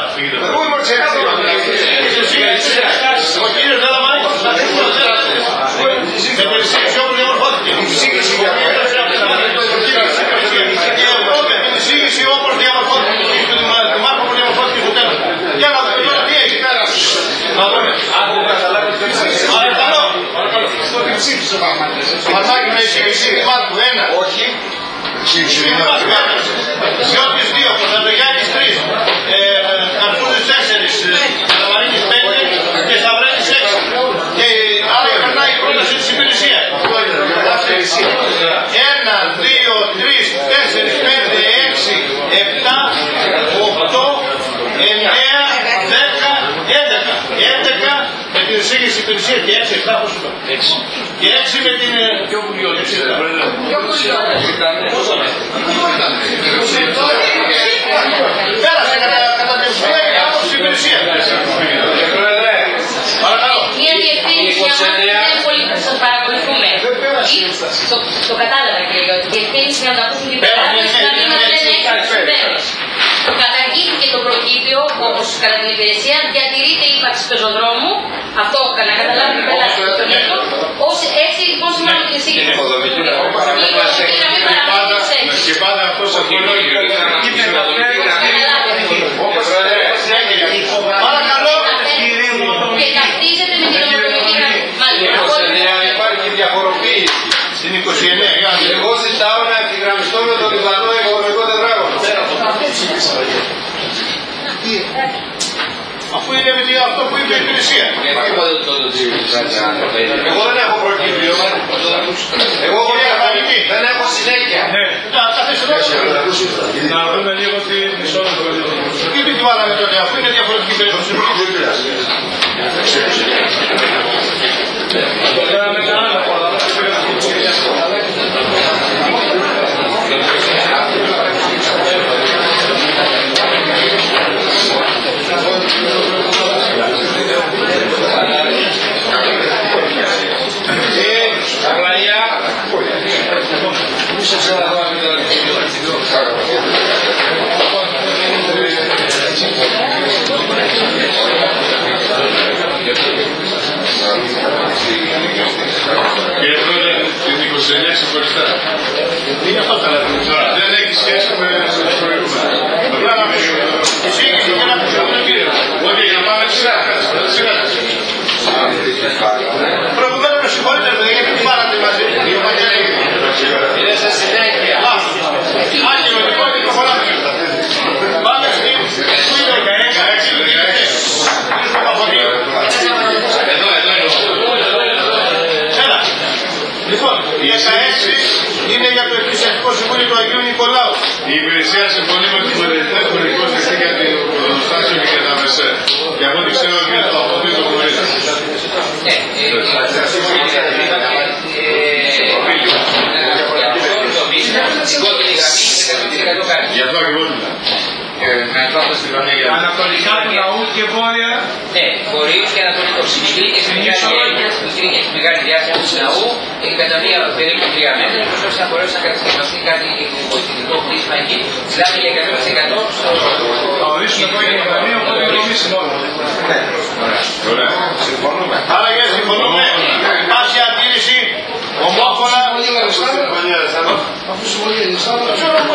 Ο κύριος Δαλαμανίκος με την εισήγηση όπου διαμορφώθηκε. Και εγώ με την εισήγηση όπως διαμορφώθηκε του Δημάρχου που διαμορφώθηκε στο τέλος. Για να δούμε τώρα τι έχει. Να δούμε. Παρακαλώ. Μαρμάκη με εισήγηση Δημάρχου 1. Όχι. Σιώτης 2, Κωνσταντογιάννης 3, Καρπούζης 4, Δαμαρίνης 5 και Σταυρέλης 6. Και άρα περνάει η πρόταση της υπηρεσίας. 1, 2, 3, 4, 5, 6, 7, 8, 9, 10, 11. 11 με την εισήγηση υπηρεσίας και 6, 7 πώς είπα. Και 6 με την... Ποιο βουλίο πέρασε κατά την ουσία και από την υπηρεσία. Παρακαλώ. Μια διευκρίνηση για μας δεν πολύ που σας παρακολουθούμε. Το κατάλαβα κύριε Γιώτη. Διευκρίνηση για να τα ακούσουν την περίπτωση να μην μας λένε έξω. Το καταγγείλθηκε το προκύπιο, όπως κατά την υπηρεσία, διατηρείται η ύπαρξη πεζοδρόμου. Αυτό να καταλάβει την πελάτη στον ίδιο. Έτσι λοιπόν σημαίνει την εισήγηση. Και πάντα αυτό σε αυτολόγιο. Παρακαλώ. Και ταυτίζεται με την ομοτομική γραμμή. Υπάρχει διαφοροποίηση. Στην 29. Εγώ ζητάω να ευθυγραμμιστώ με τον Ιβανό οικονομικό τετράγωνο. Αφού είναι με αυτό που είπε η υπηρεσία. Εγώ δεν έχω προκύπτιο. Εγώ δεν έχω συνέχεια. Να δούμε λίγο την ισότητα. Γιατί τι βάλαμε τότε, αφού είναι διαφορετική περίπτωση. Και εδώ είναι την 29 ξεχωριστά. Είναι αυτό τα λέμε. Δεν έχει σχέση με τους προηγούμενους. Εισήγηση και να ακούσουμε τον κύριο. Όχι, για να πάμε σειρά. Προηγουμένως με συγχωρείτε, γιατί τι πάρατε μαζί. Είναι σε συνέχεια. Άκυρο λοιπόν και προχωράμε. Πάμε στην... Πού είναι ο 16. Έλα. Λοιπόν, η 16 είναι για το Εκκλησιαστικό Συμβούλιο του Αγίου Νικολάου. Η υπηρεσία συμφωνεί με τους μελετητές που εκδόστηκαν για το ποδοστάσιο και τα μεσέ. Και από ό,τι ξέρω και το αποδίδω το γνωρίζετε. Γι' αυτό ακριβώς μιλάω. Ανατολικά του ναού και βόρεια. Ναι, βορείους και ανατολικός. Η μικρή και στη μεγάλη διάσταση του ναού έχει κατά μία περίπου 3 μέτρα, ώστε να μπορέσει να κατασκευαστεί κάτι υποστηρικό χρήσιμα εκεί. Μιλάμε για 100% στο... Θα ορίσουμε το Γερμανία, οπότε εμείς μόνο. Ωραία. Συμφωνούμε. Άρα για συμφωνούμε. Υπάρχει αντίρρηση ομόφωνα. Αφού συμφωνεί η Ελισάβα,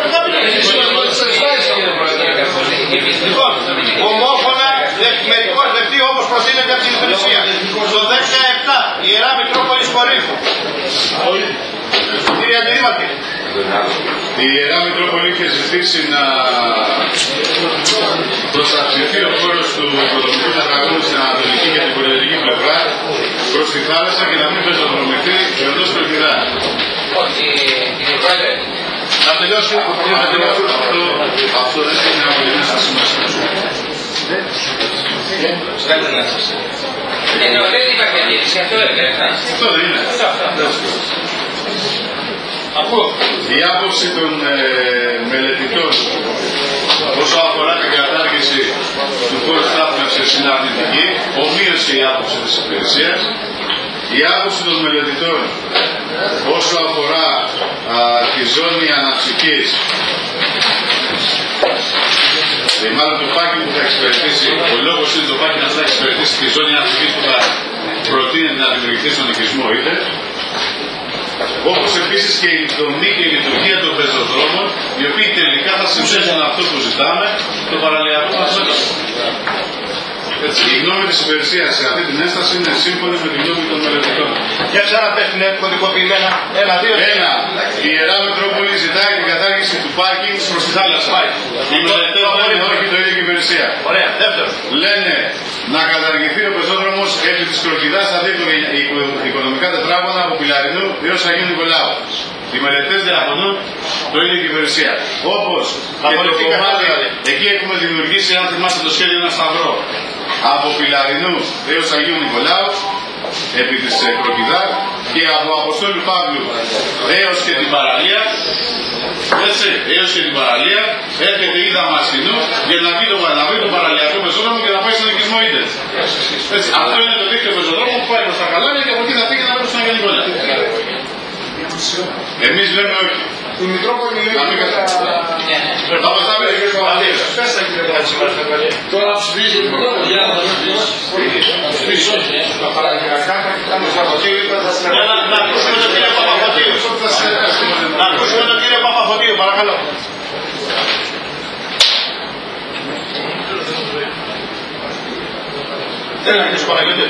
λοιπόν, ομόφωνα μερικώς δεκτή όπως προτείνεται από την Υπηρεσία. Στο 17, Ιερά Μητρόπολης Κορίνθου. Κύριε Αντιδήμαρχε. Η Ιερά Μητρόπολη είχε ζητήσει να προστατευτεί ο χώρος του οικοδομικού τετραγώνου στην ανατολική και την βορειοδυτική πλευρά προς τη θάλασσα και να μην πεζοδρομηθεί οδός Κολκυδά. Κύριε Πρόεδρε, να τελειώσω. Αυτό δεν είναι απολύτως στα σημασία. δεν υπάρχει αντίληψη, αυτό δεν είναι. Αυτό δεν είναι. Η άποψη των μελετητών όσο αφορά την κατάργηση του χώρου στάθμευσης είναι αρνητική, ομοίωσε η άποψη της υπηρεσίας. Η άποψη των μελετητών όσο αφορά τη ζώνη αναψυχής, μάλλον το πάκι που θα εξυπηρετήσει, ο λόγος είναι το πάκι να θα εξυπηρετήσει τη ζώνη αναψυχής που θα προτείνει να δημιουργηθεί στον οικισμό είτε, όπως επίσης και η δομή και η λειτουργία των πεζοδρόμων, οι οποίοι τελικά θα συνθέσουν αυτό που ζητάμε, το παραλιακό μας μέτωπο. Η γνώμη της υπηρεσίας σε αυτή την ένσταση είναι σύμφωνη με τη γνώμη των μελετητών. Για ξαναπέφτουν κωδικοποιημένα. 1-2. Η Ιερά Μητρόπολη ζητάει την κατάργηση του πάρκινγκ προς τη θάλασσα. Οι μελετητές λένε όχι, το ίδιο και η υπηρεσία. Ωραία. Δεύτερο. Λένε να καταργηθεί ο πεζόδρομος επί της Κροκυδάς στα δύο οικονομικά τετράγωνα από Πιλαρινού έως Αγίου Νικολάου. Οι μελετητές διαφωνούν, το ίδιο και η υπηρεσία. Όπως και το κομμάτι, εκεί έχουμε δημιουργήσει, αν θυμάστε το σχέδιο, ένα σταυρό. Από Πιλαρινού έως Αγίου Νικολάου, επί της Κροκυδά, και από Αποστόλου Παύλου έως και την παραλία, έτσι, έως και την παραλία, έρχεται η Δαμασκηνού για να βρει το παραλιακό πεζόδρομο και να πάει στον οικισμό ίντες. Αυτό είναι το δίκτυο πεζοδρόμου που πάει προς τα Καλάμια και από εκεί θα φύγει να πάει στον Αγίου Νικολάου. Εμείς λέμε όχι. Η Μητρόπολη να μην θα μας δάμε και το αντίος. Τώρα ψηφίζει η Μητρόπολη. Για να ψηφίσει όχι. Τα παραγγελακά θα κοιτάμε στο Παπαφωτίου. Να ακούσουμε τον κύριο Παπαφωτίου. Να ακούσουμε τον κύριο Παπαφωτίου, παρακαλώ. Δεν είναι και Παναγιώτη.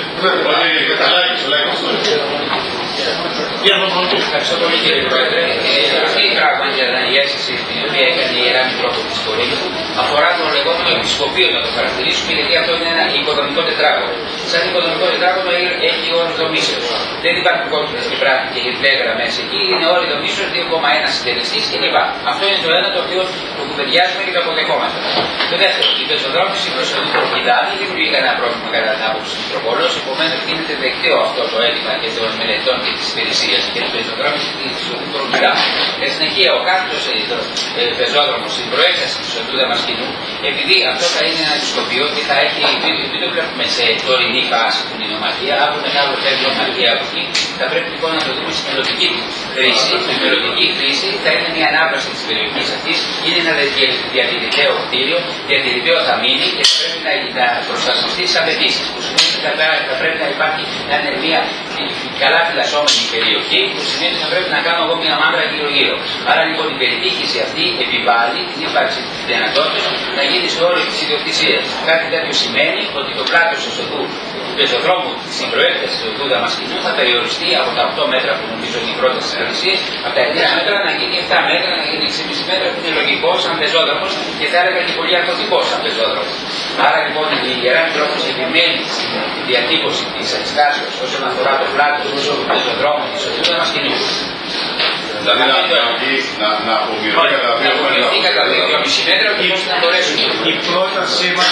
Ευχαριστώ πολύ κύριε Πρόεδρε. Αυτή η πράγματι η αίσθηση την οποία έκανε η Ιερά Μητρόπολη της Κορίνθου αφορά το λεγόμενο επισκοπείο, να το χαρακτηρίσουμε, γιατί αυτό είναι ένα οικοδομικό τετράγωνο. Σαν οικοδομικό τετράγωνο έχει όρους δομήσεως. Δεν υπάρχουν κόκκινες και πράτη και γυρτέγρα μέσα εκεί, είναι όροι δομήσεως 2,1 συντελεστής κλπ. Αυτό είναι το ένα το οποίο το κουβεντιάζουμε και το αποδεχόμαστε. Το δεύτερο, η πεζοδρόμηση προς τον Κροκυδά δεν δημιουργεί κανένα πρόβλημα κατά την άποψη της Μητροπόλεως, επομένως γίνεται δεκτό αυτό το αίτημα και των μελετών και της υπηρεσίας και την πεζοδρόμηση της Κροκυδά. Εν συνεχεία, ο κάθετος πεζόδρομος στην προέκταση του Οδού Δαμασκηνού, επειδή αυτό θα είναι ένα επισκοπείο και θα έχει, μην το βλέπουμε σε τωρινή φάση που είναι η ομαρχία, από μεγάλο φεύγει η ομαρχία από εκεί, θα πρέπει λοιπόν να το δούμε στη μελλοντική χρήση. Η μελλοντική χρήση θα είναι μια ανάπτυξη της περιοχής αυτής, είναι ένα διατηρηταίο κτίριο, διατηρηταίο θα μείνει και θα πρέπει να προστατευτεί τις απαιτήσεις, που σημαίνει ότι θα πρέπει να υπάρχει να είναι μια καλά φυλασσόμενη περιοχή, που σημαίνει ότι θα πρέπει να κάνω εγώ μια μάντρα γύρω-γύρω. Άρα λοιπόν η περιτύχηση αυτή επιβάλλει την ύπαρξη της δυνατότητας να γίνει σε όλη της ιδιοκτησίας. Κάτι τέτοιο σημαίνει ότι το πλάτος του πεζοδρόμου στην προέκταση του Οδού Δαμασκηνού θα περιοριστεί από τα 8 μέτρα που νομίζω είναι η πρόταση της υπηρεσίας, από τα 9 μέτρα να γίνει 7 μέτρα, να γίνει 6,5 μέτρα που είναι λογικό σαν πεζόδρομος και θα έλεγα και πολύ αρκωτικό σαν πεζόδρομος. Άρα λοιπόν η Ιερά Μητρόπολη επιμένει στην διατύπωση της αντιστάσεως όσον αφορά το πλάτος του πεζοδρόμου της Οδού Δαμασκηνού. Δηλαδή να απομειωθεί κατά 2,5 μέτρα και ώστε να μπορέσουν. Η πρότασή μας,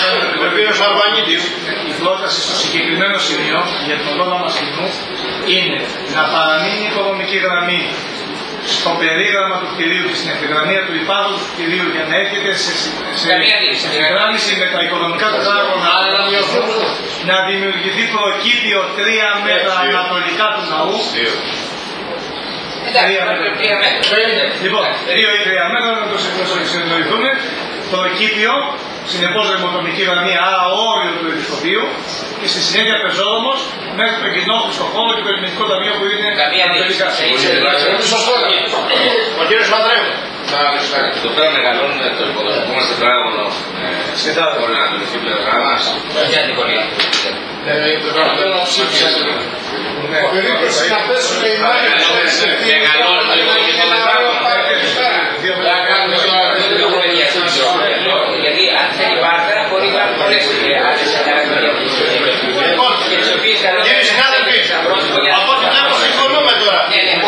η πρόταση στο συγκεκριμένο σημείο για τον Οδό Δαμασκηνού είναι να παραμείνει η οικοδομική γραμμή στο περίγραμμα του κτηρίου και στην επιγραμμία του υπάρχοντος του κτηρίου για να έρχεται σε γράμμιση με τα οικονομικά τετράγωνα, να δημιουργηθεί προκήπιο 3 μέτρα ανατολικά του ναού. Λοιπόν, 2 ή 3 μέτρα να το συνοηθούμε. Προκήπιο, συνεπώς ρημοτομική γραμμή, άρα όριο του επισκοπείου, και στη συνέχεια πεζόδρομος μέχρι τον κοινόχρηστο χώρο και το ελληνικό ταμείο που είναι τελικά. κύριος Μανδρέου. Εδώ πέρα μεγαλώνουν το υποδοχικό μας τετράγωνο στην ανατολική πλευρά μας. Για την Κορία. Περίπτωση να πέσουν οι μάχες μεγαλώνουν το υποδοχικό τετράγωνο. Γιατί αν θέλει πάρτερα μπορεί να πολλές άλλες χαρακτηριστικές. Κύριε συνάδελφοι, από ό,τι βλέπω συμφωνούμε τώρα.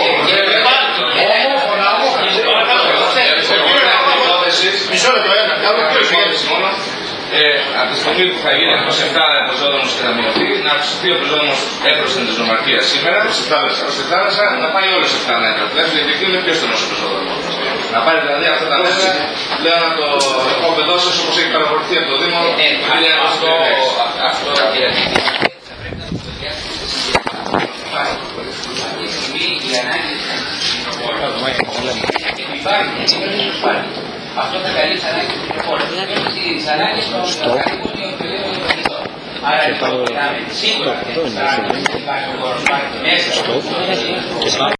Μισό λεπτό, ένα. Από τη στιγμή που θα γίνει αυτός 7 πεζόδρομος και θα μειωθεί, να αυξηθεί ο πεζόδρομος έπροσθεν της Νομαρχίας σήμερα προς τη θάλασσα, να πάει όλες 7 μέτρα. Δεύτερη γιατί είναι πιο στενός ο πεζόδρομος. Να πάρει δηλαδή αυτά τα μέτρα, λέω να το εποπεδώσεις όπως έχει παραχωρηθεί από το Δήμο. Αυτό κύριε αυτό θα καλύψει ανάγκη του κοινωνικού. Τις ανάγκες των κατοίκων και των παιδιών. Άρα λοιπόν, σίγουρα δεν υπάρχει ο χώρος μέσα στο